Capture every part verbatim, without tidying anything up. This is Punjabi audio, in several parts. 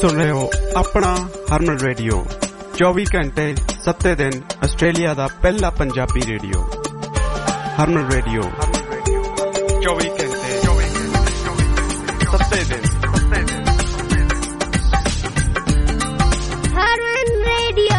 सुन रहे हो अपना हरमन रेडियो चौबीस घंटे सत्ते दिन आस्ट्रेलिया दा पहला पंजाबी रेडियो हरमन रेडियो चौबीस घंटे सत्ते दिन हरमन रेडियो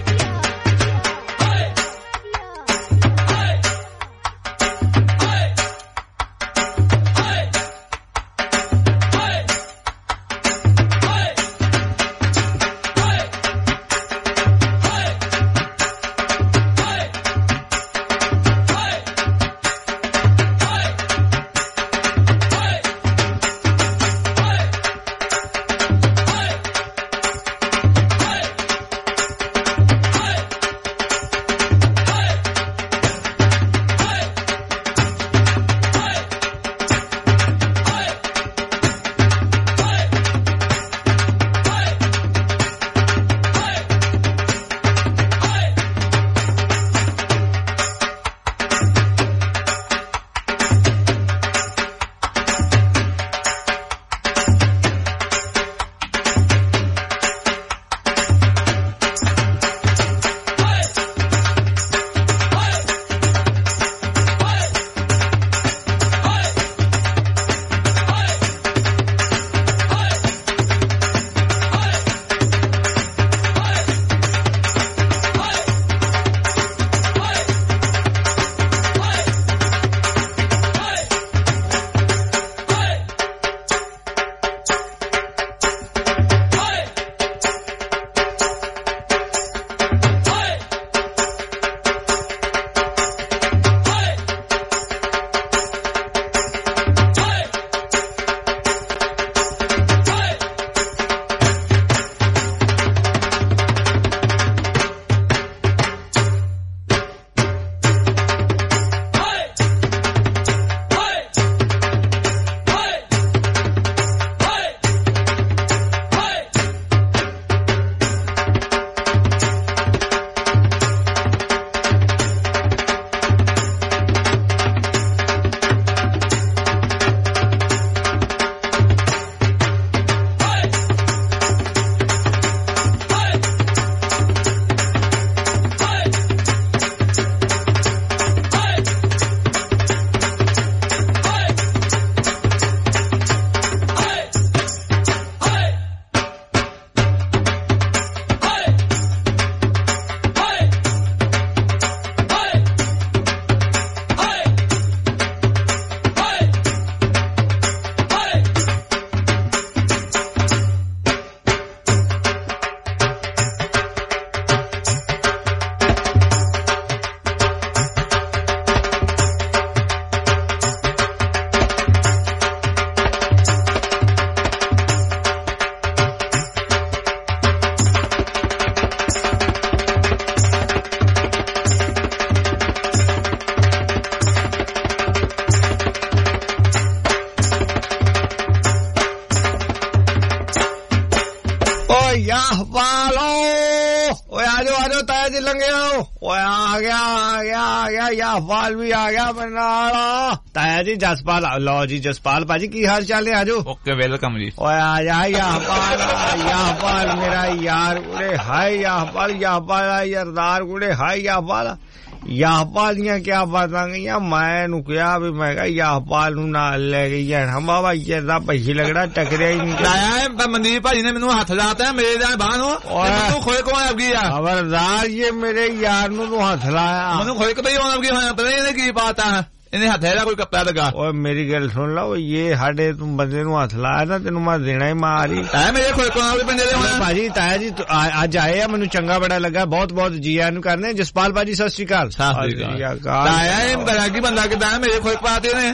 जसपाल भी आ गया बनाला ताया जी जसपाल लो जी जसपाल भाजी की हाल चाल है आजो ओके वेलकम जी ओए आ जा याहपाल याहपाल मेरा यार गुड़े हाय याहपाल याहपाल यारदार गुड़े हाय याहपाल याहपाल दियां क्या बातां गईयां मैं नु कहा भी मैं कहा याहपाल नु नाल ले गई जाना बाबा ये दा पछी लगड़ा टकरिया ही नहीं लाया है मनदीप भाजी ने मेनू हाथ लाता है मेरे दा बाहन हो तू खोए कौन अब गया खबरदार ये मेरे यार नु तू हाथ लाया मनु खोए के भाई होना अब गया पता नहीं की बात है इन्हें हथेरा कोई कपड़ा लगा ओए मेरी गल सुन लो ये हाडे तुम बंदे नु हाथ लाया ना तेनू मैं देना ही मारी है मेरे खोए कौन भी बंदे होना भाजी ताया जी आज आए हैं मेनू चंगा बड़ा लगा बहुत बहुत जी आन करने जसपाल भाजी सत श्री अकाल सत श्री अकाल ताया इन बरागी बंदा के दाए मेरे खोए पाते ने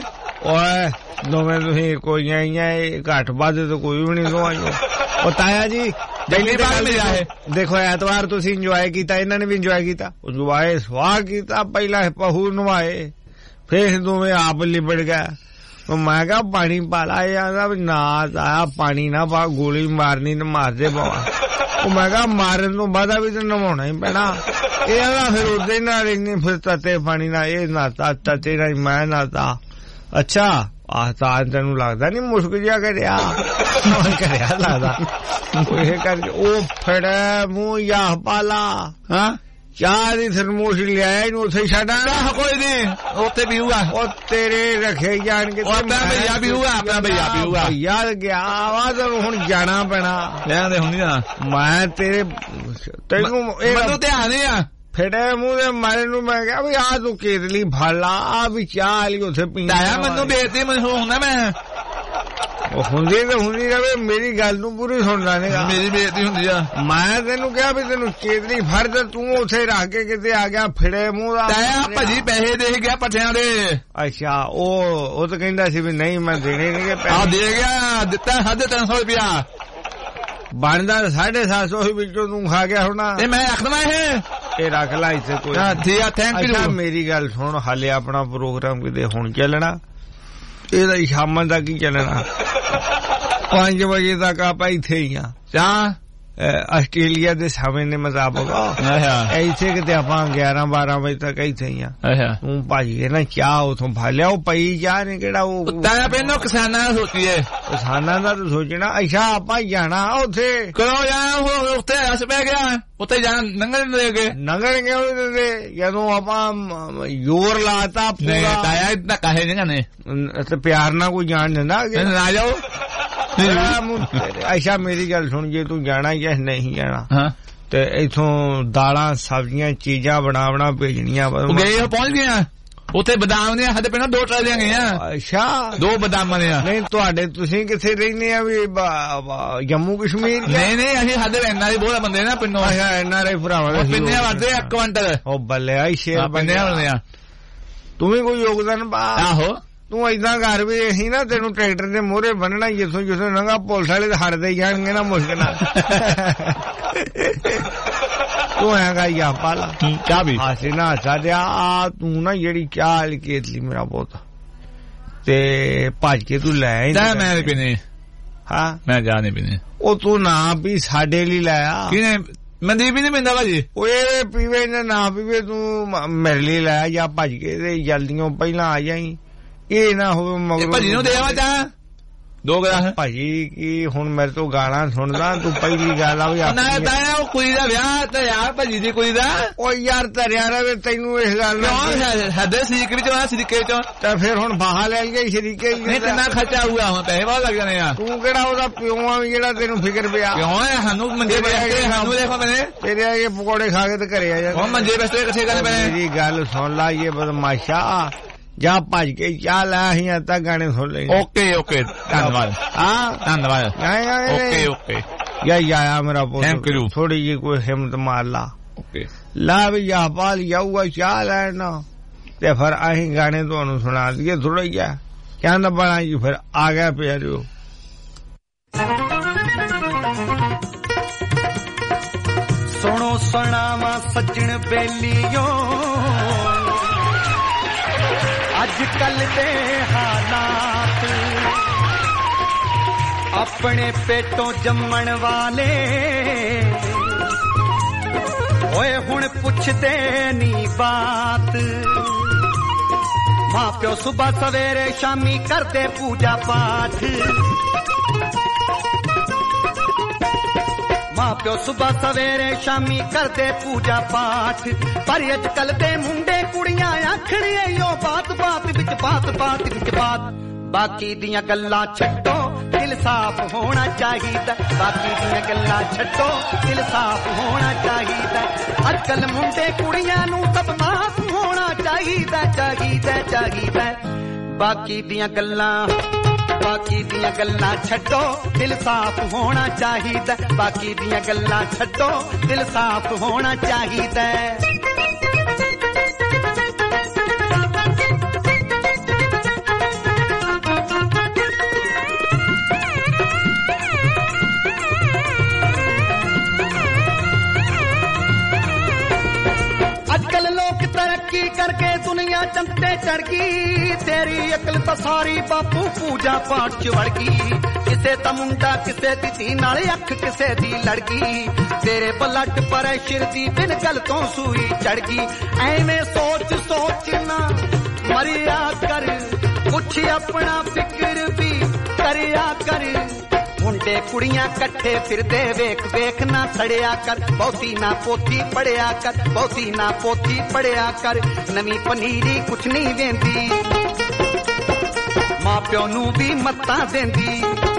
ओए दोवें तुसी कोई आईयां घट बद तो कोई भी नहीं दवाईयो ओ ताया जी डेली बात में है देखो एतवार तुसी इंजॉय कीता इन्हां ने भी इंजॉय कीता इंजॉय स्वाह कीता पहला पहू नवाए फिर दोवें आप लिबड़ गया तो मैं कहा पानी पाला यार ना आया पानी ना पा गोली मारनी तो मारते पवा तो मैं कहा मारन तो बाद भी तो नवाना ही पैना ये फिर उदे ना फिर तते पानी ना ये नहाता तते ना मैं नहाता अच्छा ਆਹ ਤਾਂ ਤੈਨੂੰ ਲੱਗਦਾ ਨੀ ਮੁਸ਼ਕ ਜਿਹਾ ਕਰਿਆ ਕਰਿਆ ਲੱਗਦਾ ਇਹ ਕਰਕੇ ਉਹ ਫੜਿਆ ਮੂੰਹ ਯਾਹ ਪਾਲਾ ਹਾਂ ਚਾਹ ਦੀ ਥਰਮੋਸ਼ ਲਿਆਇਆ ਇਹਨੂੰ ਉੱਥੇ ਛੱਡਾ ਕੋਈ ਨਹੀਂ ਉੱਥੇ ਪੀਊਗਾ ਉਹ ਤੇਰੇ ਰੱਖੇ ਜਾਣ ਕੇ ਆਪਣਾ ਭਈਆ ਪੀਊਗਾ ਆਪਣਾ ਭਈਆ ਪੀਊਗਾ ਯਾਰ ਗਿਆ ਵਾ ਤੈਨੂੰ ਹੁਣ ਜਾਣਾ ਪੈਣਾ ਲੈਂਦੇ ਹੁੰਦੀ ਨਾ ਮੈਂ ਤੇਰੇ ਤੈਨੂੰ ਮੈਨੂੰ ਧਿਆਨ ਨਹੀਂ ਆ ਫੇੜੇ ਮੂੰਹ ਦੇ ਮਾਰੇ ਨੂੰ ਮੈਂ ਕਿਹਾ ਵੀ ਆ ਤੂੰ ਕੇਤਲੀ ਫੜ ਲਾ ਆ ਵੀ ਚਾਹ ਲਈ ਉੱਥੇ ਪੀਂਦਾ ਮੈਨੂੰ ਬੇਇੱਜ਼ਤੀ ਮਹਿਸੂਸ ਹੁੰਦਾ ਮੈਂ ਉਹ ਹੁੰਦੀ ਤੇ ਹੁੰਦੀ ਰਵੇ ਮੇਰੀ ਗੱਲ ਨੂੰ ਪੂਰੀ ਸੁਣਦਾ ਨਹੀਂਗਾ ਮੇਰੀ ਬੇਇੱਜ਼ਤੀ ਹੁੰਦੀ ਆ ਮੈਂ ਤੈਨੂੰ ਕਿਹਾ ਵੀ ਤੈਨੂੰ ਕੇਤਲੀ ਫੜ ਤੇ ਤੂੰ ਉੱਥੇ ਰੱਖ ਕੇ ਕਿਤੇ ਆ ਗਿਆ ਫਿੜੇ ਮੂੰਹ ਦਾ ਤਾਇਆ ਭਾਜੀ ਪੈਸੇ ਦੇ ਗਿਆ ਪੱਠਿਆਂ ਦੇ ਅੱਛਾ ਉਹ ਉਹ ਤਾਂ ਕਹਿੰਦਾ ਸੀ ਵੀ ਨਹੀਂ ਮੈਂ ਦੇਣੇ ਨਹੀਂਗੇ ਪੈਸੇ ਦੇ ਗਿਆ ਦਿੱਤਾ ਸਾਢੇ ਤਿੰਨ ਸੌ ਰੁਪਇਆ ਬਣਦਾ ਸਾਢੇ ਸੱਤ ਸੌ ਵਿੱਚੋਂ ਤੂੰ ਖਾ ਗਿਆ ਹੋਣਾ ਤੇ ਮੈਂ ਰੱਖਦਾ ਇਹ ਇਹ ਰੱਖ ਲਾ ਇੱਥੇ ਕੋਈ ਠੀਕ ਆ ਥੈਂਕ ਯੂ ਮੇਰੀ ਗੱਲ ਸੁਣ ਹਾਲੇ ਆਪਣਾ ਪ੍ਰੋਗਰਾਮ ਕਿਤੇ ਹੁਣ ਚੱਲਣਾ ਇਹਦਾ ਸ਼ਾਮਾਂ ਤੱਕ ਹੀ ਚੱਲਣਾ ਪੰਜ ਵਜੇ ਤੱਕ ਆਪਾਂ ਇੱਥੇ ਹੀ ਆ ਚਾਹ ਆਸਟ੍ਰੇਲੀਆ ਦੇ ਸਮੇਂ ਦੇ ਮੁਤਾਬਕ ਇੱਥੇ ਕਿਤੇ ਆਪਾਂ ਗਿਆਰਾਂ ਬਾਰਾਂ ਵਜੇ ਤੱਕ ਇੱਥੇ ਹੀ ਆ ਤੂੰ ਭਾਜੀ ਨਾ ਚਾਹ ਉਥੋਂ ਫੜ ਲਿਆ ਉਹ ਪਈ ਚਾਹ ਨੇ ਕਿਹੜਾ ਉਹ ਤਾਇਆ ਪਹਿਲਾਂ ਕਿਸਾਨਾਂ ਦਾ ਸੋਚੀਏ ਕਿਸਾਨਾਂ ਦਾ ਤਾਂ ਸੋਚਣਾ ਅੱਛਾ ਆਪਾਂ ਜਾਣਾ ਉੱਥੇ ਕਰੋ ਯਾਰ ਉੱਥੇ ਹੱਸ ਪੈ ਗਿਆ ਉੱਥੇ ਜਾਣ ਨੰਗਣ ਦੇਗੇ ਨੰਗਣ ਕਿਉਂ ਦਿੰਦੇ ਜਦੋਂ ਆਪਾਂ ਜ਼ੋਰ ਲਾਤਾ ਪੂਰਾ ਤਾਇਆ ਇਤਨਾ ਕਾਹੇ ਨਹੀਂ ਨੇ ਤੇ ਪਿਆਰ ਨਾਲ ਕੋਈ ਜਾਣ ਦਿੰਦਾ ਆ ਜਾਓ ਅੱਛਾ ਮੇਰੀ ਗੱਲ ਸੁਣ ਜੇ ਤੂੰ ਜਾਣਾ ਜਾਂ ਨਹੀਂ ਜਾਣਾ ਤੇ ਇਥੋਂ ਦਾਲਾਂ ਸਬਜ਼ੀਆਂ ਚੀਜ਼ਾਂ ਬਣਾ ਬਣਾ ਭੇਜਣੀਆਂ ਗਏ ਪਹੁੰਚ ਗਏ ਆ ਉੱਥੇ ਬਦਾਮ ਦੀਆਂ ਸਾਡੇ ਪਿੰਡਾਂ ਦੋ ਟਰਾਲੀਆਂ ਗਈਆਂ ਅੱਛਾ ਦੋ ਬਦਾਮਾਂ ਦੀਆਂ ਨਹੀਂ ਤੁਹਾਡੇ ਤੁਸੀਂ ਕਿੱਥੇ ਰਹਿੰਦੇ ਆ ਵੀ ਜੰਮੂ ਕਸ਼ਮੀਰ ਨਹੀਂ ਨਹੀਂ ਅਸੀਂ ਸਾਡੇ ਐਨਆਰਆਈ ਬਹੁਤ ਬੰਦੇ ਨਾ ਪਿੰਡੋਂ ਅੱਛਾ ਐਨਆਰਆਈ ਭਰਾਵਾਂ ਦੇ ਪਿੰਨੇ ਵੜਦੇ ਇੱਕ ਕੁਇੰਟਲ ਉਹ ਬੱਲੇ ਆ ਸ਼ੇਰ ਬੰਦੇ ਹੁੰਦੇ ਆ ਤੂੰ ਵੀ ਕੋਈ ਯੋਗਦਾਨ ਪਾ ਆਹੋ ਤੂੰ ਏਦਾਂ ਕਰ ਵੀ ਅਸੀਂ ਨਾ ਤੈਨੂੰ ਟਰੈਕਟਰ ਦੇ ਮੋਹਰੇ ਬੰਨਣਾ ਜਿੱਥੋਂ ਜਿੱਥੋਂ ਨੰਗਾ ਪੁਲਿਸ ਵਾਲੇ ਤਾਂ ਹਟਦੇ ਜਾਣਗੇ ਨਾ ਮੁਸ਼ਕਿਲ ਨਾਲ ਤੂੰ ਹੈਗਾ ਯਾ ਪਾਲਾ ਚਾਹ ਵੀ ਹਾਸੇ ਨਾ ਸਾਡਿਆ ਆ ਤੂੰ ਨਾ ਜਿਹੜੀ ਚਾਹ ਵਾਲੀ ਕੇਤਲੀ ਮੇਰਾ ਪੁੱਤ ਤੇ ਭੱਜ ਕੇ ਤੂੰ ਲੈ ਆਇਆ ਮੈਂ ਨਹੀਂ ਪੀਣੀ ਹਾਂ ਮੈਂ ਜਾ ਨਹੀਂ ਪੀਣੀ ਉਹ ਤੂੰ ਨਾ ਵੀ ਸਾਡੇ ਲਈ ਲੈ ਆ ਕਿਨੇ ਮਨਦੀਪ ਹੀ ਨਹੀਂ ਪੀਂਦਾ ਭਾਜੀ ਓਏ ਪੀਵੇ ਨਾ ਪੀਵੇ ਤੂੰ ਮੇਰੇ ਲਈ ਲੈ ਜਾ ਭੱਜ ਕੇ ਤੇ ਜਲਦੀਆਂ ਪਹਿਲਾਂ ਆ ਜਾਈ ਇਹ ਨਾ ਹੋਵੇ ਮਗਰ ਭਾਜੀ ਨੂੰ ਦੇਵਾ ਚਾਹ ਦੋ ਗਲਾਸ ਭਾਜੀ ਕੀ ਹੁਣ ਮੇਰੇ ਤੋਂ ਗਾਲਾਂ ਸੁਣਦਾ ਤੂੰ ਪਹਿਲੀ ਗੱਲ ਆ ਵੀ ਨਾ ਤਾਇਆ ਉਹ ਕੁੜੀ ਦਾ ਵਿਆਹ ਤੇ ਯਾਰ ਭਾਜੀ ਦੀ ਕੁੜੀ ਦਾ ਉਹ ਯਾਰ ਧਰਿਆ ਰਵੇ ਤੈਨੂੰ ਇਸ ਗੱਲ ਨਾਲ ਸਾਡੇ ਸਿੱਕ ਵਿੱਚ ਆ ਸਿੱਕੇ ਚੋਂ ਤਾਂ ਫਿਰ ਹੁਣ ਬਾਹਾ ਲੈ ਗਏ ਸ਼ਰੀਕੇ ਹੀ ਨਹੀਂ ਕਿੰਨਾ ਖਰਚਾ ਹੋਊਗਾ ਹੁਣ ਪੈਸੇ ਬਹੁਤ ਲੱਗ ਜਾਣੇ ਆ ਤੂੰ ਕਿਹੜਾ ਉਹਦਾ ਪਿਓ ਆ ਜਿਹੜਾ ਤੈਨੂੰ ਫਿਕਰ ਪਿਆ ਕਿਉਂ ਹੈ ਸਾਨੂੰ ਮੰਜੇ ਬੈਠੇ ਸਾਨੂੰ ਦੇਖੋ ਮੈਨੇ ਤੇਰੇ ਆਗੇ ਪਕੌੜੇ ਖਾ ਕੇ ਤੇ ਘਰੇ ਆ ਜਾ ਹੁਣ ਮੰਜੇ ਬੈਠੇ ਕਿੱਥੇ ਕਰਨੇ ਪੈਣੇ ਮੇਰੀ ਗੱਲ ਸੁਣ ਲਾ ਇਹ ਬਦਮਾਸ਼ਾ ਜਾ ਭੱਜ ਕੇ ਚਾਹ ਲੈ ਅਸੀਂ ਤਾਂ ਗਾਣੇ ਸੁਣ ਲੈ ਓਕੇ ਓਕੇ ਧੰਨਵਾਦ ਹਾਂ ਧੰਨਵਾਦ ਓਕੇ ਓਕੇ ਯਾ ਯਾ ਮੇਰਾ ਥੈਂਕ ਯੂ ਥੋੜੀ ਜੀ ਕੋਈ ਹਿੰਮਤ ਮਾਰ ਲਾ ਓਕੇ ਲਾ ਵੀ ਜਾ ਪਾਲ ਜਾਊਗਾ ਚਾਹ ਲੈਣ ਤੇ ਫਿਰ ਅਸੀਂ ਗਾਣੇ ਤੁਹਾਨੂੰ ਸੁਣਾ ਦਈਏ ਥੋੜਾ ਜਿਹਾ ਕਹਿੰਦਾ ਬਣਾ ਜੀ ਫਿਰ ਆ ਗਿਆ ਪਿਆਰਿਓ ਸੁਣੋ ਸੁਣਾਵਾ ਸੱਜਣ ਬੇਲੀਓ ਅੱਜ ਕੱਲ ਦੇ ਹਾਲਾਤ ਆਪਣੇ ਪੇਟੋਂ ਜੰਮਣ ਵਾਲੇ ਓਏ ਹੁਣ ਪੁੱਛਦੇ ਨੀ ਬਾਤ ਮਾਂ ਪਿਓ ਸੁਬਹ ਸਵੇਰੇ ਸ਼ਾਮੀ ਕਰਦੇ ਪੂਜਾ ਪਾਠ ਮਾਂ ਪਿਓ ਸੁਬਹ ਸਵੇਰੇ ਸ਼ਾਮੀ ਕਰਦੇ ਪੂਜਾ ਪਾਠ ਪਰ ਅੱਜ ਕੱਲ ਦੇ ਮੁੰਡੇ ਕੁੜੀਆਂ ਆਖਣੀਏ ਓ ਬਾਤ ਬਾਤ ਵਿੱਚ ਬਾਤ ਬਾਤ ਵਿੱਚ ਬਾਤ ਬਾਕੀ ਦੀਆਂ ਗੱਲਾਂ ਛੱਡੋ ਦਿਲ ਸਾਫ਼ ਹੋਣਾ ਚਾਹੀਦਾ ਬਾਕੀ ਦੀਆਂ ਗੱਲਾਂ ਛੱਡੋ ਦਿਲ ਸਾਫ਼ ਹੋਣਾ ਚਾਹੀਦਾ ਅੱਜ ਕੱਲ ਮੁੰਡੇ ਕੁੜੀਆਂ ਨੂੰ ਸਭ ਮਾਫ਼ ਹੋਣਾ ਚਾਹੀਦਾ ਚਾਹੀਦਾ ਚਾਹੀਦਾ ਬਾਕੀ ਦੀਆਂ ਗੱਲਾਂ ਬਾਕੀ ਦੀਆਂ ਗੱਲਾਂ ਛੱਡੋ ਦਿਲ ਸਾਫ਼ ਹੋਣਾ ਚਾਹੀਦਾ ਬਾਕੀ ਦੀਆਂ ਗੱਲਾਂ ਛੱਡੋ ਦਿਲ ਸਾਫ਼ ਹੋਣਾ ਚਾਹੀਦਾ ਤਰੱਕੀ ਕਰਕੇ ਦੁਨੀਆ ਚੰਦ ਤੇ ਚੜ ਗਈ ਤੇਰੀ ਅਕਲ ਤਾਂ ਸਾਰੀ ਬਾਪੂ ਪੂਜਾ ਪਾਠ ਚ ਵੜ ਗਈ ਕਿਸੇ ਦਾ ਮੁੰਡਾ ਕਿਸੇ ਦੀ ਧੀ ਨਾਲ ਅੱਖ ਕਿਸੇ ਦੀ ਲੜ ਗਈ ਤੇਰੇ ਬਲੱਡ ਪ੍ਰੈਸ਼ਰ ਦੀ ਬਿਨ ਗੱਲ ਤੋਂ ਸੂਈ ਚੜ ਗਈ ਐਵੇਂ ਸੋਚ ਸੋਚ ਨਾ ਮਰਿਆ ਕਰ कुछ अपना फिक्र भी करिया कर मुंडे कुड़ियां कट्ठे फिरदे वेख वेख ना सड़िया कर बहुती ना पोथी पढ़िया कर बहुती ना पोथी पढ़िया कर नवी पनीरी कुछ नहीं देंदी मां प्यो नू भी मत्ता देंदी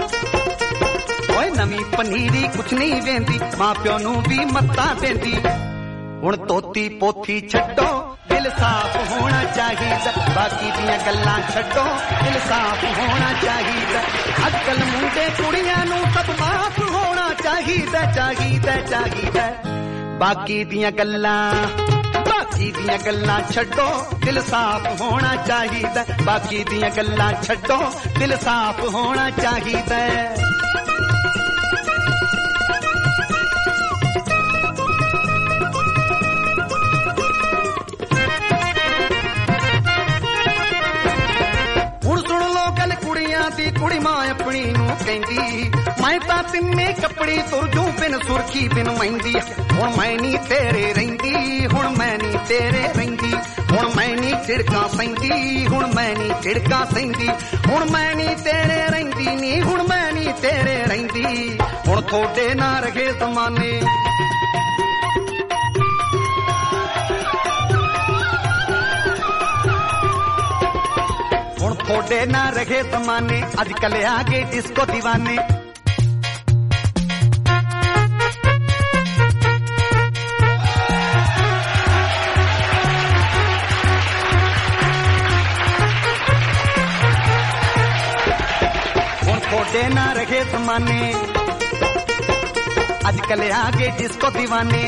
ओए नवी पनीरी कुछ नहीं देंदी मां प्यो नू भी मत्ता देंदी हुण तोती पोथी छड्डो दिल साफ होना चाहिए बाकी दियां गल्लां छड्डो दिल साफ होना चाहिए अजकल मुंडे कुड़ियां नू सब माफ होना चाहिए चाहिए चाहिए बाकी दियां गल्लां बाकी दियां गल्लां छड्डो दिल साफ होना चाहिए बाकी दियां गल्लां छड्डो दिल साफ होना चाहिए कुड़ी मां अपनी नू कहंदी मैं तां तिन्ने कपड़े तुर जूं बिन सुरखी बिन मेहंदी हुण मैं नी तेरे रहिंदी हुण मैं नी तेरे रहिंदी हुण मैं नी चिड़का सैंदी हुण मैं नी चिड़का सैंदी हुण मैं नी तेरे रहिंदी नी हुण मैं नी तेरे रहिंदी हुण थोड़े ना रहे ज़माने थोड़े ना रहे जमाने अजकल आ गए डिस्को दीवाने थोड़े ना रहे जमाने अजकल आ गए डिस्को दीवाने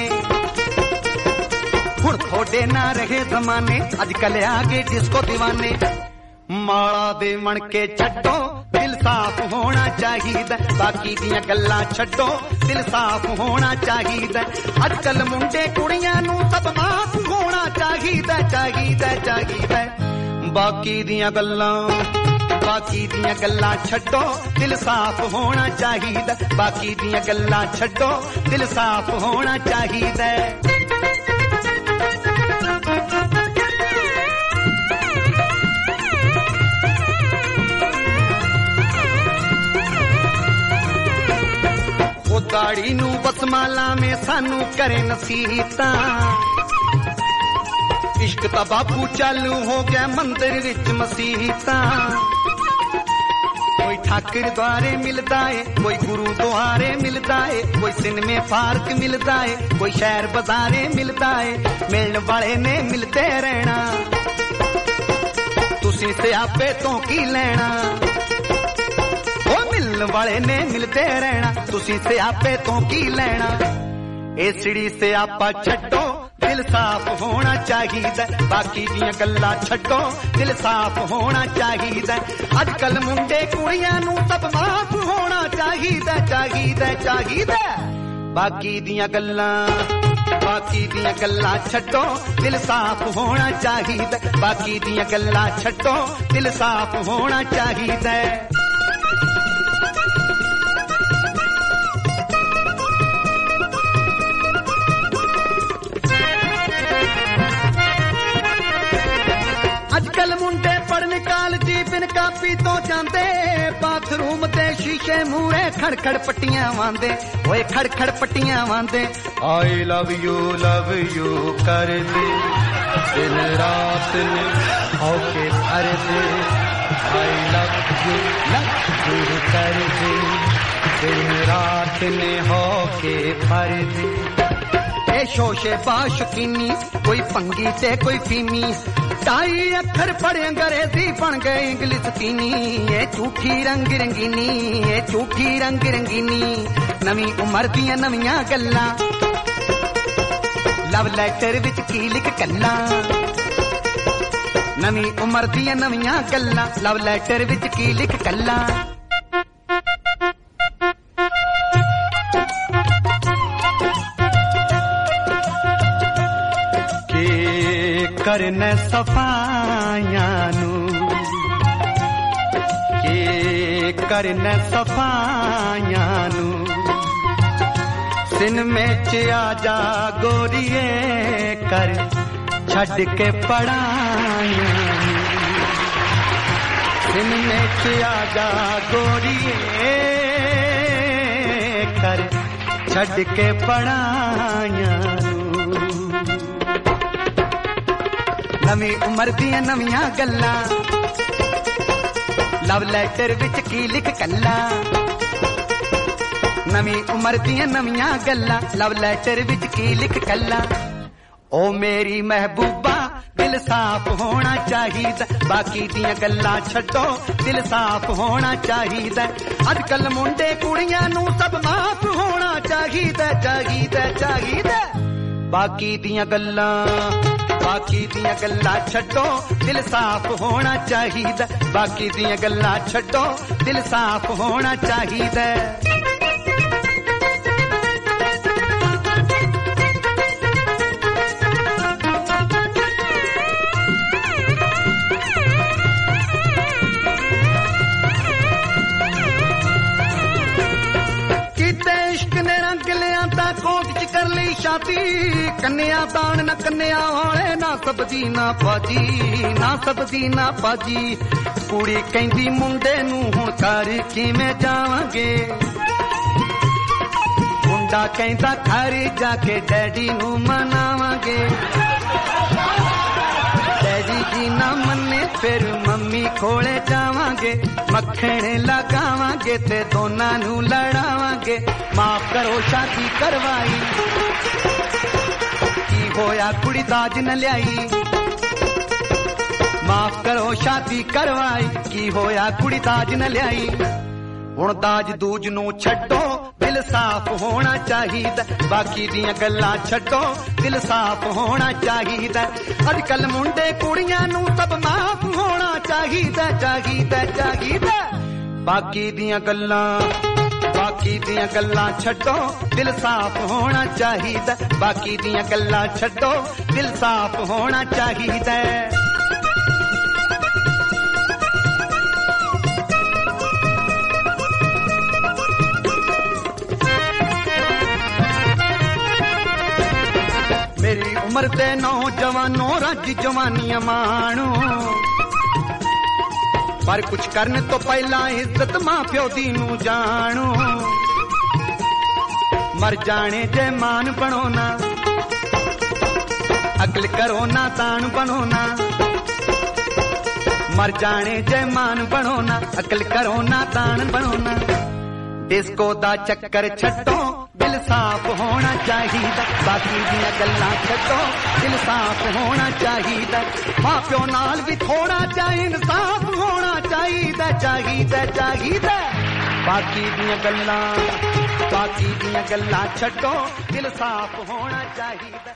हुण थोड़े ना रहे जमाने अजकल आ गए डिस्को दीवाने माला दे मन के छड्डो दिल साफ होना चाहिए बाकी दियां गल्लां छड्डो दिल साफ होना चाहिए अजकल मुंडे कुड़ियां नू सब माफ होना चाहिए चाहिए चाहिए बाकी दियां गल्लां बाकी दियां गल्लां छड्डो दिल साफ होना चाहिए बाकी दियां गल्लां छड्डो दिल साफ होना चाहिए गाड़ी नू बसमाला में सानू करे नसीहता इश्क ता बापू चालू हो गया मंदिर विच मसीहता कोई ठाकर द्वारे मिलदा है कोई गुरु द्वारे मिलदा है कोई सिनेमे पार्क मिलदा है कोई शहर बाजारे मिलदा है मिलने वाले ने मिलते रहना तुसी से आपे तो की लेना वाले ने मिलते रहना तुसी से आपे तो की लेना एसड़ी से आपा छड्डो दिल साफ होना चाहिए बाकी दियां गल्लां छड्डो दिल साफ होना चाहिए अजकल मुंडे कुड़ियां नू सब माफ होना चाहिए चाहिए चाहिए बाकी दियां गल्लां बाकी दियां गल्लां छड्डो दिल साफ होना चाहिए बाकी दियां गल्लां छड्डो दिल साफ होना चाहिए अजकल मुंडे पढ़ने कॉलेज बिन कापी तो जांदे बाथरूम ते शीशे मूरे खड़खड़ पट्टियां वांदे ओए खड़खड़ पट्टियां वांदे I love you love you कर दे दिन रात ने होके भर दे I love you love you कर दे दिन रात ने होके भर दे ए शोशे बाशुकीनी कोई पंगी ते कोई फीमी ढाई अखर पढ़े अंग्रेजी बन गए इंग्लिश कीनी ये झूठी रंग रंगीनी ये झूठी रंग रंगीनी नवी उम्र दियां नवियां गल्लां लव लेटर विच की लिख कल्ला नवी उम्र दियां नवियां गल्लां लव लेटर विच की लिख कल्ला करने सफाइयां नू के करने सफाइयां नू सिनेमे च आजा गोरिए कर छड़ के पढ़ाइयां दिन में किया जा गोरीए कर छड़ के पढ़ाइयां नवी उम्र दियां नवियां गल्लां लव लेटर विच की लिख कल्ला नवी उम्र दियां नवियां गल्लां लव लेटर विच की लिख कल्ला ओ मेरी महबूबा दिल साफ होना चाहिदा बाकी दियां गल्लां छड्डो दिल साफ होना चाहिदा अजकल मुंडे कुड़ियां नू सब माफ होना चाहिदा चाहिदा चाहिदा बाकी दियां गल्लां बाकी दियां गल्लां छड्डो दिल साफ होना चाहिदा बाकी दियां गल्लां छड्डो दिल साफ होना चाहिदा शादी कन्या दान न कन्या वाले ना सबदी ना पाजी ना सबदी ना पाजी कुड़ी कहंदी मुंडे नू हुण घर किवें जावांगे मुंडा कहंदा घर जाके डैडी नू मनावांगे डैडी जी ना मन्ने फिर मम्मी कोले जावांगे मक्खण लगावांगे ते दोनां नू लड़ावांगे माफ करो शादी करवाई की होया कुड़ी दाज न ल्याई माफ करो शादी करवाई की होया कुड़ी दाज न ल्याई हुण दाज दूज नू छड्डो दिल साफ होना चाहिदा बाकी दियां गल्लां छड्डो दिल साफ होना चाहिदा अजकल मुंडे कुड़ियां नू सब माफ होना चाहिदा चाहिदा चाहिदा बाकी दियां गल्लां बाकी दियां गल्लां छड्डो दिल साफ होना चाहिदा बाकी दियां गल्लां छड्डो दिल साफ होना चाहिदा मेरी उम्र दे नौजवानों रज जवानियां माणो पर कुछ करने तो पहला इज्जत मां प्यो दी नू जानो मर जाने जे मान बनो ना अकल करो ना तान बनो ना मर जाने जे मान बनो ना अकल करो ना तान बनो ना डिस्को दा चक्कर छड्डो दिल साफ होना चाहिदा बाकी दियां गल्लां छड्डो दिल साफ होना चाहिदा मां प्यो नाल भी थोड़ा चाहिए इंसाफ होना चाहिदा चाहिदा चाहिदा बाकी दियां गल्लां बाकी दियां गल्लां छड्डो दिल साफ होना चाहिदा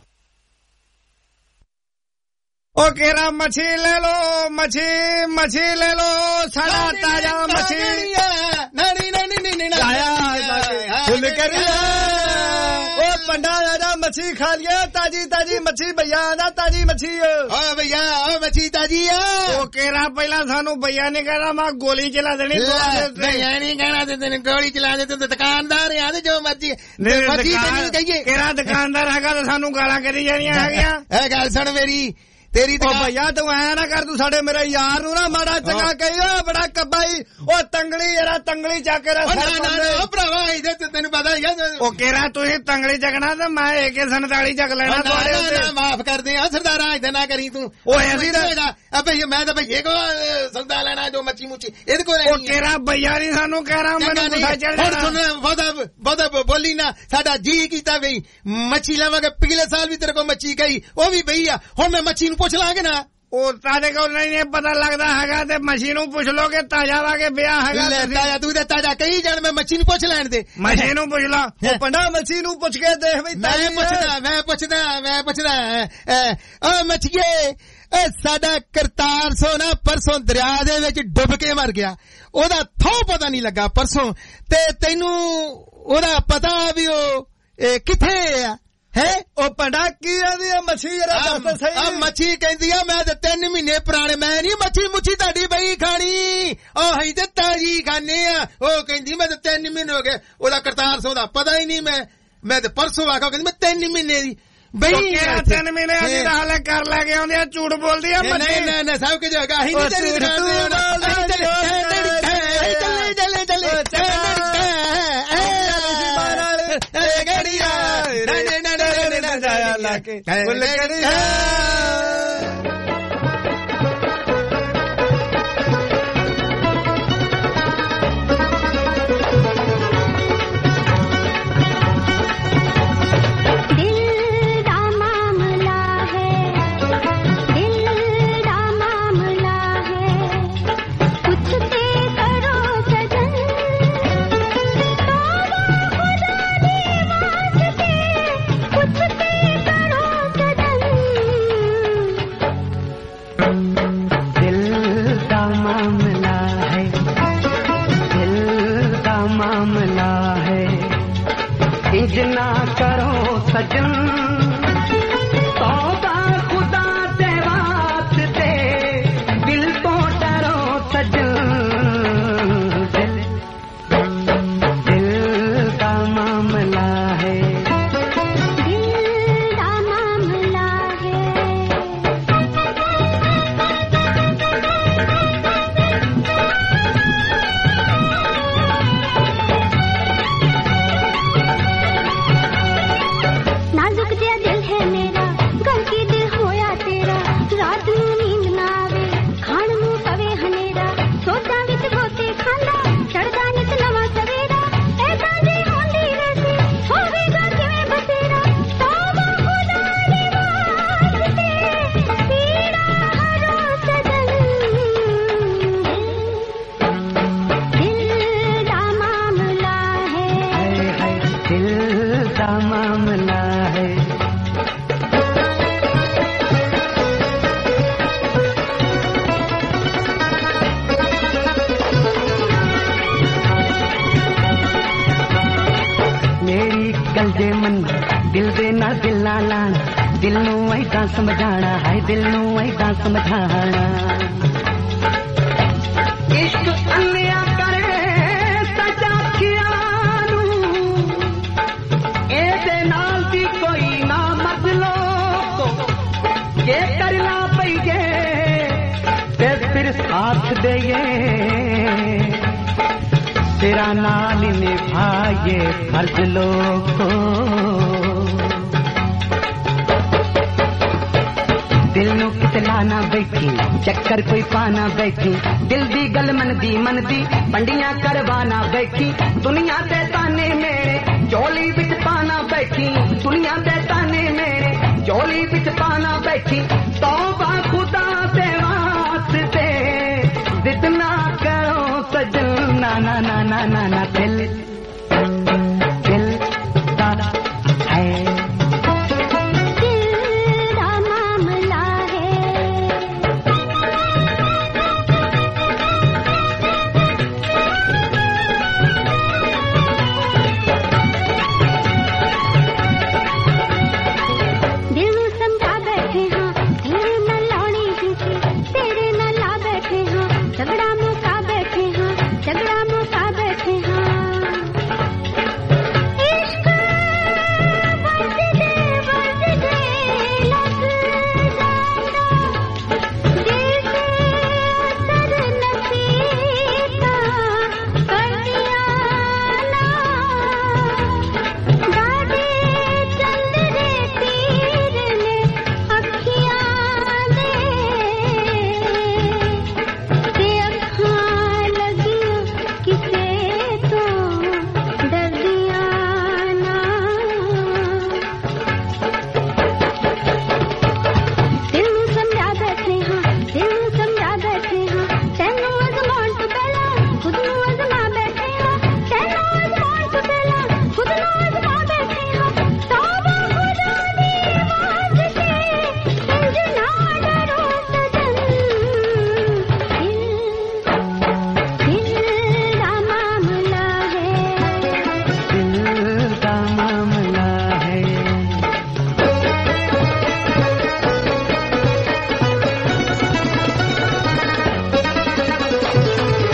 ओ केरा मछी ले लो मछी मछी ले लो सारा ताजा मछी नहीं नहीं नहीं नहीं लाया फुल करिया ओ पंडा दादा मछी खा लिया ताजी ताजी मछी भैया आदा ताजी मछी ओ भैया ओ मछी ताजी है ओ केरा पहला सानू भैया ने कहना मां गोली चला देनी भैया नहीं कहना ते तेन गोली चला दे तू दुकानदार है आदे जो मर्जी मर्जी नहीं कहिए केरा दुकानदार हैगा ते सानू गालां करी जानियां हैगियां ए गल सुन मेरी तेरी तो भैया तू ऐ ना कर तू साडे मेरे यार नू ना माड़ा चंगा कही ओ बड़ा कब्बाई ओ तंगली जरा तंगली चक रे ओ भरावा इधर तेन पता है ओ केरा तू ही तंगली चकना ते मैं ए के सैंतालीस चक लेना तुम्हारे ऊपर माफ कर दे आ सरदारा इधर ना करी तू ओ ऐसी ना अब भैया मैं तो भैया को सौदा लेना जो मच्छी मुच्छी इधर को ओ केरा भैया नहीं सानू कह रहा मैं गुस्सा चढ़ जाना सुन बहुत बहुत बोली ना साडा जी कीता भई मच्छी लावांगे पिछले साल भी तेरे को मच्छी गई ओ भी भैया हुण मैं मच्छी नू पुछ लांगे ना ओ ताजे को नहीं पता लगता हैगा ते मच्छी नू पुछ लो के ताजा वा के ब्याह हैगा ताजा तू ते ताजा कही जान मैं मच्छी नू पुछ लैण दे मच्छी नू पुछ ला ओ पंडा मच्छी नू पुछ के देख भई मैं पुछदा मैं पुछदा मैं पुछदा ओ मच्छीए ए साडा करतार सोना परसों दरिया दे विच डुब के मर गया ओदा थो पता नहीं लगा परसों ते तैनू ओदा पता भी ओ किथे है है ओ पंडा की आंदी है मच्छी जरा दस सही आ मच्छी कहंदी आ मैं ते तीन महीने पुराने मैं नहीं मच्छी मुच्छी ताडी बई खानी ओ हई ते ताजी खाने आ ओ कहंदी मैं ते तीन महीने हो गए ओदा करतार सो दा पता ही नहीं मैं मैं ते परसों आखा कहंदी मैं तीन महीने दी ਬਈ ਤਿੰਨ ਮਹੀਨੇ ਅਸੀਂ ਤਾਂ ਹਾਲੇ ਕਰ ਲੈ ਕੇ ਆਉਂਦੇ ਆ ਝੂਠ ਬੋਲਦੀ ਆ ਨਹੀਂ ਨਹੀਂ ਨਹੀਂ ਸਭ ਕੁਝ ਹੈਗਾ ਅਸੀਂ ਨਹੀਂ ਤੇਰੀ ਚੱਲੇ ਚੱਲੇ ਚੱਲੇ ਜਾਇਆ ਲਾ ਕੇ ਬੁੱਲ ਕਰੀ ना करो सजन तौबा खुदा दे वास्ते दिल तो डरो सजन दिल दिल का मामला है दिल का मामला है दिल दे ना दिल ना लाना दिल नू ऐसा समझाना है दिल नू ऐसा समझाना इश्क अन्या करे सजा खियानू एदे नाल दी कोई ना मसलो को ये करना पईए ते फिर साथ देये तेरा नाल निभाए फर्ज लोगो दिल नू किते लाना बैठी चक्कर कोई पाना बैठी दिल दी गल मन दी मन दी पंडियां करवाना बैठी दुनिया दे ताने मेरे झोली विच पाना बैठी दुनिया दे ताने मेरे झोली विच पाना बैठी तौबा खुदा दे वास्ते जिद ना करो सजन ना ना ना ना ना ना दिल दिल दा है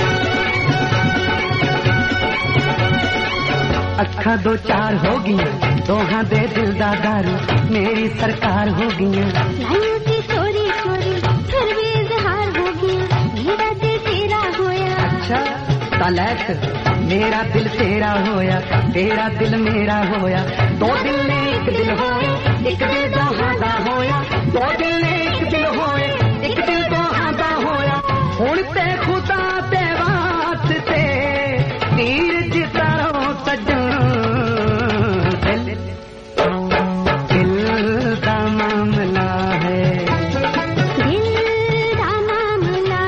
अखा दो चार होगी दोहां दे दिल दा दारू मेरी सरकार हो गई लाइयों की चोरी चोरी फिर भी इजहार हो गया मेरा दिल तेरा होया अच्छा तलैक मेरा दिल तेरा होया तेरा दिल मेरा होया दो दिल ने एक दिल होया एक दिल दोहां दा होया दो दिल ने एक दिल होया एक दिल दोहां दा होया हुण ते खुदा दे वास्ते तीर जितारो सजन दिल दिल दा मामला है दिल दा मामला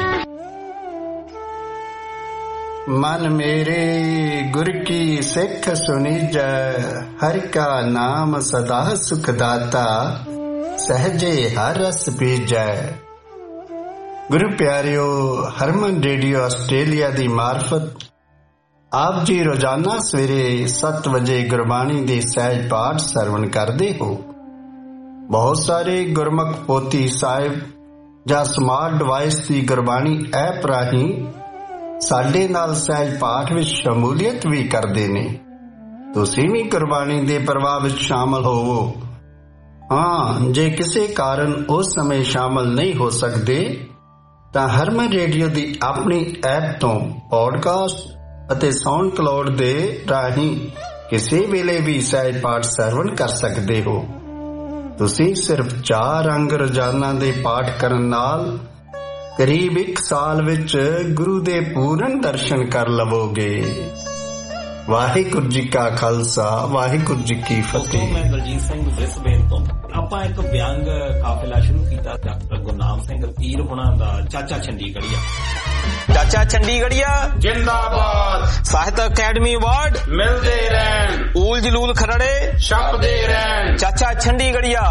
मन मेरे गुर की सिख सुनी जय हर का नाम सदा सुखदाता सहजे हर रस पीजय। गुरु प्यारियो हरमन रेडियो आस्ट्रेलिया दी मार्फत आप जी रोजाना सवेरे सत्त बजे गुरबाणी दी सहज पाठ सरवण करते हो। बहुत सारे गुरमुख पोथी साहिब ਜਾਂ ਸਮਾਰਟ ਡਿਵਾਈਸ ਦੀ ਗੁਰਬਾਣੀ ਐਪ ਰਾਹੀਂ ਸਾਡੇ ਨਾਲ ਸਹਿਜ ਪਾਠ ਵਿੱਚ ਸ਼ਮੂਲੀਅਤ ਵੀ ਕਰਦੇ ਨੇ। ਤੁਸੀਂ ਵੀ ਗੁਰਬਾਣੀ ਦੇ ਪ੍ਰਵਾਹ ਵਿੱਚ ਸ਼ਾਮਲ ਹੋਵੋ। ਹਾਂ, ਜੇ ਕਿਸੇ ਕਾਰਨ ਉਸ ਸਮੇਂ ਸ਼ਾਮਲ ਨਹੀਂ ਹੋ ਸਕਦੇ ਤਾਂ ਹਰਮਨ ਰੇਡੀਓ ਦੀ ਆਪਣੀ ਐਪ ਤੋਂ ਪੌਡਕਾਸਟ ਅਤੇ ਸਾਊਂਡ ਕਲਾਉਡ ਦੇ ਰਾਹੀਂ ਕਿਸੇ ਵੇਲੇ ਵੀ ਸਹਿਜ ਪਾਠ ਸਰਵਣ ਕਰ ਸਕਦੇ ਹੋ। ਤੁਸੀਂ ਸਿਰਫ ਚਾਰ ਅੰਗ ਰੋਜ਼ਾਨਾ ਦੇ ਪਾਠ ਕਰਨ ਨਾਲ ਕਰੀਬ ਇੱਕ ਸਾਲ ਵਿੱਚ ਗੁਰੂ ਦੇ ਪੂਰਨ ਦਰਸ਼ਨ ਕਰ ਲਵੋਗੇ। ਵਾਹਿਗੁਰੂ ਜੀ ਕਾ ਖਾਲਸਾ ਵਾਹਿਗੁਰੂ ਜੀ ਕੀ ਫਤਿਹ। ਮੈਂ ਦਲਜੀਤ ਸਿੰਘ ਬ੍ਰਿਸਬੇਨ ਤੋਂ। ਆਪਾਂ ਇੱਕ ਵਿਅੰਗ ਕਾਫਿਲਾ ਸ਼ੁਰੂ ਕੀਤਾ ਡਾਕਟਰ ਗੁਰਨਾਮ ਸਿੰਘ ਪੀਰ ਹੁਣਾਂ ਦਾ ਚਾਚਾ ਚੰਡੀਗੜ੍ਹੀਆ। ਚਾਚਾ ਚੰਡੀਗੜ੍ਹੀਆ ਜਿੰਦਾਬਾਦ। ਸਾਹਿਤ ਅਕੈਡਮੀ ਅਵਾਰਡ ਮਿਲਦੇ ਰਹਿਣ, ਊਲ ਜਲੂਲ ਖਰੜੇ ਛਪਦੇ ਰਹਿਣ। ਚਾਚਾ ਚੰਡੀਗੜ੍ਹੀਆ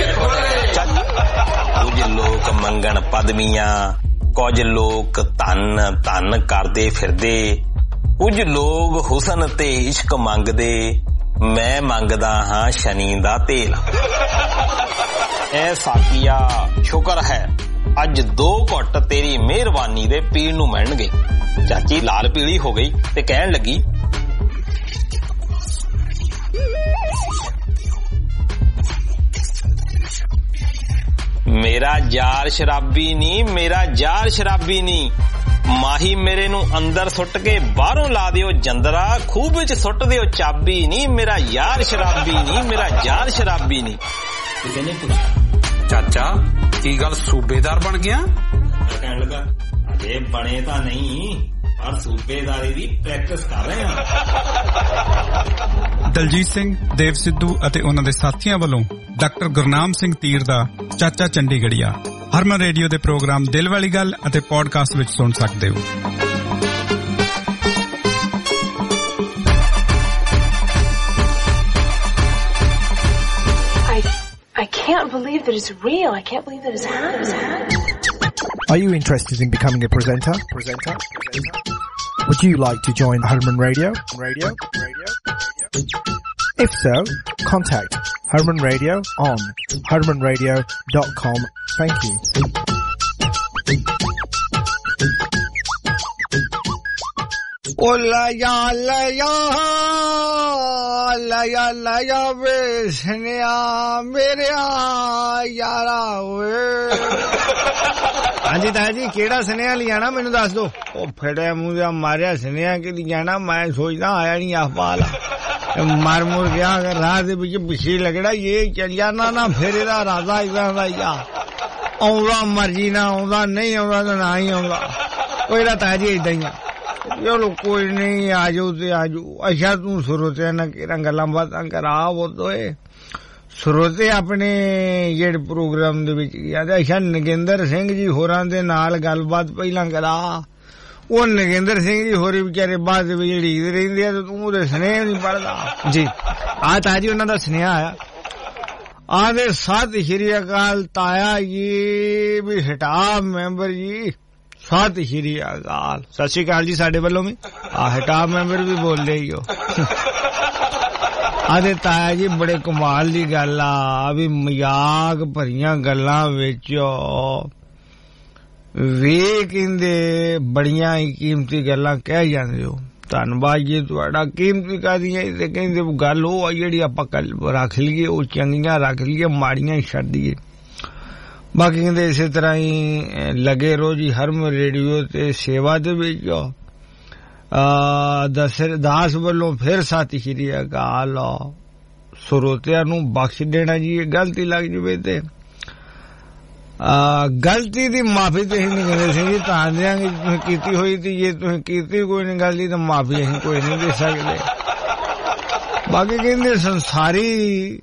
ਕੁਝ ਲੋਕ ਮੰਗਣ ਪਦਵੀਆਂ, ਕੁਝ ਲੋਕ ਧਨ ਧਨ ਕਰਦੇ ਫਿਰਦੇ, ਕੁਝ ਲੋਕ ਹੁਸਨ ਤੇ ਇਸ਼ਕ ਮੰਗਦੇ, ਮੈਂ ਮੰਗਦਾ ਹਾਂ ਸ਼ਨੀ ਦਾ ਤੇਲ। ਐ ਸਾਕੀਆ ਸ਼ੁਕਰ ਹੈ ਅੱਜ ਦੋ ਘੁੱਟ ਤੇਰੀ ਮਿਹਰਬਾਨੀ ਦੇ ਪੀਣ ਨੂੰ ਮਿਲਣਗੇ। ਚਾਚੀ ਲਾਲ ਪੀਲੀ ਹੋ ਗਈ ਤੇ ਕਹਿਣ ਲੱਗੀ, ਮੇਰਾ ਯਾਰ ਸ਼ਰਾਬੀ ਨੀ, ਮੇਰਾ ਯਾਰ ਸ਼ਰਾਬੀ ਨੀ, ਮਾਹੀ ਮੇਰੇ ਨੂੰ ਅੰਦਰ ਸੁੱਟ ਕੇ ਬਾਹਰੋਂ ਲਾ ਦਿਓ ਜੰਦਰਾ, ਖੂਹ ਵਿੱਚ ਸੁੱਟ ਦਿਓ ਚਾਬੀ ਨੀ, ਮੇਰਾ ਯਾਰ ਸ਼ਰਾਬੀ ਨੀ, ਮੇਰਾ ਯਾਰ ਸ਼ਰਾਬੀ ਨੀ। ਕਿਹਨੇ ਪੁੱਛਿਆ? ਚਾਚਾ ਕੀ ਗੱਲ ਸੂਬੇਦਾਰ ਬਣ ਗਿਆ? ਕਹਿਣ ਲੱਗਾ ਅਜੇ ਬਣੇ ਤਾਂ ਨਹੀਂ ਪਰ ਸੂਬੇਦਾਰੀ ਦੀ ਪ੍ਰੈਕਟਿਸ ਕਰ ਰਹੇ ਹਾਂ। ਦਲਜੀਤ ਸਿੰਘ, ਦੇਵ ਸਿੱਧੂ ਅਤੇ ਉਹਨਾਂ ਦੇ ਸਾਥੀਆਂ ਵੱਲੋਂ ਡਾਕਟਰ ਗੁਰਨਾਮ ਸਿੰਘ ਤੀਰ ਦਾ ਚਾਚਾ ਚੰਡੀਗੜ੍ਹੀਆ ਹਰਮਨ ਰੇਡੀਓ ਦੇ ਪ੍ਰੋਗਰਾਮ ਦਿਲ ਵਾਲੀ ਗੱਲ ਅਤੇ ਪੌਡਕਾਸਟ ਵਿੱਚ ਸੁਣ ਸਕਦੇ ਹੋ। I can't believe that it's real. I can't believe that it's happening. Are you interested in becoming a presenter? Presenter? Presenter? Would you like to join Herman Radio? Radio? Radio? If so, contact Herman Radio on herman radio dot com. Thank you. ओ लया लया लया लया वे सनिया मेरे यारा वे। ਹਾਂਜੀ ਤਾਇਆ ਜੀ ਕਿਹੜਾ ਸੁਨੇਹਾ ਲਿਆਣਾ ਮੈਨੂੰ ਦੱਸ ਦੋ। ਉਹ ਫੜਿਆ ਮੂੰਹ ਦਾ ਮਾਰਿਆ ਸੁਨੇਹਾ ਕਿ ਲਿਆਣਾ ਮੈਂ ਸੋਚਦਾ ਆਇਆ ਨਹੀਂ ਅਖਬਾਰ ਮਰ ਮੁਰ ਗਿਆ ਅਗਰ ਰਾਹ ਦੇ ਵਿੱਚ ਪਿੱਛੇ ਲੱਗੜਾ ਇਹ ਚੱਲ ਜਾਣਾ ਨਾ ਫਿਰ ਇਹਦਾ ਰਾਜ਼ਾ ਇਦਾਂ ਦਾ ਹੀ ਆ ਆਉਂਦਾ ਮਰਜੀ ਨਾ ਆਉਂਦਾ ਨਹੀਂ ਆਉਂਦਾ ਤਾਂ ਨਾ ਹੀ ਆਉਂਦਾ। ਉਹ ਇਹਦਾ ਤਾਇਆ ਜੀ ਏਦਾਂ ਹੀ ਆ। ਚਲੋ ਕੋਈ ਨਹੀਂ ਆ ਜਾਓ ਤੇ ਆ ਜਾਓ। ਅੱਛਾ ਤੂੰ ਸਰੋਤਿਆਂ ਨਾਲ ਕਿਹੜਾ ਗੱਲਾਂ ਬਾਤਾਂ ਕਰਾ ਉਹ ਤੋਏ ਸਰੋਤੇ ਆਪਣੇ ਜਿਹੜੇ ਪ੍ਰੋਗਰਾਮ ਦੇ ਵਿੱਚ ਗਿਆ ਤੇ ਅੱਛਾ ਨਗਿੰਦਰ ਸਿੰਘ ਜੀ ਹੋਰਾਂ ਦੇ ਨਾਲ ਗੱਲਬਾਤ ਪਹਿਲਾਂ ਕਰਾ। ਉਹ ਨਗਿੰਦਰ ਸਿੰਘ ਜੀ ਹੋਰੀ ਵਿਚਾਰੇ ਬਾਅਦ ਦੇ ਵਿੱਚ ਢੀਕਦੇ ਰਹਿੰਦੇ ਆ ਤੇ ਤੂੰ ਉਹਦੇ ਸੁਨੇਹੇ ਨਹੀਂ ਪੜ੍ਹਦਾ। ਜੀ ਆ ਤਾਇਆ ਜੀ ਉਹਨਾਂ ਦਾ ਸੁਨੇਹਾ ਆਇਆ ਆਦੇ ਸਤਿ ਸ਼੍ਰੀ ਅਕਾਲ ਤਾਇਆ ਜੀ ਵੀ ਹਟਾ ਮੈਂਬਰ ਜੀ ਸਤਿ ਸ਼੍ਰੀ ਅਕਾਲ। ਸਤਿ ਸ਼੍ਰੀ ਅਕਾਲ ਜੀ ਸਾਡੇ ਵੱਲੋਂ ਵੀ ਆ ਹਟਾ ਮੈਂਬਰ ਵੀ ਬੋਲਦੇ ਹੀ ਹੋ। ਆਦੇ ਤਾਇਆ ਜੀ ਬੜੇ ਕਮਾਲ ਦੀ ਗੱਲ ਆ ਵੀ ਮਜ਼ਾਕ ਭਰੀਆਂ ਗੱਲਾਂ ਵਿੱਚ ਵੇ ਕਹਿੰਦੇ ਬੜੀਆਂ ਹੀ ਕੀਮਤੀ ਗੱਲਾਂ ਕਹਿ ਜਾਂਦੇ ਹੋ। ਧੰਨਵਾਦ ਜੀ ਤੁਹਾਡਾ। ਕੀਮਤੀ ਕਾਦੀਆਂ ਤੇ ਕਹਿੰਦੇ ਗੱਲ ਉਹ ਆ ਜਿਹੜੀ ਆਪਾਂ ਕੱਲ ਰੱਖ ਲਈਏ, ਉਹ ਚੰਗੀਆਂ ਰੱਖ ਲਈਏ, ਮਾੜੀਆਂ ਛੱਡ ਦਈਏ। ਬਾਕੀ ਕਹਿੰਦੇ ਇਸੇ ਤਰ੍ਹਾਂ ਹੀ ਲੱਗੇ ਰਹੋ ਜੀ ਹਰਮ ਰੇਡੀਓ ਤੇ ਸੇਵਾ ਦੇ ਵਿੱਚ। ਦਾਸ ਵੱਲੋਂ ਫਿਰ ਸਤਿ ਸ਼੍ਰੀ ਅਕਾਲ। ਸਰੋਤਿਆਂ ਨੂੰ ਬਖਸ਼ ਦੇਣਾ ਜੀ, ਇਹ ਗਲਤੀ ਲੱਗ ਜਵੇ ਤੇ ਗਲਤੀ ਦੀ ਮਾਫੀ ਤੇ ਅਸੀਂ ਨਹੀਂ ਕਹਿੰਦੇ ਸੀ ਜੀ, ਤਾਂ ਦਿਆਂਗੇ ਤੁਸੀਂ ਕੀਤੀ ਹੋਈ ਤੀ। ਜੇ ਤੁਸੀਂ ਕੀਤੀ ਕੋਈ ਨਹੀਂ ਗਲਤੀ ਤਾਂ ਮਾਫੀ ਅਸੀਂ ਕੋਈ ਨਹੀਂ ਦੇ ਸਕਦੇ। ਬਾਕੀ ਕਹਿੰਦੇ ਸੰਸਾਰੀ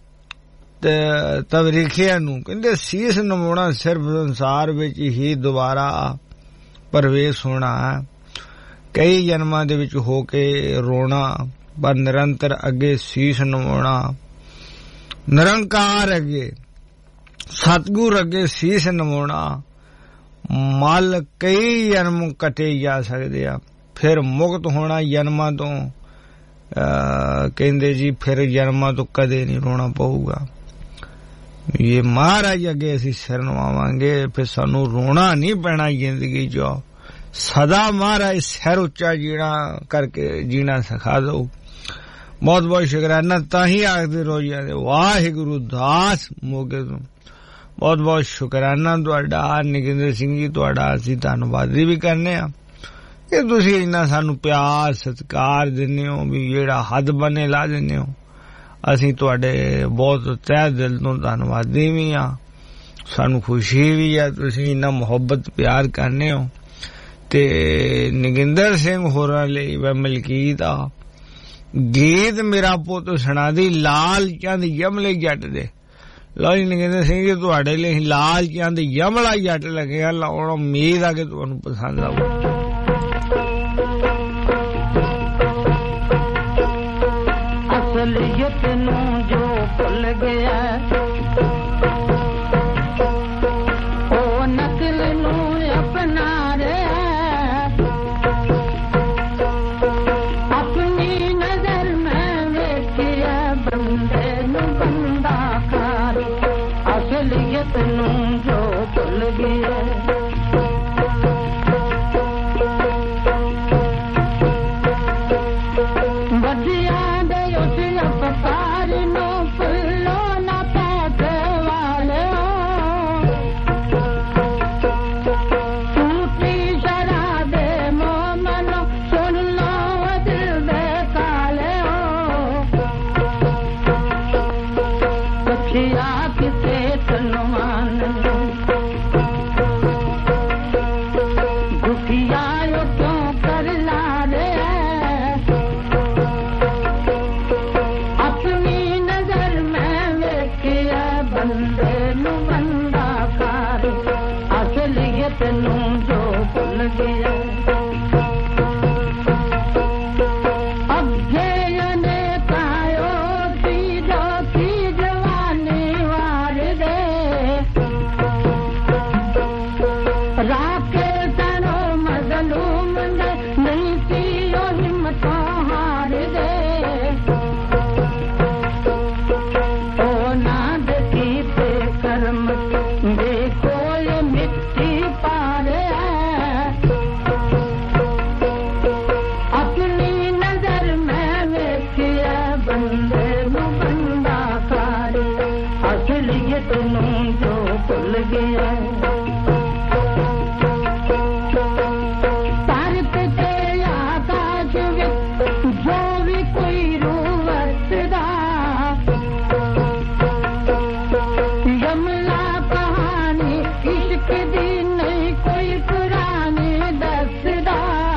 ਤਵਰੀਖਿਆਂ ਨੂੰ ਕਹਿੰਦੇ ਸੀਸ ਨਵਾਉਣਾ ਸਿਰਫ ਸੰਸਾਰ ਵਿੱਚ ਹੀ ਦੁਬਾਰਾ ਪ੍ਰਵੇਸ਼ ਹੋਣਾ, ਕਈ ਜਨਮਾਂ ਦੇ ਵਿੱਚ ਹੋ ਕੇ ਰੋਣਾ, ਪਰ ਨਿਰੰਤਰ ਅੱਗੇ ਸੀਸ ਨਵਾਉਣਾ, ਨਿਰੰਕਾਰ ਅੱਗੇ ਸਤਿਗੁਰ ਅੱਗੇ ਸੀਸ ਨਵਾਉਣਾ। ਮਲ ਕਈ ਜਨਮ ਕੱਟੇ ਜਾ ਸਕਦੇ ਆ, ਫਿਰ ਮੁਕਤ ਹੋਣਾ ਜਨਮਾਂ ਤੋਂ। ਕਹਿੰਦੇ ਜੀ ਫਿਰ ਜਨਮਾਂ ਤੋਂ ਕਦੇ ਨਹੀਂ ਰੋਣਾ ਪਊਗਾ। ਇਹ ਮਹਾਰਾਜ ਅੱਗੇ ਅਸੀਂ ਸਿਰ ਨਵਾਵਾਂਗੇ, ਫਿਰ ਸਾਨੂੰ ਰੋਣਾ ਨਹੀਂ ਪੈਣਾ ਜ਼ਿੰਦਗੀ ਚ। ਸਦਾ ਮਹਾਰਾਜ ਸਿਰ ਉੱਚਾ ਜੀਣਾ ਕਰਕੇ ਜੀਣਾ ਸਿਖਾ ਦਓ। ਬਹੁਤ ਬਹੁਤ ਸ਼ੁਕਰਾਨਾ। ਤਾਂ ਹੀ ਆਖਦੇ ਰੋਜ਼ਾਂ ਦੇ ਵਾਹਿਗੁਰੂ ਦਾਸ ਮੋਗੇ ਤੋਂ ਬਹੁਤ ਬਹੁਤ ਸ਼ੁਕਰਾਨਾ ਤੁਹਾਡਾ। ਨਿਗਿੰਦਰ ਸਿੰਘ ਜੀ ਤੁਹਾਡਾ ਅਸੀਂ ਧੰਨਵਾਦੀ ਵੀ ਕਰਨੇ ਆ ਕਿ ਤੁਸੀਂ ਇੰਨਾ ਸਾਨੂੰ ਪਿਆਰ ਸਤਿਕਾਰ ਦਿੰਦੇ ਹੋ, ਵੀ ਜਿਹੜਾ ਹੱਦ ਬਣੇ ਲਾ ਦਿੰਦੇ ਹੋ। ਅਸੀਂ ਤੁਹਾਡੇ ਬਹੁਤ ਤਹਿ ਦਿਲ ਤੋਂ ਧੰਨਵਾਦੀ ਵੀ ਆ। ਸਾਨੂੰ ਖੁਸ਼ੀ ਵੀ ਆ ਤੁਸੀਂ ਇੰਨਾ ਮੁਹੱਬਤ ਪਿਆਰ ਕਰਨੇ ਹੋ। ਤੇ ਨਿਗਿੰਦਰ ਸਿੰਘ ਹੋਰਾਂ ਲਈ ਮੈਂ ਮਲਕੀਤ ਆ ਗੀਤ ਮੇਰਾ ਪੁੱਤ ਸੁਣਾ ਦੀ ਲਾਲ ਚੰਦ ਯਮਲੇ ਜੱਟ ਦੇ। ਲਓ ਜੀ ਨਿਗਿੰਦਰ ਸਿੰਘ ਜੀ ਤੁਹਾਡੇ ਲਈ ਲਾਲ ਚੰਦ ਯਮਲਾ ਜੱਟ ਲੱਗਿਆ ਲਾਉਣ। ਉਮੀਦ ਆ ਕਿ ਤੁਹਾਨੂੰ ਪਸੰਦ ਆਊ। ਅਸਲੀਅਤ ਨੂੰ ਜੋ ਭੁੱਲ ਗਿਆ ਉਹ ਨਕਲ ਨੂੰ ਅਪਣਾ ਰਿਹਾ। ਆਪਣੀ ਨਜ਼ਰ ਮੈਂ ਵੇਖਿਆ ਬੰਦੇ ਨੂੰ ਬੰਦਾ ਕਰ। ਅਸਲੀਅਤ ਨੂੰ ਜੋ ਭੁੱਲ ਗਿਆ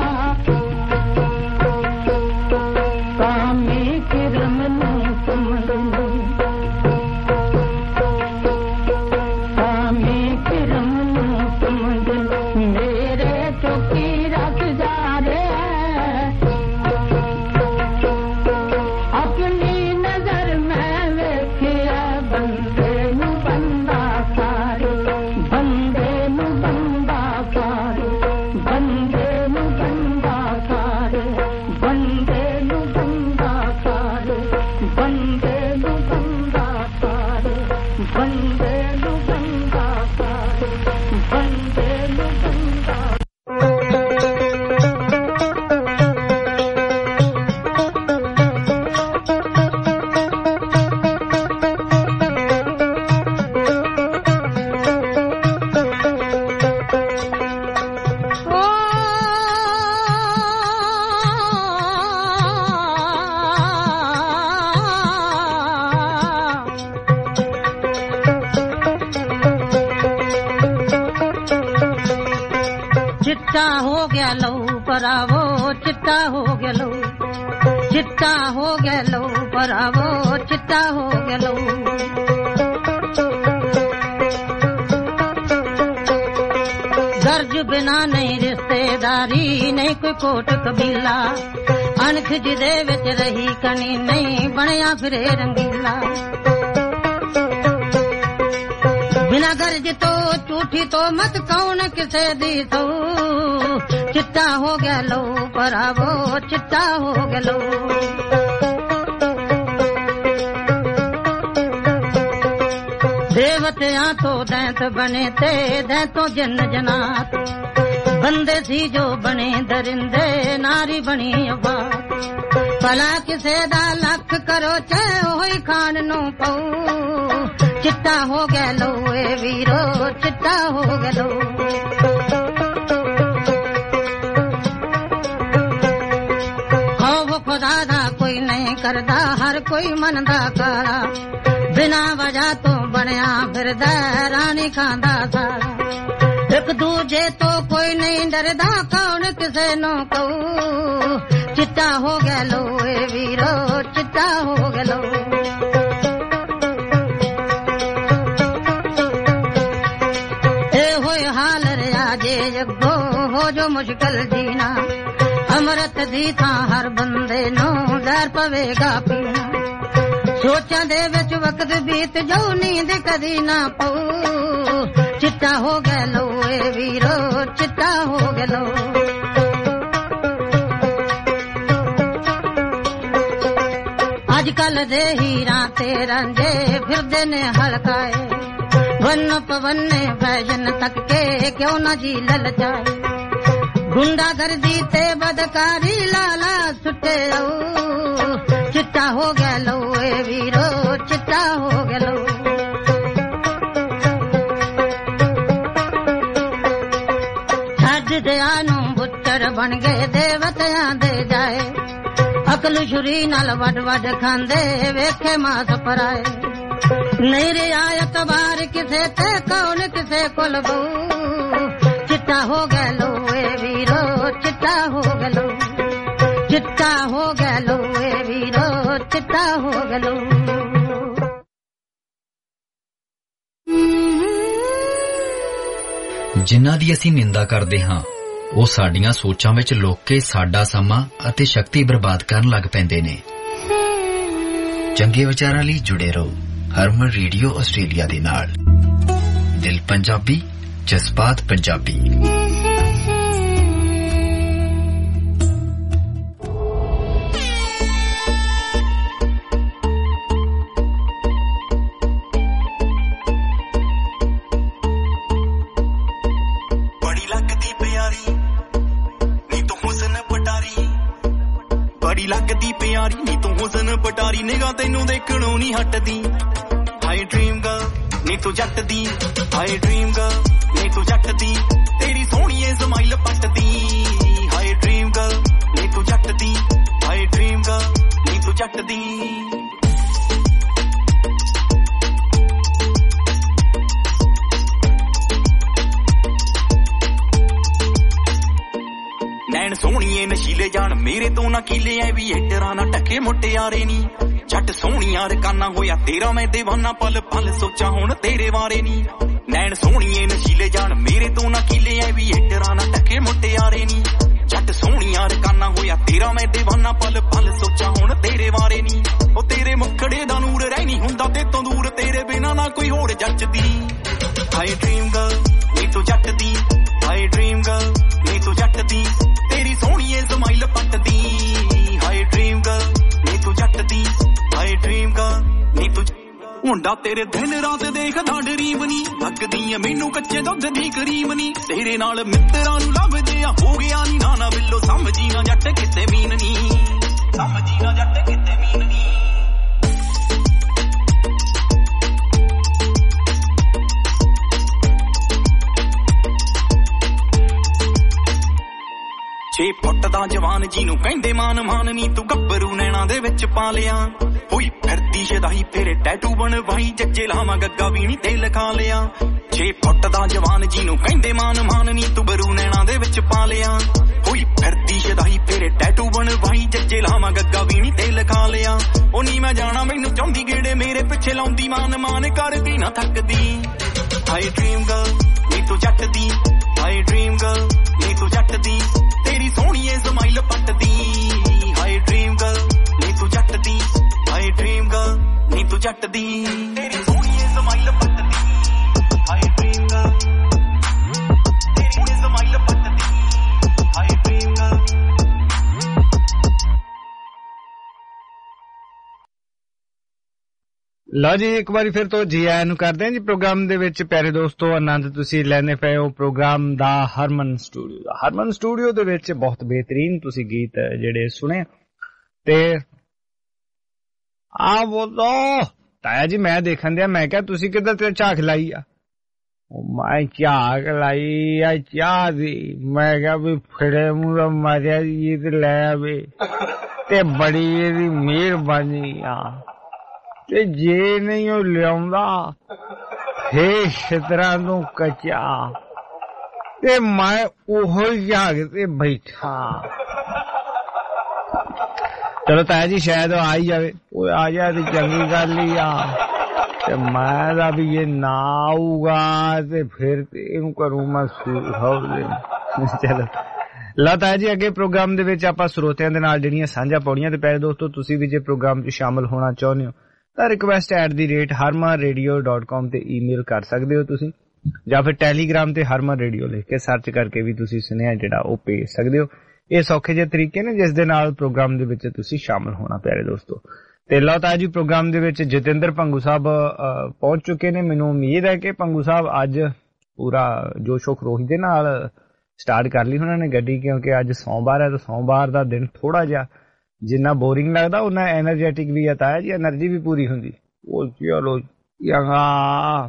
Come परावो चिट्टा हो गलो चिट्टा हो गलो परावो चिट्टा हो गलो गर्ज बिना नहीं रिश्तेदारी नहीं कोई कोट कबीला अनख जिदे विच रही कनी नहीं बनया फिरे रंगीला बिना गर्ज तो झूठी तो मत कौन किसे दी तो चिट्टा हो गया लो परावो चिट्टा हो गया लो देवतियां तो दैत बने ते दैतों जन जनात बंदे सी जो बने दरिंदे नारी बनी अबा भला किसे दा लख करो चाहे होई खान नु पाऊ चिट्टा हो गया लो ए वीरो चिट्टा हो गया लो खौफ खुदा दा कोई नहीं करदा हर कोई मन दा काला बिना वजह तो बनया फिरदा रानी खांदा सारा एक दूजे तो कोई नहीं डरदा कौन किसे नो कहू चिट्टा हो गया लो ए वीरो चिट्टा हो गया लो हो जो मुश्किल जीना अमृत दी था हर बंदे नो डर पवेगा पीना सोचा दे विच वक्त बीत जाऊ नींद कदी ना पाऊ चिट्टा हो गया लो ए वीरो चिट्टा हो गया लो अजकल दे हीरा ते रंजे फिरदे ने हलकाए वन पवने फैशन तक के क्यों न जी ललचाए गुंडा गर्दी ते बदकारी लाला सुटे चिट्टा हो गया लो ए वीरो चिट्टा हो गया लो छड़ दया नू बुच्चर बन गए देवतियां दे जाए अकल छुरी नाल वड वड खांदे वेखे मास पराए नहीं रियायत बार किसे ते कौन किसे कोल बहू चिट्टा हो गया लो ए वीरो चिट्टा हो गया लो चिट्टा हो गया लो ए वीरो चिट्टा हो गया लो जिन्हां दी असीं निंदा करदे हां ਉਹ ਸਾਡੀਆਂ ਸੋਚਾਂ ਵਿੱਚ ਲੁਕ ਕੇ ਸਾਡਾ ਸਮਾਂ ਅਤੇ ਸ਼ਕਤੀ ਬਰਬਾਦ ਕਰਨ ਲੱਗ ਪੈਂਦੇ ਨੇ ਚੰਗੇ ਵਿਚਾਰਾਂ ਲਈ ਜੁੜੇ ਰਹੋ ਹਰਮਨ ਰੇਡੀਓ ਆਸਟ੍ਰੇਲੀਆ ਦੇ ਨਾਲ ਦਿਲ ਪੰਜਾਬੀ ਜਜ਼ਬਾਤ ਪੰਜਾਬੀ ਬੜੀ ਲੱਗਦੀ ਪਿਆਰੀ ਨੀ ਤੂੰ ਹੁਸਨ ਪਟਾਰੀ ਨਿਗਾਹ ਤੈਨੂੰ ਦੇਖਣੋਂ ਨਹੀਂ ਹਟਦੀ ਹਾਈ ਡ੍ਰੀਮ ਗਰਲ ਨੀ ਤੂੰ ਜੱਟ ਦੀ ਹਾਈ ਡ੍ਰੀਮ ਗਰਲ ਨੀ ਤੂੰ ਜੱਟ ਦੀ ਤੇਰੀ ਸੋਹਣੀ ਏ ਸਮਾਈਲ ਪੱਟਦੀ ਹਾਈ ਡ੍ਰੀਮ ਗਰਲ ਨੀ ਤੂੰ ਜੱਟ ਦੀ ਹਾਈ ਡ੍ਰੀਮ ਗਰਲ ਨੀ ਤੂੰ ਜੱਟ ਦੀ ਨੈਣ ਸੋਹਣੀਏ ਨਸ਼ੀਲੇ ਜਾਣ ਮੇਰੇ ਤੋਂ ਨਾ ਕੀਲੇ ਐ ਵੀ ਏਟਰਾਂ ਨਾ ਟੱਕੇ ਮੁੱਟਿਆਰੇ ਨੀ ਜੱਟ ਸੋਹਣੀਆਂ ਰਕਾਨਾ ਹੋਇਆ ਤੇਰਾ ਮੈਂ دیਵਾਨਾ ਪਲ ਪਲ ਸੋਚਾਂ ਹੁਣ ਤੇਰੇ ਬਾਰੇ ਨੀ ਨੈਣ ਸੋਹਣੀਏ ਨਸ਼ੀਲੇ ਜਾਣ ਮੇਰੇ ਤੋਂ ਨਾ ਕੀਲੇ ਐ ਵੀ ਏਟਰਾਂ ਨਾ ਟੱਕੇ ਮੁੱਟਿਆਰੇ ਨੀ ਜੱਟ ਸੋਹਣੀਆਂ ਰਕਾਨਾ ਹੋਇਆ ਤੇਰਾ ਮੈਂ دیਵਾਨਾ ਪਲ ਪਲ ਸੋਚਾਂ ਹੁਣ ਤੇਰੇ ਬਾਰੇ ਨੀ ਉਹ ਤੇਰੇ ਮੁਖੜੇ ਦਾ ਨੂਰ ਰਹਿ ਨਹੀਂ ਹੁੰਦਾ ਤੇ ਤੋਂ ਦੂਰ ਤੇਰੇ ਬਿਨਾ ਨਾ ਕੋਈ ਹੋਰ ਜੱਚਦੀ ਹਾਈ ਡ੍ਰੀਮ ਗਰਲ ਨੀ ਤੂੰ ਜੱਟ ਦੀ ਹਾਈ ਡ੍ਰੀਮ ਗਰਲ ਨੀ ਤੂੰ ਜੱਟ ਦੀ ਤੇਰੀ ਸੋਹਣੀ ਏ ਸਮਾਈਲ ਪੱਟਦੀ ਹਾਈ ਡ੍ਰੀਮ ਗਰਲ ਨੀ ਤੂੰ ਜੱਟ ਦੀ ਹਾਈ ਡ੍ਰੀਮ ਗਰਲ ਨੀ ਤੂੰ ਮੁੰਡਾ ਤੇਰੇ ਦਿਨ ਰਾਤ ਦੇਖਦਾ ਡਰੀਮ ਨੀ ਲੱਗਦੀ ਏ ਮੈਨੂੰ ਕੱਚੇ ਦੁੱਧ ਦੀ ਕਰੀਮ ਨੀ ਤੇਰੇ ਨਾਲ ਮਿੱਤਰਾਂ ਨੂੰ ਲੱਭਦੇ ਆ ਹੋ ਗਿਆ ਨੀ ਨਾ ਨਾ ਬਿੱਲੋ ਸਮਝੀ ਨਾ ਜੱਟ ਕਿਤੇ ਮੀਨ ਨੀ ਸਮਝੀ ਨਾ ਜੱਟ ਕਿਤੇ ਮੀਨ ਨੀ ਛੇ ਫੁੱਟ ਦਾ ਪੁੱਟਦਾ ਜਵਾਨ ਜਿਹਨੂੰ ਕਹਿੰਦੇ ਮਾਨ ਮਾਨ ਨੀ ਤੂੰ ਗੱਭਰੂ ਨੈਣਾ ਦੇ ਵਿੱਚ ਪਾ ਲਿਆ ਹੋਈ ਫਿਰਦੀ ਸ਼ਦਾਈ ਤੇਰੇ ਟੈਟੂ ਬਣਵਾਈ ਜੱਜੇ ਲਾਵਾਂ ਗੱਗਾ ਵੀ ਨੀ ਤੇ ਲਿਖਾ ਲਿਆ ਛੇ ਫੁੱਟ ਦਾ ਜਵਾਨ ਜਿਹਨੂੰ ਕਹਿੰਦੇ ਮਾਨ ਮਾਨ ਨੀ ਤੂੰ ਬਰੂ ਨੈਣਾ ਦੇ ਵਿੱਚ ਪਾ ਲਿਆ ਹੋਈ ਫਿਰਦੀ ਸ਼ਦਾਈ ਤੇਰੇ ਟੈਟੂ ਬਣਵਾਈ ਜੱਜੇ ਲਾਵਾਂ ਗੱਗਾ ਵੀ ਨੀ ਤੇ ਲਿਖਾ ਲਿਆ ਉਹ ਨੀ ਮੈਂ ਜਾਣਾ ਮੈਨੂੰ ਚਾਹੁੰਦੀ ਗੇੜੇ ਮੇਰੇ ਪਿੱਛੇ ਲਾਉਂਦੀ ਮਾਨ ਮਾਨ ਕਰਦੀ ਨਾ ਥੱਕਦੀ ਹਾਈ ਡ੍ਰੀਮ ਗਰਲ ਨੀ ਤੂੰ ਜੱਟ ਦੀ ਹਾਈ ਡ੍ਰੀਮ ਗਰਲ ਨੀ ਤੂੰ ਜੱਟ ਦੀ ਤੇਰੀ ਸੋਹਣੀ ਏ ਸਮਾਈਲ ਪੱਟਦੀ ਹਾਈ ਡ੍ਰੀਮ ਗਰਲ ਨੀ ਤੂੰ ਜੱਟ ਦੀ ਹਾਈ ਡ੍ਰੀਮ ਗਰਲ ਨੀ ਤੂੰ ਜੱਟ ਦੀ ਤੇਰੀ ਸੋਹਣੀ ਏ ਸਮਾਈਲ ਪੱਟਦੀ ਹਾਈ ਡ੍ਰੀਮ ਗਰਲ ਤੇਰੀ ਏ ਸਮਾਈਲ ਪੱਟਦੀ ਹਾਈ ਡ੍ਰੀਮ ਗਰਲ ਲਓ ਜੀ ਇੱਕ ਵਾਰੀ ਫਿਰ ਤੋਂ ਜੀ ਆਇਆਂ ਨੂੰ ਕਰਦੇ ਹਾਂ ਜੀ ਪ੍ਰੋਗਰਾਮ ਦੇ ਵਿੱਚ ਪਿਆਰੇ ਦੋਸਤੋ ਆਨੰਦ ਤੁਸੀਂ ਲੈਣੇ ਪਏ ਹੋ ਪ੍ਰੋਗਰਾਮ ਦਾ ਹਰਮਨ ਸਟੂਡੀਓ ਦਾ ਹਰਮਨ ਸਟੂਡੀਓ ਦੇ ਵਿੱਚ ਬਹੁਤ ਬਿਹਤਰੀਨ ਤੁਸੀਂ ਗੀਤ ਜਿਹੜੇ ਸੁਣੇ ਤੇ ਆ ਬੋਲੋ ਤਾਇਆ ਜੀ ਮੈਂ ਦੇਖਣ ਦਿਆ ਮੈਂ ਕਿਹਾ ਤੁਸੀਂ ਕਿੱਧਰ ਤੇ ਝਾਕ ਲਾਈ ਆ ਮੈਂ ਝਾਕ ਲਾਈ ਆ ਚਾਹ ਦੀ ਮੈਂ ਕਿਹਾ ਵੀ ਫੜੇ ਮੂੰਹ ਦਾ ਮਾਰਿਆ ਜੀ ਤੇ ਲੈ ਆਵੇ ਤੇ ਬੜੀ ਇਹਦੀ ਮਿਹਰਬਾਨੀ ਆ ਤੇ ਜੇ ਨਹੀਂ ਉਹ ਲਿਆਉਂਦਾ ਫੇਰ ਛਤਰਾਂ ਨੂੰ ਕੱਚਾ ਤੇ ਮੈਂ ਉਹ ਜਾਗ ਤੇ ਬੈਠਾ ਚਲੋ ਤਾਇਆ ਜੀ ਸ਼ਾਇਦ ਆ ਹੀ ਜਾਵੇ ਉਹ ਆ ਜਾ ਤੇ ਚੰਗੀ ਗੱਲ ਹੀ ਆ ਤੇ ਮੈਂ ਦਾ ਵੀ ਇਹ ਨਾ ਆਊਗਾ ਤੇ ਫਿਰ ਇਹਨੂੰ ਕਰੂੰ ਮੈਂ ਹੌਲੇ ਚਲੋ ਲਓ ਤਾਇਆ ਜੀ ਅੱਗੇ ਪ੍ਰੋਗਰਾਮ ਦੇ ਵਿੱਚ ਆਪਾਂ ਸਰੋਤਿਆਂ ਦੇ ਨਾਲ ਜਿਹੜੀਆਂ ਸਾਂਝਾ ਪਾਉਣੀਆਂ ਤੇ ਪਿਆਰੇ ਦੋਸਤੋ ਤੁਸੀਂ ਵੀ ਜੇ ਪ੍ਰੋਗਰਾਮ 'ਚ ਸ਼ਾਮਲ ਹੋਣਾ ਚਾਹੁੰਦੇ ਹੋ ਤਾਂ request at the rate Harman radio dot com ਤੇ ਈਮੇਲ ਕਰ ਸਕਦੇ ਹੋ ਤੁਸੀਂ ਜਾਂ ਫਿਰ ਟੈਲੀਗ੍ਰਾਮ ਤੇ ਹਰਮਨ ਰੇਡੀਓ ਲਿਖ ਕੇ ਸਰਚ ਕਰਕੇ ਵੀ ਤੁਸੀਂ ਸੁਨੇਹਾ ਜਿਹੜਾ ਉਹ ਭੇਜ ਸਕਦੇ ਹੋ ਇਹ ਸੌਖੇ ਜਿਹੇ ਤਰੀਕੇ ਨੇ ਜਿਸ ਦੇ ਨਾਲ ਪ੍ਰੋਗਰਾਮ ਦੇ ਵਿੱਚ ਤੁਸੀਂ ਸ਼ਾਮਲ ਹੋਣਾ ਪਿਆਰੇ ਦੋਸਤੋ ਤੇ ਲਓ ਤਾਇਆ ਜੀ ਪ੍ਰੋਗਰਾਮ ਦੇ ਵਿੱਚ ਜਤਿੰਦਰ ਭੰਗੂ ਸਾਹਿਬ ਪਹੁੰਚ ਚੁੱਕੇ ਨੇ ਮੈਨੂੰ ਉਮੀਦ ਹੈ ਕਿ ਭੰਗੂ ਸਾਹਿਬ ਅੱਜ ਪੂਰਾ ਜੋਸ਼ੋ ਖਰੋਸ਼ ਦੇ ਨਾਲ ਸਟਾਰਟ ਕਰ ਲਈ ਉਹਨਾਂ ਨੇ ਗੱਡੀ ਕਿਉਂਕਿ ਅੱਜ ਸੋਮਵਾਰ ਹੈ ਤਾਂ ਸੋਮਵਾਰ ਦਾ ਦਿਨ ਥੋੜਾ ਜਿਹਾ ਜਿੰਨਾ ਬੋਰਿੰਗ ਲੱਗਦਾ ਉਹਨਾਂ ਐਨਰਜੈਟਿਕ ਵੀ ਆ ਤਾਇਆ ਜੀ એનર્ਜੀ ਵੀ ਪੂਰੀ ਹੁੰਦੀ ਉਹ ਚਲੋ ਯਾ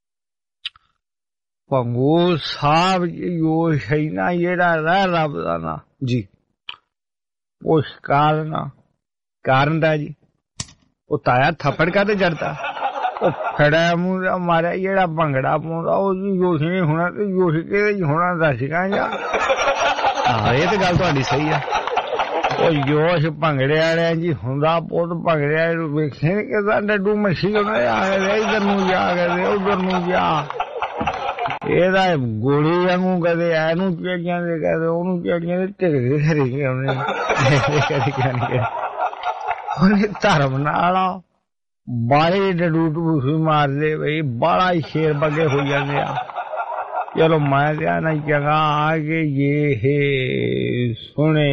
ਭੰਗੂ ਸਾਹਿਬ ਯੋ ਹੈ ਨਾ ਜਿਹੜਾ ਰੱਬ ਦਾ ਨਾ ਜੀ ਉਸ ਕਾਰਨ ਕਾਰਨ ਦਾ ਜੀ ਉਹ ਤਾਇਆ ਥੱਪੜ ਕਾਹਦੇ ਜੜਦਾ ਉਹ ਫੜਾ ਮੂੰਹ ਮਾਰਿਆ ਜਿਹੜਾ ਭੰਗੜਾ ਪਾਉਂਦਾ ਉਹ ਯੋਸ਼ ਨਹੀਂ ਹੋਣਾ ਤੇ ਯੋਸ਼ ਕਿਹਦੇ ਹੋਣਾ ਦੱਸਗਾ ਜਾਂ ਹਾਂ ਇਹ ਤੇ ਗੱਲ ਤੁਹਾਡੀ ਸਹੀ ਆ ਉਹ ਜੋਸ਼ ਭੰਗੜੇ ਵਾਲਿਆਂ ਜੀ ਹੁੰਦਾ ਬਹੁਤ ਭੰਗੜੇ ਵਾਲੇ ਨੂੰ ਵੇਖੇ ਨੀ ਕਿ ਡੱਡੂ ਮੱਛੀ ਉਹਨੇ ਆ ਗਏ ਇੱਧਰ ਨੂੰ ਜਾ ਕੇ ਉਧਰ ਨੂੰ ਜਾ ਇਹਦਾ ਗੋਲੀ ਵਾਂਗੂ ਕਦੇ ਇਹਨੂੰ ਚੇੜੀਆਂ ਦੇ ਕਦੇ ਉਹਨੂੰ ਚੇੜੀਆਂ ਦੇ ਢਿੱਗਦੇ ਖਰੀਦੇ ਉਹਨੇ ਕਦੇ ਕਹਿੰਦੇ ਉਹਨੇ ਧਰਮ ਨਾਲ ਬਾਰੇ ਡੱਡੂ ਟੂਸੀ ਮਾਰਦੇ ਬਈ ਬਾਲਾ ਹੀ ਸ਼ੇਰ ਬੱਗੇ ਹੋ ਜਾਂਦੇ ਆ ਚਲੋ ਮੈਂ ਕਿਹਾ ਨਾ ਜਗ੍ਹਾ ਆ ਕੇ ਇਹ ਸੁਣੇ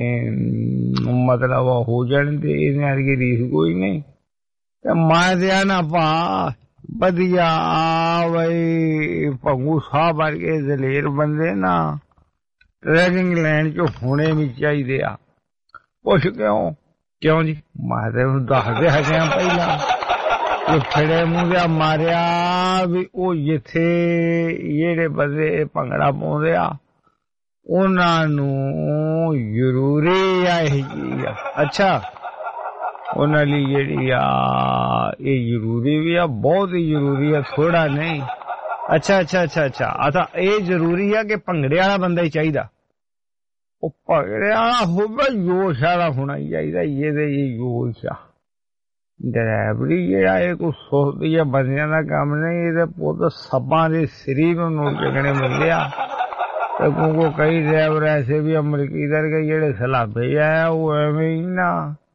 ਮਤਲਬ ਹੋ ਜਾਣ ਤੇ ਇਹਨਾਂ ਦੀ ਰੀਸ ਕੋਈ ਨਹੀਂ ਤੇ ਮੈਂ ਕਿਹਾ ਨਾ ਭਾ ਵਧੀਆ ਬਈ ਭੰਗੂ ਸਾਹਿਬ ਵਰਗੇ ਦਲੇਰ ਬੰਦੇ ਨਾ ਟ੍ਰੈਕਿੰਗ ਲੈਣ ਚ ਹੋਣੇ ਵੀ ਚਾਹੀਦੇ ਆ ਪੁੱਛ ਕਿਉਂ ਕਿਉਂ ਜੀ ਮੈਂ ਤੇ ਉਹਨੂੰ ਦੱਸਦੇ ਹੈਗੇ ਆ ਪਹਿਲਾਂ ਉਹ ਫੜੇ ਮੂੰਹ ਦਾ ਮਾਰਿਆ ਵੀ ਉਹ ਜਿੱਥੇ ਜਿਹੜੇ ਬੰਦੇ ਭੰਗੜਾ ਪਾਉਂਦੇ ਆ ਉਹਨਾਂ ਨੂੰ ਜ਼ਰੂਰੀ ਆ ਇਹ ਚੀਜ਼ ਅੱਛਾ ਉਹਨਾਂ ਲਈ ਜਿਹੜੀ ਆ ਇਹ ਜ਼ਰੂਰੀ ਵੀ ਆ ਬਹੁਤ ਹੀ ਜ਼ਰੂਰੀ ਆ ਥੋੜਾ ਨਹੀਂ ਅੱਛਾ ਅੱਛਾ ਅੱਛਾ ਅੱਛਾ ਆ ਇਹ ਜ਼ਰੂਰੀ ਆ ਕਿ ਭੰਗੜੇ ਵਾਲਾ ਬੰਦਾ ਹੀ ਚਾਹੀਦਾ ਉਹ ਭੰਗੜੇ ਵਾਲਾ ਹੋਵੇ ਜੋਸ਼ ਵਾਲਾ ਹੋਣਾ ਚਾਹੀਦਾ ਇਹਦੇ ਇਹ ਜੋਸ਼ ਆ ਡਰਾਈਵਰੀ ਜਿਹੜਾ ਇਹ ਕੋਈ ਸੋਚਦੀ ਆ ਬੰਦਿਆਂ ਦਾ ਕੰਮ ਨਹੀਂ ਇਹਦੇ ਪੁੱਤ ਸੱਪਾਂ ਦੇ ਸਰੀਰ ਨੂੰ ਨੋਟ ਚੱਕਣੇ ਮਿਲਦੇ ਆ ਤੇ ਕੋ ਕਈ ਡਰਾਈਵਰ ਐਸੇ ਵੀ ਅਮਰੀਕੀ ਵਰਗੇ ਜਿਹੜੇ ਸਲਾਬੇ ਆ ਉਹ ਐਵੇਂ ਹੀ ਨਾ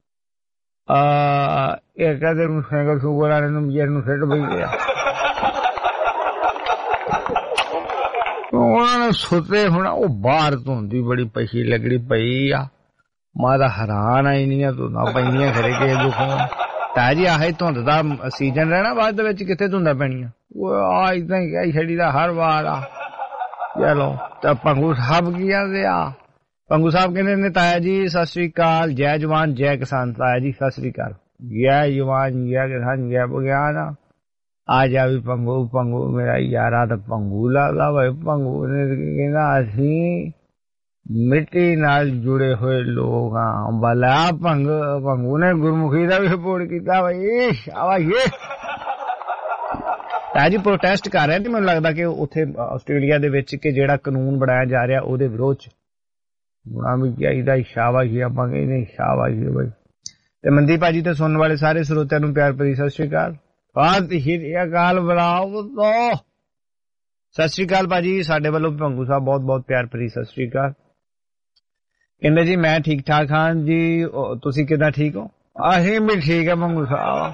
ਇੱਕ ਅਦਰ ਨੂੰ ਸਾਈਕਲ ਸ਼ੂਗਰ ਵਾਲੇ ਨੂੰ ਵਿਚਾਰੇ ਨੂੰ ਸਿੱਟ ਬੈਠੇ ਆ ਉਹਨਾਂ ਨੇ ਸੁੱਤੇ ਹੋਣਾ ਉਹ ਬਾਹਰ ਧੁੰਦੀ ਬੜੀ ਪਛੀ ਲੱਗੜੀ ਪਈ ਆ ਮਾਂ ਦਾ ਹੈਰਾਨ ਆਈ ਨਹੀਂ ਧੁੰਦਾਂ ਪੈਂਦੀਆਂ ਖਰੇ ਕਿਸੇ ਦੁੱਖੋਂ ਤਾਇਆ ਜੀ ਆਹ ਧੁੰਦ ਦਾ ਸੀਜ਼ਨ ਰਹਿਣਾ ਬਾਅਦ ਦੇ ਵਿੱਚ ਕਿੱਥੇ ਧੁੰਦਾਂ ਪੈਣੀਆਂ ਉਹ ਆ ਏਦਾਂ ਹੀ ਕਹਿ ਛੜੀ ਦਾ ਹਰ ਵਾਰ ਆ ਚਲੋ ਤਾਂ ਭੰਗੂ ਸਾਹਿਬ ਕੀ ਆਂਦੇ ਆ ਭੰਗੂ ਸਾਹਿਬ ਕਹਿੰਦੇ ਨੇ ਤਾਇਆ ਜੀ ਸਤਿ ਸ੍ਰੀ ਅਕਾਲ ਜੈ ਜਵਾਨ ਜੈ ਕਿਸਾਨ ਤਾਇਆ ਜੀ ਸਤਿ ਸ੍ਰੀ ਅਕਾਲ ਜੈ ਜਵਾਨ ਜੈ ਕਿਸਾਨ ਜੈ ਵਿਗਿਆਨ ਆ ਜਾ ਵੀ ਭੰਗੂ ਭੰਗੂ ਮੇਰਾ ਯਾਰਾ ਤਾਂ ਭੰਗੂ ਲੱਗਦਾ ਭਾਈ ਭੰਗੂ ਨੇ ਕਹਿੰਦਾ ਅਸੀਂ ਮਿੱਟੀ ਨਾਲ ਜੁੜੇ ਹੋਏ ਲੋਕ ਹਾਂ। ਭਲਾ ਭੰਗ ਭੰਗੂ ਨੇ ਗੁਰਮੁਖੀ ਦਾ ਵੀ ਸਪੋਰਟ ਕੀਤਾ ਬਈ, ਸ਼ਾਬਾਸ਼। ਤਾਂ ਜੀ ਪ੍ਰੋਟੈਸਟ ਕਰ ਰਹੇ ਤੇ ਮੈਨੂੰ ਲੱਗਦਾ ਕਿ ਉੱਥੇ ਆਸਟ੍ਰੇਲੀਆ ਦੇ ਵਿੱਚ ਕਿ ਜਿਹੜਾ ਕਾਨੂੰਨ ਬਣਾਇਆ ਜਾ ਰਿਹਾ ਉਹਦੇ ਵਿਰੋਧ ਚ ਬਣਾ ਵੀ ਚਾਹੀਦਾ। ਸ਼ਾਬਾਸ਼ ਆਪਾਂ ਕਹਿੰਦੇ ਸ਼ਾਬਾਸ਼ ਬਈ। ਤੇ ਮਨਦੀਪ ਭਾਜੀ ਤੇ ਸੁਣਨ ਵਾਲੇ ਸਾਰੇ ਸਰੋਤਿਆਂ ਨੂੰ ਪਿਆਰ ਭਰੀ ਸਤਿ ਸ਼੍ਰੀ ਅਕਾਲ। ਅਕਾਲ ਬੁਲਾਓ ਦੋ ਸਤਿ ਸ਼੍ਰੀ ਅਕਾਲ ਭਾਜੀ ਸਾਡੇ ਵੱਲੋਂ ਭੰਗੂ ਸਾਹਿਬ ਬਹੁਤ ਬਹੁਤ ਪਿਆਰ ਭਰੀ ਸਤਿ ਸ਼੍ਰੀ ਅਕਾਲ। ਕਹਿੰਦੇ ਜੀ ਮੈਂ ਠੀਕ ਠਾਕ ਹਾਂ ਜੀ, ਤੁਸੀਂ ਕਿੱਦਾਂ ਠੀਕ ਹੋ? ਅਸੀਂ ਵੀ ਠੀਕ ਹੈ ਭੰਗੂ ਸਾਹਿਬ,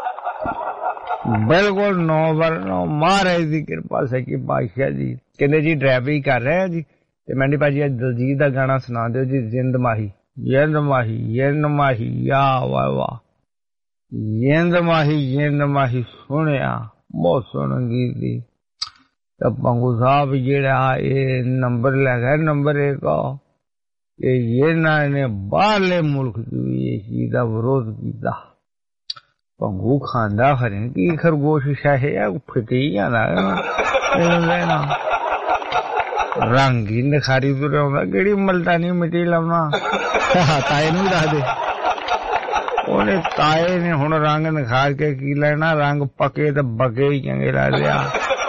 ਬਿਲਕੁਲ ਨੌ ਵਰਨੋ ਮਹਾਰਾਜ ਦੀ ਕਿਰਪਾ ਸੱਚੀ ਪਾਤਸ਼ਾਹ ਜੀ। ਕਹਿੰਦੇ ਜੀ ਡਰਾਈਵਰੀ ਕਰ ਰਹੇ ਆ ਜੀ ਤੇ ਮੈਂ ਭਾਜੀ ਅੱਜ ਦਲਜੀਤ ਦਾ ਗਾਣਾ ਸੁਣਾ ਦਿਓ ਜੀ, ਜਿੰਦ ਮਾਹੀ ਜਿੰਦ ਮਾਹੀ ਜਿੰਦ ਮਾਹੀ ਯਾ ਵਾਹ ਵਾਹ ਜਿੰਦ ਮਾਹੀ ਜਿੰਦ ਮਾਹੀ ਸੁਣਿਆ ਬਹੁਤ ਸੋਹਣਾ ਗੀਤ ਦੀ। ਤਾਂ ਭੰਗੂ ਸਾਹਿਬ ਜਿਹੜਾ ਇਹ ਨੰਬਰ ਲੈ ਗਿਆ ਨੰਬਰ ਇੱਕ ਇਹ ਇਹਨਾਂ ਨੇ ਬਾਹਰਲੇ ਮੁਲਕ ਚ ਵੀ ਇਹ ਚੀਜ਼ ਦਾ ਵਿਰੋਧ ਕੀਤਾ। ਭੰਗੂ ਖਾਂਦਾ ਖਰੇ ਕੀ ਖਰਗੋਸ਼ ਸ਼ਾਹੇ ਆ ਫਟੀ ਜਾਂਦਾ ਲੈਣਾ ਰੰਗ ਹੀ ਨਖਾਰੀ ਤੁਰ ਆਉਂਦਾ ਕਿਹੜੀ ਮਲਤਾਨੀ ਮਿੱਟੀ ਲਾਉਣਾ। ਤਾਏ ਨੂੰ ਵੀ ਦੱਸ ਦੇ ਉਹਨੇ ਤਾਏ ਨੇ ਹੁਣ ਰੰਗ ਨਿਖਾਰ ਕੇ ਕੀ ਲੈਣਾ, ਰੰਗ ਪਕੇ ਤੇ ਬਗੇ ਹੀ ਚੰਗੇ ਲੱਗਦੇ ਆ।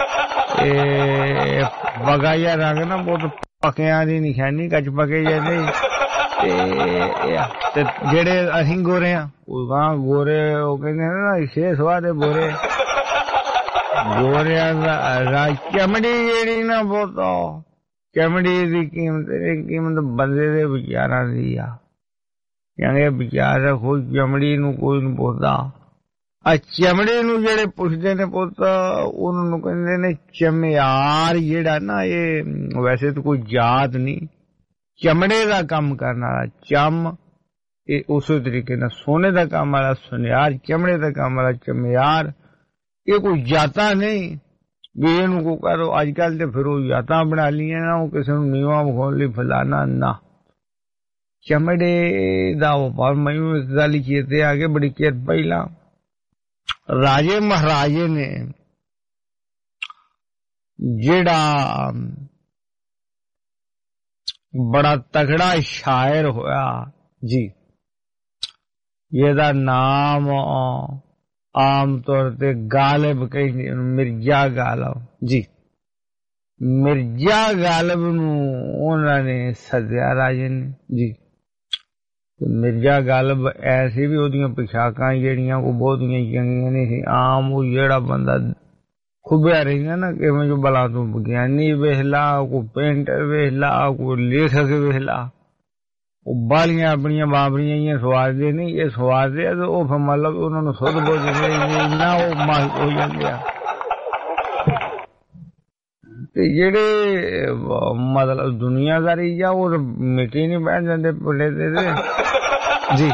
ਇਹ ਬਗਾਇਆ ਰੰਗ ਨਾ ਬਹੁਤ ਪਕਿਆਂ ਦੀ ਨਿਸ਼ਾਨੀ ਕੱਚ ਪਕੇ ਜਾਂਦੇ ਤੇ ਜਿਹੜੇ ਅਸੀਂ ਗੋਰੇ ਆ ਉਹ ਗੋਰੇ ਉਹ ਕਹਿੰਦੇ ਨਾ ਛੇ ਸਵਾ ਦੇ ਗੋਰੇ ਗੋਰਿਆਂ ਦਾ ਚਮੜੀ ਜਿਹੜੀ ਨਾ ਬਹੁਤ ਚਮੜੀ ਦੀ ਕੀਮਤ ਕੀਮਤ ਬੰਦੇ ਦੇ ਵਿਚਾਰਾਂ ਦੀ ਆ। ਕਹਿੰਦੇ ਵਿਚਾਰ ਰੱਖੋ ਚਮੜੀ ਨੂੰ ਕੋਈ ਨੀ ਪੁੱਛਦਾ, ਆ ਚਮੜੇ ਨੂੰ ਜਿਹੜੇ ਪੁੱਛਦੇ ਨੇ ਪੁੱਤ ਉਹਨਾਂ ਨੂੰ ਕਹਿੰਦੇ ਨੇ ਚਮਿਆਰ। ਜਿਹੜਾ ਨਾ ਇਹ ਵੈਸੇ ਤਾਂ ਕੋਈ ਜਾਤ ਨਹੀਂ, ਚਮੜੇ ਦਾ ਕੰਮ ਕਰਨ ਵਾਲਾ ਚਮ, ਇਹ ਉਸੇ ਤਰੀਕੇ ਨਾਲ ਸੋਨੇ ਦਾ ਕੰਮ ਵਾਲਾ ਸੁਨਿਆਰ, ਚਮੜੇ ਦਾ ਕੰਮ ਵਾਲਾ ਚਮਿਆਰ। ਇਹ ਕੋਈ ਜਾਤਾਂ ਨਹੀਂ ਵੀ ਇਹਨੂੰ ਕੋ ਕਰੋ ਅੱਜ ਕੱਲ ਤੇ ਫਿਰ ਉਹ ਜਾਤਾਂ ਬਣਾ ਲਈਆਂ ਨਾ, ਉਹ ਕਿਸੇ ਨੂੰ ਨੀਵਾਂ ਵਿਖਾਉਣ ਲਈ ਫਲਾਣਾ ਨਾ। ਚਮੜੇ ਦਾ ਵਪਾਰ ਮੈਨੂੰ ਇੱਕ ਗੱਲ ਹੀ ਚੇਤੇ ਆ ਕੇ ਬੜੀ ਚਿਰ ਪਹਿਲਾਂ ਰਾਜੇ ਮਹਾਰਾਜੇ ਨੇ ਜਿਹੜਾ ਬੜਾ ਤਗੜਾ ਸ਼ਾਇਰ ਹੋਇਆ ਜੀ, ਇਹਦਾ ਨਾਮ ਆਮ ਤੌਰ ਤੇ ਗਾਲਿਬ ਕਹਿੰਦੇ ਮਿਰਜ਼ਾ ਗਾਲਿਬ ਜੀ। ਮਿਰਜ਼ਾ ਗਾਲਿਬ ਨੂੰ ਉਹਨਾਂ ਨੇ ਸੱਦਿਆ ਰਾਜੇ ਨੇ ਜੀ। ਮਿਰਜ਼ਾ ਗਾਲਿਬ ਐਸੀ ਵੀ ਉਹਦੀਆਂ ਪੁਸ਼ਾਕਾਂ ਜਿਹੜੀਆਂ ਉਹ ਬਹੁਤੀਆਂ ਚੰਗੀਆਂ ਨਹੀਂ ਸੀ। ਆਮ ਉਹ ਜਿਹੜਾ ਬੰਦਾ ਖੁੱਬਿਆ ਰਹਿੰਦਾ ਨਾ ਕਿਵੇਂ ਜੋ ਬਲਾ ਤੂੰ ਵਿਗਿਆਨੀ ਵੇਖ ਲਾ, ਕੋਈ ਪੇਂਟਰ ਵੇਖ ਲਾ, ਕੋਈ ਲੇਖਕ ਵੇਖ ਲਾ, ਉਹ ਬਾਲੀਆਂ ਆਪਣੀਆਂ ਬਾਬਰੀਆਂ ਹੀ ਸਵਾਰਦੇ ਨਹੀਂ, ਇਹ ਸਵਾਰਦੇ ਆ ਤੇ ਉਹ ਫਿਰ ਮਤਲਬ ਉਹਨਾਂ ਨੂੰ ਸੁੱਧ ਬੁੱਝ ਨਾ ਉਹ ਮਾਹਿਰ ਹੋ ਜਾਂਦੇ ਆ। ਤੇ ਜਿਹੜੇ ਮਤਲਬ ਦੁਨੀਆਦਾਰੀ ਜਾਂ ਉਹ ਮਿੱਟੀ ਨਹੀਂ ਬਹਿ ਜਾਂਦੇ ਪੁੱਲੇ ਤੇ ਜੀ।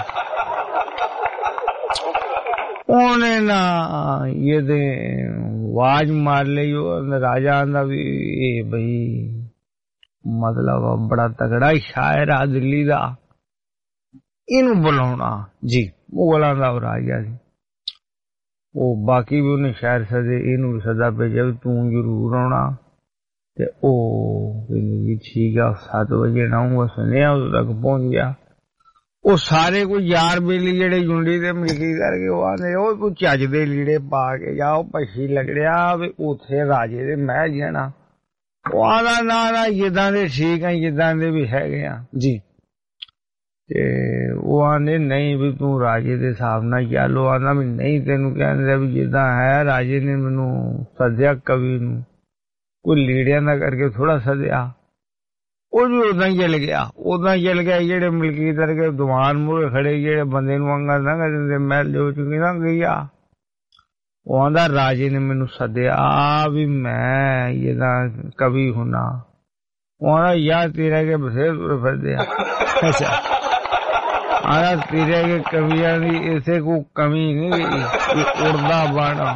ਉਹਨੇ ਨਾ ਇਹਦੇ ਆਵਾਜ਼ ਮਾਰ ਲਈ, ਉਹ ਰਾਜਾ ਆਂਦਾ ਵੀ ਇਹ ਬਈ ਮਤਲਬ ਬੜਾ ਤਗੜਾ ਸ਼ਾਇਰ ਆ ਦਿੱਲੀ ਦਾ, ਇਹਨੂੰ ਬੁਲਾਉਣਾ ਜੀ। ਮੁਗਲਾਂ ਦਾ ਉਹ ਰਾਜਾ ਸੀ, ਉਹ ਬਾਕੀ ਵੀ ਉਹਨੇ ਸ਼ਾਇਰ ਸਦੇ ਇਹਨੂੰ ਵੀ ਸਦਾ ਭੇਜਿਆ ਵੀ ਤੂੰ ਜ਼ਰੂਰ ਆਉਣਾ। ਤੇ ਉਹ ਕਹਿੰਦੀ ਠੀਕ ਆ ਸੱਤ ਵਜੇ ਆਊਂਗਾ, ਸੁਣਿਆ ਉਦੋਂ ਤੱਕ ਪਹੁੰਚ ਗਿਆ। ਉਹ ਸਾਰੇ ਕੋਈ ਯਾਰ ਬੇਲੀ ਜਿਹੜੇ ਜੁੰਡੀ ਤੇ ਮਿਲਕੀ ਕਰਕੇ ਉਹ ਆਂਦੇ ਉਹ ਤੂੰ ਚੱਜ ਦੇ ਲੀੜੇ ਪਾ ਕੇ ਜਾ, ਉਹ ਪੱਛੀ ਲੱਗੜਿਆ ਵੀ ਉੱਥੇ ਰਾਜੇ ਦੇ ਮਹਿਲ ਜਾਣਾ। ਉਹ ਆਂਦਾ ਨਾ ਨਾ ਜਿੱਦਾਂ ਦੇ ਠੀਕ ਆ ਜਿੱਦਾਂ ਦੇ ਵੀ ਹੈਗੇ ਆ ਜੀ। ਤੇ ਉਹ ਆਂਦੇ ਨਹੀਂ ਵੀ ਤੂੰ ਰਾਜੇ ਦੇ ਹਿਸਾਬ ਨਾਲ ਚੱਲ। ਉਹ ਆਂਦਾ ਵੀ ਨਹੀਂ ਤੈਨੂੰ ਕਹਿੰਦੇ ਵੀ ਜਿੱਦਾਂ ਹੈ ਰਾਜੇ ਨੇ ਮੈਨੂੰ ਸੱਦਿਆ ਕਵੀ ਨੂੰ, ਕੋਈ ਲੀੜਿਆਂ ਦਾ ਕਰਕੇ ਥੋੜਾ ਸੱਦਿਆ। ਉਹ ਵੀ ਉਦਾਂ ਹੀ ਚੱਲ ਗਿਆ, ਉਦਾਂ ਹੀ ਚੱਲ ਗਿਆ। ਜਿਹੜੇ ਮਿਲਕੀ ਕਰਕੇ ਦੀਵਾਨ ਮੂਹਰੇ ਖੜੇ ਜਿਹੜੇ ਬੰਦੇ ਨੂੰ ਅੰਗਾ ਨਾ ਦਿੰਦੇ ਮਹਿਲ ਜੋ ਚੁੱਕੀ ਨਾ ਗਈ ਆ। ਉਹ ਆਂਦਾ ਰਾਜੇ ਨੇ ਮੈਨੂੰ ਸੱਦਿਆ ਵੀ ਮੈਂ ਇਹਦਾ ਕਵੀ ਹੁਣਾ। ਉਹ ਆਂਦਾ ਯਾਰ ਤੇਰਾ ਕੇ ਬਥੇਰੇ ਤੁਰ ਫਿਰਦੇ ਆ। ਅੱਛਾ ਆਂਦਾ ਤੇਰੇ ਕੇ ਕਵੀਆਂ ਦੀ ਇਸੇ ਕੋ ਕਮੀ ਨਹੀਂ ਉੜਦਾ ਬਾਣਾ।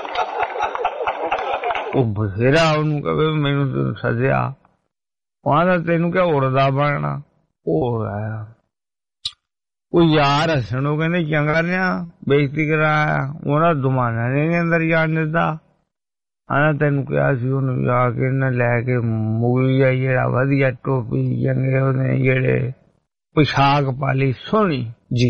ਉਹ ਬਥੇਰਾ ਉਹਨੂੰ ਕਹੇ ਮੈਨੂੰ ਤੈਨੂੰ ਸੱਦਿਆ। ਉਹ ਆਂਦਾ ਤੈਨੂੰ ਕਿਆ ਉੜਦਾ ਬਾਣਾ। ਉਹ ਆਇਆ ਉਹ ਯਾਰ ਹੱਸਣ, ਉਹ ਕਹਿੰਦੇ ਚੰਗਾ ਰਿਹਾ ਬੇਇੱਜ਼ਤੀ ਕਰਾਇਆ। ਉਹਨਾਂ ਦੁਮਾਨਾ ਨੇ ਅੰਦਰ ਜਾਣ ਦਿੱਤਾ। ਆਣਾ ਤੈਨੂੰ ਕਿਹਾ ਸੀ ਉਹਨੂੰ ਜਾ ਕੇ ਨਾ ਲੈ ਕੇ ਮੂਲੀਆ ਜਿਹੜਾ ਵਧੀਆ ਟੋਪੀ ਚੰਗੇ ਉਹਨੇ ਜਿਹੜੇ ਪਿਸ਼ਾਕ ਪਾਲੀ ਸੋਹਣੀ ਜੀ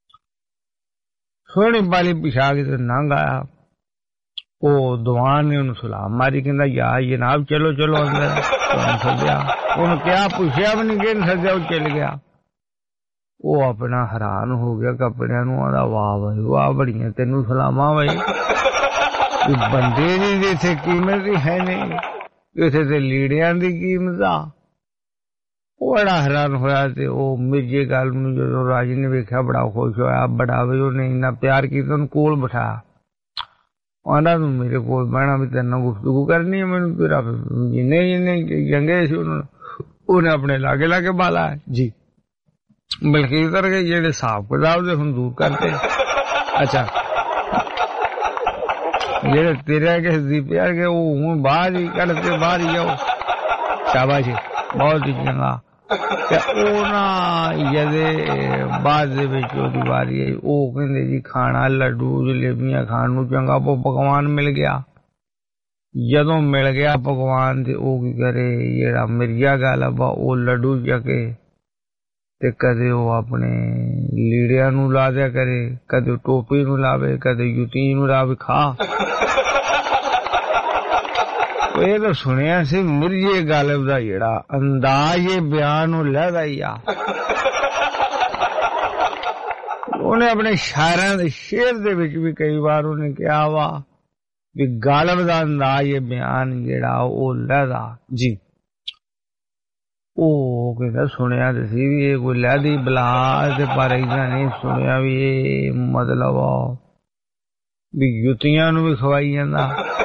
ਸੋਹਣੀ ਪਾਲੀ ਪਿਸ਼ਾਕ ਤੇ ਨੰਗ ਆਇਆ। ਉਹ ਦੀਵਾਨ ਨੇ ਉਹਨੂੰ ਸਲਾਮ ਮਾਰੀ, ਕਹਿੰਦਾ ਯਾਰ ਜਨਾਬ ਚਲੋ ਚਲੋ ਅੰਦਰ। ਉਹਨੂੰ ਸੱਦਿਆ, ਉਹਨੂੰ ਕਿਹਾ ਪੁੱਛਿਆ ਵੀ ਨਹੀਂ ਕਿਹਨੇ ਸੱਦਿਆ, ਉਹ ਚੱਲ ਗਿਆ। ਉਹ ਆਪਣਾ ਹੈਰਾਨ ਹੋ ਗਿਆ ਕੱਪੜਿਆਂ ਨੂੰ, ਆਂਦਾ ਵਾਹ ਬਈ ਵਾਹ ਬੜੀਆਂ ਤੈਨੂੰ ਸਲਾਮਾਂ ਬਈ, ਬੰਦੇ ਦੀ ਇੱਥੇ ਕੀਮਤ ਹੀ ਹੈ ਨਹੀਂ, ਇੱਥੇ ਤੇ ਲੀੜਿਆਂ ਦੀ ਕੀਮਤ ਆ। ਉਹ ਬੜਾ ਹੈਰਾਨ ਹੋਇਆ ਤੇ ਉਹ ਮਿਰਜੇ ਗੱਲ ਨੂੰ ਜਦੋਂ ਰਾਜੇ ਨੇ ਵੇਖਿਆ ਬੜਾ ਖੁਸ਼ ਹੋਇਆ, ਬੜਾ ਵੀ ਉਹਨੇ ਇੰਨਾ ਪਿਆਰ ਕੀਤਾ, ਉਹਨੂੰ ਕੋਲ ਬਿਠਾਇਆ। ਆਂਦਾ ਤੂੰ ਮੇਰੇ ਕੋਲ ਬਹਿਣਾ ਵੀ ਤੇਰੇ ਨਾਲ ਗੁਫ਼ਤਗੂ ਕਰਨੀ ਹੈ, ਮੈਨੂੰ ਤੇਰਾ ਜਿੰਨੇ ਜਿੰਨੇ ਚੰਗੇ ਸੀ ਉਹਨੂੰ ਉਹਨੇ ਆਪਣੇ ਲਾਗੇ ਲਾਗੇ ਬਾਲਾ ਜੀ। ਬਲਕਿ ਕਰਕੇ ਜਿਹੜੇ ਹਿਸਾਬ ਕਿਤਾਬ ਦੇ ਹੁਣ ਦੂਰ ਕਰਤੇ। ਅੱਛਾ ਜਿਹੜੇ ਤੇਰੇ ਕੇ ਦੀਪੇ ਕੇ ਉਹ ਹੁਣ ਬਾਹਰ ਹੀ ਕੱਢ ਕੇ ਬਾਹਰ ਹੀ ਜਾਓ। ਸ਼ਾਬਾਸ਼ ਬਹੁਤ ਹੀ ਚੰਗਾ। ਤੇ ਉਹ ਨਾ ਜਦੇ ਬਾਅਦ ਦੇ ਵਿੱਚ ਉਹਦੀ ਵਾਰੀ ਆਈ, ਉਹ ਕਹਿੰਦੇ ਜੀ ਖਾਣਾ ਲੱਡੂ ਜਲੇਬੀਆਂ ਖਾਣ ਨੂੰ ਚੰਗਾ ਪਕਵਾਨ ਮਿਲ ਗਿਆ। ਜਦੋਂ ਮਿਲ ਗਿਆ ਪਕਵਾਨ ਤੇ ਉਹ ਕੀ ਕਰੇ, ਜਿਹੜਾ ਮਿਰਜ਼ਾ ਗਾਲਬ ਆ ਉਹ ਲੱਡੂ ਚੱਕੇ ਤੇ ਕਦੇ ਉਹ ਆਪਣੇ ਲੀੜਿਆਂ ਨੂੰ ਲਾ ਦਿਆ ਕਰੇ, ਕਦੇ ਟੋਪੀ ਨੂੰ ਲਾਵੇ, ਕਦੇ ਜੁੱਤੀ ਨੂੰ ਲਾਵੇ। ਖਾ ਇਹ ਤਾਂ ਸੁਣਿਆ ਸੀ ਮਿਰਜ਼ੇ ਗਾਲਿਬ ਦਾ ਜਿਹੜਾ ਅੰਦਾਜ਼ ਬਿਆਨ ਨੂੰ ਲਹਿਦਾ ਹੀ ਆ। ਉਹਨੇ ਆਪਣੇ ਸ਼ਾਇਰਾਂ ਦੇ ਸ਼ੇਰ ਦੇ ਵਿੱਚ ਵੀ ਕਈ ਵਾਰ ਉਹਨੇ ਕਿਹਾ ਵਾ ਵੀ ਗਾਲਿਬ ਦਾ ਅੰਦਾਜ਼ ਬਿਆਨ ਜਿਹੜਾ ਉਹ ਲਹਿਦਾ ਜੀ। ਉਹ ਕਹਿੰਦਾ ਸੁਣਿਆ ਤੇ ਸੀ ਵੀ ਇਹ ਕੋਈ ਲਹਿਦੀ ਬਲਾ ਤੇ ਪਰ ਇਹਦਾ ਨਹੀਂ ਸੁਣਿਆ ਵੀ ਇਹ ਮਤਲਬ ਵੀ ਜੁੱਤੀਆਂ ਨੂੰ ਵੀ ਖਵਾਈ ਜਾਂਦਾ,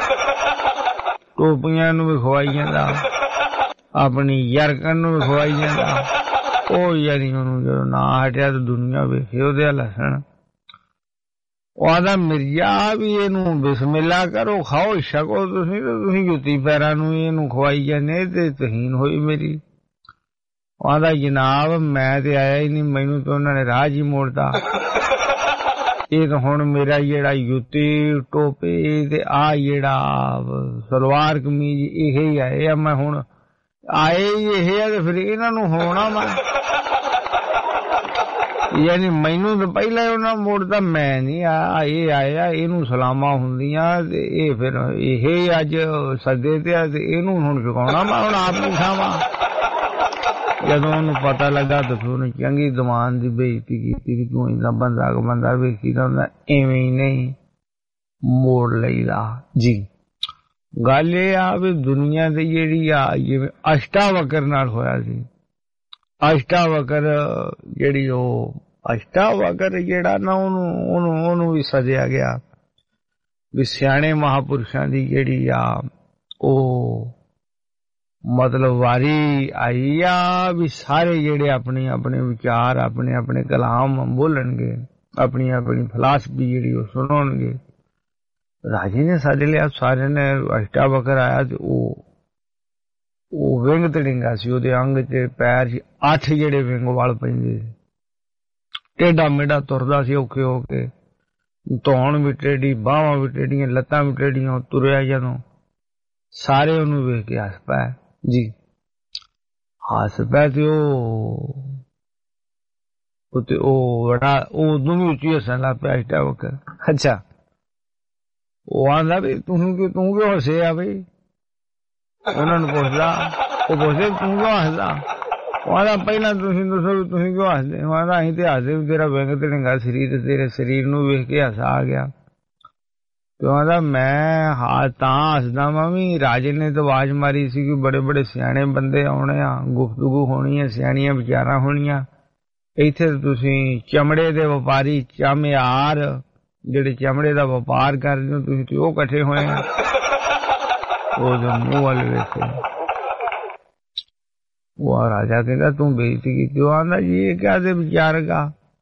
ਟੋਪੀਆਂ ਨੂੰ ਵੀ ਖਵਾਈ ਜਾਂਦਾ, ਆਪਣੀ ਯਰਕਨ ਨੂੰ ਵੀ ਖਵਾਈ ਜਾਂਦਾ। ਉਹ ਯਾਨੀ ਉਹਨੂੰ ਜਦੋਂ ਨਾ ਹਟਿਆ ਤੇ ਦੁਨੀਆ ਵੇਖੇ ਉਹਦੇ ਲਸਣ। ਉਹ ਆਂਦਾ ਮਿਰਜ਼ਾ ਵੀ ਇਹਨੂੰ ਬਿਸਮਿਲ੍ਲਾ ਕਰੋ, ਖਾਓ ਛਕੋ ਤੁਸੀਂ, ਤੇ ਤੁਸੀਂ ਜੁੱਤੀ ਪੈਰਾਂ ਨੂੰ ਇਹਨੂੰ ਖਵਾਈ ਜਾਂਦੇ ਤੇ ਤਹੀਨ ਹੋਈ ਮੇਰੀ। ਉਹ ਆਂਦਾ ਜਨਾਬ ਮੈਂ ਤੇ ਆਇਆ ਹੀ ਨਹੀਂ, ਮੈਨੂੰ ਤਾਂ ਉਹਨਾਂ ਨੇ ਰਾਹ ਹੀ ਮੋੜਤਾ। ਇਹ ਤਾਂ ਹੁਣ ਮੇਰਾ ਜਿਹੜਾ ਜੁੱਤੀ ਟੋਪੀ ਤੇ ਆ ਜਿਹੜਾ ਸਲਵਾਰ ਕਮੀਜ਼ ਇਹ ਹੀ ਆਏ ਆ, ਮੈਂ ਹੁਣ ਆਏ ਹੀ ਇਹ ਆ ਤੇ ਫਿਰ ਇਹਨਾਂ ਨੂੰ ਹੋਣਾ ਮੈਂ ਯਾਨੀ ਮੈਨੂੰ ਤਾਂ ਪਹਿਲਾਂ ਉਹਨਾਂ ਮੋੜਦਾ, ਮੈਂ ਨਹੀਂ ਆ ਇਹ ਆਇਆ, ਇਹਨੂੰ ਸਲਾਮਾਂ ਹੁੰਦੀਆਂ ਤੇ ਇਹ ਫਿਰ ਇਹ ਅੱਜ ਸੱਦੇ ਤੇ ਆ ਤੇ ਇਹਨੂੰ ਹੁਣ ਚੁਕਾਉਣਾ ਮੈਂ, ਹੁਣ ਆਪ ਨਹੀਂ ਖਾਵਾਂ। ਜਦੋਂ ਉਹਨੂੰ ਪਤਾ ਲੱਗਾ ਤਾਂ ਫਿਰ ਉਹਨੇ ਚੰਗੀ ਦੀਵਾਨ ਦੀ ਬੇਇੱਜ਼ਤੀ ਕੀਤੀ ਵੀ ਤੂੰ ਇੰਨਾ ਬੰਦਾ ਕੁ ਬੰਦਾ ਵੇਖੀ ਦਾ ਹੁੰਦਾ, ਇਵੇਂ ਹੀ ਨਹੀਂ ਮੋੜ ਲਈਦਾ ਜੀ। ਗੱਲ ਇਹ ਆ ਵੀ ਦੁਨੀਆ ਦੀ ਜਿਹੜੀ ਆ ਜਿਵੇਂ ਅਸ਼ਟਾਵਕਰ ਨਾਲ ਹੋਇਆ ਸੀ। ਅਸ਼ਟਾਵਕਰ ਜਿਹੜੀ ਉਹ ਅਸ਼ਟਾਵਕਰ ਜਿਹੜਾ ਨਾ ਉਹਨੂੰ ਉਹਨੂੰ ਉਹਨੂੰ ਵੀ ਸਜਿਆ ਗਿਆ ਵੀ ਸਿਆਣੇ ਮਹਾਂਪੁਰਸ਼ਾਂ ਦੀ ਜਿਹੜੀ ਆ ਉਹ ਮਤਲਬ ਵਾਰੀ ਆਈ ਆ ਵੀ ਸਾਰੇ ਜਿਹੜੇ ਆਪਣੇ ਆਪਣੇ ਵਿਚਾਰ ਆਪਣੇ ਆਪਣੇ ਕਲਾਮ ਬੋਲਣਗੇ, ਆਪਣੀ ਆਪਣੀ ਫਲਸਫੀ ਜਿਹੜੀ ਉਹ ਸੁਣਾਉਣਗੇ। ਰਾਜੇ ਨੇ ਸਾਡੇ ਲਿਆ ਸਾਰਿਆਂ ਨੇ ਅਸ਼ਟਾਵਕਰ ਆਇਆ ਤੇ ਉਹ ਉਹ ਵਿੰਗ ਤੜਿੰਗਾ ਸੀ, ਉਹਦੇ ਅੰਗ ਤੇ ਪੈਰ ਚ ਅੱਠ ਜਿਹੜੇ ਵਿੰਗ ਵਾਲ ਪੈਂਦੇ ਸੀ, ਟੇਢਾ ਮੇਢਾ ਤੁਰਦਾ ਸੀ ਔਖੇ ਹੋ ਕੇ, ਧੌਣ ਵੀ ਟੇਢੀ, ਬਾਹਾਂ ਵੀ ਟੇਢੀਆਂ, ਲੱਤਾਂ ਵੀ ਟੇਢੀਆਂ। ਤੁਰਿਆ ਜਦੋਂ ਸਾਰੇ ਉਹਨੂੰ ਵੇਖ ਕੇ ਹੱਸ ਪਏ ਜੀ, ਹੱਸ ਪਏ ਤੇ ਉਹ ਤੇ ਉਹ ਬੜਾ ਉਹ ਉਦੋਂ ਵੀ ਉੱਚੀ ਹੱਸਣ ਲੱਗ ਪਿਆ ਅਸ਼ਟਾਵਕਰ। ਅੱਛਾ ਉਹ ਆਂਦਾ ਵੀ ਤੂੰ ਕਿ ਤੂੰ ਕਿਉਂ ਹੱਸਿਆ ਬਈ? ਉਹਨਾਂ ਨੂੰ ਪੁੱਛਦਾ, ਉਹ ਪੁੱਛਦੇ ਤੂੰ ਕਿਉਂ ਹੱਸਦਾ? ਉਹ ਆਂਦਾ ਪਹਿਲਾਂ ਤੁਸੀਂ ਦੱਸੋ ਵੀ ਤੁਸੀਂ ਕਿਉਂ ਹੱਸਦੇ? ਉਹ ਆਂਦਾ ਅਸੀਂ ਤੇ ਹੱਸਦੇ ਵੀ ਤੇਰਾ ਵਿੰਗ ਤੜਿੰਗਾ ਸਰੀਰ, ਤੇਰੇ ਸਰੀਰ ਨੂੰ ਵੇਖ ਕੇ ਹੱਸਾ ਆ ਗਿਆ। ਤੇ ਉਹ ਆਂਦਾ ਮੈਂ ਹਾਂ ਤਾਂ ਹੱਸਦਾ ਵਾਂ ਵੀ ਰਾਜੇ ਨੇ ਤਾਂ ਆਵਾਜ਼ ਮਾਰੀ ਸੀ ਕਿ ਬੜੇ ਬੜੇ ਸਿਆਣੇ ਬੰਦੇ ਆਉਣੇ ਆ, ਗੁਫ਼ਤਗੂ ਹੋਣੀ ਆ, ਸਿਆਣੀਆਂ ਵਿਚਾਰਾਂ ਹੋਣੀਆਂ। ਇੱਥੇ ਤੁਸੀਂ ਚਮੜੇ ਦੇ ਵਪਾਰੀ ਚਾਮਿਆਰ ਜਿਹੜੇ ਚਮੜੇ ਦਾ ਵਪਾਰ ਕਰਦੇ ਹੋ ਤੁਸੀਂ ਤੇ ਉਹ ਇਕੱਠੇ ਹੋਏ ਆ। ਉਹਦੇ ਮੂੰਹ ਵੱਲ ਵੇਖੇ, ਉਹ ਰਾਜਾ ਕਹਿੰਦਾ ਤੂੰ ਬੇਇੱਜ਼ਤੀ ਕੀਤੀ। ਉਹ ਆਂਦਾ ਜੀ ਇਹ ਕਾਹਦੇ ਵਿਚਾਰ ਗਾ?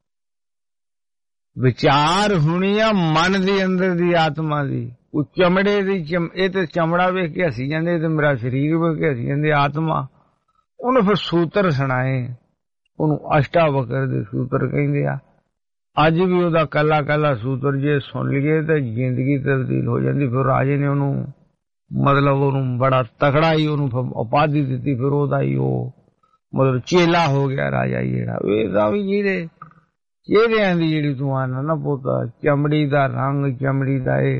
ਵਿਚਾਰ ਹੋਣੀ ਆ ਮਨ ਦੇ ਅੰਦਰ ਦੀ ਆਤਮਾ ਦੀ। ਉਹ ਚਮੜੇ ਦੀ ਇਹ ਤੇ ਚਮੜਾ ਵੇਖ ਕੇ ਹੱਸੀ ਜਾਂਦੇ ਤੇ ਮੇਰਾ ਸਰੀਰ ਵੇਖ ਕੇ ਹੱਸੀ ਜਾਂਦੇ ਆਤਮਾ। ਉਹਨੂੰ ਫਿਰ ਸੂਤਰ ਸੁਣਾਏ, ਉਹਨੂੰ ਅਸ਼ਟਾਵਕਰ ਦੇ ਸੂਤਰ ਕਹਿੰਦੇ ਆ। ਅੱਜ ਵੀ ਉਹਦਾ ਕੱਲਾ ਕੱਲਾ ਸੂਤਰ ਜੇ ਸੁਣ ਲਈਏ ਤਾਂ ਜ਼ਿੰਦਗੀ ਤਬਦੀਲ ਹੋ ਜਾਂਦੀ। ਫਿਰ ਰਾਜੇ ਨੇ ਉਹਨੂੰ ਮਤਲਬ ਉਹਨੂੰ ਬੜਾ ਤਕੜਾ ਹੀ ਉਹਨੂੰ ਉਪਾਧੀ ਦਿੱਤੀ, ਫਿਰ ਉਹਦਾ ਹੀ ਉਹ ਮਤਲਬ ਚੇਲਾ ਹੋ ਗਿਆ ਰਾਜਾ ਜਿਹੜਾ। ਇਹਦਾ ਵੀ ਜਿਹੜੇ ਚਿਹਰਿਆਂ ਦੀ ਜਿਹੜੀ ਤੂੰ ਆਨਾ ਨਾ ਪੁੱਤ, ਚਮੜੀ ਦਾ ਰੰਗ, ਚਮੜੀ ਦਾ ਇਹ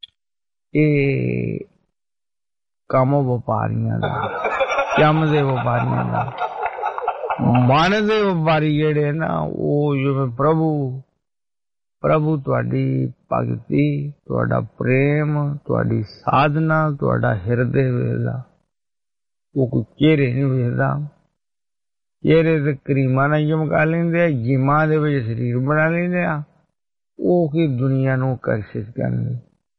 ਇਹ ਕੰਮ ਵਪਾਰੀਆਂ ਦਾ, ਚਮ ਦੇ ਵਪਾਰੀਆਂ ਦਾ। ਮਨ ਦੇ ਵਪਾਰੀ ਜਿਹੜੇ ਨਾ ਉਹ ਜਿਵੇਂ ਪ੍ਰਭੂ ਪ੍ਰਭੂ ਤੁਹਾਡੀ ਭਗਤੀ, ਤੁਹਾਡਾ ਪ੍ਰੇਮ, ਤੁਹਾਡੀ ਸਾਧਨਾ, ਤੁਹਾਡਾ ਹਿਰਦੇ ਵੇਖਦਾ, ਉਹ ਕੋਈ ਚਿਹਰੇ ਨਹੀਂ ਵੇਖਦਾ। ਚਿਹਰੇ ਤੇ ਕਰੀਮਾਂ ਨਾਲ ਚਮਕਾ ਲੈਂਦੇ ਆ, ਜਿਮਾਂ ਦੇ ਵਿੱਚ ਸਰੀਰ ਬਣਾ ਲੈਂਦੇ ਆ, ਉਹ ਕੀ ਦੁਨੀਆ ਨੂੰ ਆਕਰਸ਼ਿਤ ਕਰਨਗੇ।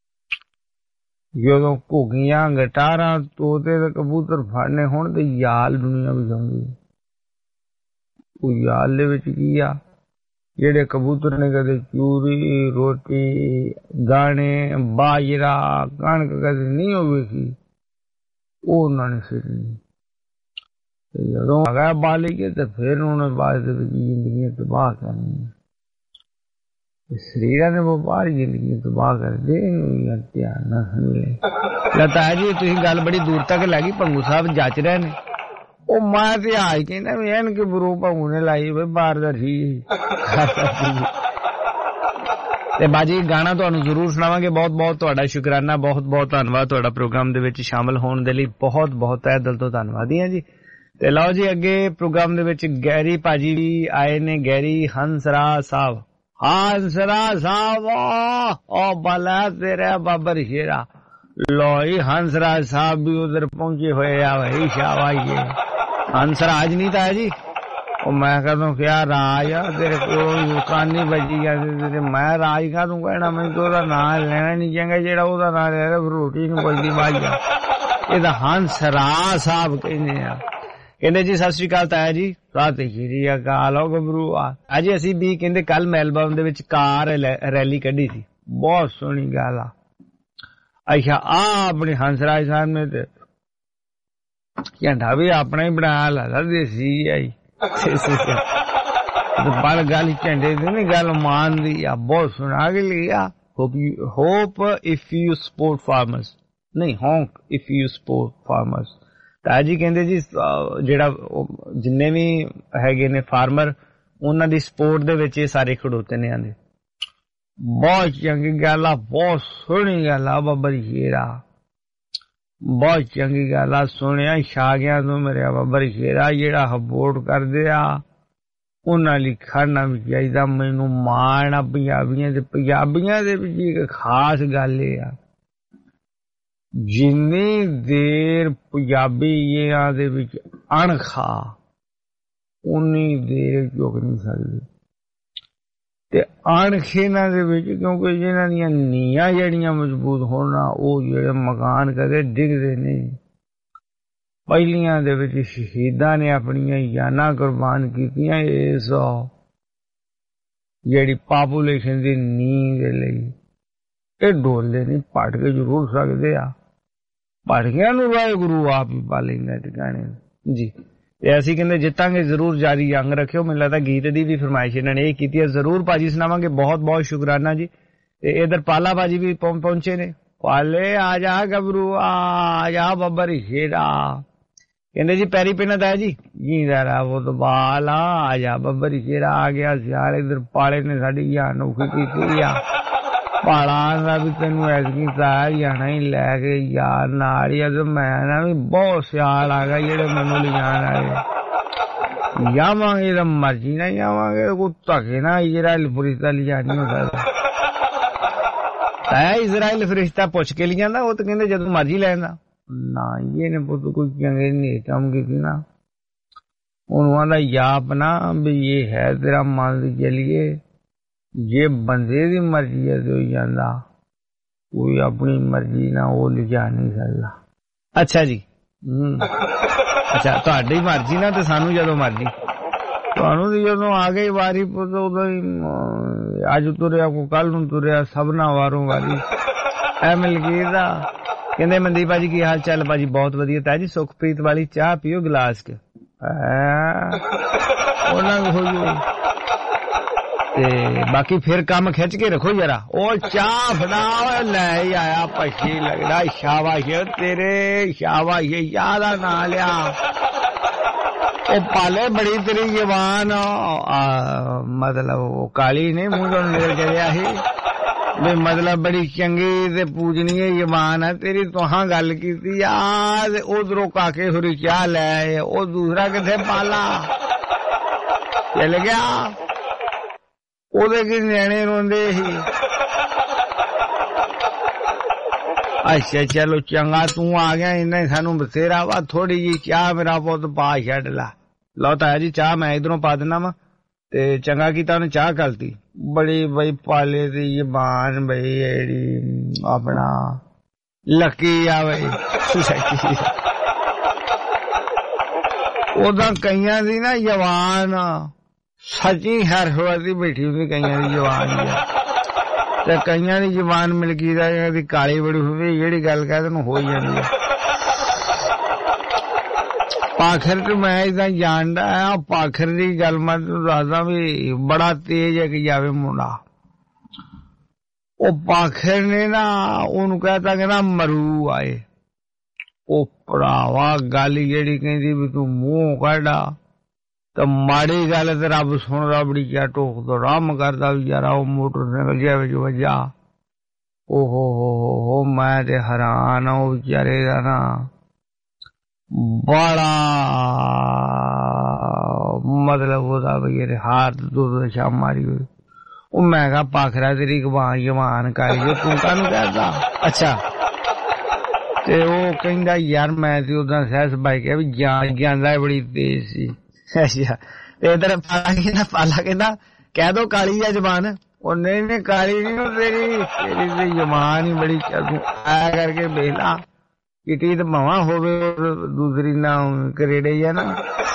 ਜਦੋਂ ਘੁੱਗੀਆਂ, ਗਟਾਰਾਂ, ਤੋਤੇ ਤੇ ਕਬੂਤਰ ਫੜਨੇ ਹੋਣ ਤੇ ਯਾਲ ਦੁਨੀਆ ਵੀ ਜਾਂਦੀ। ਉਹ ਯਾਲ ਦੇ ਵਿੱਚ ਕੀ ਆ, ਜਿਹੜੇ ਕਬੂਤਰ ਨੇ ਕਦੇ ਚੂਰੀ, ਰੋਟੀ, ਗਾਣੇ, ਬਾਜਰਾ, ਕਣਕ ਕਦੇ ਨਹੀਂ ਉਹ ਵੇਖੀ, ਉਹ ਉਹਨਾਂ ਨੇ ਸਿਰਨੀ। ਜਦੋਂ ਆ ਗਿਆ ਬਾਲਿਕੇ ਤੇ ਫਿਰ ਉਹਨੇ ਬਾਅਦ ਦੇ ਵਿੱਚ ਜ਼ਿੰਦਗੀ ਤਬਾਹ ਕਰਨੀ। ਸਰੀਰਾਂ ਦੇ ਵਪਾਰ ਜ਼ਿੰਦਗੀ ਤਬਾਹ ਕਰਦੇ, ਇਹਨੂੰ ਧਿਆਨ ਨਾ ਸਮਝੇ। ਲਤਾ ਜੀ ਤੁਸੀਂ ਗੱਲ ਬੜੀ ਦੂਰ ਤੱਕ ਲੈ ਗਈ। ਭੰਗੂ ਸਾਹਿਬ ਜੱਚ ਰਹੇ ਨੇ, ਉਹ ਮੈਂ ਤੇ ਆਈ ਕਹਿੰਦਾ ਵੀ ਐਨ ਕਿ ਬਰੂ ਭੰਗੂ ਨੇ ਲਾਈ ਬਈ ਬਾਹਰ ਦਾ ਠੀਕ। ਤੇ ਬਾਜੀ ਗਾਣਾ ਤੁਹਾਨੂੰ ਜ਼ਰੂਰ ਸੁਣਾਵਾਂਗੇ। ਬਹੁਤ ਬਹੁਤ ਤੁਹਾਡਾ ਸ਼ੁਕਰਾਨਾ, ਬਹੁਤ ਬਹੁਤ ਧੰਨਵਾਦ ਤੁਹਾਡਾ ਪ੍ਰੋਗਰਾਮ ਦੇ ਵਿੱਚ ਸ਼ਾਮਲ ਹੋਣ ਦੇ ਲਈ। ਬਹੁਤ ਬਹੁਤ ਤਹਿ ਦਿਲ ਤੋਂ ਧੰਨਵਾਦੀ ਹਾਂ ਜੀ। ਤੇ ਲਓ ਜੀ ਅੱਗੇ ਪ੍ਰੋਗਰਾਮ ਦੇ ਵਿੱਚ ਗੈਰੀ ਭਾਜੀ ਵੀ ਆਏ ਨੇ, ਗੈਰੀ ਹੰਸਰਾਜ ਸਾਹਿਬ। ਹੰਸਰਾਜ ਸਾਹਿਬ ਉਹ ਬਲਾ ਤੇਰਾ ਬਾਬਰ ਸ਼ੇਰਾ। ਲੋਈ ਹੰਸਰਾਜ ਸਾਹਿਬ ਵੀ ਉਧਰ ਪਹੁੰਚੇ ਹੋਏ ਆ ਭਾਈ, ਸ਼ਾਬਾਸ਼। ਹੰਸਰਾਜ ਨਹੀਂ ਤਾਂ ਜੀ, ਉਹ ਮੈਂ ਕਦੋਂ ਕਿਹਾ ਰਾਜ ਆ ਤੇਰੇ ਕੋਲ ਕਾਨੀ ਵੱਜੀ ਆ, ਮੈਂ ਰਾਜ ਕਾ ਤੂੰ ਕਹਿਣਾ, ਮੈਨੂੰ ਤਾਂ ਉਹਦਾ ਨਾਂ ਲੈਣਾ ਨਹੀਂ ਚੰਗਾ, ਜਿਹੜਾ ਉਹਦਾ ਨਾਂ ਲੈ ਰਿਹਾ ਰੋਟੀ ਨੂੰ ਬਜਦੀ ਬਾਈ ਆ। ਇਹਦਾ ਹੰਸਰਾਜ ਸਾਹਿਬ ਕਹਿੰਦੇ ਆ। ਕਹਿੰਦੇ ਜੀ ਸਤਿ ਸ੍ਰੀ ਅਕਾਲ ਤਾਇਆ ਜੀ। ਸਤਿ ਸ੍ਰੀ ਅਕਾਲ ਹੋ ਗੱਭਰੂ। ਅੱਜ ਅਸੀਂ ਵੀ ਕਹਿੰਦੇ ਕੱਲ ਮੈਲਬੌਰਨ ਦੇ ਵਿੱਚ ਕਾਰ ਰੈਲੀ ਕੱਢੀ ਸੀ, ਬਹੁਤ ਸੋਹਣੀ ਗੱਲ ਆ। ਅੱਛਾ ਆ ਆਪਣੇ ਹੰਸਰਾਜ ਸਾਹਿਬ ਨੇ ਤੇ ਝੰਡਾ ਵੀ ਆਪਣਾ ਹੀ ਬਣਾ ਲਾ ਦੇਸੀ ਆਈ ਬੜ ਗੱਲ ਝੰਡੇ ਦੀ ਨੀ ਗੱਲ ਮਾਨਦੀ ਆ, ਬਹੁਤ ਸੁਣਾ ਕੇ ਲਿਆ। Hope you hope if you support farmers, ਨਹੀਂ hope if you support farmers. ਤਾਂ ਜੀ ਕਹਿੰਦੇ ਜੀ ਜਿਹੜਾ ਜਿੰਨੇ ਵੀ ਹੈਗੇ ਨੇ ਫਾਰਮਰ, ਉਹਨਾਂ ਦੀ ਸਪੋਰਟ ਦੇ ਵਿੱਚ ਇਹ ਸਾਰੇ ਖੜੋਤੇ ਨੇ ਆਂਦੇ। ਬਹੁਤ ਚੰਗੀ ਗੱਲ ਆ, ਬਹੁਤ ਸੋਹਣੀ ਗੱਲ ਆ ਬਾਬਾ ਸ਼ੇਰਾ, ਬਹੁਤ ਚੰਗੀ ਗੱਲ ਆ। ਸੁਣਿਆ ਛਾਗਿਆਂ ਤੋਂ ਮੇਰੇ ਬਾਬਾ ਸ਼ੇਰਾ ਜਿਹੜਾ ਸਪੋਰਟ ਕਰਦੇ ਆ ਉਹਨਾਂ ਲਈ ਖੜਨਾ ਵੀ ਚਾਹੀਦਾ। ਮੈਨੂੰ ਮਾਣ ਆ ਪੰਜਾਬੀਆਂ ਦੇ, ਪੰਜਾਬੀਆਂ ਦੇ ਵਿੱਚ ਇੱਕ ਖਾਸ ਗੱਲ ਇਹ ਆ, ਜਿੰਨੀ ਦੇਰ ਪੰਜਾਬੀਆਂ ਦੇ ਵਿੱਚ ਅਣਖਾ ਉਨੀ ਦੇਰ ਝੁਕ ਨਹੀਂ ਸਕਦੀ। ਤੇ ਅਣਖ ਇਹਨਾਂ ਦੇ ਵਿੱਚ, ਕਿਉਂਕਿ ਜਿਹਨਾਂ ਦੀਆਂ ਨੀਆਂ ਜਿਹੜੀਆਂ ਮਜ਼ਬੂਤ ਹੋਣਾ, ਉਹ ਜਿਹੜੇ ਮਕਾਨ ਕਦੇ ਡਿੱਗਦੇ ਨਹੀਂ। ਪਹਿਲੀਆਂ ਦੇ ਵਿੱਚ ਸ਼ਹੀਦਾਂ ਨੇ ਆਪਣੀਆਂ ਜਾਨਾਂ ਕੁਰਬਾਨ ਕੀਤੀਆਂ ਇਸ ਜਿਹੜੀ ਪਾਪੂਲੇਸ਼ਨ ਦੀ ਨੀਂਹ ਦੇ ਲਈ। ਇਹ ਡੋਲਦੇ ਨਹੀਂ, ਭਟ ਕੇ ਜ਼ਰੂਰ ਸਕਦੇ ਆ, ਭਟਕਿਆਂ ਨੂੰ ਵਾਹਿਗੁਰੂ ਆਪ ਹੀ ਪਾ ਲੈਂਦਾ ਟਿਕਾਣੇ ਜੀ। ਤੇ ਅਸੀਂ ਕਹਿੰਦੇ ਜਿੱਤਾਂਗੇ ਜ਼ਰੂਰ, ਜਾਰੀ ਜੰਗ ਰੱਖਿਓ। ਮੈਨੂੰ ਲੱਗਦਾ ਗੀਤ ਦੀ ਵੀ ਫਰਮਾਇਸ਼ ਇਹਨਾਂ ਨੇ ਇਹ ਕੀਤੀ ਹੈ, ਜ਼ਰੂਰ ਭਾਜੀ ਸੁਣਾਵਾਂਗੇ। ਬਹੁਤ ਬਹੁਤ ਸ਼ੁਕਰਾਨਾ ਜੀ। ਤੇ ਇਧਰ ਪਾਲਾ ਭਾਜੀ ਵੀ ਪਹੁੰਚੇ ਨੇ। ਪਾਲੇ ਆ ਜਾ ਗੱਭਰੂ, ਆ ਜਾ ਬੱਬਰ ਸ਼ੇਰਾ। ਕਹਿੰਦੇ ਜੀ ਪੈਰੀ ਪੈਣਾ ਦਾ ਜੀ ਜੀ ਦਾਰਾ ਉਹ ਤੋਂ ਬਾਲਾ ਆ ਜਾ ਬੱਬਰ ਸ਼ੇਰਾ ਆ ਗਿਆ ਸਿਆਲ। ਇਧਰ ਪਾਲੇ ਨੇ ਸਾਡੀ ਜਾਨ ਔਖੀ ਕੀਤੀ ਆ। ਪਾਲਾਂ ਦਾ ਵੀ ਤੈਨੂੰ ਐਤਕੀ ਤਾਇਆ ਜਾਣਾ ਹੀ ਲੈ ਕੇ ਯਾਰ ਨਾਲ ਹੀ। ਤੇ ਮੈਂ ਨਾ ਵੀ ਬਹੁਤ ਸਿਆਲ ਆ ਗਿਆ ਜਿਹੜੇ ਮੈਨੂੰ ਲਿਜਾਣ ਆਏ। ਜਾਵਾਂਗੇ ਤਾਂ ਮਰਜ਼ੀ ਨਾਲ ਜਾਵਾਂਗੇ, ਕੋਈ ਧੱਕੇ ਨਾ ਇਜ਼ਰਾਈਲ ਫਰਿਸ਼ਤਾ ਲਿਜਾ ਨਹੀਂ ਹੋ ਸਕਦਾ। ਤਾਇਆ ਇਜ਼ਰਾਈਲ ਫਰਿਸ਼ਤਾ ਪੁੱਛ ਕੇ ਲਿਜਾਂਦਾ, ਉਹ ਤਾਂ ਕਹਿੰਦੇ ਜਦੋਂ ਮਰਜ਼ੀ ਲੈ ਜਾਂਦਾ ਨਾ। ਇਹ ਨੇ ਪੁੱਤ ਕੋਈ ਚੰਗੇ ਨਹੀਂ ਕੰਮ ਕੀਤੀ ਨਾ, ਉਹਨੂੰ ਆਂਦਾ ਜਾਪ ਨਾ ਵੀ ਇਹ ਹੈ ਤੇਰਾ ਮਨ ਦੀ ਚਲੀਏ। ਜੇ ਬੰਦੇ ਦੀ ਮਰਜ਼ੀ ਹੈ ਤੇ ਜਾਂਦਾ, ਕੋਈ ਆਪਣੀ ਮਰਜ਼ੀ ਨਾਲ ਉਹ ਲਿਜਾ ਨਹੀਂ ਸਕਦਾ। ਅੱਛਾ ਜੀ, ਅੱਛਾ ਤੁਹਾਡੀ ਮਰਜ਼ੀ ਨਾਲ ਤੇ ਸਾਨੂੰ ਜਦੋਂ ਮਰਜ਼ੀ। ਤੁਹਾਨੂੰ ਤੇ ਜਦੋਂ ਆ ਗਈ ਵਾਰੀ ਪੁੱਤ ਉਦੋਂ ਹੀ, ਅੱਜ ਤੁਰਿਆ ਕੋ ਕੱਲ ਨੂੰ ਤੁਰਿਆ, ਸਭਨਾ ਵਾਰੋਂ ਵਾਰੀ। ਐ ਮਲਕੀਰ ਦਾ ਕਹਿੰਦੇ ਮਨਦੀਪ ਭਾਜੀ ਕੀ ਹਾਲ ਚਾਲ? ਭਾਜੀ ਬਹੁਤ ਵਧੀਆ। ਤਾਂ ਜੀ ਸੁਖਪ੍ਰੀਤ ਵਾਲੀ ਚਾਹ ਪੀਓ ਗਲਾਸ ਕੇ, ਉਹਨਾਂ ਨੂੰ ਹੋਈ ਤੇ ਬਾਕੀ ਫਿਰ ਕੰਮ ਖਿੱਚ ਕੇ ਰੱਖੋ ਜਰਾ। ਉਹ ਚਾਹ ਫੜਾ ਲੈ ਆਇਆ ਪੱਛੀ ਲੱਗਦਾ। ਸ਼ਾਬਾਸ਼ ਤੇਰੇ, ਸ਼ਾਬਾਸ਼ ਯਾਹ ਦਾ ਨਾਂ ਲਿਆ। ਉਹ ਪਾਲੇ ਬੜੀ ਤੇਰੀ ਜ਼ਬਾਨ ਮਤਲਬ ਉਹ ਕਾਲੀ ਨੇ ਮੂੰਹ ਤੋਂ ਨਿਕਲ ਚੜਿਆ ਸੀ ਵੀ ਮਤਲਬ ਬੜੀ ਚੰਗੀ ਤੇ ਪੂਜਨੀਏ ਜ਼ਬਾਨ ਹੈ ਤੇਰੀ। ਤੁਹਾਂ ਗੱਲ ਕੀਤੀ ਆ ਤੇ ਉਧਰੋਂ ਕਾਕੇ ਹੋਰੀ ਚਾਹ ਲੈ, ਉਹ ਦੂਸਰਾ ਕਿੱਥੇ ਪਾਲਾ ਚੱਲ ਗਿਆ। ਉਹਦੇ ਕੀ ਨਿਆਣੇ ਰੋਂਦੇ ਸੀ। ਅੱਛਾ ਚਲੋ ਚੰਗਾ ਤੂੰ ਆ ਗਿਆ, ਇੰਨਾ ਸਾਨੂੰ ਬਥੇਰਾ ਵਾ। ਥੋੜੀ ਜੀ ਚਾਹ ਮੇਰਾ ਪੁੱਤ ਪਾ ਛੱਡ ਲਾ। ਲਓ ਤਾਇਆ ਜੀ ਚਾਹ ਮੈਂ ਇਧਰੋਂ ਪਾ ਦਿੰਦਾ ਵਾ। ਤੇ ਚੰਗਾ ਕੀਤਾ ਉਹਨੇ ਚਾਹ ਕਰਤੀ। ਬੜੀ ਬਈ ਪਾਲੇ ਦੀ ਜ਼ਬਾਨ ਬਈ ਜਿਹੜੀ ਆਪਣਾ ਲੱਕੀ ਆ ਬਈ। ਉਦਾਂ ਕਈਆਂ ਦੀ ਨਾ ਜ਼ਬਾਨ ਸੱਚੀ ਹਰਸ਼ਵਤੀ ਬੈਠੀ ਹੁੰਦੀ, ਕਈਆਂ ਦੀ ਜ਼ਬਾਨ ਤੇ ਕਈਆਂ ਦੀ ਜ਼ਬਾਨ ਮਿਲਕੀ ਦਾ ਦੀ ਕਾਲੀ ਬੜੀ ਹੁੰਦੀ, ਜਿਹੜੀ ਗੱਲ ਕਹਿ ਤੈਨੂੰ ਹੋ ਹੀ ਜਾਂਦੀ ਹੈ। ਪਾਖਰ ਤੇ ਮੈਂ ਏਦਾਂ ਜਾਣਦਾ ਆ। ਪਾਖਰ ਦੀ ਗੱਲ ਮੈਂ ਤੈਨੂੰ ਦੱਸਦਾ ਵੀ ਬੜਾ ਤੇਜ਼ ਹੈ ਕਿ ਜਾਵੇ ਮੁੰਡਾ। ਉਹ ਪਾਖਰ ਨੇ ਨਾ ਉਹਨੂੰ ਕਹਿਤਾ ਕਹਿੰਦਾ ਮਰੂ ਆਏ। ਉਹ ਭਰਾਵਾ ਗੱਲ ਜਿਹੜੀ ਕਹਿੰਦੀ ਵੀ ਤੂੰ ਮੂੰਹ ਕੱਢਾ ਤਾਂ ਮਾੜੀ ਗੱਲ ਤੇ ਰੱਬ ਸੁਣਦਾ ਬੜੀ ਕਿਆ ਟੋਕ ਤੋਂ ਰਾਮ ਕਰਦਾ ਵੀ ਯਾਰਾ ਉਹ ਮੋਟਰਸਾਈਕਲ ਜਿਹਾ ਵਿੱਚ ਵੱਜਾ। ਓ ਹੋ ਹੋ ਹੋ ਮੈਂ ਤੇ ਹੈਰਾਨ ਆ। ਉਹ ਵਿਚਾਰੇ ਦਾ ਨਾ ਬੜਾ ਮਤਲਬ ਉਹਦਾ ਵੀ ਇਹਦੇ ਹੱਥ ਦੋ ਸ਼ਾਮ ਮਾਰੀ ਹੋਈ। ਉਹ ਮੈਂ ਕਿਹਾ ਪਾਖਰਾ ਤੇਰੀ ਗਵਾਨ ਜਵਾਨ ਕਰੀ ਜੋ ਤੂੰ ਕਾਹਨੂੰ ਕਹਿਦਾ। ਅੱਛਾ ਤੇ ਉਹ ਕਹਿੰਦਾ ਯਾਰ ਮੈਂ ਤੇ ਉਦਾਂ ਸਹਿਸ ਬਾਈ ਕਿਹਾ ਵੀ ਜਾਨ ਜਾਂਦਾ ਬੜੀ ਤੇਜ਼ ਸੀ। ਅੱਛਾ ਤੇ ਇਧਰ ਪਾਲਾ ਕਹਿੰਦਾ ਪਾਲਾ ਕਹਿੰਦਾ ਕਹਿ ਦੋ ਕਾਲੀ ਆ ਜ਼ਬਾਨ। ਉਹ ਨਹੀਂ ਨਹੀਂ ਕਾਲੀ ਨਹੀਂ ਤੇਰੀ, ਤੇਰੀ ਤੇ ਜ਼ਬਾਨ ਹੀ ਬੜੀ ਤੂੰ ਆਇਆ ਕਰਕੇ ਵੇਲਾ ਕਿਤੇ ਤਾਂ ਮਾਵਾ ਹੋਵੇ ਦੂਸਰੀ ਨਾ ਕਰੇੜੇ ਜਾਂ ਨਾ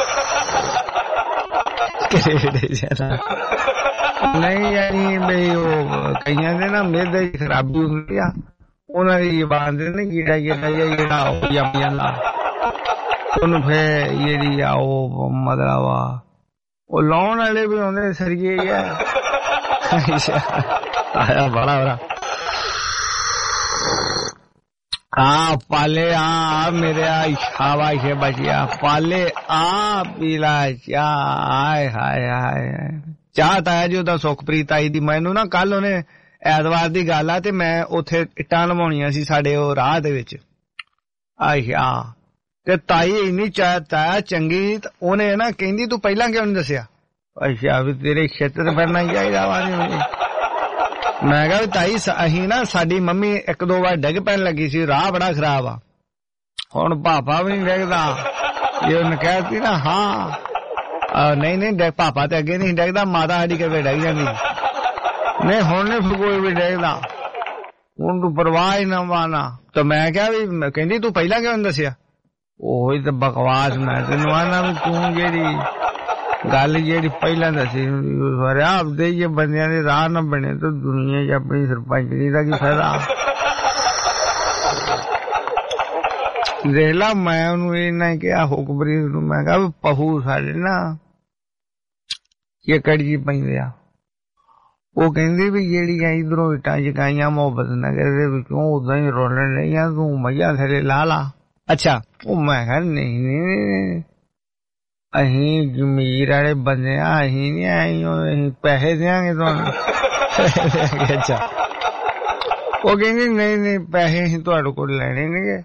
ਕਰੇੜੇ ਜਾਂ ਨਹੀਂ ਯਾਨੀ ਬਈ ਉਹ ਕਈਆਂ ਦੇ ਨਾ ਮੇਦੇ ਦੀ ਖਰਾਬੀ ਹੁੰਦੀ ਆ। ਉਹਨਾਂ ਦੀ ਜ਼ਬਾਨ ਦੇ ਨਾ ਜਿਹੜਾ ਜਿਹੜਾ ਜਿਹੜਾ ਉਹ ਜੰਮ ਜਾਂਦਾ ਉਹਨੂੰ ਫਿਰ ਜਿਹੜੀ ਆ ਉਹ ਮਤਲਬ ਆ ਉਹ ਲਾਉਣ ਵਾਲੇ ਵੀ ਆਉਂਦੇ ਸਰੀਏ ਹੀ ਆ। ਆਇਆ ਬੜਾ ਬੜਾ ਆ ਪਾਲੇ ਆ ਮੇਰੇ ਸ਼ਾਬਾਸ਼ ਬਚਿਆ ਪਾਲੇ ਆ ਪੀਲਾ ਚਾਹ। ਆਏ ਹਾਏ ਹਾਏ ਚਾਹ ਤਾਇਆ ਜੀ ਉਹਦਾ ਸੁਖਪ੍ਰੀਤ ਆਈ ਦੀ। ਮੈਨੂੰ ਨਾ ਕੱਲ ਉਹਨੇ ਐਤਵਾਰ ਦੀ ਗੱਲ ਆ ਤੇ ਮੈਂ ਉੱਥੇ ਇੱਟਾਂ ਲਵਾਉਣੀਆਂ ਸੀ ਸਾਡੇ ਉਹ ਰਾਹ ਦੇ ਵਿੱਚ। ਆਇਆ ਤੇ ਤਾਈ ਇੰਨੀ ਚਾਹ ਤਾਇਆ ਚੰਗੀ ਉਹਨੇ ਨਾ ਕਹਿੰਦੀ ਤੂੰ ਪਹਿਲਾਂ ਕਿਉਂ ਨੀ ਦੱਸਿਆ। ਅੱਛਾ ਵੀ ਤੇਰੇ ਖੇਤਰ ਫਿਰਨਾ ਹੀ ਚਾਹੀਦਾ ਵਾ। ਮੈਂ ਕਿਹਾ ਵੀ ਤਾਈ ਅਸੀਂ ਨਾ ਸਾਡੀ ਮੰਮੀ ਇੱਕ ਦੋ ਵਾਰ ਡਿੱਗ ਪੈਣ ਲੱਗੀ ਸੀ, ਰਾਹ ਬੜਾ ਖਰਾਬ ਆ। ਹੁਣ ਪਾਪਾ ਵੀ ਨੀ ਡਿੱਗਦਾ। ਜੇ ਉਹਨੇ ਕਹਿਤੀ ਨਾ ਹਾਂ ਨਹੀਂ ਨਹੀਂ ਪਾਪਾ ਤੇ ਅੱਗੇ ਨਹੀਂ ਡਿੱਗਦਾ, ਮਾਤਾ ਸਾਡੀ ਕਦੇ ਡਿੱਗ ਜਾਂਦੀ ਨਹੀਂ। ਹੁਣ ਨੀ ਕੋਈ ਵੀ ਡਿੱਗਦਾ, ਹੁਣ ਤੂੰ ਪਰਵਾਹ ਹੀ ਨਾ ਮਾਨਾ। ਤਾਂ ਮੈਂ ਕਿਹਾ ਵੀ ਕਹਿੰਦੀ ਤੂੰ ਪਹਿਲਾਂ ਕਿਉਂ ਨੀ ਦੱਸਿਆ। ਉਹੀ ਤਾਂ ਬਕਵਾਸ। ਮੈਂ ਤੈਨੂੰ ਆਨਾ ਵੀ ਤੂੰ ਜਿਹੜੀ ਗੱਲ ਜਿਹੜੀ ਪਹਿਲਾਂ ਦੱਸੀ ਆਪਦੇ ਜੇ ਬੰਦਿਆਂ ਦੇ ਰਾਹ ਨਾ ਬਣੇ ਤਾਂ ਦੁਨੀਆ ਚ ਆਪਣੀ ਸਰਪੰਚੀ ਦਾ ਕੀ ਫਾਇਦਾ। ਦੇਖ ਲਾ ਮੈਂ ਉਹਨੂੰ ਇਹਨਾਂ ਕਿਹਾ ਹੁਕਮਰੀਤ ਨੂੰ, ਮੈਂ ਕਿਹਾ ਵੀ ਪਹੂ ਸਾਡੇ ਨਾ ਏਕੜ ਜੀ ਪੈਂਦੇ ਆ। ਉਹ ਕਹਿੰਦੀ ਵੀ ਜਿਹੜੀਆਂ ਇਧਰੋਂ ਇੱਟਾਂ ਚਕਾਈਆਂ ਮੁਹੱਬਤ ਨਗਰ ਦੇ ਵਿੱਚੋਂ ਉਦਾਂ ਹੀ ਰੋਲਣ ਰਹੀਆਂ ਤੂੰ ਮਈਆਂ ਥੱਲੇ ਲਾ ਲਾ। ਅੱਛਾ ਉਹ ਮੈਂ ਕਿਹਾ ਨਹੀਂ ਨਹੀਂ ਅਸੀਂ ਜ਼ਮੀਰ ਵਾਲੇ ਬੰਦੇ ਆ, ਅਸੀਂ ਨੀ ਅਸੀਂ ਪੈਸੇ ਦਿਆਂਗੇ ਤੁਹਾਨੂੰ। ਅੱਛਾ ਉਹ ਕਹਿੰਦੀ ਨਹੀਂ ਨਹੀਂ ਪੈਸੇ ਅਸੀਂ ਤੁਹਾਡੇ ਕੋਲ ਲੈਣੇ ਨੇਗੇ।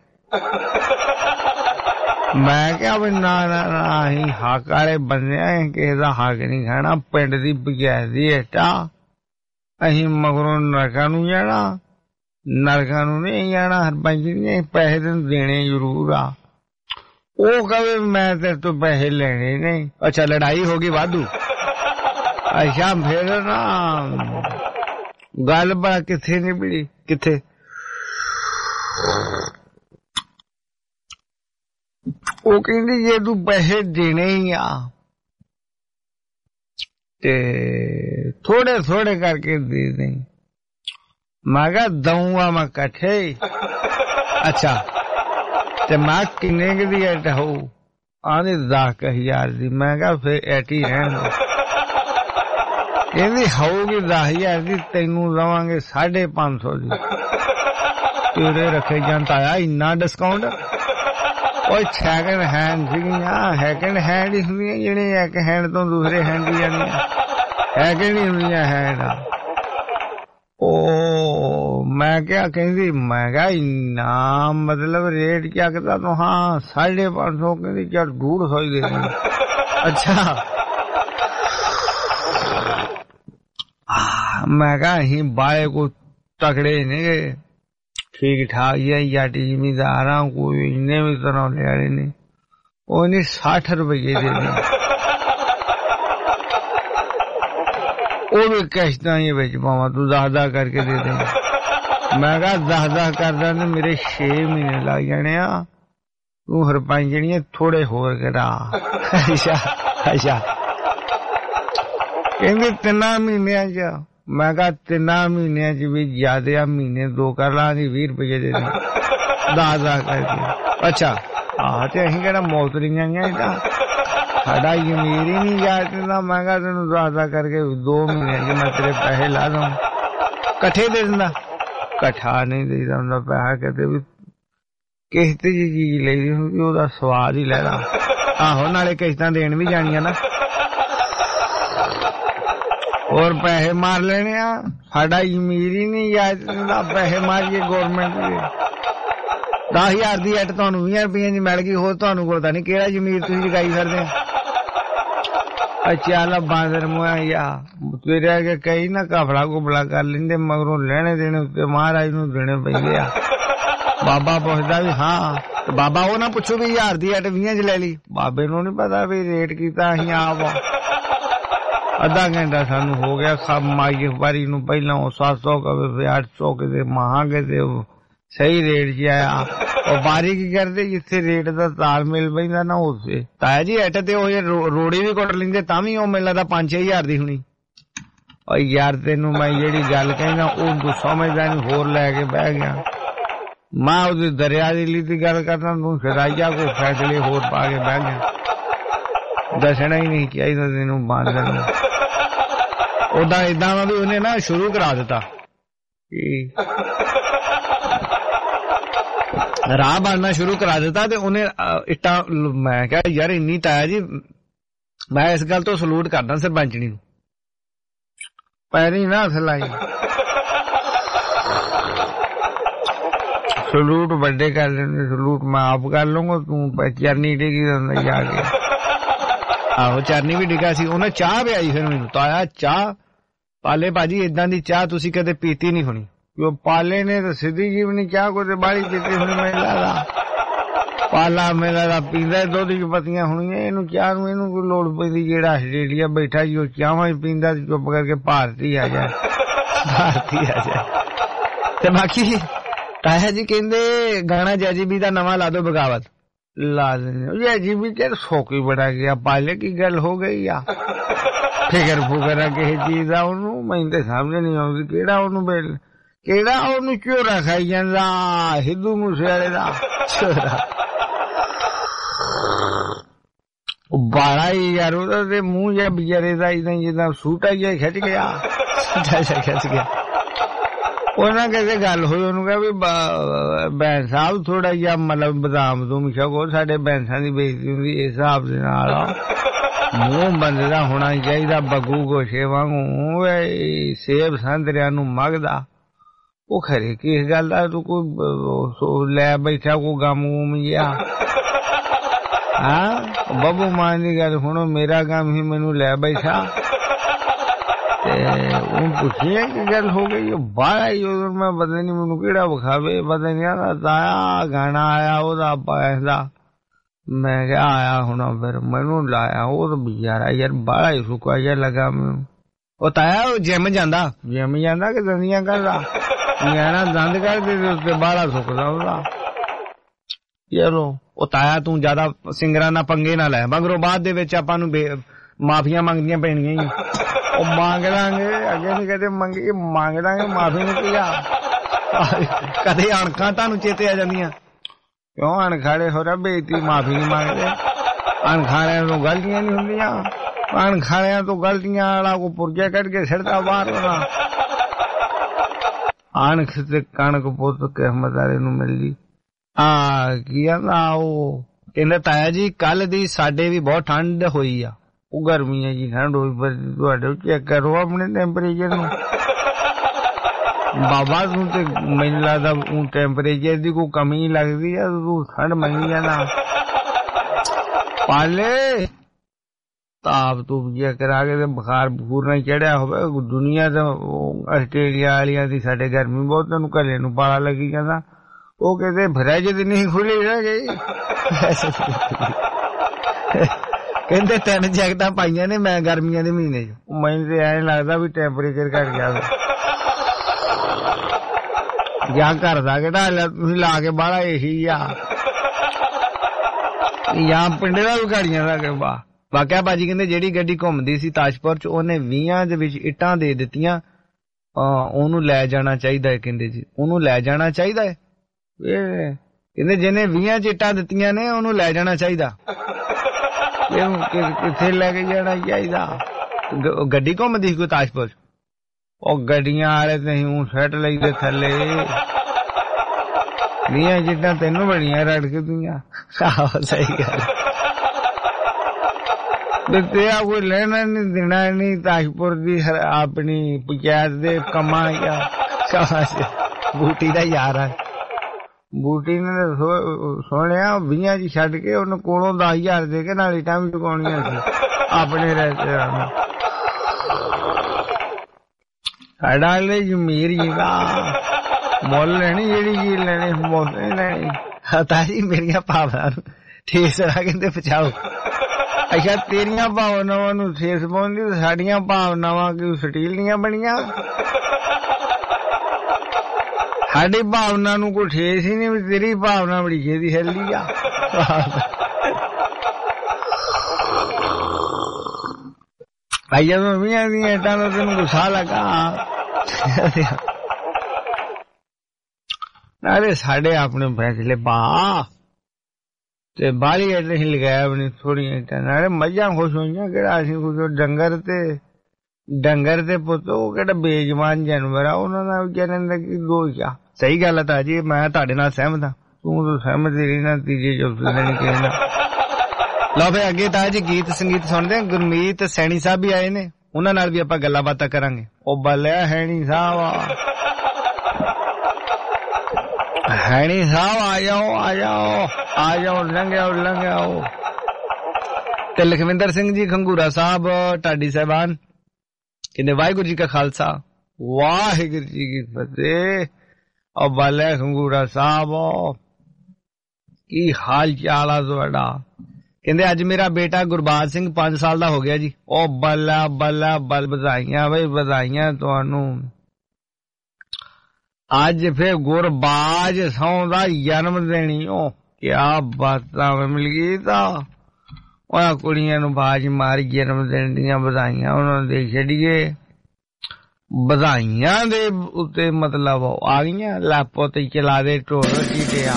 ਮੈਂ ਕਿਹਾ ਵੀ ਨਾ ਨਾ ਅਸੀਂ ਹੱਕ ਵਾਲੇ ਬੰਦੇ ਆ, ਅਸੀਂ ਕਿਸੇ ਦਾ ਹੱਕ ਨਹੀਂ ਖਾਣਾ। ਪਿੰਡ ਦੀ ਪੰਚਾਇਤ ਦੀ ਇੱਟਾ ਅਸੀਂ ਮਗਰੋਂ ਨਰਕਾਂ ਨੂੰ ਜਾਣਾ, ਨਰਕਾਂ ਨੂੰ ਨਹੀਂ ਜਾਣਾ। ਸਰਪੰਚ ਨੇ ਪੈਸੇ ਤੈਨੂੰ ਦੇਣੇ ਜ਼ਰੂਰ ਆ। ਉਹ ਕਹੇ ਮੈਂ ਤੇਰੇ ਤੋਂ ਪੈਸੇ ਲੈਣੇ ਨਹੀਂ। ਅੱਛਾ ਲੜਾਈ ਹੋ ਗਈ ਵਾਧੂ। ਅੱਛਾ ਫਿਰ ਨਾ ਗੱਲ ਬਾਤ ਕਿੱਥੇ ਨਿਬੜੀ ਕਿੱਥੇ। ਉਹ ਕਹਿੰਦੀ ਜੇ ਤੂੰ ਪੈਸੇ ਦੇਣੇ ਹੀ ਆ ਤੇ ਥੋੜੇ ਥੋੜੇ ਕਰਕੇ ਦੇ ਦੇ। ਮੈਂ ਕਿਹਾ ਦਊਂਗਾ ਮੈਂ ਇਕੱਠੇ। ਅੱਛਾ ਤੇ ਮੈਂ ਕਿੰਨੇ ਕੁ ਦੀ ਐਟ ਹੋਊ। ਆਂਦੇ ਦਸ ਕੁ ਹਜ਼ਾਰ ਦੀ। ਮੈਂ ਕਿਹਾ ਫਿਰ ਐਟ ਹੀ ਰਹਿਣ ਦੋ। ਕਹਿੰਦੀ ਹੋਊਗੀ ਦਸ ਹਜ਼ਾਰ ਦੀ, ਤੈਨੂੰ ਦਵਾਂਗੇ ਸਾਢੇ ਪੰਜ ਸੌ ਦੀ। ਤੇਰੇ ਰੱਖੇ ਜਾਂ ਤਾਇਆ ਇੰਨਾ ਡਿਸਕਾਊਂਟ? ਉਹ ਸੈਕਿੰਡ ਹੈਂਡ ਸੀਗੀਆਂ, ਸੈਕਿੰਡ ਹੈਂਡ ਹੀ ਹੁੰਦੀਆਂ ਜਿਹੜੀਆਂ ਇੱਕ ਹੈਂਡ ਤੋਂ ਦੂਸਰੇ ਹੈਂਡ ਹੀ ਜਾਂਦੀਆਂ, ਸੈਕਿੰਡ ਹੀ ਹੁੰਦੀਆਂ ਹੈਂਡ। ਉਹ ਮੈਂ ਕਿਹਾ, ਕਹਿੰਦੀ ਮੈਂ ਕਿਹਾ ਇੰਨਾ ਮਤਲਬ ਰੇਟ ਚੱਕਦਾ ਤੂੰ? ਹਾਂ ਸਾਢੇ ਪੰਜ ਸੌ। ਕਹਿੰਦੀ ਚੱਲ ਡੂਢ ਸੌ ਹੀ ਦੇ ਦੇ। ਅੱਛਾ ਮੈਂ ਕਿਹਾ ਅਸੀਂ ਬਾਲੇ ਕੋ ਤਕੜੇ ਨੇ, ਠੀਕ ਠਾਕ ਹੀ ਜੱਟ ਜ਼ਿਮੀਦਾਰ ਆ, ਕੋਈ ਇੰਨੇ ਵੀ ਤਰ੍ਹਾਂ ਲਿਆੜੇ ਨੇ। ਉਹਨੇ ਸੱਠ ਰੁਪਈਏ ਦੇ ਦੇ, ਉਹ ਵੀ ਕਿਸ਼ਤਾਂ ਹੀ ਵਿੱਚ ਪਾਵਾਂ, ਤੂੰ ਦਸ ਦਸ ਕਰਕੇ ਦੇ ਦੇ। ਮੈਂ ਕਿਹਾ ਦਸ ਦਸ ਕਰਦਾ ਤੇ ਮੇਰੇ ਛੇ ਮਹੀਨੇ ਲੱਗ ਜਾਣੇ ਆ, ਤੂੰ ਹਰਪਾਈ ਜਿਹੜੀਆਂ ਥੋੜੇ ਹੋਰ ਕਰਾ। ਅੱਛਾ ਅੱਛਾ ਕਹਿੰਦੀ ਤਿੰਨਾਂ ਮਹੀਨਿਆਂ ਚ? ਮੈਂ ਕਿਹਾ ਤਿੰਨਾਂ ਮਹੀਨਿਆਂ ਚ ਵੀ ਜ਼ਿਆਦਾ ਆ, ਮਹੀਨੇ ਦੋ ਕਰ ਲਾਂਗੇ, ਵੀਹ ਰੁਪਏ ਦੇ ਦੇ ਦਸ ਦਸ ਕਰਕੇ। ਅੱਛਾ ਆਹ ਤੇ ਅਸੀਂ ਕਿਹੜਾ ਮੌਤਰੀਆਂ ਆ, ਇਹ ਤਾਂ ਸਾਡਾ ਜ਼ਮੀਰ ਹੀ ਨਹੀਂ ਜਾ ਦਿੰਦਾ। ਮੈਂ ਕਿਹਾ ਤੈਨੂੰ ਦਸ ਦਸ ਕਰਕੇ ਦੋ ਮਹੀਨੇ ਚ ਮੈਂ ਤੇਰੇ ਪੈਸੇ ਲਾ ਦਊਂ, ਇਕੱਠੇ ਦੇ ਦਿੰਦਾ। ਇਕੱਠਾ ਨਹੀਂ ਦੇਈਦਾ ਹੁੰਦਾ ਪੈਸਾ, ਕਿਤੇ ਵੀ ਕਿਸ਼ਤ ਜੀ ਚੀਜ਼ ਲਈ ਹੁੰਦੀ ਉਹਦਾ ਸਵਾਦ ਹੀ ਲੈਣਾ। ਆਹੋ ਨਾਲੇ ਕਿਸ਼ਤਾਂ ਦੇਣ ਵੀ ਜਾਣੀਆਂ ਨਾ, ਹੋਰ ਪੈਸੇ ਮਾਰ ਲੈਣੇ ਆ। ਸਾਡਾ ਜ਼ਮੀਰ ਹੀ ਨਹੀਂ ਜਾ ਦਿੰਦਾ ਪੈਸੇ ਮਾਰੀਏ ਗੌਰਮੈਂਟ ਦੇ। ਦਸ ਹਜ਼ਾਰ ਦੀ ਐਟ ਤੁਹਾਨੂੰ ਵੀਹ ਰੁਪਈਆਂ ਦੀ ਮਿਲ ਗਈ, ਹੋਰ ਤੁਹਾਨੂੰ ਕੋਲ ਤਾਂ ਨਹੀਂ ਕਿਹੜਾ ਜ਼ਮੀਰ ਤੁਸੀਂ ਜਗਾਈ ਫਿਰਦੇ। ਚੱਲ ਬਾਂਦਰ ਮੁਆ ਤੇਰੇ ਅੱਗੇ ਕਈ ਨਾ ਕਫਲਾ ਕੁਫਲਾ ਕਰ ਲੈਂਦੇ, ਮਗਰੋਂ ਲੈਣੇ ਦੇਣੇ ਉੱਤੇ ਮਹਾਰਾਜ ਨੂੰ ਦੇਣੇ ਪੈਂਦੇ ਆ। ਬਾਬਾ ਪੁੱਛਦਾ ਵੀ ਹਾਂ, ਬਾਬਾ ਉਹ ਨਾ ਪੁੱਛੋ ਵੀ ਹਜ਼ਾਰ ਦੀ ਐਟ ਵੀਹਾਂ ਚ ਲੈ ਲਈ, ਬਾਬੇ ਨੂੰ ਨੀ ਪਤਾ ਵੀ ਰੇਟ ਕੀਤਾ ਅਸੀਂ ਆਪ। ਅੱਧਾ ਘੰਟਾ ਸਾਨੂੰ ਹੋ ਗਿਆ ਮਾਈ ਵਾਰੀ ਨੂੰ, ਪਹਿਲਾਂ ਉਹ ਸੱਤ ਸੌ ਕਵੇ ਫਿਰ ਅੱਠ ਸੌ ਕਿਤੇ ਮਹਾਂਗੇ ਤੇ ਸਹੀ ਰੇਟ ਚ ਆਇਆ। ਉਹ ਬਾਰੀ ਕੀ ਕਰਦੇ, ਜਿੱਥੇ ਰੇਟ ਦਾ ਤਾਲਮੇਲ ਪੈਂਦਾ ਨਾ ਉਸੇ। ਤਾਇਆ ਜੀ ਐਟ ਤੇ ਉਹ ਰੋੜੀ ਵੀ ਕੁੱਟ ਲੈਂਦੇ ਤਾਂ ਵੀ ਉਹ ਮੈਨੂੰ ਲੱਗਦਾ ਪੰਜ ਛੇ ਹਜ਼ਾਰ ਦੀ ਹੋਣੀ। ਉਹ ਯਾਰ ਤੈਨੂੰ ਮੈਂ ਜਿਹੜੀ ਗੱਲ ਕਹਿਣਾ ਉਹ ਤੂੰ ਸਮਝਦਾ ਨੀ, ਹੋਰ ਲੈ ਕੇ ਬਹਿ ਗਿਆ। ਮੈਂ ਉਹਦੀ ਦਰਿਆ ਦੀ ਲੀ ਦੀ ਗੱਲ ਕਰਦਾ, ਤੂੰ ਸ਼ਰਾਈਆ ਕੋ ਫੈਸਲੇ ਹੋਰ ਪਾ ਕੇ ਬਹਿ ਗਿਆ। ਦੱਸਣਾ ਹੀ ਨਹੀਂ ਚਾਹੀਦਾ ਤੈਨੂੰ ਬਾਂਦਰ ਨੂੰ। ਉਦਾਂ ਏਦਾਂ ਵਾ ਵੀ ਉਹਨੇ ਨਾ ਸ਼ੁਰੂ ਕਰਾ ਦਿੱਤਾ, ਰਾਹ ਬਣਨਾ ਸ਼ੁਰੂ ਕਰਾ ਦਿੱਤਾ ਤੇ ਉਹਨੇ ਇੱਟਾਂ। ਮੈਂ ਕਿਹਾ ਯਾਰ ਇੰਨੀ ਤਾਇਆ ਜੀ, ਮੈਂ ਇਸ ਗੱਲ ਤੋਂ ਸਲੂਟ ਕਰਦਾ ਸਰਪੰਚਣੀ ਨੂੰ, ਪੈਰੀ ਨਾ ਹੱਥ ਲਾਈ। ਸਲੂਟ ਵੱਡੇ ਕਰ ਲੈਂਦੇ, ਸਲੂਟ ਮੈਂ ਆਪ ਕਰ ਲਊਂਗਾ, ਤੂੰ ਚਰਨੀ ਡਿੱਗੀ ਜਾਂਦਾ ਜਾ ਕੇ। ਆਹੋ ਚਰਨੀ ਵੀ ਡਿੱਗਾ ਸੀ। ਉਹਨੇ ਚਾਹ ਪਿਆਈ ਫਿਰ ਮੈਨੂੰ, ਤਾਇਆ ਚਾਹ ਪਾਲੇ ਭਾਜੀ ਏਦਾਂ ਦੀ ਚਾਹ ਤੁਸੀਂ ਕਦੇ ਪੀਤੀ ਨੀ ਹੋਣੀ। ਉਹ ਪਾਲੇ ਨੇ ਤਾਂ ਸਿੱਧੀ ਜੀ ਵੀ ਨੀ ਚਾਹ ਕੋਈ ਤੇ ਬਾਹਲੀ ਪੀਤੀ ਹੋਣੀ ਮੈਨੂੰ ਲੱਗਦਾ। ਪਾਲਾ ਮੇਰਾ ਦਾ ਪੀਂਦਾ ਦੁੱਧ ਚ ਪੱਤੀਆਂ ਹੋਣੀਆਂ, ਇਹਨੂੰ ਚਾਹ ਨੂੰ ਇਹਨੂੰ ਕੋਈ ਲੋੜ ਪੈਂਦੀ। ਜਿਹੜਾ ਆਸਟ੍ਰੇਲੀਆ ਬੈਠਾ ਜੀ ਉਹ ਚਾਹਾਂ ਹੀ ਪੀਂਦਾ, ਚੁੱਪ ਕਰਕੇ ਭਾਰਤੀ ਆ ਜਾ, ਭਾਰਤੀ ਆ ਜਾ। ਤੇ ਬਾਕੀ ਤਾਇਆ ਜੀ ਕਹਿੰਦੇ ਗਾਣਾ ਜੈਜੀਬੀ ਦਾ ਨਵਾਂ ਲਾ ਦੋ, ਬਗਾਵਤ ਲਾ ਦਿੰਦੇ। ਜੈਜੀਬੀ ਤੇ ਸੋਕੀ ਬੜਾ ਗਿਆ, ਪਾਲੇ ਕੀ ਗੱਲ ਹੋ ਗਈ ਆ? ਫਿਕਰ ਫੁਕਰ ਆ ਕਿਸੇ ਚੀਜ਼ ਦਾ ਉਹਨੂੰ, ਮੈਨੂੰ ਤੇ ਸਮਝ ਨਹੀਂ ਆਉਂਦੀ ਕਿਹੜਾ ਉਹਨੂੰ ਬਿਲ, ਕਿਹੜਾ ਉਹਨੂੰ ਝੋਰਾ ਖਾਈ ਜਾਂਦਾ ਸਿੱਧੂ ਮੂਸੇਵਾਲੇ ਦਾ ਝੋਰਾ। ਉਹ ਬਾਲਾ ਹੀ ਯਾਰ ਉਹਦਾ ਤੇ ਮੂੰਹ ਜਿਹਾ ਵਿਚਾਰੇ ਦਾ ਇਦਾਂ ਜਿੱਦਾਂ ਸੂਟਾ ਜਿਹਾ ਖਿੱਚ ਗਿਆ, ਸੂਟਾ ਜਿਹਾ ਖਿੱਚ ਗਿਆ। ਉਹਨਾਂ ਕਹਿੰਦੇ ਗੱਲ ਹੋਈ, ਉਹਨੂੰ ਕਿਹਾ ਵੀ ਬੈਂਸ ਸਾਹਿਬ ਥੋੜਾ ਜਿਹਾ ਮਤਲਬ ਬਦਾਮ ਬਦੂਮ ਛਕੋ, ਸਾਡੇ ਬੈਂਸਾਂ ਦੀ ਬੇਇੱਜ਼ਤੀ ਹੁੰਦੀ ਇਸ ਹਿਸਾਬ ਦੇ ਨਾਲ। ਮੂੰਹ ਬੰਦੇ ਦਾ ਹੋਣਾ ਚਾਹੀਦਾ ਬੱਗੂ ਗੋਸ਼ੇ ਵਾਂਗੂ, ਸੇਬ ਸੰਤਰਿਆਂ ਨੂੰ ਮਗਦਾ। ਉਹ ਖਰੇ ਕਿਸ ਗੱਲ ਦਾ ਤੂੰ ਕੋਈ ਲੈ ਬੈਠਾ ਕੋਈ ਗਮ ਗੁਮ ਜਿਹਾ। ਹਾਂ ਬੱਬੂ ਮਾਨ ਦੀ ਗੱਲ ਸੁਣੋ, ਮੇਰਾ ਕੰਮ ਹੀ ਮੈਨੂੰ ਲੈ ਬੈਠਾ ਤੇ ਉਹ ਪੁੱਛਿਆ ਕੀ ਗੱਲ ਹੋ ਗਈ। ਬਾਹਰ ਆਈ ਉਦੋਂ ਮੈਂ ਪਤਾ ਨੀ ਮੈਨੂੰ ਕਿਹੜਾ ਵਿਖਾਵੇ, ਪਤਾ ਨੀ ਤਾਇਆ ਗਾਣਾ ਆਇਆ ਉਹਦਾ ਬੈਂਸ ਦਾ। ਮੈਂ ਕਿਹਾ ਆਇਆ ਹੋਣਾ, ਫਿਰ ਮੈਨੂੰ ਲਾਇਆ। ਉਹ ਤਾਂ ਵਿਚਾਰਾ ਯਾਰ ਬਾਹਲਾ ਹੀ ਸੁੱਕਾ ਜਿਹਾ ਲੱਗਾ ਮੈਨੂੰ। ਉਹ ਤਾਇਆ ਉਹ ਜਿੰਮ ਜਾਂਦਾ, ਜਿੰਮ ਜਾਂਦਾ ਕਿ ਦੰਦੀਆਂ ਕਰਦਾ, ਨਿਆਣਾ ਦੰਦ ਕਰਦੇ ਉੱਤੇ ਬਾਹਲਾ ਸੁੱਕਦਾ ਉਹਦਾ। ਚਲੋ ਉਹ ਤਾਇਆ ਤੂੰ ਜ਼ਿਆਦਾ ਸਿੰਗਰਾਂ ਨਾਲ ਪੰਗੇ ਨਾ ਲੈ, ਮਗਰੋਂ ਬਾਅਦ ਦੇ ਵਿੱਚ ਆਪਾਂ ਨੂੰ ਮਾਫੀਆਂ ਮੰਗਦੀਆਂ ਪੈਣੀਆਂ ਹੀ। ਉਹ ਮੰਗ ਲਾਂਗੇ, ਅੱਗੇ ਨੀ ਕਦੇ ਮੰਗੀ, ਮੰਗ ਲਾਂਗੇ ਮਾਫੀ ਨੂੰ ਕੀ ਆ। ਕਦੇ ਅਣਖਾਂ ਤੁਹਾਨੂੰ ਚੇਤੇ ਆ ਜਾਂਦੀਆਂ, ਕਿਉਂ ਅਣਖਾੜੇ ਹੋ ਰਿਹਾ ਬੇਇੱਜ਼ਤੀ, ਮਾਫੀ ਨੀ ਮੰਗਦੇ। ਅਣਖਾੜਿਆਂ ਨੂੰ ਗਲਤੀਆਂ ਨੀ ਹੁੰਦੀਆਂ, ਕਣ ਖਾਣਿਆਂ ਤੋਂ ਗਲਤੀਆਂ ਵਾਲਾ ਕੋ ਪੁਰਜੇ ਕੱਢ ਕੇ ਛੱਡਦਾ ਬਾਹਰ ਨਾ ਆਣਖ ਤੇ ਕਣਕ ਪੁੱਤ ਕਿਸਮਤ ਵਾਲੇ ਨੂੰ ਮਿਲਦੀ ਆ ਕੀ ਕਹਿੰਦਾ ਉਹ ਕਹਿੰਦਾ ਤਾਇਆ ਜੀ ਕੱਲ ਦੀ ਸਾਡੇ ਵੀ ਬਹੁਤ ਠੰਡ ਹੋਈ ਆ ਉਹ ਗਰਮੀ ਹੈ ਜੀ ਠੰਡ ਹੋਈ ਪਰ ਤੁਹਾਡੇ ਚੈੱਕ ਕਰੋ ਆਪਣੇ ਟੈਂਪਰੇਚਰ ਨੂੰ ਬਾਬਾ ਤੂੰ ਤੇ ਮੈਨੂੰ ਲੱਗਦਾ ਉਹ ਟੈਂਪਰੇਚਰ ਦੀ ਕੋਈ ਕਮੀ ਲੱਗਦੀ ਆ ਤੂੰ ਠੰਡ ਮੰਗੀ ਜਾਣਾ ਪਾਲੇ ਤਾਪ ਤੂੰ ਜੇ ਕਰਾ ਕੇ ਤੇ ਬੁਖਾਰ ਬਖੂਰ ਨਾ ਚੜਿਆ ਹੋਵੇ ਦੁਨੀਆ ਦਾ ਆਸਟ੍ਰੇਲੀਆ ਵਾਲੀਆਂ ਦੀ ਸਾਡੇ ਗਰਮੀ ਬਹੁਤ ਤੈਨੂੰ ਘਰੇ ਨੂੰ ਪਾਲਾ ਲੱਗੀ ਜਾਂਦਾ ਉਹ ਕਹਿੰਦੇ ਫਰਿੱਜ ਦੀ ਨਹੀਂ ਖੁੱਲੀ ਰਹਿ ਗਈ ਕਹਿੰਦੇ ਤਿੰਨ ਜੈਕਟਾਂ ਪਾਈਆਂ ਨੇ ਮੈਂ ਗਰਮੀਆਂ ਦੇ ਮਹੀਨੇ ਚ ਮੈਨੂੰ ਤੇ ਐਂ ਲੱਗਦਾ ਵੀ ਟੈਂਪਰੇਚਰ ਘਟ ਜਾਵੇ ਜਾਂ ਘਰ ਦਾ ਕਿਹੜਾ ਤੁਸੀਂ ਲਾ ਕੇ ਬਾਹਲਾ ਇਹੀ ਆ ਜਾਂ ਪਿੰਡੇ ਦਾ ਵੀ ਘੜੀਆਂ ਦਾ ਕੇ ਬਾ ਵਾਕਿਆ ਬਾਜੀ ਕਹਿੰਦੇ ਜਿਹੜੀ ਗੱਡੀ ਘੁੰਮਦੀ ਸੀ ਤਾਜਪੁਰ ਚ ਉਹਨੇ ਵੀਹਾਂ ਦੇ ਵਿੱਚ ਇੱਟਾਂ ਦੇ ਦਿੱਤੀਆਂ ਉਹਨੂੰ ਲੈ ਜਾਣਾ ਚਾਹੀਦਾ ਹੈ ਕਹਿੰਦੇ ਜੀ ਉਹਨੂੰ ਲੈ ਜਾਣਾ ਚਾਹੀਦਾ ਹੈ ਇਹ ਕਹਿੰਦੇ ਜਿਹਨੇ ਵੀਹਾਂ ਚ ਇੱਟਾਂ ਦਿੱਤੀਆਂ ਨੇ ਉਹਨੂੰ ਲੈ ਜਾਣਾ ਚਾਹੀਦਾ ਕਿੱਥੇ ਲੈ ਕੇ ਜਾਣਾ ਚਾਹੀਦਾ ਗੱਡੀ ਘੁੰਮਦੀ ਕੋਈ ਤਾਜਪੁਰ ਚ ਉਹ ਗੱਡੀਆਂ ਵਾਲੇ ਤੇ ਊਂ ਸੈੱਟ ਲਈ ਦੇ ਥੱਲੇ ਵੀਹਾਂ ਜਿੱਦਾਂ ਤੈਨੂੰ ਬੜੀਆਂ ਰੜਕਦੀਆਂ ਆਹੋ ਸਹੀ ਗੱਲ ਤੇਰਾ ਕੋਈ ਲੈਣਾ ਨਹੀਂ ਦੇਣਾ ਨਹੀਂ ਤਾਜਪੁਰ ਦੀ ਆਪਣੀ ਪੰਚਾਇਤ ਦੇ ਕੰਮਾਂ ਬੂਟੀ ਦਾ ਯਾਰ ਆ ਬੂਟੀ ਨੇ ਸੁਣਿਆ ਵੀਹਾਂ ਚ ਛੱਡ ਕੇ ਉਹਨੂੰ ਕੋਲੋਂ ਦਸ ਹਜ਼ਾਰ ਦੇ ਕੇ ਨਾਲ ਇੱਟਾਂ ਵੀ ਚੁਕਾਉਣੀਆਂ ਸੀ ਆਪਣੇ ਰਿਸ਼ਤੇਦਾਰਾਂ ਨੂੰ ਸਾਡਾ ਲਈ ਜ਼ਮੀਰ ਜੀਗਾ ਮੁੱਲ ਲੈਣੀ ਜਿਹੜੀ ਚੀਜ਼ ਲੈਣੀ ਮੁੱਲ ਨਹੀਂ ਲੈਣੀ ਤਾਜੀ ਮੇਰੀਆਂ ਭਾਵਨਾ ਨੂੰ ਠੇਸ ਲਾ ਕਹਿੰਦੇ ਬਚਾਓ ਅੱਛਾ ਤੇਰੀਆਂ ਭਾਵਨਾਵਾਂ ਨੂੰ ਠੇਸ ਪਾਉਂਦੀ ਸਾਡੀਆਂ ਭਾਵਨਾਵਾਂ ਕਿ ਸਟੀਲ ਦੀਆਂ ਬਣੀਆਂ ਸਾਡੀ ਭਾਵਨਾ ਨੂੰ ਕੋਈ ਠੇਸ ਹੀ ਨਹੀਂ ਤੇਰੀ ਭਾਵਨਾ ਬੜੀ ਛੇਤੀ ਹਿੱਲਦੀ ਆ ਭਾਈ ਜਦੋਂ ਵੀਹਾਂ ਦੀਆਂ ਇੱਟਾਂ ਦਾ ਤੈਨੂੰ ਗੁੱਸਾ ਲੱਗਾ ਨਾਲੇ ਸਾਡੇ ਆਪਣੇ ਫੈਸਲੇ ਪਾ ਤੇ ਬਾਹਲੀ ਇੱਟ ਨਹੀਂ ਲਗਾਇਆ ਆਪਣੀ ਥੋੜੀਆਂ ਇੱਟਾਂ ਨਾਲੇ ਮੱਝਾਂ ਖੁਸ਼ ਹੋਈਆਂ ਕਿਹੜਾ ਅਸੀਂ ਕੁਝ ਡੰਗਰ ਤੇ ਡੰਗਰ ਤੇ ਪੁੱਤ ਉਹ ਕਿਹੜਾ ਬੇਜਮਾਨ ਜਾਨਵਰ ਆ ਉਹਨਾਂ ਦਾ ਵਿਚਾਰਿਆਂ ਦਾ ਕੀ ਦੋਸ਼ ਆ ਸਹੀ ਗੱਲ ਆ ਤਾਜੀ ਮੈਂ ਤੁਹਾਡੇ ਨਾਲ ਸਹਿਮਤ ਹਾਂ ਤੂੰ ਤਾਂ ਸਹਿਮਤ ਹੀ ਰਹਿਣਾ ਤੀਜੇ ਚੌਥੇ ਦਿਨ ਕਹਿੰਦਾ ਲਓ ਫੇ ਅੱਗੇ ਤਾਂ ਜੀ ਗੀਤ ਸੰਗੀਤ ਸੁਣਦੇ ਹਾਂ ਗੁਰਮੀਤ ਸੈਣੀ ਸਾਹਿਬ ਵੀ ਆਏ ਨੇ ਉਹਨਾਂ ਨਾਲ ਵੀ ਆਪਾਂ ਗੱਲਾਂ ਬਾਤਾਂ ਕਰਾਂਗੇ ਉਹ ਬੱਲਿਆ ਹੈਣੀ ਸਾਹਿਬ ਹੈਣੀ ਸਾਹਿਬ ਆ ਜਾਓ ਆ ਜਾਓ ਆ ਜਾਓ ਲੰਘਿਆਓ ਲੰਘਿਆਓ ਤੇ ਲਖਵਿੰਦਰ ਸਿੰਘ ਜੀ ਖੰਗੂਰਾ ਸਾਹਿਬ ਢਾਡੀ ਸਾਹਿਬਾਨ ਕਹਿੰਦੇ ਵਾਹਿਗੁਰੂ ਜੀ ਕਾ ਖਾਲਸਾ ਵਾਹਿਗੁਰੂ ਜੀ ਕੀ ਫਤਿਹ ਉਹ ਬੱਲਿਆ ਖੰਗੂਰਾ ਸਾਹਿਬ ਕੀ ਹਾਲ ਚਾਲ ਆ ਤੁਹਾਡਾ ਕਹਿੰਦੇ ਅੱਜ ਮੇਰਾ ਬੇਟਾ ਗੁਰਬਾਜ ਸਿੰਘ ਪੰਜ ਸਾਲ ਦਾ ਹੋ ਗਿਆ ਜੀ ਉਹ ਬੱਲਾ ਬੱਲਾ ਬਲ ਵਧਾਈਆਂ ਬਈ ਵਧਾਈਆਂ ਤੁਹਾਨੂੰ ਅੱਜ ਫੇਰ ਗੁਰਬਾਜ ਸੌਂ ਦਾ ਜਨਮ ਦਿਨ ਓ ਕਿਆ ਬਾਤਾਂ ਮਿਲ ਗਈ ਤਾਂ ਉਹਨਾਂ ਕੁੜੀਆਂ ਨੂੰ ਬਾਜ ਮਾਰੀ ਜਨਮ ਦਿਨ ਦੀਆਂ ਵਧਾਈਆਂ ਉਹਨਾਂ ਦੇ ਛੱਡੀਏ ਵਧਾਈਆਂ ਦੇ ਉੱਤੇ ਮਤਲਬ ਆ ਗਈਆਂ ਲਾਪੋ ਤੇ ਚਲਾ ਦੇ ਢੋਲ ਚੀਟਿਆ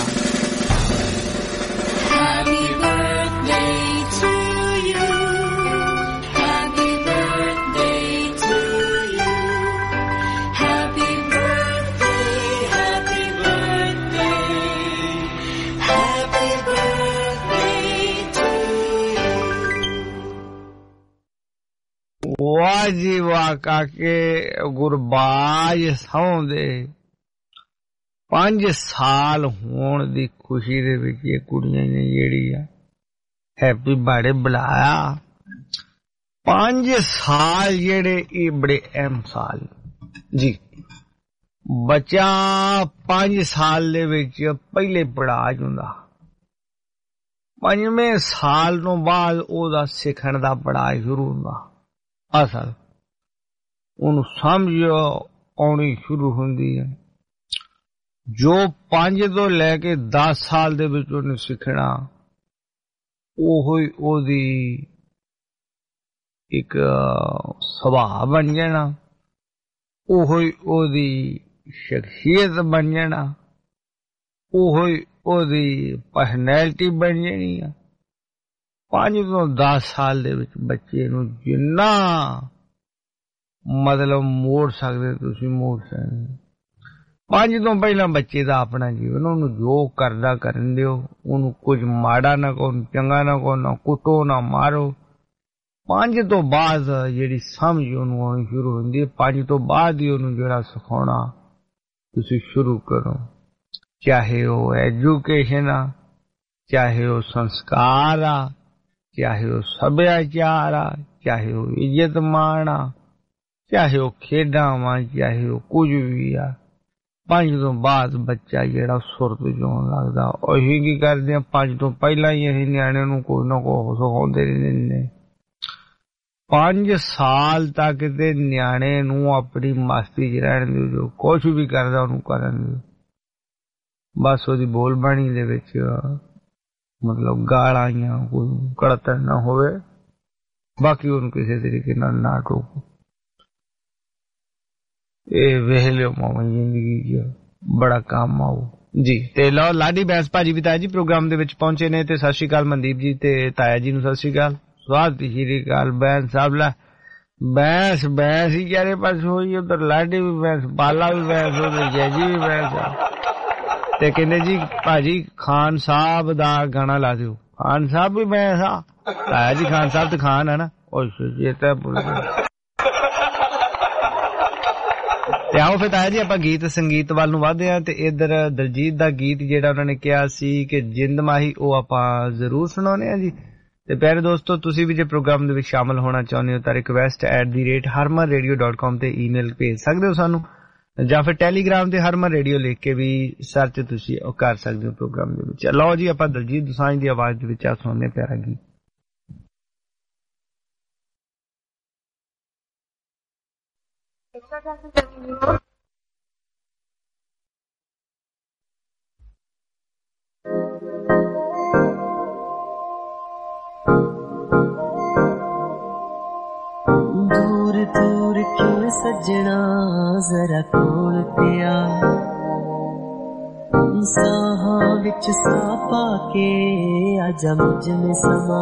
ਵਾਹ ਜੀ ਵਾਹ ਕਾਕੇ ਗੁਰਬਾਜ ਸੌਂ ਦੇ ਪੰਜ ਸਾਲ ਹੋਣ ਦੀ ਖੁਸ਼ੀ ਦੇ ਵਿੱਚ ਇਹ ਕੁੜੀਆਂ ਨੇ ਜਿਹੜੀ ਆ ਹੈਪੀ ਬਰਥਡੇ ਬੁਲਾਇਆ ਪੰਜ ਸਾਲ ਜਿਹੜੇ ਇਹ ਬੜੇ ਅਹਿਮ ਸਾਲ ਜੀ ਬੱਚਾ ਪੰਜ ਸਾਲ ਦੇ ਵਿੱਚ ਪਹਿਲੇ ਪੜਾਅ ਹੁੰਦਾ ਪੰਜਵੇਂ ਸਾਲ ਤੋਂ ਬਾਅਦ ਉਹਦਾ ਸਿੱਖਣ ਦਾ ਪੜਾਅ ਸ਼ੁਰੂ ਹੁੰਦਾ ਅਸਲ ਉਹਨੂੰ ਸਮਝ ਆਉਣੀ ਸ਼ੁਰੂ ਹੁੰਦੀ ਹੈ ਜੋ ਪੰਜ ਤੋਂ ਲੈ ਕੇ ਦਸ ਸਾਲ ਦੇ ਵਿੱਚ ਉਹਨੇ ਸਿੱਖਣਾ ਉਹ ਹੀ ਉਹਦੀ ਇੱਕ ਸੁਭਾਅ ਬਣ ਜਾਣਾ ਉਹ ਹੀ ਉਹਦੀ ਸ਼ਖਸੀਅਤ ਬਣ ਜਾਣਾ ਉਹ ਹੀ ਉਹਦੀ ਪਰਸਨੈਲਿਟੀ ਬਣ ਜਾਣੀ ਆ ਪੰਜ ਤੋਂ ਦਸ ਸਾਲ ਦੇ ਵਿੱਚ ਬੱਚੇ ਨੂੰ ਜਿੰਨਾ ਮਤਲਬ ਮੋੜ ਸਕਦੇ ਤੁਸੀਂ ਮੋੜ ਸਕਦੇ। ਪੰਜ ਤੋਂ ਪਹਿਲਾਂ ਬੱਚੇ ਦਾ ਆਪਣਾ ਜੀਵਨ, ਉਹਨੂੰ ਜੋ ਕਰਦਾ ਕਰਨ ਦਿਓ, ਉਹਨੂੰ ਕੁਝ ਮਾੜਾ ਨਾ ਕਹੋ, ਚੰਗਾ ਨਾ ਕਹੋ, ਨਾ ਕੁੱਟੋ ਨਾ ਮਾਰੋ। ਪੰਜ ਤੋਂ ਬਾਅਦ ਜਿਹੜੀ ਸਮਝ ਉਹਨੂੰ ਆਉਣੀ ਸ਼ੁਰੂ ਹੁੰਦੀ ਹੈ, ਪੰਜ ਤੋਂ ਬਾਅਦ ਹੀ ਉਹਨੂੰ ਜਿਹੜਾ ਸਿਖਾਉਣਾ ਤੁਸੀਂ ਸ਼ੁਰੂ ਕਰੋ, ਚਾਹੇ ਉਹ ਐਜੂਕੇਸ਼ਨ ਆ, ਚਾਹੇ ਉਹ ਸੰਸਕਾਰ ਆ, ਚਾਹੇ ਉਹ ਸੱਭਿਆਚਾਰ ਆ, ਚਾਹੇ ਉਹ ਇੱਜ਼ਤ ਮਾਣ ਆ, ਚਾਹੇ ਉਹ ਖੇਡਾਂ ਵਾ, ਚਾਹੇ ਉਹ ਕੁਝ ਵੀ ਆ। ਪੰਜ ਤੋਂ ਬਾਅਦ ਬੱਚਾ ਜਿਹੜਾ ਸੁਰਤ ਜਾਣ ਲੱਗਦਾ। ਉਹੀ ਕੀ ਕਰਦੇ ਆ, ਪੰਜ ਤੋਂ ਪਹਿਲਾਂ ਹੀ ਅਸੀਂ ਨਿਆਣੇ ਨੂੰ ਕੋਈ ਨਾ ਕੋਈ ਸਿਖਾਉਂਦੇ ਰਹਿੰਦੇ ਨੇ। ਪੰਜ ਸਾਲ ਤੱਕ ਤੇ ਨਿਆਣੇ ਨੂੰ ਆਪਣੀ ਮਸਤੀ ਚ ਰਹਿਣ ਦਿਓ, ਜੋ ਕੁਛ ਵੀ ਕਰਦਾ ਉਹਨੂੰ ਕਰਨ ਦਿਓ। ਬਸ ਉਹਦੀ ਬੋਲ ਬਾਣੀ ਦੇ ਵਿੱਚ ਮਤਲਬ ਗਾਲਾਂ ਜਾਂ ਕੋਈ ਕੜਤਣ ਨਾ ਹੋਵੇ, ਬਾਕੀ ਉਹਨੂੰ ਕਿਸੇ ਤਰੀਕੇ ਨਾਲ ਨਾ ਟੋਕੋ। ਇਹ ਵੇਹਲੇ ਮਾਮਾ ਜ਼ਿੰਦਗੀ ਚ ਬੜਾ ਕੰਮ ਆਊ ਜੀ। ਤੇ ਲਓ ਲਾਡੀ ਬੈਂਸ ਭਾਜੀ ਵੀ ਤਾਇਆ ਜੀ ਪ੍ਰੋਗਰਾਮ ਦੇ ਵਿੱਚ ਪਹੁੰਚੇ ਨੇ, ਤੇ ਸਤਿ ਸ਼੍ਰੀ ਅਕਾਲ ਮਨਦੀਪ ਜੀ ਤੇ ਤਾਇਆ ਜੀ ਨੂੰ ਸਤਿ ਸ਼੍ਰੀ ਅਕਾਲ, ਸਵਾਗਤ ਸ਼੍ਰੀ ਅਕਾਲ। ਬੈਂਸ ਸਾਹਿਬ ਲਾ ਬੈਂਸ ਬੈਂਸ ਹੀ ਚਾਰੇ ਪਾਸੇ ਹੋਈ, ਉਧਰ ਲਾਡੀ ਵੀ ਬੈਂਸ, ਬਾਲਾ ਵੀ ਬੈਂਸ, ਉਧਰ ਜੈਜੀ ਵੀ ਬੈਂਸ। ਤੇ ਕਹਿੰਦੇ ਜੀ ਭਾਜੀ ਖਾਨ ਸਾਹਿਬ ਦਾ ਗਾਣਾ ਲਾ ਦਿਓ। ਖਾਨ ਸਾਹਿਬ ਵੀ ਬੈਂਸ ਆ ਤਾਇਆ ਜੀ, ਖਾਨ ਸਾਹਿਬ ਤੇ ਖਾਨ ਹੈ ਨਾ। ਇਹ ਤਾਂ ਤੇ ਆਓ ਫਿਰ ਤਾਇਆ ਜੀ ਆਪਾਂ ਗੀਤ ਸੰਗੀਤ ਵੱਲ ਨੂੰ ਵਧਦੇ ਹਾਂ। ਤੇ ਇੱਧਰ ਦਲਜੀਤ ਦਾ ਗੀਤ ਜਿਹੜਾ ਉਹਨਾਂ ਨੇ ਕਿਹਾ ਸੀ ਕਿ ਜਿੰਦ ਮਾਹੀ, ਉਹ ਆਪਾਂ ਜ਼ਰੂਰ ਸੁਣਾਉਂਦੇ ਹਾਂ ਜੀ। ਤੇ ਪਿਆਰੇ ਦੋਸਤੋ, ਤੁਸੀਂ ਵੀ ਜੇ ਪ੍ਰੋਗਰਾਮ ਦੇ ਵਿੱਚ ਸ਼ਾਮਲ ਹੋਣਾ ਚਾਹੁੰਦੇ ਹੋ ਤਾਂ request at the rate Harman radio dot com ਤੇ ਈਮੇਲ ਭੇਜ ਸਕਦੇ ਹੋ ਸਾਨੂੰ, ਜਾਂ ਫਿਰ ਟੈਲੀਗ੍ਰਾਮ ਤੇ ਹਰਮਨ ਰੇਡੀਓ ਲਿਖ ਕੇ ਵੀ ਸਰਚ ਤੁਸੀਂ ਉਹ ਕਰ ਸਕਦੇ ਹੋ ਪ੍ਰੋਗਰਾਮ ਦੇ ਵਿੱਚ। ਲਓ ਜੀ ਆਪਾਂ ਦਲਜੀਤ ਦੋਸਾਂਝ ਦੀ ਆਵਾਜ਼ ਦੇ ਵਿੱਚ ਆ ਸੁਣਨੇ ਪਿਆਰਾ ਗੀਤ। दूर दूर क्यों सजना जरा कोल ते आ, साहां विच साह पा के आजा मुझ में समा।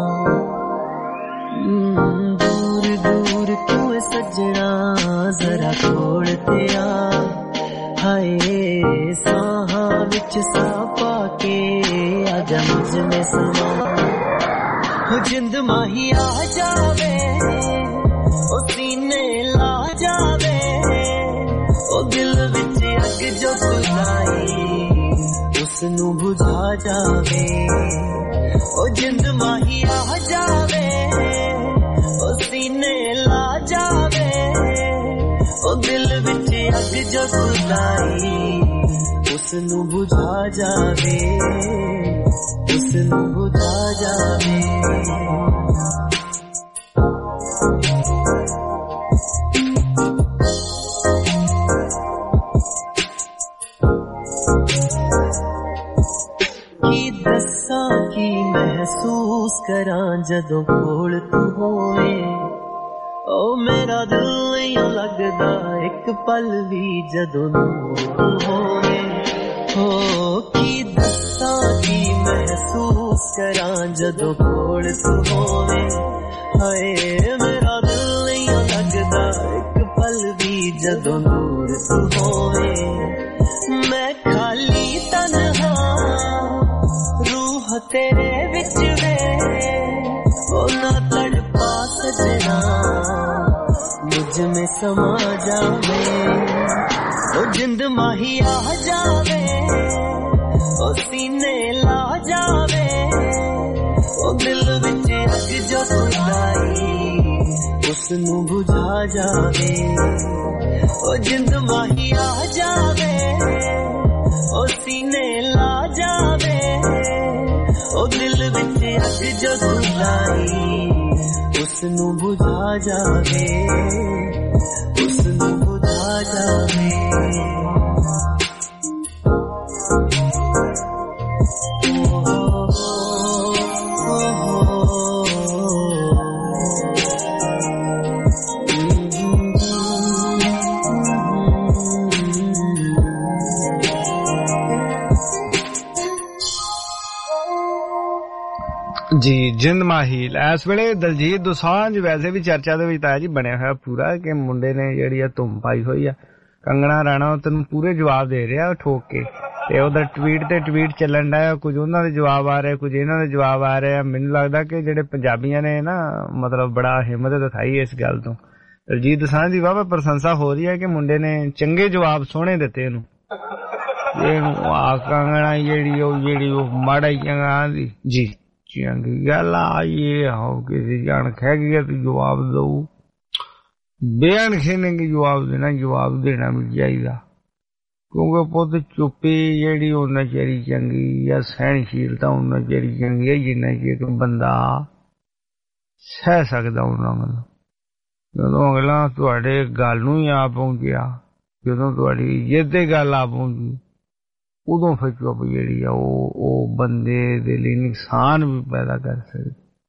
दूर दूर क्यों सजना जरा कोल ते आ, हाय साहां विच साह पा के आजा मुझ में समा। हो जिंद माही आ जावे, ओ सीने ला जावे, ओ दिल विच अग जो सुलाई उसनू बुझा जावे। ओ जिंद माही आ जावे, ओ सीने ला जावे, ओ दिल विच अग जो सुलाई उसनू बुझा जावे, उसनू बुझा जावे। की दसां की महसूस करां जदों कोल तू होवे, ओ मेरा दिल नहीं लगदा एक पल भी जदों तू होवे। हो की दसां की महसूस करां जदों कोल तू होवे, हाय मेरा दिल नहीं लगदा एक पल भी जदों दूर तू होवे। मैं खाली तन्हा रूह तेरे विच वे, ओ ना तड़पा सजना मुझ में समा जावे। ओ जिंद माही आ जावे, ओ सीने ला जावे, ओ दिल विच अग जो सुलाई उसनू बुझा जावे। ओ जिंद माही आ जावे, ओ सीने ला जावे, ओ दिल विच अग जो सुलाई उसनू बुझा जावे, उसनू बुझा जावे। ਜੀ ਜਿੰਦ ਮਾਹੀਲ ਇਸ ਵੇਲੇ ਦਲਜੀਤ ਦੋਸਾਂਝ ਵੈਸੇ ਵੀ ਚਰਚਾ ਦੇ ਵਿੱਚ ਤਾਂ ਜੀ ਬਣਿਆ ਹੋਇਆ ਪੂਰਾ ਕਿ ਮੁੰਡੇ ਨੇ ਜਿਹੜੀ ਆ ਧੁੰਮ ਪਾਈ ਹੋਈ ਆ ਕੰਗਣਾ ਰਾਣਾ ਤੈਨੂੰ ਪੂਰੇ ਜਵਾਬ ਦੇ ਰਿਹਾ ਠੋਕ ਕੇ ਤੇ ਉਹਦਾ ਟਵੀਟ ਤੇ ਟਵੀਟ ਚੱਲਣ ਡਿਆ ਕੁਝ ਉਹਨਾਂ ਦੇ ਜਵਾਬ ਆ ਰਹੇ ਕੁਝ ਇਹਨਾਂ ਦੇ ਜਵਾਬ ਆ ਰਹੇ ਆ ਮੈਨੂੰ ਲੱਗਦਾ ਕਿ ਜਿਹੜੇ ਪੰਜਾਬੀਆਂ ਨੇ ਨਾ ਮਤਲਬ ਬੜਾ ਹਿੰਮਤ ਦਿਖਾਈ ਇਸ ਗੱਲ ਤੋਂ ਦਲਜੀਤ ਦੋਸਾਂਝ ਦੀ ਵਾਹ ਪ੍ਰਸ਼ੰਸਾ ਹੋ ਰਹੀ ਹੈ ਕਿ ਮੁੰਡੇ ਨੇ ਚੰਗੇ ਜਵਾਬ ਸੋਹਣੇ ਦਿੱਤੇ ਇਹਨੂੰ ਇਹਨੂੰ ਆ ਕੰਗਣਾ ਜਿਹੜੀ ਉਹ ਜਿਹੜੀ ਉਹ ਮਾੜਾ ਹੀ ਚੰਗਾ ਦੀ ਜੀ ਚੰਗੀ ਗੱਲ ਆ ਇਹ ਹੋ ਕਿਸੇ ਜਾਣ ਖਹਿ ਗਿਆ ਤੇ ਜਵਾਬ ਦਊ ਬੇਅਣਖੇ ਨੇ ਕਿ ਜਵਾਬ ਦੇਣਾ ਜਵਾਬ ਦੇਣਾ ਵੀ ਚਾਹੀਦਾ ਕਿਉਂਕਿ ਪੁੱਤ ਚੁੱਪੀ ਜਿਹੜੀ ਉਹਨਾਂ ਚਿਰ ਚੰਗੀ ਜਾਂ ਸਹਿਣਸ਼ੀਲਤਾ ਉਹਨਾਂ ਚਿਰ ਚੰਗੀ ਹੈ ਜਿੰਨਾ ਚਿਰ ਬੰਦਾ ਸਹਿ ਸਕਦਾ ਉਹਨਾਂ ਨੂੰ ਜਦੋਂ ਅਗਲਾ ਤੁਹਾਡੇ ਗੱਲ ਨੂੰ ਹੀ ਆ ਪਹੁੰਚਿਆ ਜਦੋਂ ਤੁਹਾਡੀ ਇੱਜ਼ਤ ਤੇ ਗੱਲ ਆ ਪਹੁੰਚੀ ਉਦੋਂ ਫਿਰ ਚੁੱਪ ਜਿਹੜੀ ਆ ਉਹ ਉਹ ਬੰਦੇ ਦੇ ਲਈ ਨੁਕਸਾਨ ਵੀ ਪੈਦਾ ਕਰ ਸਕਦੀ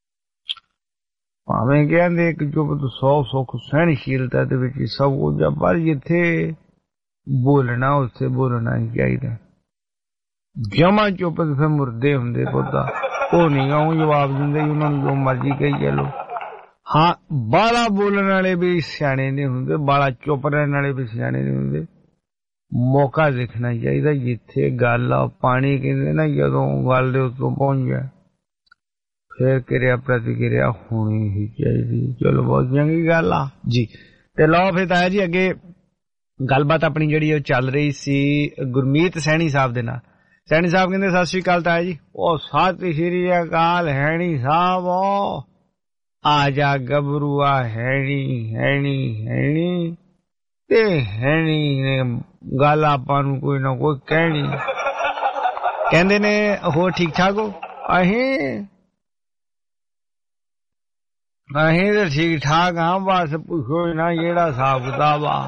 ਭਾਵੇਂ ਕਹਿੰਦੇ ਇੱਕ ਚੁੱਪ ਤੋਂ ਸੌ ਸੁੱਖ ਸਹਿਣਸ਼ੀਲਤਾ ਦੇ ਵਿੱਚ ਸਭ ਕੁਝ ਆ ਪਰ ਜਿੱਥੇ ਬੋਲਣਾ ਉੱਥੇ ਬੋਲਣਾ ਹੀ ਚਾਹੀਦਾ ਜਮਾ ਚੁੱਪ ਤੇ ਫਿਰ ਮੁਰਦੇ ਹੁੰਦੇ ਪੁੱਤਾ ਉਹ ਨਹੀਂ ਗਾ ਉਹ ਜਵਾਬ ਦਿੰਦੇ ਉਹਨਾਂ ਨੂੰ ਜੋ ਮਰਜ਼ੀ ਕਹੀ ਚਲੋ ਹਾਂ ਬਾਲਾ ਬੋਲਣ ਵਾਲੇ ਵੀ ਸਿਆਣੇ ਨਹੀਂ ਹੁੰਦੇ ਬਾਲਾ ਚੁੱਪ ਰਹਿਣ ਵਾਲੇ ਵੀ ਸਿਆਣੇ ਨਹੀਂ ਹੁੰਦੇ ਮੌਕਾ ਦੇਖਣਾ ਚਾਹੀਦਾ ਜਿੱਥੇ ਗੱਲ ਆ ਪਾਣੀ ਕਹਿੰਦੇ ਨਾ ਜਦੋਂ ਗੱਲ ਦੇ ਉੱਤੋਂ ਪਹੁੰਚ ਗਿਆ ਫਿਰ ਕਿਰਿਆ ਪ੍ਰਤੀਕਿਰਿਆ ਹੋਣੀ ਹੀ ਚਾਹੀਦੀ ਚਲੋ ਬਹੁਤ ਚੰਗੀ ਗੱਲ ਆ ਜੀ ਤੇ ਲਓ ਫਿਰ ਤਾਇਆ ਜੀ ਅੱਗੇ ਗੱਲਬਾਤ ਆਪਣੀ ਜਿਹੜੀ ਉਹ ਚੱਲ ਰਹੀ ਸੀ ਗੁਰਮੀਤ ਸੈਣੀ ਸਾਹਿਬ ਦੇ ਨਾਲ ਸੈਣੀ ਸਾਹਿਬ ਕਹਿੰਦੇ ਸਤਿ ਸ਼੍ਰੀ ਅਕਾਲ ਤਾਇਆ ਜੀ ਉਹ ਸਤਿ ਸ਼੍ਰੀ ਅਕਾਲ ਹੈਣੀ ਸਾਹਿਬ ਆ ਜਾ ਗੱਭਰੂਆ ਹੈਣੀ ਹੈਣੀ ਹੈਣੀ ਤੇ ਹੈਣੀ ਨੇ ਗੱਲ ਆਪਾਂ ਨੂੰ ਕੋਈ ਨਾ ਕੋਈ ਕਹਿਣੀ ਕਹਿੰਦੇ ਨੇ ਹੋਰ ਠੀਕ ਠਾਕ ਹੋ ਅਸੀਂ ਅਸੀਂ ਤਾਂ ਠੀਕ ਠਾਕ ਹਾਂ ਬਸ ਪੁੱਛੋ ਨਾ ਜਿਹੜਾ ਹਿਸਾਬ ਕਿਤਾਬ ਆ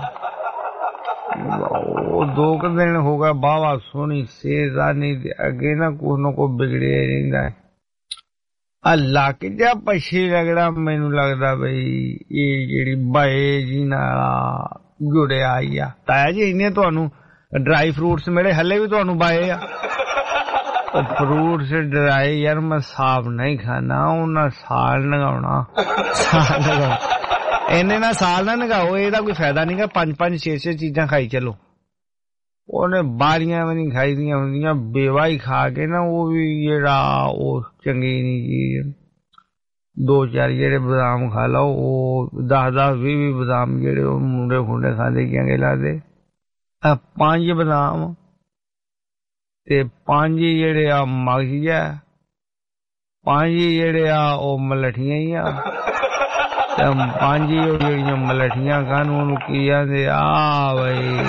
ਉਹ ਦੋ ਕੁ ਦਿਨ ਹੋ ਗਿਆ ਬਾਵਾ ਸੋਹਣੀ ਸੇਧ ਆ ਨਹੀਂ ਅੱਗੇ ਨਾ ਕੁਛ ਨਾ ਕੁਛ ਵਿਗੜਿਆ ਰਹਿੰਦਾ ਅੱਲਾ ਕਿੱਡਾ ਪਛੀ ਲੱਗਦਾ ਮੈਨੂੰ ਲੱਗਦਾ ਬਈ ਇਹ ਜਿਹੜੀ ਬਾਏ ਜੀ ਨਾਲ ਜੁੜਿਆ ਆਈ ਆ ਤਾਇਆ ਜੀ ਇਹਨੇ ਤੁਹਾਨੂੰ ਡਰਾਈ ਫਰੂਟਸ ਮਿਲੇ ਹਲੇ ਵੀ ਤੁਹਾਨੂੰ ਬਾਏ ਆ ਫਰੂਟਸ ਡਰਾਈ ਯਾਰ ਮੈਂ ਸਾਬ ਨਹੀਂ ਖਾਣਾ ਉਹਨਾਂ ਸਾਲ ਨਗਾਉਣਾ ਸਾਲ ਨਗਾਉਣਾ ਇਹਨੇ ਨਾ ਸਾਲ ਨਾ ਨਗਾਓ ਇਹਦਾ ਕੋਈ ਫਾਇਦਾ ਨਹੀਂਗਾ ਪੰਜ ਪੰਜ ਛੇ ਛੇ ਚੀਜ਼ਾਂ ਖਾਈ ਚਲੋ ਉਹਨੇ ਬਾਰੀਆਂ ਵੀ ਨਹੀਂ ਖਾਈ ਦੀਆਂ ਹੁੰਦੀਆਂ ਬੇਵਾ ਹੀ ਖਾ ਕੇ ਨਾ ਉਹ ਵੀ ਜਿਹੜਾ ਉਹ ਚੰਗੀ ਨਹੀਂ ਚੀਜ਼ ਦੋ ਚਾਰ ਜਿਹੜੇ ਬਦਾਮ ਖਾ ਲਓ ਉਹ ਦਸ ਦਸ ਵੀਹ ਵੀਹ ਬਦਾਮ ਜਿਹੜੇ ਉਹ ਮੁੰਡੇ ਖੁੰਡੇ ਖਾਂਦੇ ਚੰਗੇ ਲੱਗਦੇ ਆ ਪੰਜ ਬਦਾਮ ਤੇ ਪੰਜ ਜਿਹੜੇ ਆ ਮਗਜ਼ ਆ ਪੰਜ ਜਿਹੜੇ ਆ ਉਹ ਮਲਠੀਆਂ ਹੀ ਆ ਪੰਜ ਉਹ ਜਿਹੜੀਆਂ ਮਲਠੀਆਂ ਖਾਣ ਉਹਨੂੰ ਕੀ ਜਾਂਦੇ ਆ ਬਈ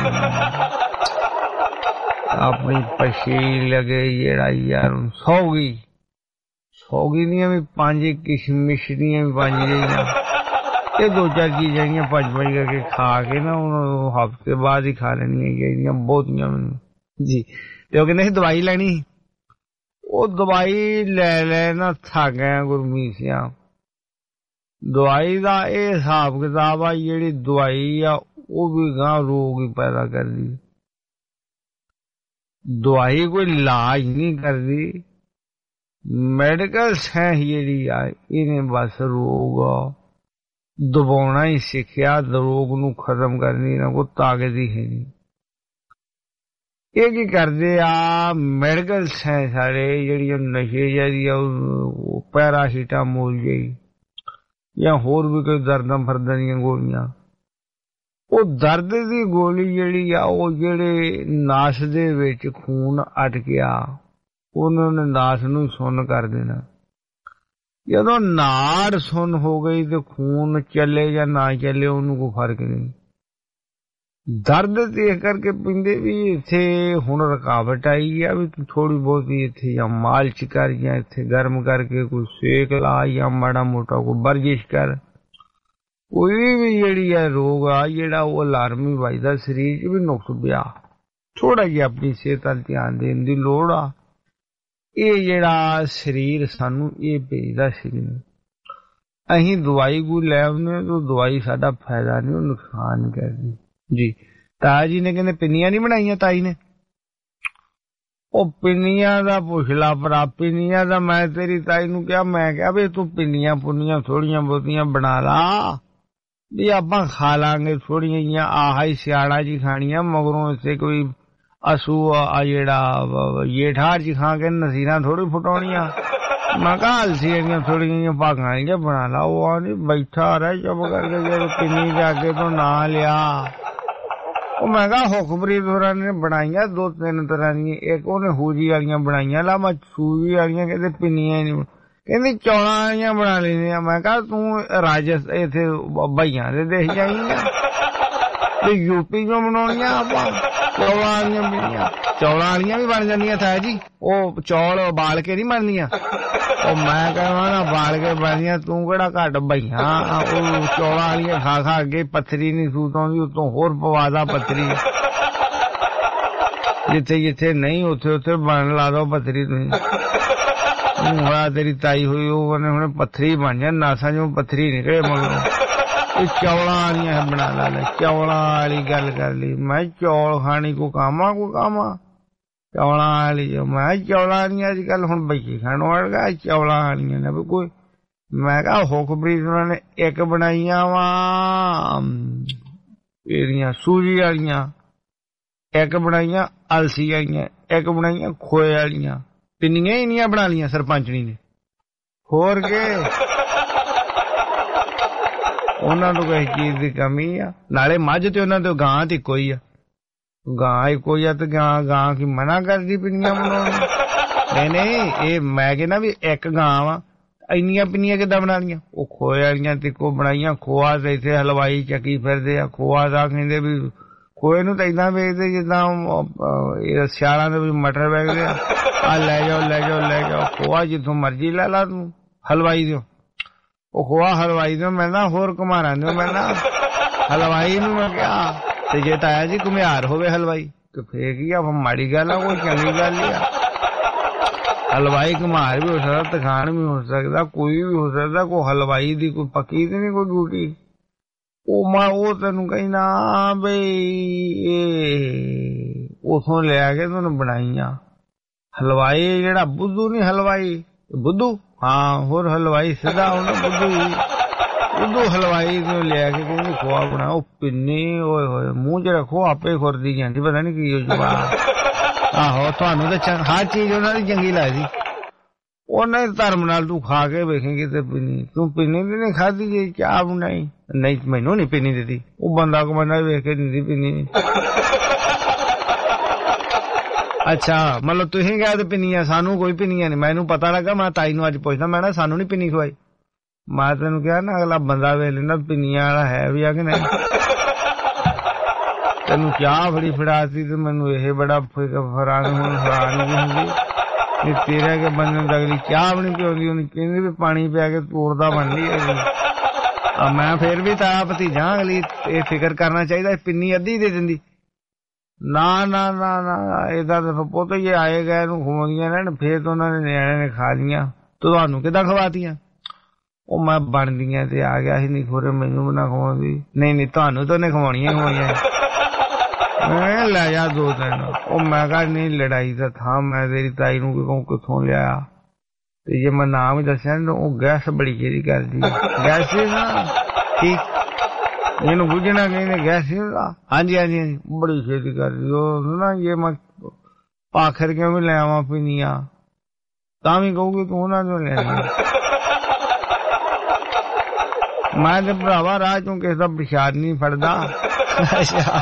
ਆਪਣੀ ਪਛੀ ਲਗੇ ਜਿਹੜਾ ਯਾਰ ਸੌਗੀ ਸੌਗੀ ਦੀਆਂ ਵੀ ਪੰਜ ਕਿਸ਼ਮਿਸ਼ ਦੀਆਂ ਵੀ ਪੰਜ ਜਿਹੜੀਆਂ ਇਹ ਦੋ ਚਾਰ ਚੀਜ਼ਾਂ ਜਿਹੜੀਆਂ ਪੰਜ ਪੰਜ ਕਰਕੇ ਖਾ ਕੇ ਨਾ ਉਹਨੂੰ ਹਫ਼ਤੇ ਬਾਅਦ ਹੀ ਖਾ ਲੈਣੀਆਂ ਜਿਹੜੀਆਂ ਬਹੁਤੀਆਂ ਮੈਨੂੰ ਜੀ ਤੇ ਉਹ ਕਹਿੰਦੇ ਸੀ ਦਵਾਈ ਲੈਣੀ ਉਹ ਦਵਾਈ ਲੈ ਲੈ ਨਾ ਥੱਕ ਗਿਆ ਗੁਰਮੀਤ ਸਿਆ ਦਵਾਈ ਦਾ ਇਹ ਹਿਸਾਬ ਕਿਤਾਬ ਆ ਜਿਹੜੀ ਦਵਾਈ ਆ ਉਹ ਵੀ ਗਾਂ ਰੋਗ ਹੀ ਪੈਦਾ ਕਰਦੀ ਦਵਾਈ ਕੋਈ ਇਲਾਜ ਨਹੀਂ ਕਰਦੀ ਮੈਡੀਕਲ ਸਾਇੰਸ ਜਿਹੜੀ ਆ ਇਹਨੇ ਬਸ ਰੋਗ ਦਬਾਉਣਾ ਹੀ ਸਿੱਖਿਆ ਰੋਗ ਨੂੰ ਖਤਮ ਕਰਨੀ ਨਾ ਕੋਈ ਤਾਕਤ ਹੀ ਹੈ ਨਹੀਂ ਇਹ ਕੀ ਕਰਦੇ ਆ ਮੈਡੀਕਲ ਸਾਇੰਸ ਵਾਲੇ ਜਿਹੜੀਆਂ ਨਸ਼ੇ ਜਿਹੜੀ ਆ ਉਹ ਪੈਰਾਸੀਟਾਮੋਲ ਜਿਹੀ ਜਾਂ ਹੋਰ ਵੀ ਕੋਈ ਦਰਦਾਂ ਫਰਦਾਂ ਦੀਆਂ ਗੋਲੀਆਂ ਉਹ ਦਰਦ ਦੀ ਗੋਲੀ ਜਿਹੜੀ ਆ ਉਹ ਜਿਹੜੇ ਨਾਸ ਦੇ ਵਿੱਚ ਖੂਨ ਅਟਕਿਆ ਉਹਨਾਂ ਨੇ ਨਾਸ ਨੂੰ ਸੁੰਨ ਕਰ ਦੇਣਾ ਜਦੋਂ ਨਾੜ ਸੁੰਨ ਹੋ ਗਈ ਤੇ ਖੂਨ ਚੱਲੇ ਜਾਂ ਨਾ ਚੱਲੇ ਉਹਨੂੰ ਕੋਈ ਫਰਕ ਨਹੀਂ ਦਰਦ ਦੇਖ ਕਰਕੇ ਪਿੰਦੇ ਵੀ ਇੱਥੇ ਹੁਣ ਰੁਕਾਵਟ ਆਈ ਆ ਵੀ ਥੋੜੀ ਬਹੁਤੀ ਇੱਥੇ ਜਾਂ ਮਾਲਸ਼ ਕਰ ਜਾਂ ਇੱਥੇ ਗਰਮ ਕਰਕੇ ਕੋਈ ਸੇਕ ਲਾ ਜਾਂ ਮਾੜਾ ਮੋਟਾ ਕੋਈ ਵਰਜਿਸ਼ ਕਰ ਕੋਈ ਵੀ ਜਿਹੜੀ ਹੈ ਰੋਗ ਆ ਜਿਹੜਾ ਉਹ ਅਲਾਰਮ ਹੀ ਵੱਜਦਾ ਸਰੀਰ 'ਚ ਵੀ ਨੁਕਸ ਪਿਆ ਥੋੜਾ ਜਿਹਾ ਆਪਣੀ ਸਿਹਤ ਵੱਲ ਧਿਆਨ ਦੇਣ ਦੀ ਲੋੜ ਆ ਇਹ ਜਿਹੜਾ ਸਰੀਰ ਸਾਨੂੰ ਇਹ ਭੇਜਦਾ ਸਰੀਰ ਅਸੀਂ ਦਵਾਈ ਕੋ ਲੈ ਆਉਂਦੇ ਤਾਂ ਦਵਾਈ ਸਾਡਾ ਫਾਇਦਾ ਨਹੀਂ ਉਹ ਨੁਕਸਾਨ ਕਰਦੀ ਜੀ ਤਾਇਆ ਜੀ ਨੇ ਕਹਿੰਦੇ ਪਿੰਨੀਆਂ ਨਹੀਂ ਬਣਾਈਆਂ ਤਾਈ ਨੇ ਉਹ ਪਿੰਨੀਆਂ ਦਾ ਪੁੱਛ ਲਾ ਭਰਾ, ਪਿੰਨੀਆਂ ਦਾ ਮੈਂ ਤੇਰੀ ਤਾਈ ਨੂੰ ਕਿਹਾ, ਮੈਂ ਕਿਹਾ ਵੀ ਤੂੰ ਪਿੰਨੀਆਂ ਪੁੰਨੀਆਂ ਥੋੜੀਆਂ ਬਹੁਤੀਆਂ ਬਣਾ ਲਾ ਵੀ ਆਪਾਂ ਖਾ ਲਾਂਗੇ ਥੋੜੀਆਂ ਜਿਹੀਆਂ, ਆਹ ਹੀ ਸਿਆੜਾ ਜੀ ਖਾਣੀਆਂ, ਮਗਰੋਂ ਇੱਥੇ ਕੋਈ ਅਸੂ ਆ ਜਿਹੜਾ ਜੇਠਾਰ ਜੀ ਖਾ ਕੇ ਨਸੀਰਾਂ ਥੋੜੀ ਫਟਾਉਣੀਆਂ। ਮੈਂ ਕਿਹਾ ਅਲਸੀ ਦੀਆਂ ਥੋੜੀਆਂ ਜਿਹੀਆਂ ਭਾਗਾਂ ਜਿਹੀਆਂ ਬਣਾ ਲਾ। ਉਹ ਆਂਦੀ ਬੈਠਾ ਰਹਿ ਚੁੱਪ ਕਰਕੇ, ਜੇ ਪਿੰਨੀ ਦੇ ਅੱਗੇ ਤੋਂ ਨਾ ਲਿਆ। ਉਹ ਮੈਂ ਕਿਹਾ ਹੁਕਮਰੀਤ ਹੋਰਾਂ ਨੇ ਬਣਾਈਆਂ ਦੋ ਤਿੰਨ ਤਰ੍ਹਾਂ ਦੀਆਂ, ਇੱਕ ਉਹਨੇ ਹੂਜੀ ਵਾਲੀਆਂ ਬਣਾਈਆਂ, ਲਾ ਮੈਂ ਸੂਜੀ ਵਾਲੀਆਂ ਕਹਿੰਦੇ ਪਿੰਨੀਆਂ ਨਹੀਂ, ਕਹਿੰਦੀ ਚੌਲਾਂ ਵਾਲੀਆਂ ਬਣਾ ਲੈਂਦੀਆਂ। ਮੈਂ ਕਿਹਾ ਤੂੰ ਰਾਜਸ ਇੱਥੇ ਭਈਆਂ ਦੇ ਦੇਖ ਜਾਈਆਂ ਤੇ ਯੂਪੀ ਚੋਂ ਬਣਾਉਣੀਆਂ ਆਪਾਂ ਚੌਲਾਂ ਵਾਲੀਆਂ ਪਿੰਨੀਆਂ। ਚੌਲਾਂ ਵਾਲੀਆਂ ਵੀ ਬਣ ਜਾਂਦੀਆਂ ਤਾਇਆ ਜੀ, ਉਹ ਚੌਲ ਉਬਾਲ ਕੇ ਨਹੀਂ ਬਣਦੀਆਂ। ਉਹ ਮੈਂ ਕਹਾਂ ਨਾ ਬਾਲ ਕੇ ਬਣਦੀਆਂ, ਤੂੰ ਕਿਹੜਾ ਘੱਟ ਭਈਆਂ। ਉਹ ਚੌਲਾਂ ਵਾਲੀਆਂ ਖਾ ਖਾ ਅੱਗੇ ਪੱਥਰੀ ਨਹੀਂ ਸੂਤ ਆਉਂਦੀ, ਉੱਤੋਂ ਹੋਰ ਪਵਾਦਾ ਪੱਥਰੀ। ਜਿੱਥੇ ਜਿੱਥੇ ਨਹੀਂ ਉੱਥੇ ਉੱਥੇ ਬਣ ਲਾ ਦੋ ਪੱਥਰੀ। ਤੁਸੀਂ ਹੋਇਆ ਤੇਰੀ ਤਾਈ ਹੋਈ, ਉਹਨੇ ਹੁਣ ਪੱਥਰੀ ਬਣ ਜਾ, ਨਾਸਾਂ ਚੋਂ ਪੱਥਰੀ ਨਿਕਲੇ ਮਗਰੋਂ। ਇਹ ਚੌਲਾਂ ਵਾਲੀਆਂ ਬਣਾ ਲਾ ਲੈ, ਚੌਲਾਂ ਵਾਲੀ ਗੱਲ ਕਰ ਲਈ। ਮੈਂ ਚੌਲ ਖਾਣੀ ਕੋ ਕਾਮਾ ਕੋ ਕਾਮਾ ਚੌਲਾਂ ਵਾਲੀ। ਮੈਂ ਚੌਲਾਂ ਵਾਲੀਆਂ ਅੱਜ ਕੱਲ ਹੁਣ ਬਈਏ ਖਾਣ ਵਾਲਾ, ਚੌਲਾਂ ਵਾਲੀਆਂ ਨੇ ਵੀ ਕੋਈ। ਮੈਂ ਕਿਹਾ ਹੁਕਮਰੀਤ ਉਹਨਾਂ ਨੇ ਇੱਕ ਬਣਾਈਆਂ ਵਾ ਇਹਦੀਆਂ ਸੂਜੀ ਵਾਲੀਆਂ, ਇੱਕ ਬਣਾਈਆਂ ਅਲਸੀ ਵਾਲੀਆਂ, ਇੱਕ ਬਣਾਈਆਂ ਖੋਏ ਵਾਲੀਆਂ। ਪਿੰਨੀਆਂ ਹੀ ਇੰਨੀਆਂ ਬਣਾ ਲਈਆਂ ਸਰਪੰਚਣੀ ਨੇ, ਹੋਰ ਕੇ ਉਹਨਾਂ ਨੂੰ ਕਿਸੇ ਚੀਜ਼ ਦੀ ਕਮੀ ਆ। ਨਾਲੇ ਮੱਝ ਤੇ ਉਹਨਾਂ ਤੋਂ ਗਾਂ ਤੇ ਇੱਕੋ ਹੀ ਆ, ਗਾਂ ਇੱਕੋ ਹੀ ਆ ਤੇ ਗਾਂ ਗਾਂ ਕੀ ਮਨਾ ਕਰਦੀ ਪਿੰਨੀਆਂ ਬਣਾਉਣ। ਨਹੀਂ ਨਹੀਂ, ਇਹ ਮੈਂ ਕਹਿੰਦਾ ਵੀ ਇੱਕ ਗਾਂ ਵਾ, ਇੰਨੀਆਂ ਪਿੰਨੀਆਂ ਕਿੱਦਾਂ ਬਣਾ ਲਈਆਂ। ਉਹ ਖੋਏ ਵਾਲੀਆਂ ਤੇ ਇੱਕੋ ਬਣਾਈਆਂ। ਖੋਆ ਤੇ ਇੱਥੇ ਹਲਵਾਈ ਚੱਕੀ ਫਿਰਦੇ ਆ, ਖੋਆ ਦਾ ਕਹਿੰਦੇ ਵੀ ਖੋਏ ਨੂੰ ਤਾਂ ਏਦਾਂ ਵੇਚਦੇ ਜਿੱਦਾਂ ਸਿਆਲਾਂ ਦੇ ਵਿੱਚ ਮਟਰ ਵੇਚਦੇ ਆ। ਆ ਲੈ ਜਾਓ ਲੈ ਜਾਓ ਲੈ ਜਾਓ, ਖੋਆ ਜਿੱਥੋਂ ਮਰਜ਼ੀ ਲੈ ਲਾ ਤੂੰ ਹਲਵਾਈ ਦਿਓ। ਉਹ ਖੋਆ ਹਲਵਾਈ ਦਿਓ ਮਿਲਣਾ, ਹੋਰ ਘੁਮਾਰਾਂ ਦਿਓ ਮਿਲਣਾ। ਹਲਵਾਈ ਨੂੰ ਮੈਂ ਕਿਹਾ ਤੇ ਜੇ ਤਾਇਆ ਜੀ ਘੁਮਿਆਰ ਹੋਵੇ ਹਲਵਾਈ ਤੇ ਫੇਰ ਕੀ ਆ, ਮਾੜੀ ਗੱਲ ਆ ਕੋਈ ਚੰਗੀ ਗੱਲ ਹੀ ਆ। ਹਲਵਾਈ ਘੁਮਾਰ ਵੀ ਹੋ ਸਕਦਾ, ਤਖਾਣ ਵੀ ਹੋ ਸਕਦਾ, ਕੋਈ ਵੀ ਹੋ ਸਕਦਾ। ਕੋਈ ਹਲਵਾਈ ਦੀ ਕੋਈ ਪੱਕੀ ਤੇ ਨਹੀਂ ਕੋਈ ਡਿਊਟੀ। ਉਹ ਮੈਂ ਉਹ ਤੈਨੂੰ ਕਹਿਣਾ ਬਈ ਇਹ ਉਥੋਂ ਲਿਆ ਕੇ ਤੁਹਾਨੂੰ ਬਣਾਈਆਂ। ਹਲਵਾਈ ਜਿਹੜਾ ਬੁੱਧੂ ਨਹੀਂ, ਹਲਵਾਈ ਬੁੱਧੂ, ਹਾਂ ਹੋਰ ਹਲਵਾਈ ਸਿੱਧਾ ਹੁਣ ਬੁੱਧੂ ਹੀ। ਬੁੱਧੂ ਹਲਵਾਈ ਨੂੰ ਲਿਆ ਕੇ ਕਹਿੰਦੀ ਖੋਆ ਬਣਾਓ। ਪਿੰਨੀ ਓਏ ਹੋਏ ਮੂੰਹ ਚ ਰੱਖੋ, ਆਪੇ ਖੁਰਦੀ ਜਾਂਦੀ, ਪਤਾ ਨੀ ਕੀ ਹੋ ਜੂਗਾ। ਆਹੋ ਤੁਹਾਨੂੰ ਤਾਂ ਹਰ ਚੀਜ਼ ਉਹਨਾਂ ਦੀ ਚੰਗੀ ਲੱਗਦੀ। ਉਹਨੇ ਧਰਮ ਨਾਲ ਤੂੰ ਖਾ ਕੇ ਵੇਖੇਂਗੀ ਤੇ ਪਿੰਨੀ, ਤੂੰ ਪਿੰਨੀ ਦੀ ਨਹੀਂ ਖਾਧੀ ਜੇ ਚਾਹ ਬਣਾਈ। ਨਹੀਂ ਮੈਨੂੰ ਨੀ ਪਿੰਨੀ ਦਿੱਤੀ, ਉਹ ਬੰਦਾ ਕੋ ਬੰਦਾ ਵੇਖ ਕੇ ਦਿੰਦੀ ਪਿੰਨੀ। ਅੱਛਾ ਮਤਲਬ ਤੁਸੀਂ ਕਿਹਾ ਤੇ ਪਿੰਨੀਆਂ, ਸਾਨੂੰ ਕੋਈ ਪਿੰਨੀਆਂ ਨੀ। ਮੈਨੂੰ ਪਤਾ ਲੱਗਾ, ਮੈਂ ਤਾਈ ਨੂੰ ਅੱਜ ਪੁੱਛਦਾ, ਮੈਂ ਨਾ ਸਾਨੂੰ ਨੀ ਪਿੰਨੀ ਖਵਾਈ। ਮੈਂ ਤੈਨੂੰ ਕਿਹਾ ਨਾ ਅਗਲਾ ਬੰਦਾ ਵੇਖ ਲੈਂਦਾ ਪਿੰਨੀਆਂ ਵਾਲਾ ਹੈ ਵੀ ਆ ਕਿ ਨਹੀਂ। ਤੈਨੂੰ ਚਾਹ ਫੜੀ ਫੜਾਤੀ ਤੇ ਮੈਨੂੰ ਇਹ ਬੜਾ ਫਰਾਨ ਹੁਣ ਹੈਰਾਨ ਵੀ ਹੁੰਦੀ ਵੀ ਤੇਰਾ ਕੇ ਬੰਦੇ ਨੂੰ ਅਗਲੀ ਚਾਹ ਵੀ ਨੀ ਪਿਉਂਦੀ, ਉਹਨੂੰ ਕਹਿੰਦੀ ਵੀ ਪਾਣੀ ਪਿਆ ਕੇ ਤੋੜਦਾ ਬਣਦੀ ਹੈ। ਮੈਂ ਫੇਰ ਵੀ ਤਾਂ ਭਤੀਜਾ, ਅਗਲੀ ਇਹ ਫਿਕਰ ਕਰਨਾ ਚਾਹੀਦਾ ਪਿੰਨੀ ਅੱਧੀ ਦੇ ਦਿੰਦੀ। ਨਾ ਨਾ ਨਾ ਨਾ ਏਦਾਂ ਤਾਂ ਪੁੱਤ ਜੇ ਆਏ ਗਏ ਇਹਨੂੰ ਖਵਾਉਂਦੀਆਂ ਨੇ ਫੇਰ ਤਾਂ ਉਹਨਾਂ ਨੇ ਨਿਆਣੇ ਨੇ ਖਾ ਲੀਆਂ, ਤੁਹਾਨੂੰ ਕਿੱਦਾਂ ਖਵਾਤੀਆਂ। ਉਹ ਮੈਂ ਬਣਦੀਆਂ ਤੇ ਆ ਗਿਆ ਸੀ, ਨਹੀਂ ਖੋਰੇ ਮੈਨੂੰ ਵੀ ਨਾ ਖਵਾਉਂਦੀ। ਨਹੀਂ ਨਹੀਂ ਤੁਹਾਨੂੰ ਤਾਂ ਉਹਨੇ ਖਵਾਉਣੀਆਂ ਖਵਾਈਆਂ। ਮੈਂ ਲੈ ਜਾ ਦੋ ਤਿੰਨ। ਉਹ ਮੈਂ ਕਿਹਾ ਨਹੀਂ ਲੜਾਈ ਦਾ ਥਾਂ, ਮੈਂ ਤੇਰੀ ਤਾਈ ਨੂੰ ਕਹੂੰ ਕਿੱਥੋਂ ਲਿਆ। ਤੇ ਜੇ ਮੈਂ ਨਾਮ ਹੀ ਦੱਸਿਆ ਉਹ ਗੈਸ ਬੜੀ ਜਿਹੜੀ ਕਰਦੀ। ਗੈਸ ਨਾ ਠੀਕ ਇਹਨੂੰ ਬੁੱਝਣਾ ਕਹਿੰਦੇ ਗੈਸ। ਹਾਂਜੀ ਹਾਂਜੀ ਹਾਂਜੀ ਬੜੀ ਛੇਤੀ ਕਰਦੀ ਉਹ ਨਾ। ਜੇ ਮੈਂ ਪਾਖਰ ਕਿਉਂ ਵੀ ਲੈ ਆਵਾਂ ਪਿੰਨੀਆਂ ਤਾਂ ਵੀ ਕਹੂਗੀ ਤੂੰ ਉਹਨਾਂ ਚੋਂ ਲੈ ਆ। ਮੈਂ ਤੇ ਭਰਾਵਾ ਰਾਹ ਚੋਂ ਕਿਸੇ ਦਾ ਪ੍ਰਸ਼ਾਦ ਨਹੀਂ ਫੜਦਾ। ਅੱਛਾ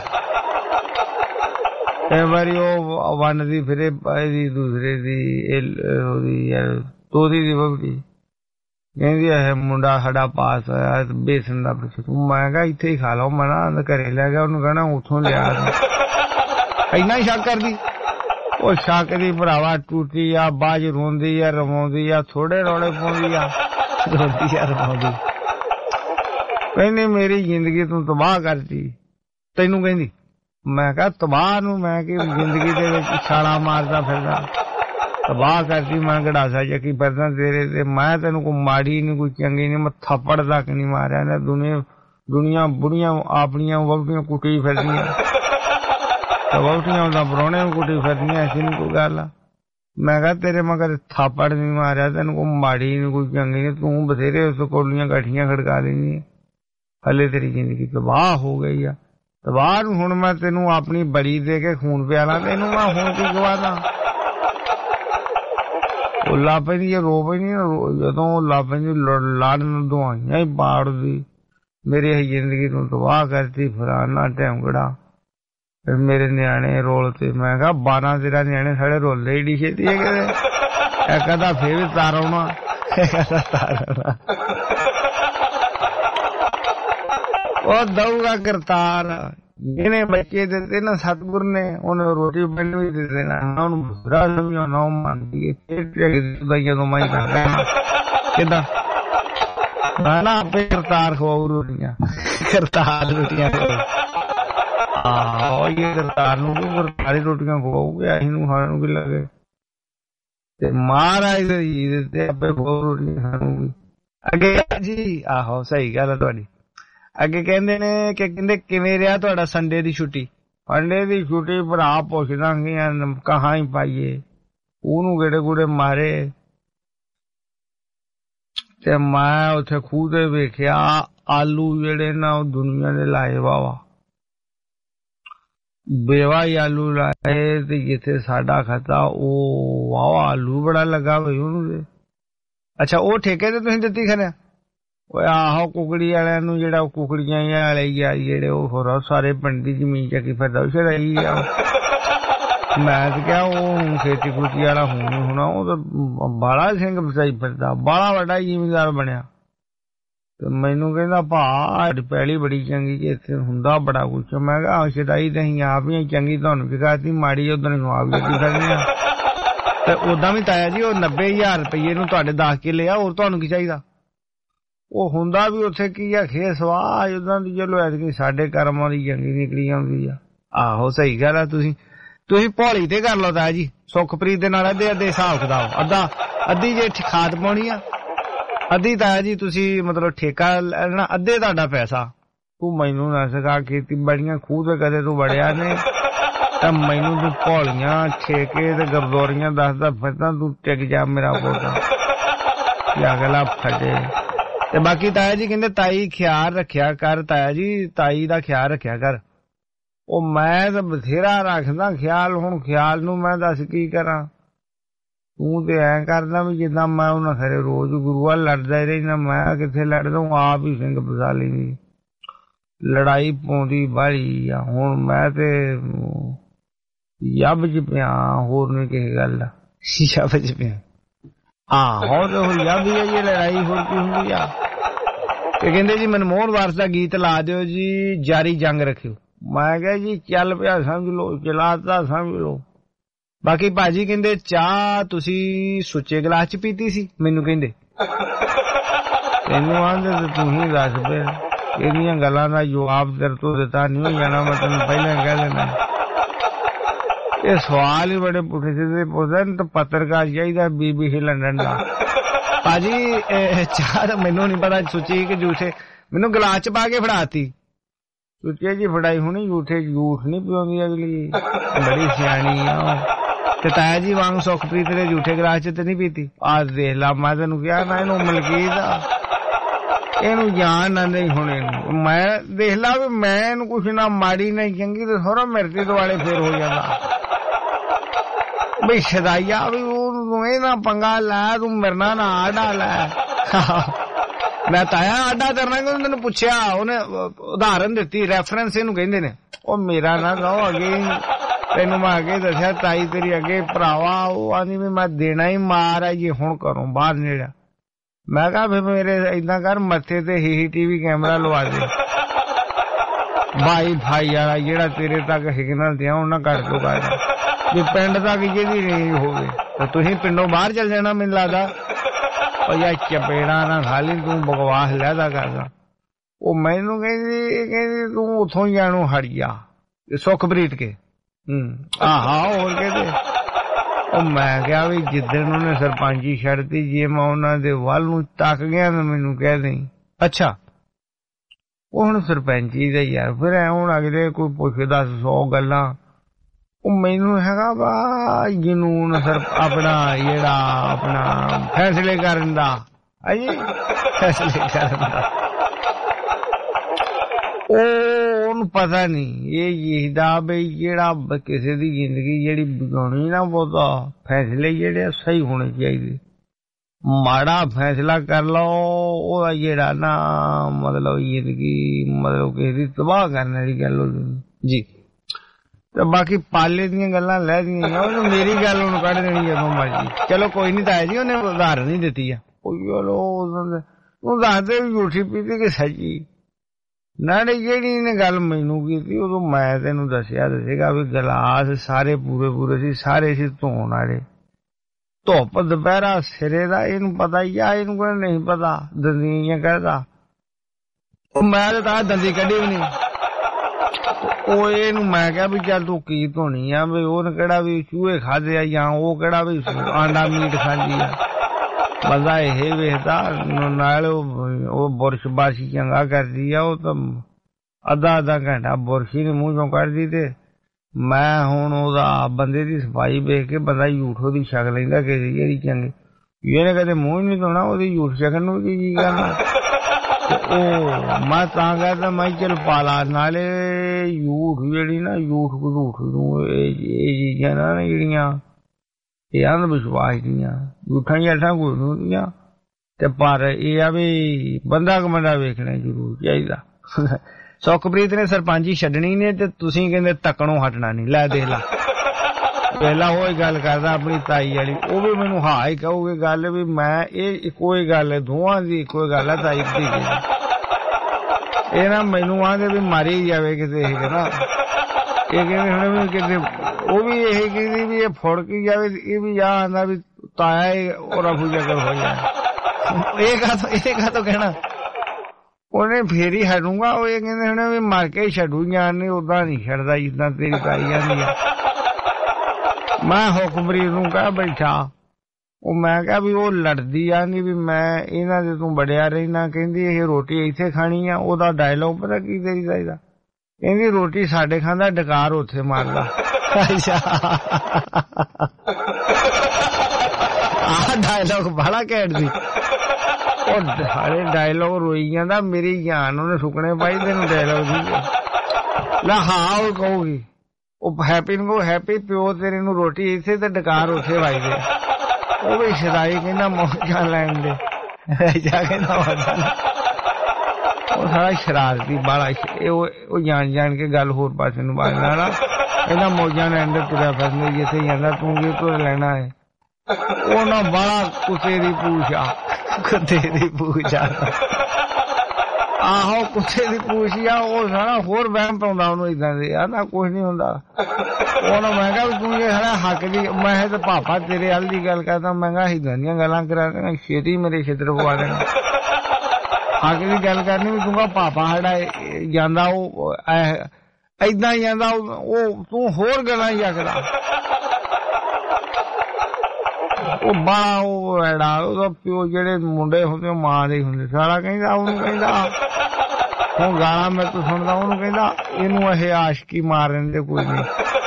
ਕਈ ਵਾਰੀ ਉਹ ਵੰਨ ਦੀ ਫਿਰੇ ਇਹਦੀ ਦੂਸਰੇ ਦੀ ਉਹਦੀ ਯਾਰ ਤੋਰੀ ਦੀ ਬਬੜੀ ਕਹਿੰਦੀ ਇਹ ਮੁੰਡਾ ਸਾਡਾ ਪਾਸ ਹੋਇਆ ਬੇਸਨ ਦਾ ਪਿੱਛੇ। ਮੈਂ ਕਿਹਾ ਇੱਥੇ ਹੀ ਖਾ ਲਓ, ਮੈਂ ਘਰੇ ਲੈ ਗਿਆ। ਉਹਨੂੰ ਕਹਿਣਾ ਉੱਥੋਂ ਲਿਆ। ਇੰਨਾ ਹੀ ਸ਼ੱਕ ਕਰਦੀ। ਉਹ ਸ਼ੱਕ ਦੀ ਭਰਾਵਾ ਟੂਟੀ ਆ, ਬਾਜ ਰੋਂਦੀ ਆ, ਰਵਾਉਂਦੀ ਆ, ਥੋੜੇ ਰੌਲੇ ਪਾਉਂਦੀ ਆ, ਰੋਂਦੀ ਆ ਰਵਾਉਂਦੀ। ਕਹਿੰਦੀ ਮੇਰੀ ਜ਼ਿੰਦਗੀ ਤੂੰ ਤਬਾਹ ਕਰਤੀ। ਤੈਨੂੰ ਕਹਿੰਦੀ। ਮੈਂ ਕਿਹਾ ਤਬਾਹ ਨੂੰ ਮੈਂ ਕਿ ਜ਼ਿੰਦਗੀ ਦੇ ਵਿੱਚ ਛਾਲਾ ਮਾਰਦਾ ਫਿਰਦਾ, ਤਬਾਹ ਕਰਤੀ। ਮੈਂ ਗੜਾਸਾ ਚੱਕੀ ਫਿਰਦਾ ਤੇਰੇ ਤੇ। ਮੈਂ ਤੈਨੂੰ ਕੋਈ ਮਾੜੀ ਨੀ ਕੋਈ ਚੰਗੀ ਨੀ, ਮੈਂ ਥੱਪੜ ਤੱਕ ਨੀ ਮਾਰਿਆ ਨਾ। ਦੁਨੀਆ ਦੁਨੀਆ ਬੁੜੀਆਂ ਆਪਣੀਆਂ ਵਹੁਟੀਆਂ ਕੁੱਟੀ ਫਿਰਦੀਆਂ। ਤੇ ਵਹੁਟੀਆਂ ਉਹਦਾ ਪ੍ਰਾਹੁਣੇ ਨੂੰ ਕੁੱਟੀ ਫਿਰਦੀਆਂ, ਐਸੀ ਨੀ ਕੋਈ ਗੱਲ ਆ। ਮੈਂ ਕਿਹਾ ਤੇਰੇ ਮਗਰ ਥਾਪੜ ਨੀ ਮਾਰਿਆ, ਤੈਨੂੰ ਕੋਈ ਮਾੜੀ ਨੀ ਕੋਈ ਚੰਗੀ ਨੀ, ਤੂੰ ਬਥੇਰੇ ਉਸ ਕੋਲੀਆਂ ਗਠੀਆਂ ਖੜਕਾ ਦੇਣੀ, ਹਲੇ ਤੇਰੀ ਜ਼ਿੰਦਗੀ ਤਬਾਹ ਹੋ ਗਈ ਆ। ਤਬਾਹ ਨੂੰ ਹੁਣ ਮੈਂ ਤੈਨੂੰ ਆਪਣੀ ਬੜੀ ਦੇ ਕੇ ਖੂਨ ਪਿਆਲਾ, ਤੈਨੂੰ ਮੈਂ ਹੁਣ ਕੀ ਗਵਾਦਾ। ਉਹ ਲਾ ਪੈਂਦੀ ਜੇ ਰੋ ਪੈਂਦੀ, ਜਦੋਂ ਲਾ ਪੈਂਦੀ ਲੜਨ ਦਵਾਈਆਂ ਹੀ ਪਾੜਦੀ, ਮੇਰੀ ਜ਼ਿੰਦਗੀ ਨੂੰ ਤਬਾਹ ਕਰਤੀ ਫਲਾਨਾ ਢੈਂਗੜਾ। ਫਿਰ ਮੇਰੇ ਨਿਆਣੇ ਰੋਲ ਤੇ, ਮੈਂ ਕਿਹਾ ਬਾਰਾਂ ਤੇਰਾਂ ਨਿਆਣੇ ਸਾਡੇ ਰੋਲੇ ਏਡੀ ਛੇਤੀ ਹੈ ਕਿਤੇ, ਇੱਕ ਅੱਧਾ ਫੇਰ ਵੀ ਤਾਰ ਆਉਣਾ, ਇੱਕ ਅੱਧਾ ਤਾਰ ਆਉਣਾ। ਉਹ ਦਊਗਾ ਕਰਤਾਰ, ਜਿਹਨੇ ਬੱਚੇ ਦਿੱਤੇ ਨਾ ਸਤਿਗੁਰ ਨੇ, ਉਹਨੇ ਰੋਟੀ ਪਾਣੀ ਵੀ ਦੇ ਦੇਣਾ, ਉਹਨੂੰ ਬੁਰਾ ਸਮਝਾਉਣਾ, ਉਹ ਮੰਨਦੀ ਹੈ ਜਦੋਂ ਮੈਂ ਕਰਦਾ ਕਿੱਦਾਂ ਨਾ ਆਪੇ ਕਰਤਾਰ ਖਵਾਉ ਰੋਟੀਆਂ, ਕਰਤਾਰ ਰੋਟੀਆਂ ਆਹੋ ਇਹ ਕਰਤਾਰ ਨੂੰ ਕਰਤਾਰੀ ਰੋਟੀਆਂ ਖਵਾਉਗੇ, ਅਸੀਂ ਨੂੰ ਖਾਣ ਨੂੰ ਕੀ ਲੱਗੇ, ਤੇ ਮਹਾਰਾਜ ਦੇ ਤੇ ਆਪੇ ਖਵਾਉ ਰੋਟੀਆਂ ਸਾਨੂੰ ਵੀ ਅੱਗੇ ਜੀ। ਆਹੋ ਸਹੀ ਗੱਲ ਹੈ ਤੁਹਾਡੀ। ਅੱਗੇ ਕਹਿੰਦੇ ਨੇ ਕਿ ਕਹਿੰਦੇ ਕਿਵੇਂ ਰਿਹਾ ਤੁਹਾਡਾ ਸੰਡੇ ਦੀ ਛੁੱਟੀ? ਸੰਡੇ ਦੀ ਛੁੱਟੀ ਭਰਾ ਪੁੱਛਦਾ ਕਹਾਂ ਹੀ ਪਾਈਏ, ਉਹਨੂੰ ਗੇੜੇ ਗੂੜੇ ਮਾਰੇ, ਤੇ ਮੈਂ ਉੱਥੇ ਖੂਹ ਤੇ ਵੇਖਿਆ ਆਲੂ ਜਿਹੜੇ ਨਾ ਉਹ ਦੁਨੀਆ ਦੇ ਲਾਏ ਵਾਵਾ ਬੇਵਾ ਹੀ ਆਲੂ ਲਾਏ, ਤੇ ਜਿੱਥੇ ਸਾਡਾ ਖਾਤਾ ਉਹ ਵਾਵਾ ਆਲੂ ਬੜਾ ਲੱਗਾ ਬਈ ਉਹਨੂੰ ਤੇ। ਅੱਛਾ ਉਹ ਠੇਕੇ ਤੇ ਤੁਸੀਂ ਦਿੱਤੀ ਖਰਿਆ? ਓਏ ਆਹੋ ਕੁਕੜੀ ਵਾਲਿਆਂ ਨੂੰ, ਜਿਹੜਾ ਉਹ ਕੁਕੜੀਆਂ ਵਾਲੇ ਆ ਜਿਹੜੇ ਉਹ ਹੋਰ ਸਾਰੇ ਪਿੰਡ ਦੀ ਜ਼ਮੀਨ ਚੱਕੀ ਫਿਰਦਾ ਉਹ ਛੜਾਈ ਆ। ਮੈਂ ਤੇ ਕਿਹਾ ਉਹ ਹੁਣ ਖੇਤੀ ਖੂਤੀ ਵਾਲਾ ਹੁਣ ਹੋਣਾ, ਉਹ ਤਾਂ ਬਾਲਾ ਸਿੰਘ ਬਸਾਈ ਫਿਰਦਾ, ਬਾਲਾ ਵੱਡਾ ਜ਼ਿਮੀਂਦਾਰ ਬਣਿਆ। ਤੇ ਮੈਨੂੰ ਕਹਿੰਦਾ ਭਾ ਪੈਲੀ ਬੜੀ ਚੰਗੀ ਜੀ, ਇੱਥੇ ਹੁੰਦਾ ਬੜਾ ਕੁਛ। ਮੈਂ ਕਿਹਾ ਛਡਾਈ ਤੇ ਅਸੀਂ ਆਪ ਹੀ ਚੰਗੀ, ਤੁਹਾਨੂੰ ਵਿਕਾਤੀ ਮਾੜੀ ਉਧਰ ਨੂੰ ਆਪ ਲੱਗੀ ਸਕਦੇ ਆ। ਤੇ ਓਦਾਂ ਵੀ ਤਾਇਆ ਜੀ ਉਹ ਨੱਬੇ ਹਜ਼ਾਰ ਰੁਪਈਏ ਨੂੰ ਤੁਹਾਡੇ ਦਸ ਕਿੱਲੇ ਆ, ਹੋਰ ਤੁਹਾਨੂੰ ਕੀ ਚਾਹੀਦਾ? ਉਹ ਹੁੰਦਾ ਵੀ ਉੱਥੇ ਕੀ ਆ ਖੇ ਸਵਾਹ ਉਦਾਂ ਦੀ, ਚਲੋ ਐਤਕੀ ਸਾਡੇ ਕਰਮਾਂ ਦੀ ਚੰਗੀ ਨਿਕਲੀ ਆਉਂਦੀ ਆ। ਆਹੋ ਸਹੀ ਗੱਲ ਆ। ਤੁਸੀਂ ਤੁਸੀਂ ਭੋਲੀ ਤੇ ਕਰ ਲਓ ਤਾਇਆ ਜੀ, ਸੁਖਪ੍ਰੀਤ ਦੇ ਨਾਲ ਅੱਧੇ ਅੱਧੇ ਹਿਸਾਬ ਕਿਤਾਬ, ਅੱਧਾ ਅੱਧੀ ਜੇ ਖਾਦ ਪਾਉਣੀ ਆ, ਅੱਧੀ ਤਾਇਆ ਜੀ ਤੁਸੀਂ ਮਤਲਬ ਠੇਕਾ ਲੈਣਾ, ਅੱਧੇ ਤੁਹਾਡਾ ਪੈਸਾ। ਤੂੰ ਮੈਨੂੰ ਨਾ ਸਿਖਾ ਖੇਤੀਬਾੜੀਆਂ, ਖੂਹ ਤੇ ਕਦੇ ਤੂੰ ਵੜਿਆ ਨੇ, ਤਾਂ ਮੈਨੂੰ ਤੂੰ ਭੋਲੀਆਂ ਠੇਕੇ ਤੇ ਗਰਦੋਰੀਆਂ ਦੱਸਦਾ ਫਿਰਦਾ, ਤੂੰ ਟਿਕ ਜਾ ਮੇਰਾ ਪੋਤਾ ਅਗਲਾ ਫਟੇ। ਤੇ ਬਾਕੀ ਤਾਇਆ ਜੀ ਕਹਿੰਦੇ ਤਾਈ ਖਿਆਲ ਰੱਖਿਆ ਕਰ, ਤਾਇਆ ਜੀ ਤਾਈ ਦਾ ਖਿਆਲ ਰੱਖਿਆ ਕਰ। ਉਹ ਮੈਂ ਤਾਂ ਬਥੇਰਾ ਰੱਖਦਾ ਖਿਆਲ, ਹੁਣ ਖਿਆਲ ਨੂੰ ਮੈਂ ਦੱਸ ਕੀ ਕਰਾਂ। ਤੂੰ ਤੇ ਐ ਕਰਦਾ ਵੀ ਜਿੱਦਾਂ ਮੈਂ ਉਹਨਾਂ ਖਰੇ ਰੋਜ਼ ਗੁਰੂਆ ਲੜਦਾ ਹੀ ਰਹਿਣਾ, ਮੈਂ ਕਿੱਥੇ ਲੜਦਾ, ਆਪ ਹੀ ਸਿੰਘ ਫਸਾ ਲਈ, ਲੜਾਈ ਪਾਉਂਦੀ ਬਾਹਲੀ ਆ। ਹੁਣ ਮੈਂ ਤੇ ਯੱਬ ਚ ਪਿਆ, ਹੋਰ ਨੀ ਕਿਸੇ ਗੱਲ ਦਾ, ਯੱਬ ਚ ਪਿਆ। ਆਹੋ ਤੇ ਹੁਣ ਯੱਬ ਹੀ ਇਹ ਲੜਾਈ, ਹੋਰ ਕੀ ਹੁੰਦੀ ਆ। ਤੇ ਕਹਿੰਦੇ ਜੀ ਮਨਮੋਹਨ ਵਾਰਸ ਦਾ ਗੀਤ ਲਾ ਦਿਓ ਜੀ, ਜਾਰੀ ਜੰਗ ਰੱਖਿਓ। ਮੈਂ ਕਿਹਾ ਜੀ ਚੱਲ ਪਿਆ ਸਮਝ ਲਓ, ਚਲਾਤਾ ਸਮਝ ਲਓ। ਬਾਕੀ ਭਾਜੀ ਕਹਿੰਦੇ ਚਾਹ ਤੁਸੀਂ ਸੁੱਚੇ ਗਲਾਸ ਚ ਪੀਤੀ ਸੀ? ਮੈਨੂੰ ਕਹਿੰਦੇ ਤੈਨੂੰ ਆਂਦੇ ਤੇ ਤੂੰ ਹੀ ਦੱਸ ਪਏ, ਇਹਦੀਆਂ ਗੱਲਾਂ ਦਾ ਜਵਾਬ ਤੇਰੇ ਤੋਂ ਦਿੱਤਾ ਨਹੀਂ ਹੋ ਜਾਣਾ, ਮੈਂ ਤੈਨੂੰ ਪਹਿਲਾਂ ਕਹਿ ਦੇਣਾ। ਇਹ ਸਵਾਲ ਹੀ ਬੜੇ ਪੁੱਠੇ ਸਿੱਧੇ ਪੁੱਛਦੇ ਨੇ, ਤਾਂ ਪੱਤਰਕਾਰ ਚਾਹੀਦਾ ਬੀਬੀ ਸੀ ਲੰਡਨ ਦਾ। ਭਾਜੀ ਚਾਹ ਮੈਨੂੰ ਨੀ ਪਤਾ ਸੁੱਚੀ ਕਿ ਝੂਠੇ, ਮੈਨੂੰ ਗਲਾਸ ਚ ਪਾ ਕੇ ਫੜਾਤੀ। ਸੁੱਚੇ ਜੀ ਫੜਾਈ ਹੋਣੀ, ਝੂਠੇ ਝੂਠ ਨੀ ਪਿਉਂਦੀ ਅਗਲੀ, ਬੜੀ ਸਿਆਣੀ ਆ। ਤੇ ਤਾਇਆ ਜੀ ਵਾਂਗ ਸੁਖਪ੍ਰੀਤ ਦੇ ਝੂਠੇ ਗਲਾਸ ਚ ਤੇ ਨੀ ਪੀਤੀ। ਆਹ ਦੇਖ ਲਾ, ਮੈਂ ਤੈਨੂੰ ਕਿਹਾ ਨਾ ਇਹਨੂੰ ਮਲਕੀਤ ਆ, ਇਹਨੂੰ ਜਾਣ ਨਾ ਨਹੀਂ ਹੁਣ ਇਹਨੂੰ। ਮੈਂ ਦੇਖ ਲਾ ਵੀ ਮੈਂ ਇਹਨੂੰ ਕੁਛ ਨਾ ਮਾੜੀ ਨਾ ਚੰਗੀ, ਤੇ ਥੋੜਾ ਮੇਰੇ ਤੇ ਦੁਆਲੇ ਫੇਰ ਹੋ ਜਾਂਦਾ ਬਈ ਸ਼ਦਾਈਆ ਵੀ ਉਹ ਇਹ ਨਾ ਪੰਗਾ ਲੈ, ਤੂੰ ਮੇਰੇ ਨਾਲ ਨਾ ਆਡਾ ਲੈ। ਮੈਂ ਤਾਇਆ ਆਡਾ ਕਰਨਾ ਕਿ ਤੈਨੂੰ ਪੁੱਛਿਆ, ਉਹਨੇ ਉਦਾਹਰਨ ਦਿੱਤੀ, ਰੈਫਰੈਂਸ ਇਹਨੂੰ ਕਹਿੰਦੇ ਨੇ। ਉਹ ਮੇਰਾ ਨਾ ਕਹੋ ਅੱਗੇ, ਤੈਨੂੰ ਮੈਂ ਅੱਗੇ ਦੱਸਿਆ ਤਾਈ ਤੇਰੀ ਅੱਗੇ ਭਰਾਵਾ, ਉਹ ਆਂਦੀ ਵੀ ਮੈਂ ਦੇਣਾ ਹੀ ਮਾਰ ਆ ਜੀ, ਹੁਣ ਘਰੋਂ ਬਾਹਰ ਨੇੜਾ। ਮੈਂ ਕਿਹਾ ਫਿਰ ਮੇਰੇ ਏਦਾਂ ਕਰ, ਮੱਥੇ ਤੇ ਹੀ ਟੀਵੀ ਕੈਮਰਾ ਲਵਾ ਦੇ, ਭਾਈ ਭਾਈ ਵਾਲਾ ਜਿਹੜਾ ਤੇਰੇ ਤੱਕ ਸਿਗਨਲ ਤੇ ਆਉਣ ਨਾ ਕਰ ਦੋ ਕਰ ਵੀ ਪਿੰਡ ਤੱਕ ਜਿਹਦੀ ਰੇਂਜ ਹੋਵੇ। ਤੇ ਤੁਸੀਂ ਪਿੰਡੋਂ ਬਾਹਰ ਚੱਲ ਜਾਣਾ ਮੈਨੂੰ ਲੱਗਦਾ। ਉਹ ਯਾਰ ਚਪੇੜਾ ਨਾ ਖਾਲੀ, ਤੂੰ ਬਕਵਾਸ ਲੈਦਾ ਕਰਦਾ। ਉਹ ਮੈਨੂੰ ਕਹਿੰਦੀ ਕਹਿੰਦੀ ਤੂੰ ਉੱਥੋਂ ਹੀ ਜਾਣੂ ਹਟ ਗਿਆ, ਸੁਖਪ੍ਰੀਤ ਕੇ। ਹੂੰ ਆਹ ਹੋਰ ਕਹਿੰਦੇ। ਉਹ ਮੈਂ ਕਿਹਾ ਵੀ ਜਿੱਦਣ ਉਹਨੇ ਸਰਪੰਚੀ ਛੱਡਤੀ, ਜੇ ਮੈਂ ਉਹਨਾਂ ਦੇ ਵੱਲ ਨੂੰ ਤੱਕ ਗਿਆ ਤਾਂ ਮੈਨੂੰ ਕਹਿ ਦੇਈ। ਅੱਛਾ ਉਹ ਹੁਣ ਸਰਪੰਚੀ ਦਾ ਯਾਰ, ਫਿਰ ਐ ਹੁਣ ਅਗਲੇ ਕੋਈ ਪੁੱਛਦਾ ਸੌ ਗੱਲਾਂ, ਉਹ ਮੈਨੂੰ ਹੈਗਾ ਵਾ ਜਨੂਨ ਸਰ ਆਪਣਾ ਜਿਹੜਾ ਆਪਣਾ ਫੈਸਲੇ ਕਰਨ ਦਾ ਹਾਂਜੀ ਫੈਸਲੇ ਕਰਨ ਦਾ ਉਹ ਉਹਨੂੰ ਪਤਾ ਨਹੀਂ ਇਹ ਜਿਹਦਾ ਬਈ ਜਿਹੜਾ ਕਿਸੇ ਦੀ ਜ਼ਿੰਦਗੀ ਜਿਹੜੀ ਬਿਗਾਉਣੀ ਨਾ ਬਹੁਤਾ ਫੈਸਲੇ ਜਿਹੜੇ ਸਹੀ ਹੋਣੇ ਚਾਹੀਦੇ ਮਾੜਾ ਫੈਸਲਾ ਕਰ ਲਓ ਉਹਦਾ ਜਿਹੜਾ ਨਾ ਮਤਲਬ ਜ਼ਿੰਦਗੀ ਮਤਲਬ ਕਿਸੇ ਦੀ ਤਬਾਹ ਕਰਨ ਵਾਲੀ ਗੱਲ ਹੋ ਜੀ ਤੇ ਬਾਕੀ ਪਾਲੇ ਦੀਆਂ ਗੱਲਾਂ ਲੈ ਦੀਆਂ ਉਹਨੂੰ ਮੇਰੀ ਗੱਲ ਉਹਨੂੰ ਕੱਢ ਦੇਣੀ ਜਦੋਂ ਮਰਜੀ ਚਲੋ ਕੋਈ ਨਹੀਂ ਤਾਇਆ ਜੀ ਉਹਨੇ ਉਦਾਹਰਨ ਹੀ ਦਿੱਤੀ ਆ ਉਹ ਚਲੋ ਉਹ ਦੱਸਦੇ ਵੀ ਝੂਠੀ ਪੀਤੀ ਕਿ ਸੱਚੀ ਨਾਲੇ ਜਿਹੜੀ ਇਹਨੇ ਗੱਲ ਮੈਨੂੰ ਕੀਤੀ ਉਦੋਂ ਮੈਂ ਤੈਨੂੰ ਦੱਸਿਆ ਦੱਸੇਗਾ ਵੀ ਗਲਾਸ ਸਾਰੇ ਪੂਰੇ ਪੂਰੇ ਸੀ ਸਾਰੇ ਸੀ ਧੋਣ ਵਾਲੇ ਧੁੱਪ ਦੁਪਹਿਰਾ ਸਿਰੇ ਦਾ ਇਹਨੂੰ ਪਤਾ ਹੀ ਆ ਇਹਨੂੰ ਕੋਈ ਨਹੀਂ ਪਤਾ ਦੰਦੀਆਂ ਕਹਿੰਦਾ ਉਹ ਮੈਂ ਤਾਂ ਦੰਦੀ ਕੱਢੀ ਵੀ ਨਹੀਂ ਉਹ ਇਹਨੂੰ ਮੈਂ ਕਿਹਾ ਵੀ ਚੱਲ ਤੂੰ ਕੀ ਧੋਣੀ ਆ ਵੀ ਉਹਨੇ ਕਿਹੜਾ ਵੀ ਚੂਹੇ ਖਾਦੇ ਆ ਜਾਂ ਉਹ ਕਿਹੜਾ ਵੀ ਆਂਡਾ ਮੀਟ ਖਾਂਦੀ ਆ ਬੰਦਾ ਇਹ ਵੇਖਦਾ ਨਾਲ ਉਹ ਬੁਰਸ਼ ਬਾਸ਼ੀ ਚੰਗਾ ਕਰਦੀ ਆ ਉਹ ਤਾਂ ਅੱਧਾ ਅੱਧਾ ਘੰਟਾ ਬੁਰਸ਼ੀ ਨੇ ਮੂੰਹ ਚੋਂ ਕੱਢਦੀ ਤੇ ਮੈਂ ਹੁਣ ਉਹਦਾ ਬੰਦੇ ਦੀ ਸਫਾਈ ਵੇਖ ਕੇ ਬੰਦਾ ਝੂਠ ਉਹਦੀ ਛਕ ਲੈਂਦਾ ਕਿਸੇ ਜਿਹੜੀ ਚੰਗੀ ਇਹਨੇ ਕਦੇ ਮੂੰਹ ਨਹੀਂ ਧੋਣਾ ਉਹਦੀ ਝੂਠ ਛਕਣ ਨੂੰ ਕੀ ਕੀ ਕਰਨਾ ਉਹ ਮੈਂ ਤਾਂ ਕਹਿੰਦਾ ਮੈਂ ਚੱਲ ਪਾਲਾ ਨਾਲੇ ਝੂਠ ਜਿਹੜੀ ਨਾ ਝੂਠ ਝੂਠ ਨੂੰ ਇਹ ਚੀਜ਼ਾਂ ਨਾ ਜਿਹੜੀਆਂ ਇਹ ਅੰਧ ਵਿਸ਼ਵਾਸ ਦੀਆਂ ਝੂਠਾਂ ਜੱਠਾਂ ਕੋਈ ਨੂੰ ਦੀਆਂ ਤੇ ਪਰ ਇਹ ਆ ਵੀ ਬੰਦਾ ਕਮੰਡਾ ਵੇਖਣਾ ਜ਼ਰੂਰ ਚਾਹੀਦਾ ਸੁਖਪ੍ਰੀਤ ਨੇ ਸਰਪੰਚੀ ਛੱਡਣੀ ਨੇ ਤੇ ਤੁਸੀਂ ਕਹਿੰਦੇ ਤੱਕਣੋਂ ਹਟਣਾ ਨਹੀਂ ਲੈ ਦੇਖ ਲਾ ਪਹਿਲਾਂ ਉਹ ਗੱਲ ਕਰਦਾ ਆਪਣੀ ਤਾਈ ਵਾਲੀ ਉਹ ਵੀ ਮੈਨੂੰ ਹਾਂ ਹੀ ਕਹੂਗੇ ਗੱਲ ਵੀ ਮੈਂ ਇਹ ਇੱਕੋ ਹੀ ਗੱਲ ਹੈ ਦੋਵਾਂ ਦੀ ਇੱਕੋ ਗੱਲ ਹੈ ਤਾਈ ਦੀ ਇਹ ਨਾ ਮੈਨੂੰ ਆਂਦੇ ਵੀ ਮਾਰੀ ਜਾਵੇ ਕਿਤੇ ਇਹ ਕਹਿੰਦਾ ਇਹ ਕਹਿੰਦੇ ਹੁਣ ਵੀ ਕਿਤੇ ਉਹ ਵੀ ਇਹ ਕਹਿੰਦੀ ਵੀ ਇਹ ਫੁੜ ਕੇ ਜਾਵੇ ਇਹ ਵੀ ਆ ਆਂਦਾ ਵੀ ਤਾਇਆ ਉਹ ਰਫੂ ਜਗਰ ਹੋ ਜਾਏ ਇਹ ਕਾ ਇਹ ਕਾ ਤੋਂ ਕਹਿਣਾ ਉਹਨੇ ਫੇਰ ਹੀ ਹਟੂਗਾ ਉਹ ਇਹ ਕਹਿੰਦੇ ਹੁਣ ਵੀ ਮਰ ਕੇ ਛੱਡੂ ਜਾਣ ਨਹੀਂ ਓਦਾਂ ਨਹੀਂ ਛੱਡਦਾ ਜਿੱਦਾਂ ਤੇਰੀ ਤਾਈ ਜਾਂਦੀ ਆ ਮੈਂ ਹੁਕਮਰੀਤ ਨੂੰ ਕਹਿ ਬੈਠਾ ਉਹ ਮੈਂ ਕਿਹਾ ਵੀ ਉਹ ਲੜਦੀ ਆ ਨਹੀਂ ਵੀ ਮੈਂ ਇਹਨਾਂ ਦੇ ਤੂੰ ਬੜਿਆ ਰਹਿਣਾ ਕਹਿੰਦੀ ਇਹ ਰੋਟੀ ਇੱਥੇ ਖਾਣੀ ਆ ਉਹਦਾ ਡਾਇਲੋਗ ਪਤਾ ਕੀ ਤੇਰੀ ਤਾਈ ਦਾ ਕਹਿੰਦੀ ਰੋਟੀ ਸਾਡੇ ਖਾਂਦਾ ਡਕਾਰ ਉੱਥੇ ਮਾਰਦਾ ਆਹ ਡਾਇਲੋਗ ਬੜਾ ਘੈਂਟ ਸੀ ਉਹ ਸਾਰੇ ਡਾਇਲੋਗ ਰੋਈ ਜਾਂਦਾ ਮੇਰੀ ਜਾਨ ਉਹਨੇ ਸੁੱਕਣੇ ਪਾਈ ਤੈਨੂੰ ਡਾਇਲੋਗ ਦੀ ਨਾ ਹਾਂ ਉਹ ਕਹੂਗੀ ਉਹ ਹੈਪੀ ਨੂੰ ਹੈਪੀ ਪਿਓ ਤੇਰੇ ਨੂੰ ਰੋਟੀ ਇੱਥੇ ਤੇ ਡਕਾਰ ਉੱਥੇ ਵਾਈਦੇ ਉਹ ਵੀ ਸ਼ਰਾਈ ਕਹਿੰਦਾ ਮੌਜਾਂ ਲੈਣ ਦੇ ਜਾ ਕੇ ਨਾ ਉਹ ਸਾਰਾ ਸ਼ਰਾਰਤੀ ਬਾਲਾ ਉਹ ਜਾਣ ਜਾਣ ਕੇ ਗੱਲ ਹੋਰ ਪਾਸੇ ਨੂੰ ਬਾਜਣਾ ਨਾ ਇਹਨਾਂ ਮੌਜਾਂ ਲੈਣ ਦੇ ਤੁਰਿਆ ਫਿਰਦੇ ਜਿੱਥੇ ਜਾਂਦਾ ਤੂੰ ਕੀ ਤੋਂ ਲੈਣਾ ਹੈ ਉਹ ਨਾ ਬਾਲਾ ਕੁੱਤੇ ਦੀ ਪੂਛ ਆ ਕੁੱਤੇ ਦੀ ਪੂਛ ਆ ਆਹੋ ਕੁੱਤੇ ਦੀ ਪੂਛ ਆ ਉਹ ਸਾਰਾ ਹੋਰ ਵਹਿਮ ਪਾਉਂਦਾ ਉਹਨੂੰ ਏਦਾਂ ਦੇ ਆ ਨਾ ਕੁਛ ਨਹੀਂ ਹੁੰਦਾ ਉਹਨੂੰ ਮੈਂ ਕਿਹਾ ਵੀ ਤੂੰ ਇਹ ਸਾਰਾ ਹੱਕ ਦੀ ਮੈਂ ਤੇ ਪਾਪਾ ਤੇਰੇ ਵੱਲ ਦੀ ਗੱਲ ਕਰਦਾ ਮੈਂ ਕਿਹਾ ਏਦਾਂ ਦੀਆਂ ਗੱਲਾਂ ਕਰਾ ਦੇਣਾ ਛੇਤੀ ਮੇਰੇ ਛਿੱਤਰ ਪਵਾ ਦੇਣਾ ਹੱਕ ਦੀ ਗੱਲ ਕਰਨੀ ਵੀ ਤੂੰ ਪਾਪਾ ਸਾਡਾ ਜਾਂਦਾ ਉਹ ਏਦਾਂ ਹੀ ਜਾਂਦਾ ਉਹ ਤੂੰ ਹੋਰ ਗੱਲਾਂ ਹੀ ਆਖਦਾ ਉਹ ਬਾਲਾ ਉਹ ਐਡਾ ਉਹਦਾ ਪਿਓ ਜਿਹੜੇ ਮੁੰਡੇ ਹੁੰਦੇ ਉਹ ਮਾਂ ਦੇ ਹੁੰਦੇ ਸਾਰਾ ਕਹਿੰਦਾ ਉਹਨੂੰ ਕਹਿੰਦਾ ਹੁਣ ਗਾਲਾਂ ਮੈਂ ਤੂੰ ਸੁਣਦਾ ਉਹਨੂੰ ਕਹਿੰਦਾ ਇਹਨੂੰ ਇਹ ਆਸ਼ਕੀ ਮਾਰ ਦਿੰਦੇ ਕੋਈ ਨਹੀਂ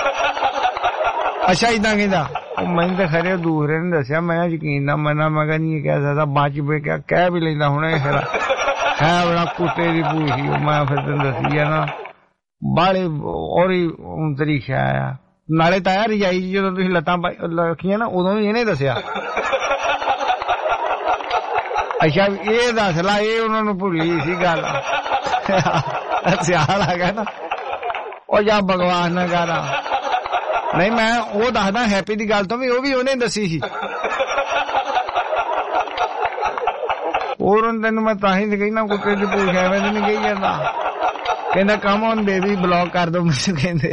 ਅੱਛਾ ਏਦਾਂ ਕਹਿੰਦਾ ਉਹ ਮੈਨੂੰ ਤਾਂ ਖਰੇ ਦੂਸਰੇ ਨੇ ਦੱਸਿਆ ਮੈਂ ਯਕੀਨ ਨਾ ਮੰਨਾ ਮੈਂ ਕਹਿੰਦਾ ਨਹੀਂ ਕਹਿ ਸਕਦਾ ਬਾਅਦ ਚ ਕਿਹਾ ਕਹਿ ਵੀ ਲੈਂਦਾ ਹੁਣ ਇਹ ਹੈ ਬੜਾ ਕੁੱਤੇ ਦੀ ਪੂਛੀ ਮੈਂ ਫਿਰ ਤੈਨੂੰ ਦੱਸੀ ਆ ਨਾ ਬਾਲੇ ਔਰੀ ਤਰੀਕਾ ਆ ਨਾਲੇ ਤਾਂ ਰਜਾਈ ਜਦੋਂ ਤੁਸੀਂ ਲੱਤਾਂ ਰੱਖੀਆਂ ਨਾ ਉਦੋਂ ਵੀ ਇਹਨੇ ਦੱਸਿਆ ਅੱਛਾ ਇਹ ਦੱਸ ਲਾ ਇਹ ਉਹਨਾਂ ਨੂੰ ਭੁੱਲੀ ਸੀ ਗੱਲ ਸਿਆਲ ਆ ਗਿਆ ਨਾ ਉਹ ਜਾ ਭਗਵਾਨ ਨਾ ਕਰਾ ਨਹੀਂ ਮੈਂ ਉਹ ਦੱਸਦਾ ਹੈਪੀ ਦੀ ਗੱਲ ਤੋਂ ਵੀ ਉਹ ਵੀ ਉਹਨੇ ਦੱਸੀ ਸੀ ਹੋਰ ਤੈਨੂੰ ਮੈਂ ਤਾਂ ਹੀ ਕਹਿੰਦਾ ਕੁੱਤੇ ਦੀ ਪੂਛ ਐਵੇਂ ਨਹੀਂ ਕਹੀ ਜਾਂਦਾ ਕਹਿੰਦਾ ਕਮ ਔਨ ਬੇਬੀ ਬਲੌਕ ਕਰ ਦੋ ਮੈਨੂੰ ਕਹਿੰਦੇ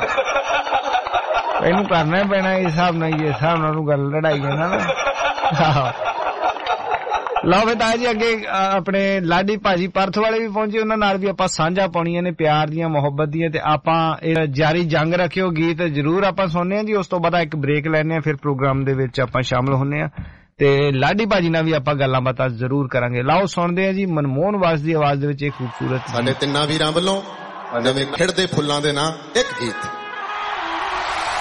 ਇਹਨੂੰ ਕਰਨਾ ਪੈਣਾ ਇਸ ਹਿਸਾਬ ਨਾਲ ਇਸ ਹਿਸਾਬ ਨਾਲ ਗੱਲ ਲੜਾਈ ਜਾਂਦਾ ਨਾ ਲਓ ਫਿਰ ਤਾਂ ਜੀ ਅੱਗੇ ਆਪਣੇ ਲਾਡੀ ਭਾਜੀ ਪਰਥ ਵਾਲੇ ਵੀ ਪਹੁੰਚੇ ਉਹਨਾਂ ਨਾਲ ਵੀ ਆਪਾਂ ਸਾਂਝਾ ਪਾਉਣੀਆਂ ਨੇ ਪਿਆਰ ਦੀਆਂ ਮੁਹੱਬਤ ਦੀਆਂ ਤੇ ਆਪਾਂ ਇਹ ਜਾਰੀ ਜੰਗ ਰੱਖਿਓ ਗੀਤ ਜ਼ਰੂਰ ਆਪਾਂ ਸੁਣਨੇ ਆ ਜੀ ਉਸ ਤੋਂ ਬਾਅਦ ਇੱਕ ਬ੍ਰੇਕ ਲੈਣੇ ਆ ਫਿਰ ਪ੍ਰੋਗਰਾਮ ਦੇ ਵਿੱਚ ਆਪਾਂ ਸ਼ਾਮਲ ਹੁੰਨੇ ਆ ਤੇ ਲਾਡੀ ਭਾਜੀ ਨਾਲ ਵੀ ਆਪਾਂ ਗੱਲਾਂ ਬਾਤਾਂ ਜ਼ਰੂਰ ਕਰਾਂਗੇ ਲਾਓ ਸੁਣਦੇ ਆ ਜੀ ਮਨਮੋਹਨ ਵਾਸ ਦੀ ਆਵਾਜ਼ ਦੇ ਵਿੱਚ ਇੱਕ ਖੂਬਸੂਰਤ ਸਾਡੇ ਤਿੰਨਾਂ ਵੀਰਾਂ ਵੱਲੋਂ ਨਵੇਂ ਖਿੜਦੇ ਫੁੱਲਾਂ ਦੇ ਨਾਂ ਇੱਕ ਗੀਤ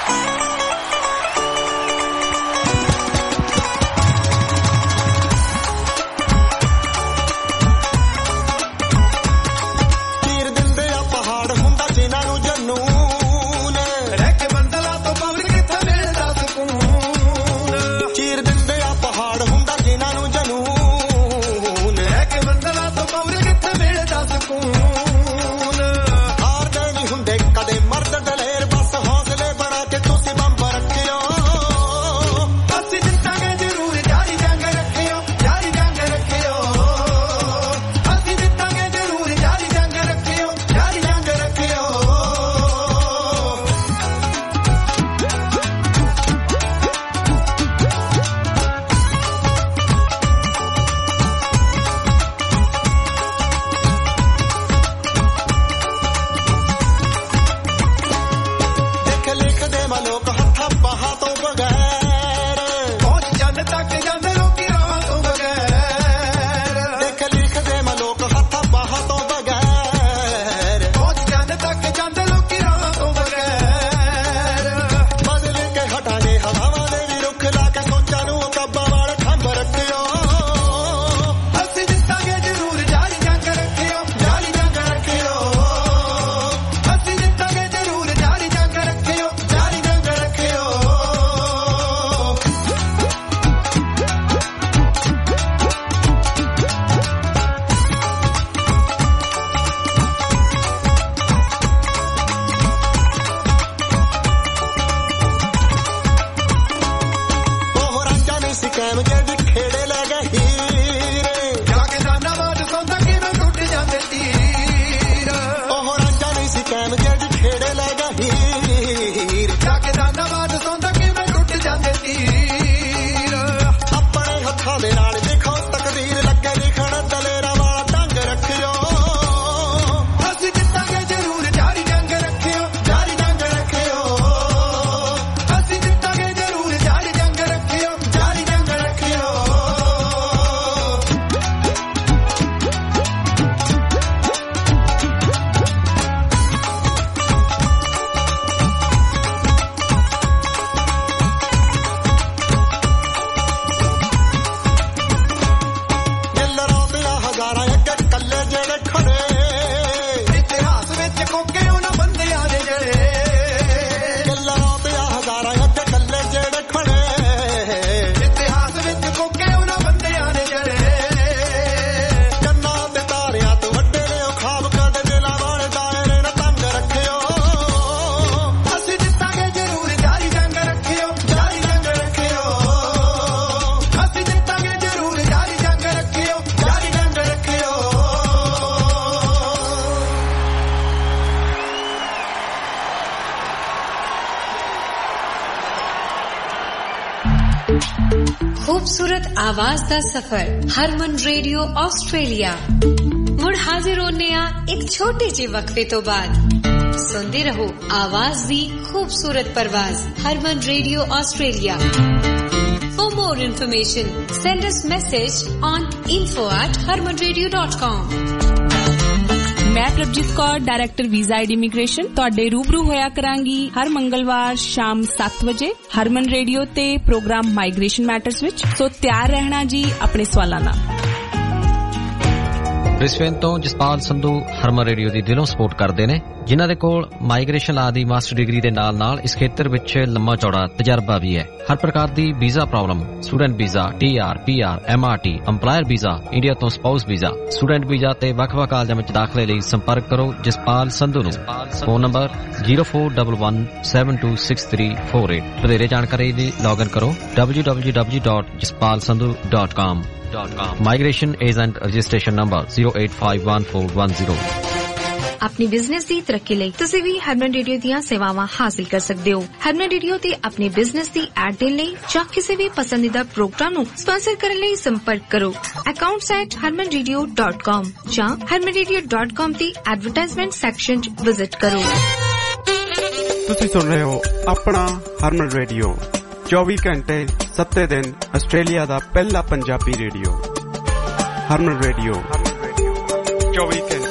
खूबसूरत आवाज दा सफर हरमन रेडियो ऑस्ट्रेलिया मुड़ हाजिर होने आ एक छोटे जे वक्फे तो बाद सुनते रहो आवाज दी खूबसूरत परवाज Harman radio Australia. For more information send us message on info at harman radio dot com। मैं Prabhjeet Kaur director visa and immigration ਤੁਹਾਡੇ रूबरू होया करांगी हर मंगलवार शाम सात बजे हरमन रेडियो ते प्रोग्राम माइग्रेशन मैटर्स विच सो तैयार रहना जी अपने सवालां नाल। ब्रिस्बेन ਤੋਂ ਜਸਪਾਲ ਸੰਧੂ ਹਰਮਨ ਰੇਡੀਓ ਦੀ ਦਿਲੋਂ ਸਪੋਰਟ ਕਰਦੇ ਨੇ ਜਿਨ੍ਹਾਂ ਦੇ ਕੋਲ ਮਾਈਗ੍ਰੇਸ਼ਨ ਲਾ ਦੀ ਮਾਸਟਰ ਡਿਗਰੀ ਦੇ ਨਾਲ ਨਾਲ ਇਸ ਖੇਤਰ ਵਿੱਚ ਲੰਮਾ ਚੌੜਾ ਤਜਰਬਾ ਵੀ ਹੈ। ਹਰ ਪ੍ਰਕਾਰ ਦੀ visa problem student visa T R P R M R T employer visa India ਤੋਂ ਸਪਾਊਸ ਵੀਜ਼ਾ ਸਟੂਡੈਂਟ ਵੀਜ਼ਾ ਤੇ ਵੱਖ-ਵੱਖ ਕਾਲਜਾਂ ਵਿੱਚ ਦਾਖਲੇ ਲਈ ਸੰਪਰਕ ਕਰੋ ਜਸਪਾਲ ਸੰਧੂ ਨੂੰ। Phone number zero four one one seven two six three four eight। ਵਧੇਰੇ ਜਾਣਕਾਰੀ ਲਈ ਲੌਗਇਨ ਕਰੋ w w w dot jaspal sandhu dot com। Migration agent registration number zero eight five one four one zero। अपनी बिजनेस दी तरक्की लई तुसी भी हरमन रेडियो दियां सेवावां हासिल कर सकदे हो। हरमन रेडियो ते अपनी बिजनेस दी ऐड देण लई जां किसी भी पसंदीदा प्रोग्राम ਨੂੰ स्पॉन्सर ਕਰਨ ਲਈ ਸੰਪਰਕ ਕਰੋ accounts at harman radio dot com ਜਾਂ harman radio dot com ਦੀ ਐਡਵਰਟਾਈਜ਼ਮੈਂਟ ਸੈਕਸ਼ਨ 'ਚ ਵਿਜ਼ਿਟ ਕਰੋ। ਤੁਸੀਂ ਸੁਣ ਰਹੇ ਹੋ ਆਪਣਾ ਹਰਮਨ ਰੇਡੀਓ ਚੌਵੀ ਘੰਟੇ ਸੱਤੇ ਦਿਨ ਆਸਟ੍ਰੇਲੀਆ ਦਾ ਪਹਿਲਾ ਪੰਜਾਬੀ ਰੇਡੀਓ ਹਰਮਨ ਰੇਡੀਓ ਚੌਵੀ ਘੰਟੇ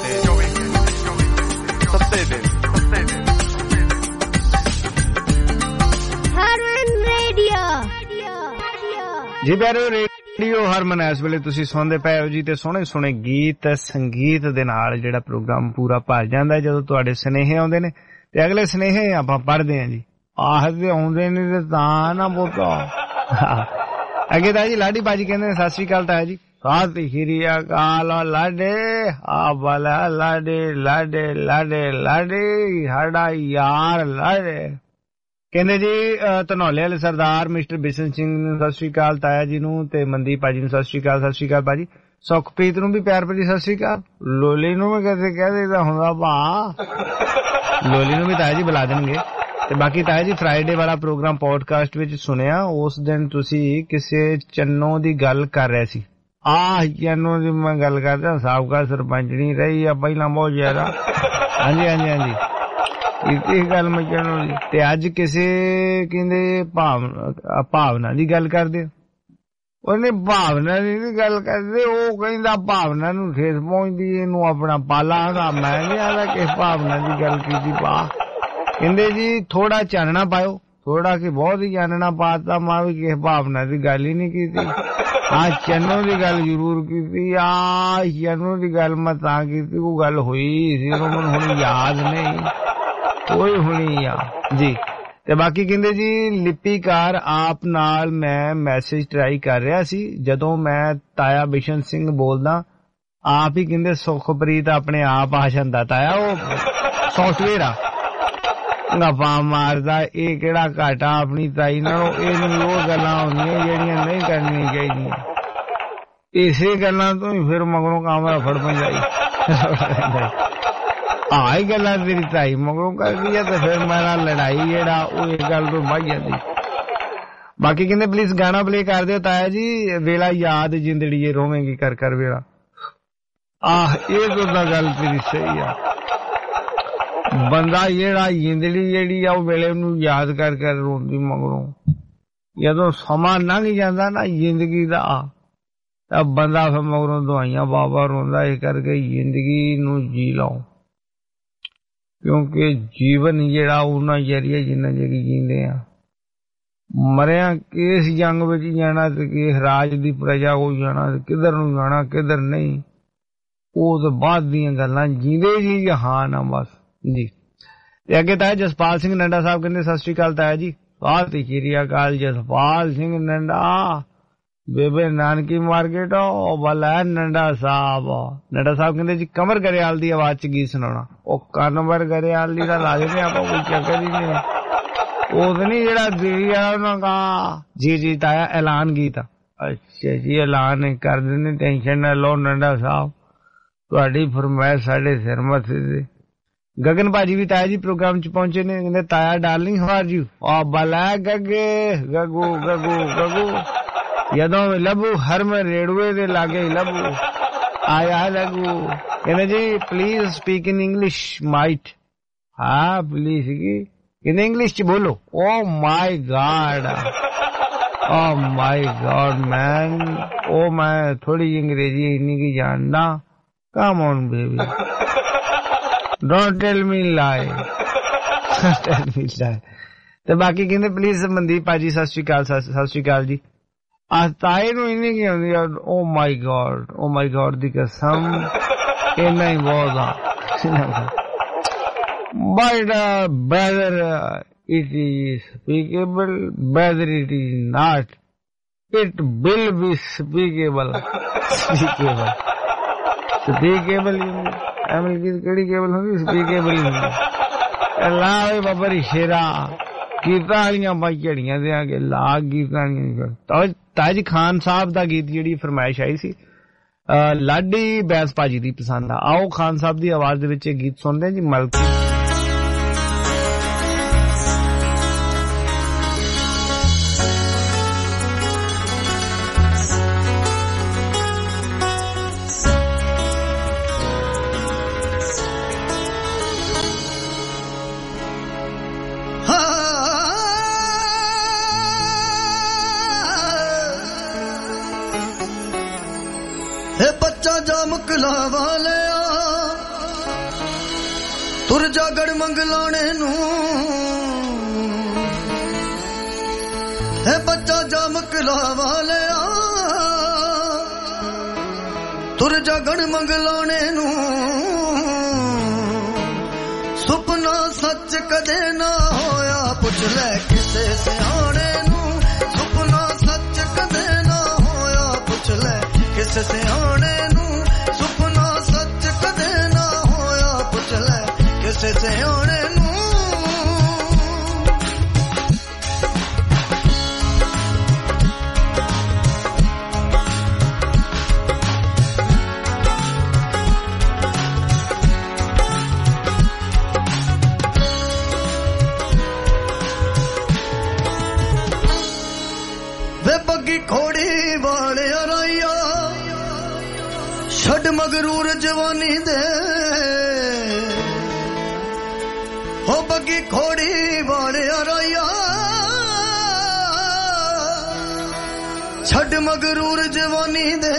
ਸੱਤੇ ਦਿਨ ਹਰਮਨ ਰੇਡੀਓ ਜੀ ਪਿਆਰੇ ਰੇਡੀਓ ਹਰਮਨ ਇਸ ਵੇਲੇ ਤੁਸੀਂ ਸੁਣਦੇ ਪਏ ਹੋ ਜੀ ਤੇ ਸੋਹਣੇ ਸੋਹਣੇ ਗੀਤ ਸੰਗੀਤ ਦੇ ਨਾਲ ਜਿਹੜਾ ਪ੍ਰੋਗਰਾਮ ਪੂਰਾ ਭਰ ਜਾਂਦਾ ਜਦੋਂ ਤੁਹਾਡੇ ਸੁਨੇਹੇ ਆਉਂਦੇ ਨੇ ਤੇ ਅਗਲੇ ਸੁਨੇਹੇ ਆਪਾਂ ਪੜ੍ਹਦੇ ਹਾਂ ਜੀ ਆਹਦੇ ਆਉਂਦੇ ਨੇ ਤੇ ਤਾਂ ਨਾ ਬੋਤਾ ਅੱਗੇ ਤਾਂ ਜੀ ਲਾਡੀ ਬਾਜੀ ਕਹਿੰਦੇ ਨੇ ਸਤਿ ਸ਼੍ਰੀ ਅਕਾਲ ਤਾਇਆ ਜੀ ਸਤਿ ਸ਼੍ਰੀ ਅਕਾਲ ਲਾਡੇ ਆ ਬਲਾ ਲਾਡੇ ਲਾਡੇ ਲਾਡੇ ਲਾਡੇ ਸਾਡਾ ਯਾਰ ਲਾਡੇ ਕਹਿੰਦੇ ਜੀ ਧਨੌਲੇ ਵਾਲੇ ਸਰਦਾਰ ਮਿਸਟਰ ਬਿਸ਼ਨ ਸਿੰਘ ਨੂੰ ਸਤਿ ਸ਼੍ਰੀ ਅਕਾਲ ਤਾਇਆ ਜੀ ਨੂੰ ਤੇ ਮਨਦੀਪ ਭਾਜੀ ਨੂੰ ਸਤਿ ਸ਼੍ਰੀ ਅਕਾਲ ਸਤਿ ਸ਼੍ਰੀ ਅਕਾਲ ਭਾਜੀ ਸੁਖਪ੍ਰੀਤ ਨੂੰ ਵੀ ਪਿਆਰ ਭਰੀ ਸਤਿ ਸ਼੍ਰੀ ਅਕਾਲ ਲੋਲੀ ਨੂੰ ਵੀ ਕਦੇ ਕਹਿ ਦੇਦਾ ਹੁੰਦਾ ਭਾ ਲੋਲੀ ਨੂੰ ਵੀ ਤਾਇਆ ਜੀ ਬੁਲਾ ਦੇਣਗੇ ਤੇ ਬਾਕੀ ਤਾਇਆ ਜੀ ਫਰਾਈਡੇ ਵਾਲਾ ਪ੍ਰੋਗਰਾਮ ਪੋਡਕਾਸਟ ਵਿੱਚ ਸੁਣਿਆ ਉਸ ਦਿਨ ਤੁਸੀਂ ਕਿਸੇ ਚੰਨੋ ਦੀ ਗੱਲ ਕਰ ਰਹੇ ਸੀ ਆਹ ਚੰਨੋ ਦੀ ਮੈਂ ਗੱਲ ਕਰਦਾ ਸਾਬਕਾ ਸਰਪੰਚਣੀ ਰਹੀ ਆ ਪਹਿਲਾਂ ਬਹੁਤ ਜ਼ਿਆਦਾ ਹਾਂਜੀ ਹਾਂਜੀ ਹਾਂਜੀ ਇਹ ਗੱਲ ਮੈਂ ਚੰਨੋ ਦੀ ਤੇ ਅੱਜ ਕਿਸੇ ਕਹਿੰਦੇ ਭਾਵਨਾ ਭਾਵਨਾ ਦੀ ਗੱਲ ਕਰਦੇ ਉਹਨੇ ਭਾਵਨਾ ਦੀ ਨੀ ਗੱਲ ਕਰਦੇ ਉਹ ਕਹਿੰਦਾ ਭਾਵਨਾ ਨੂੰ ਠੇਸ ਪਹੁੰਚਦੀ ਇਹਨੂੰ ਆਪਣਾ ਪਾਲਾ ਦਾ ਮੈਂ ਨਹੀਂ ਆਦਾ ਕਿਸ ਭਾਵਨਾ ਦੀ ਗੱਲ ਕੀਤੀ ਪਾ ਕਹਿੰਦੇ ਜੀ ਥੋੜਾ ਚਾਨਣਾ ਪਾਇਓ ਥੋੜਾ ਕਿ ਬਹੁਤ ਹੀ ਚਾਨਣਾ ਪਾਤਾ ਮੈਂ ਵੀ ਕਿਸੇ ਭਾਵਨਾ ਦੀ ਗੱਲ ਹੀ ਨਹੀਂ ਕੀਤੀ ਆ ਚੰਨੋ ਦੀ ਗੱਲ ਜ਼ਰੂਰ ਕੀਤੀ ਆ ਚੰਨੋ ਦੀ ਗੱਲ ਮੈਂ ਤਾਂ ਕੀਤੀ ਉਹ ਗੱਲ ਹੋਈ ਸੀ ਉਹ ਮੈਨੂੰ ਹੁਣ ਯਾਦ ਨਹੀਂ ਕੋਈ ਹੋਣੀ ਆ ਜੀ ਤੇ ਬਾਕੀ ਕਹਿੰਦੇ ਜੀ ਲਿਪੀਕਾਰ ਆਪ ਨਾਲ ਮੈਂ ਮੈਸੇਜ ਟਰਾਈ ਕਰ ਰਿਹਾ ਸੀ ਜਦੋਂ ਮੈਂ ਤਾਇਆ ਬਿਸ਼ਨ ਸਿੰਘ ਬੋਲਦਾ ਆਪ ਹੀ ਕਹਿੰਦੇ ਸੁਖਪ੍ਰੀਤ ਆਪਣੇ ਆਪ ਆਸ਼ਨ ਦਾ ਤਾਇਆ ਉਹ ਸੌਫਟਵੇਅਰ ਆ ਗੱਪਾਂ ਮਾਰਦਾ ਇਹ ਕਿਹੜਾ ਘਾਟਾ ਆਪਣੀ ਤਾਈ ਨਾਲੋਂ ਇਹਨੂੰ ਉਹ ਗੱਲਾਂ ਹੁੰਦੀਆਂ ਜਿਹੜੀਆਂ ਨਹੀਂ ਕਰਨੀਆਂ ਚਾਹੀਦੀਆਂ ਇਸੇ ਗੱਲਾਂ ਤੋਂ ਹੀ ਫਿਰ ਮਗਰੋਂ ਕਾਮਰਾ ਫੜ ਪੰਜਾਈ ਆਹ ਹੀ ਗੱਲਾਂ ਤੇਰੀ ਤਾਈ ਮਗਰੋਂ ਕਰਦੀ ਆ ਤੇ ਫਿਰ ਮੇਰਾ ਲੜਾਈ ਜਿਹੜਾ ਉਹ ਇਹ ਗੱਲ ਤੋਂ ਵੱਧ ਜਾਂਦੀ ਬਾਕੀ ਕਹਿੰਦੇ ਪਲੀਜ਼ ਗਾਣਾ ਪਲੇ ਕਰ ਦਿਓ ਤਾਇਆ ਜੀ ਵੇਲਾ ਯਾਦ ਜਿੰਦੜੀ ਇਹ ਰੋਵੇਂਗੀ ਕਰ ਕਰ ਵੇਲਾ ਆਹ ਇਹ ਤਾਂ ਗੱਲ ਤੇਰੀ ਸਹੀ ਆ ਬੰਦਾ ਜਿਹੜਾ ਜਿੰਦੜੀ ਜਿਹੜੀ ਆ ਉਹ ਵੇਲੇ ਨੂੰ ਯਾਦ ਕਰ ਕਰ ਰੋਂਦੀ ਮਗਰੋਂ ਜਦੋਂ ਸਮਾਂ ਲੰਘ ਜਾਂਦਾ ਨਾ ਜ਼ਿੰਦਗੀ ਦਾ ਤਾਂ ਬੰਦਾ ਫਿਰ ਮਗਰੋਂ ਦਵਾਈਆਂ ਬਾਬਾ ਰੋਂਦਾ ਇਹ ਕਰਕੇ ਜ਼ਿੰਦਗੀ ਨੂੰ ਜੀ ਲਓ ਕਿਉਂਕਿ ਜੀਵਨ ਜਿਹੜਾ ਉਹਨਾਂ ਜਰੀਏ ਜਿੰਨਾ ਜਿਹੜੀ ਜੀਂਦੇ ਆ ਮਰਿਆ ਕਿਸ ਜੰਗ ਵਿੱਚ ਜਾਣਾ ਤੇ ਕਿਸ ਰਾਜ ਦੀ ਪ੍ਰਜਾ ਕੋਲ ਜਾਣਾ ਕਿੱਧਰ ਨੂੰ ਜਾਣਾ ਕਿੱਧਰ ਨਹੀਂ ਉਹ ਤਾਂ ਬਾਅਦ ਦੀਆਂ ਗੱਲਾਂ ਜੀਂਦੇ ਜੀ ਜਹਾਨ ਆ ਬਸ ਜੀ ਤੇ ਅੱਗੇ ਤਾਇਆ ਜਸਪਾਲ ਸਿੰਘ ਨੰਡਾ ਸਾਹਿਬ ਕਹਿੰਦੇ ਸਤਿ ਸ਼੍ਰੀ ਅਕਾਲ ਤਾਇਆ ਜੀ ਸਤਿ ਸ਼੍ਰੀ ਅਕਾਲ ਜਸਪਾਲ ਸਿੰਘ ਨੰਡਾ ਬੇਬੇ ਨਾਨਕੀ ਮਾਰਕੀਟ ਉਹ ਵਾਲਾ ਨੰਡਾ ਸਾਹਿਬ ਨੰਡਾ ਸਾਹਿਬ ਕਹਿੰਦੇ ਜੀ ਕਮਰ ਗਰੇਵਾਲ ਦੀ ਆਵਾਜ਼ ਚ ਗੀਤ ਸੁਣਾਉਣਾ ਉਹ ਕਨਵਰ ਗਰੇਵਾਲ ਦੀ ਦਾ ਲਾਜ਼ਮੀ ਆਪਾਂ ਕੋਈ ਚੱਕਰ ਹੀ ਨਹੀਂ ਉਹ ਤਾਂ ਨਹੀਂ ਜਿਹੜਾ ਦਿੱਲੀ ਵਾਲਾ ਉਹਨਾਂ ਕਹਾ ਜੀ ਜੀ ਤਾਇਆ ਐਲਾਨ ਗੀਤ ਅੱਛਾ ਜੀ ਐਲਾਨ ਕਰ ਦਿੰਦੇ ਟੈਨਸ਼ਨ ਨਾ ਲਓ ਨੰਡਾ ਸਾਹਿਬ ਤੁਹਾਡੀ ਫਰਮਾਇਸ਼ ਸਾਡੇ ਸਿਰ ਮੱਥੇ ਤੇ ਗਗਨ ਭਾਜੀ ਵੀ ਤਾਇਆ ਜੀ ਪ੍ਰੋਗਰਾਮ ਚ ਪਹੁੰਚੇ ਨੇ, ਕਹਿੰਦੇ ਤਾਇਆ ਡਾਰਲਿੰਗ ਹਾਊ ਆਰ ਯੂ। ਆ ਬਲਾ ਗੱਗੇ ਗਗੂ ਗਗੂ ਗਗੂ ਜਦੋਂ ਲੱਭੂ ਹਰਮਨ ਰੇਡੂਏ ਦੇ ਲਾਗੇ ਲੱਭੂ ਆਇਆ ਲੱਗੂ। ਕਹਿੰਦੇ ਜੀ please speak in English mate. ਹਾਂ ਪਲੀਜ਼ ਕਹਿੰਦੇ ਇੰਗਲਿਸ਼ ਚ ਬੋਲੋ। Oh my God oh my God man ओ मैं थोड़ी अंग्रेजी इन्नी की जानना। Come on baby don't tell me lie tell me lie. ਤੇ ਬਾਕੀ ਕਹਿੰਦੇ ਪਲੀਜ਼ ਮਨਦੀਪ ਭਾਜੀ ਸਤਿ ਸ਼੍ਰੀ ਅਕਾਲ ਸਤਿ ਸ਼੍ਰੀ ਅਕਾਲ ਜੀ। ਆ ਤਾਏ ਨੂੰ ਇੰਨੀ ਕੀ ਆਉਂਦੀ ਆ। ਓ my God O my God ਦੀ ਕਸਮ ਇੰਨਾ ਹੀ ਬਹੁਤ ਆ। But uh, whether uh, it is speakable, whether it is not, it will be speakable. Speakable. Speakable. ਐਮਲ ਕੀ ਕਿਹੜੀ ਕੇਬਲ ਹੁੰਦੀ? Speakable ਹੁੰਦੀ। ਅੱਲਾਹ ਵੇ ਬੱਬਰੀ ਸ਼ੇਰਾ ਗੀਤਾਂ ਵਾਲੀਆਂ ਬਾਈ ਝੜੀਆਂ ਦੇ ਆ ਕੇ ਲਾਗ ਗੀਤਾਂ ਵਾਲੀਆਂ। ਤਾਜ ਖਾਨ ਸਾਹਿਬ ਦਾ ਗੀਤ ਜਿਹੜੀ ਫਰਮਾਇਸ਼ ਆਈ ਸੀ ਲਾਡੀ ਬੈਸ ਭਾਜੀ ਦੀ ਪਸੰਦ ਆ। ਆਓ ਖਾਨ ਸਾਹਿਬ ਦੀ ਆਵਾਜ਼ ਦੇ ਵਿੱਚ ਇਹ ਗੀਤ ਸੁਣਦੇ ਹਾਂ ਜੀ। ਮਲਕੀ ਤੁਰ ਜਾਗੜ ਮੰਗਲਾਣੇ ਨੂੰ ਹੈ ਬੱਚਾ ਜਾ ਮਕਲਾ ਵਾਲਿਆ। ਤੁਰ ਜਾਗੜ ਮੰਗਲਾਣੇ ਨੂੰ ਸੁਪਨਾ ਸੱਚ ਕਦੇ ਨਾ ਹੋਇਆ। ਪੁੱਛ ਲੈ ਕਿਸੇ ਸਿਆਣੇ ਨੂੰ ਸੁਪਨਾ ਸੱਚ ਕਦੇ ਨਾ ਹੋਇਆ। ਪੁੱਛ ਲੈ ਕਿਸੇ ਸਿਆਣੇ ਨੂੰ ਸੁਪਨਾ ਸੱਚ ਕਦੇ ਨਾ ਹੋਇਆ। ਪੁੱਛ ਲੈ ਕਿਸੇ ਸਿਆਣੇ ਨੂੰ। ਵੇ ਬੱਗੀ ਖੋੜੀ ਵਾਲਿਆ ਰਾਈਆ ਛੱਡ ਮਗਰੂਰ ਜਵਾਨੀ ਦੇ। ਹੋ ਬੱਗੀ ਖੋੜੀ ਵਾਲਿਆ ਰਾਈਆ ਛੱਡ ਮਗਰੂਰ ਜਵਾਨੀ ਦੇ।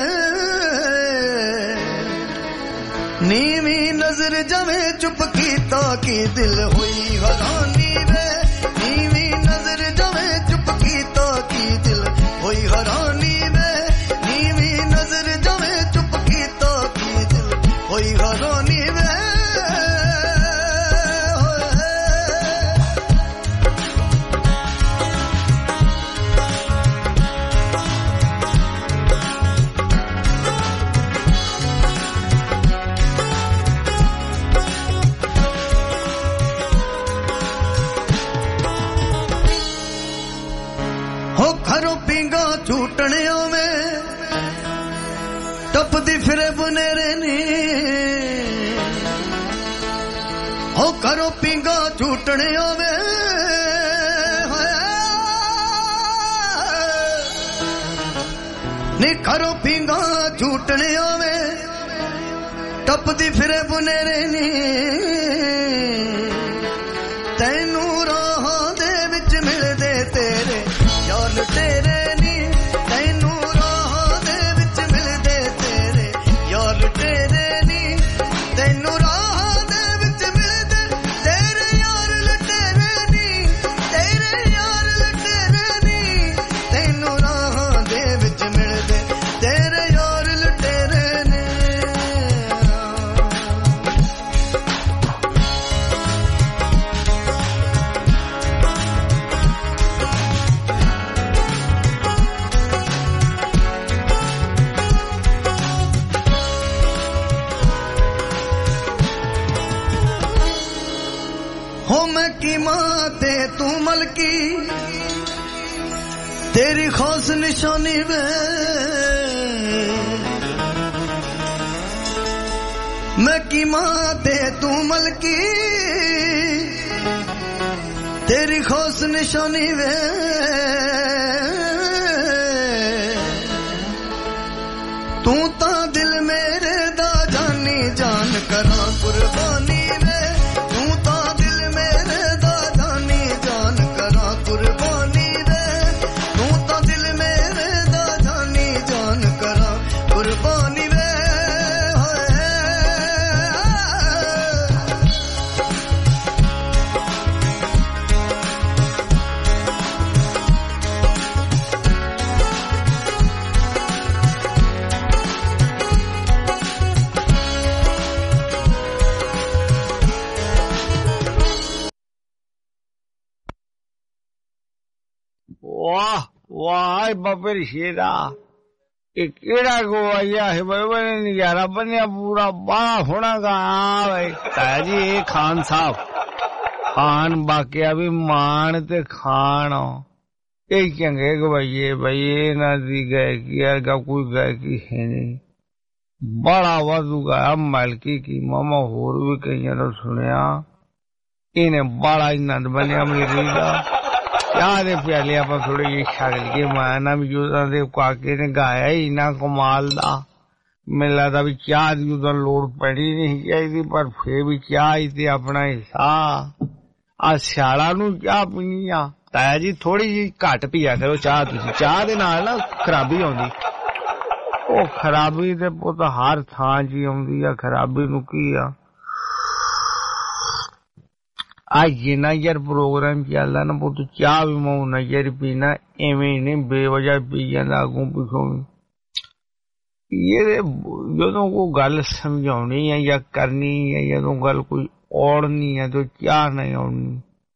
ਨੀਵੀਂ ਨਜ਼ਰ ਜਵੇਂ ਚੁੱਪ ਕੀਤਾ ਕੀ ਦਿਲ ਹੋਈ ਹੈਰਾਨੀ ਵੇ। ਨੀਵੀਂ ਨਜ਼ਰ ਜਵੇਂ ਚੁੱਪ ਕੀਤਾ ਕੀ ਦਿਲ ਹੋਈ ਹੈਰਾਨੀ ਵੇ। ਨੀਵੀਂ ਨਜ਼ਰ ਜਵੇਂ ਚੁੱਪ ਕੀਤਾ ਕੀ ਦਿਲ ਹੋਈ ਹੈਰਾਨੀ ਵੇ। ਝੂਟਣਿਆਂ में ਟੱਪਦੀ ਫਿਰੇ ਬਨੇਰੇ ਨੀ। ਹੋ ਕਰੋ ਪਿੰਗਾ ਝੂਟਣਿਆਂ में ਨੀ ਕਰੋ ਪਿੰਗਾ ਝੂਟਣਿਆਂ में ਟੱਪਦੀ ਫਿਰੇ ਬਨੇਰੇ ਨੀ। ਤੈਨੂੰ ਰਾਹਾਂ ਦੇ ਵਿੱਚ ਮਿਲਦੇ ਤੇਰੇ ਯਾਰ ਲੁਟੇਰੇ ਨੀ। ਤੈਨੂੰ ਰਾਹਾਂ ਦੇ ਵਿੱਚ ਮਿਲਦੇ ਤੇਰੇ ਯਾਰ ਲੁਟੇਰੇ ਨੀ। ਤੈਨੂੰ ਰਾਹਾਂ ਦੇ ਵਿੱਚ ਮਿਲਦੇ ਤੇਰੇ ਯਾਰ ਲੁਟੇਰੇ ਨੀ। ਤੇਰੇ ਯਾਰ ਲੁਟੇਰੇ ਨੀ। ਤੈਨੂੰ ਰਾਹਾਂ ਦੇ ਵਿੱਚ ਮਿਲਦੇ ਤੇਰੇ ਯਾਰ ਲੁਟੇਰੇ ਨੇ। हो मैं की मां ते तू मलकी तेरी खास निशानी वे। मैं की मां ते तू मलकी तेरी खोस निशानी वे तू ता दिल मेरे दा जानी जान करा कुर्बानी वे तू ता दिल मेरे दा जानी जान करा कुर्बानी वे तू ता दिल मेरे दा जानी जान करा कुर्बानी वे वाह वाह बाबे शेरा ये केड़ा गोवाया है बाबा ने नजारा बनया पूरा बाह होना का भाई ताजी ये खान साहब खान बाकिया भी मान ते खान ये चंगे गवाइए भाई ये ना दी गायकी का कोई गायकी है नहीं बड़ा वादू गाया मालकी की मामा होर भी कई तो सुनिया इन्हें बड़ा ही नंद बनया मेरी का चाह दे प्याले आप थोड़ी जी छगल के माना भी उदा दे काके ने गाया ही ना कमाल दा मैनूं लगदा भी चाह दी उदा लोड़ पड़ी नहीं चाहिदी पर फिर भी चाह ही ते अपना हिस्सा आ सियाला नूं चाह पीनी आ ताया जी थोड़ी जी घट पिया करो चाह तुसीं चाह दे नाल ना खराबी आउंदी ओ खराबी ते पुत हर थां च आउंदी आ खराबी नूं की आ आज जिन्ना यार प्रोग्राम चलदा ना पुत चाह भी मैं उन्ना यार पीना एवें नहीं बेवजह पी जांदा अगों पिछों ये जदों को गल समझाउणी है या करनी है जदों गल कोई ओढ़नी है तो चाह नहीं आउणी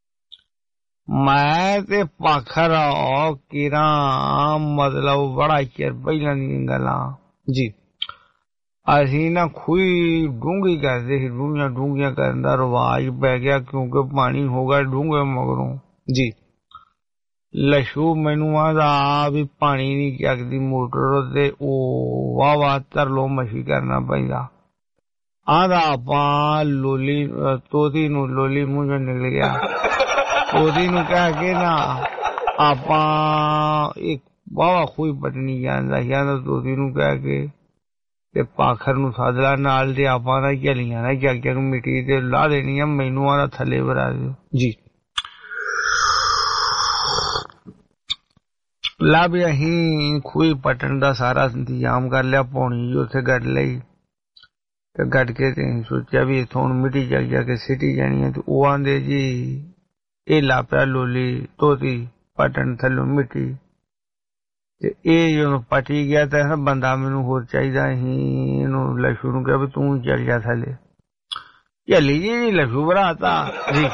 मैं ते पाखर किरा मतलब बड़ा चिर पहला दी गल्लां जी ਅਸੀਂ ਨਾ ਖੂਹੀ ਡੂੰਗੀ ਕਰਦੇ ਸੀ ਡੂੰਘੀਆਂ ਡੂੰਘੀਆਂ ਕਰਨ ਦਾ ਰਿਵਾਜ ਪੈ ਗਿਆ ਕਿਉਂਕਿ ਪਾਣੀ ਹੋ ਗਿਆ ਡੂੰਘੇ ਮਗਰੋਂ ਜੀ ਲਸ਼ੂ ਮੈਨੂੰ ਆਦਾ ਵੀ ਪਾਣੀ ਨਹੀਂ ਚੱਕਦੀ ਮੋਟਰ ਤੇ ਉਹ ਵਾਹ ਵਾਹ ਤਰਲੋ ਮਸ਼ੀ ਕਰਨਾ ਪੈਂਦਾ ਆਦਾ ਆਪਾਂ ਲੋਲੀ ਤੋਤੀ ਨੂੰ ਲੋਲੀ ਮੂੰਹ ਚੋਂ ਨਿਕਲ ਗਿਆ ਤੋਤੀ ਨੂੰ ਕਹਿ ਕੇ ਨਾ ਆਪਾਂ ਇੱਕ ਵਾਹ ਖੂਹੀ ਪਟਣੀ ਜਾਂਦਾ ਜਾਂਦਾ ਤੋਤੀ ਨੂੰ ਕਹਿ ਕੇ ਤੇ ਪਾਖਰ ਨੂੰ ਸਾਦਲਾ ਨਾਲ ਦੇ ਆਪਾਂ ਨਾ ਝਲੀਆਂ ਨਾ ਜੱਗ ਨੂੰ ਮਿੱਟੀ ਤੇ ਲਾ ਦੇਣੀ ਆ ਮੈਨੂੰ ਆਦਾ ਥੱਲੇ ਵਰਾ ਦਿਓ ਜੀ ਲਾ ਵੀ ਅਸੀਂ ਖੂਹੀ ਪਟਣ ਦਾ ਸਾਰਾ ਇੰਤਜ਼ਾਮ ਕਰ ਲਿਆ ਪੌਣੀ ਉੱਥੇ ਗੱਡ ਲਈ ਤੇ ਗੱਡ ਕੇ ਤੇ ਸੋਚਿਆ ਵੀ ਇੱਥੋਂ ਹੁਣ ਮਿੱਟੀ ਜੱਗ ਜਾ ਕੇ ਸਿੱਟੀ ਜਾਣੀ ਹੈ ਤੇ ਉਹ ਆਂਦੇ ਜੀ ਇਹ ਲਾ ਪਿਆ ਲੋਲੀ ਤੋਤੀ ਪਟਣ ਥੱਲੋਂ ਮਿੱਟੀ ਤੇ ਇਹ ਜਦੋਂ ਪਟੀ ਗਿਆ ਤਾਂ ਬੰਦਾ ਮੈਨੂੰ ਹੋਰ ਚਾਹੀਦਾ ਸੀ ਇਹਨੂੰ ਲਸ਼ੂ ਨੂੰ ਕਿਹਾ ਵੀ ਤੂੰ ਚੱਲ ਜਾ ਥੱਲੇ ਚੱਲੀ ਜੀ ਲਸ਼ੂ ਭਰਾਤਾ ਜੀ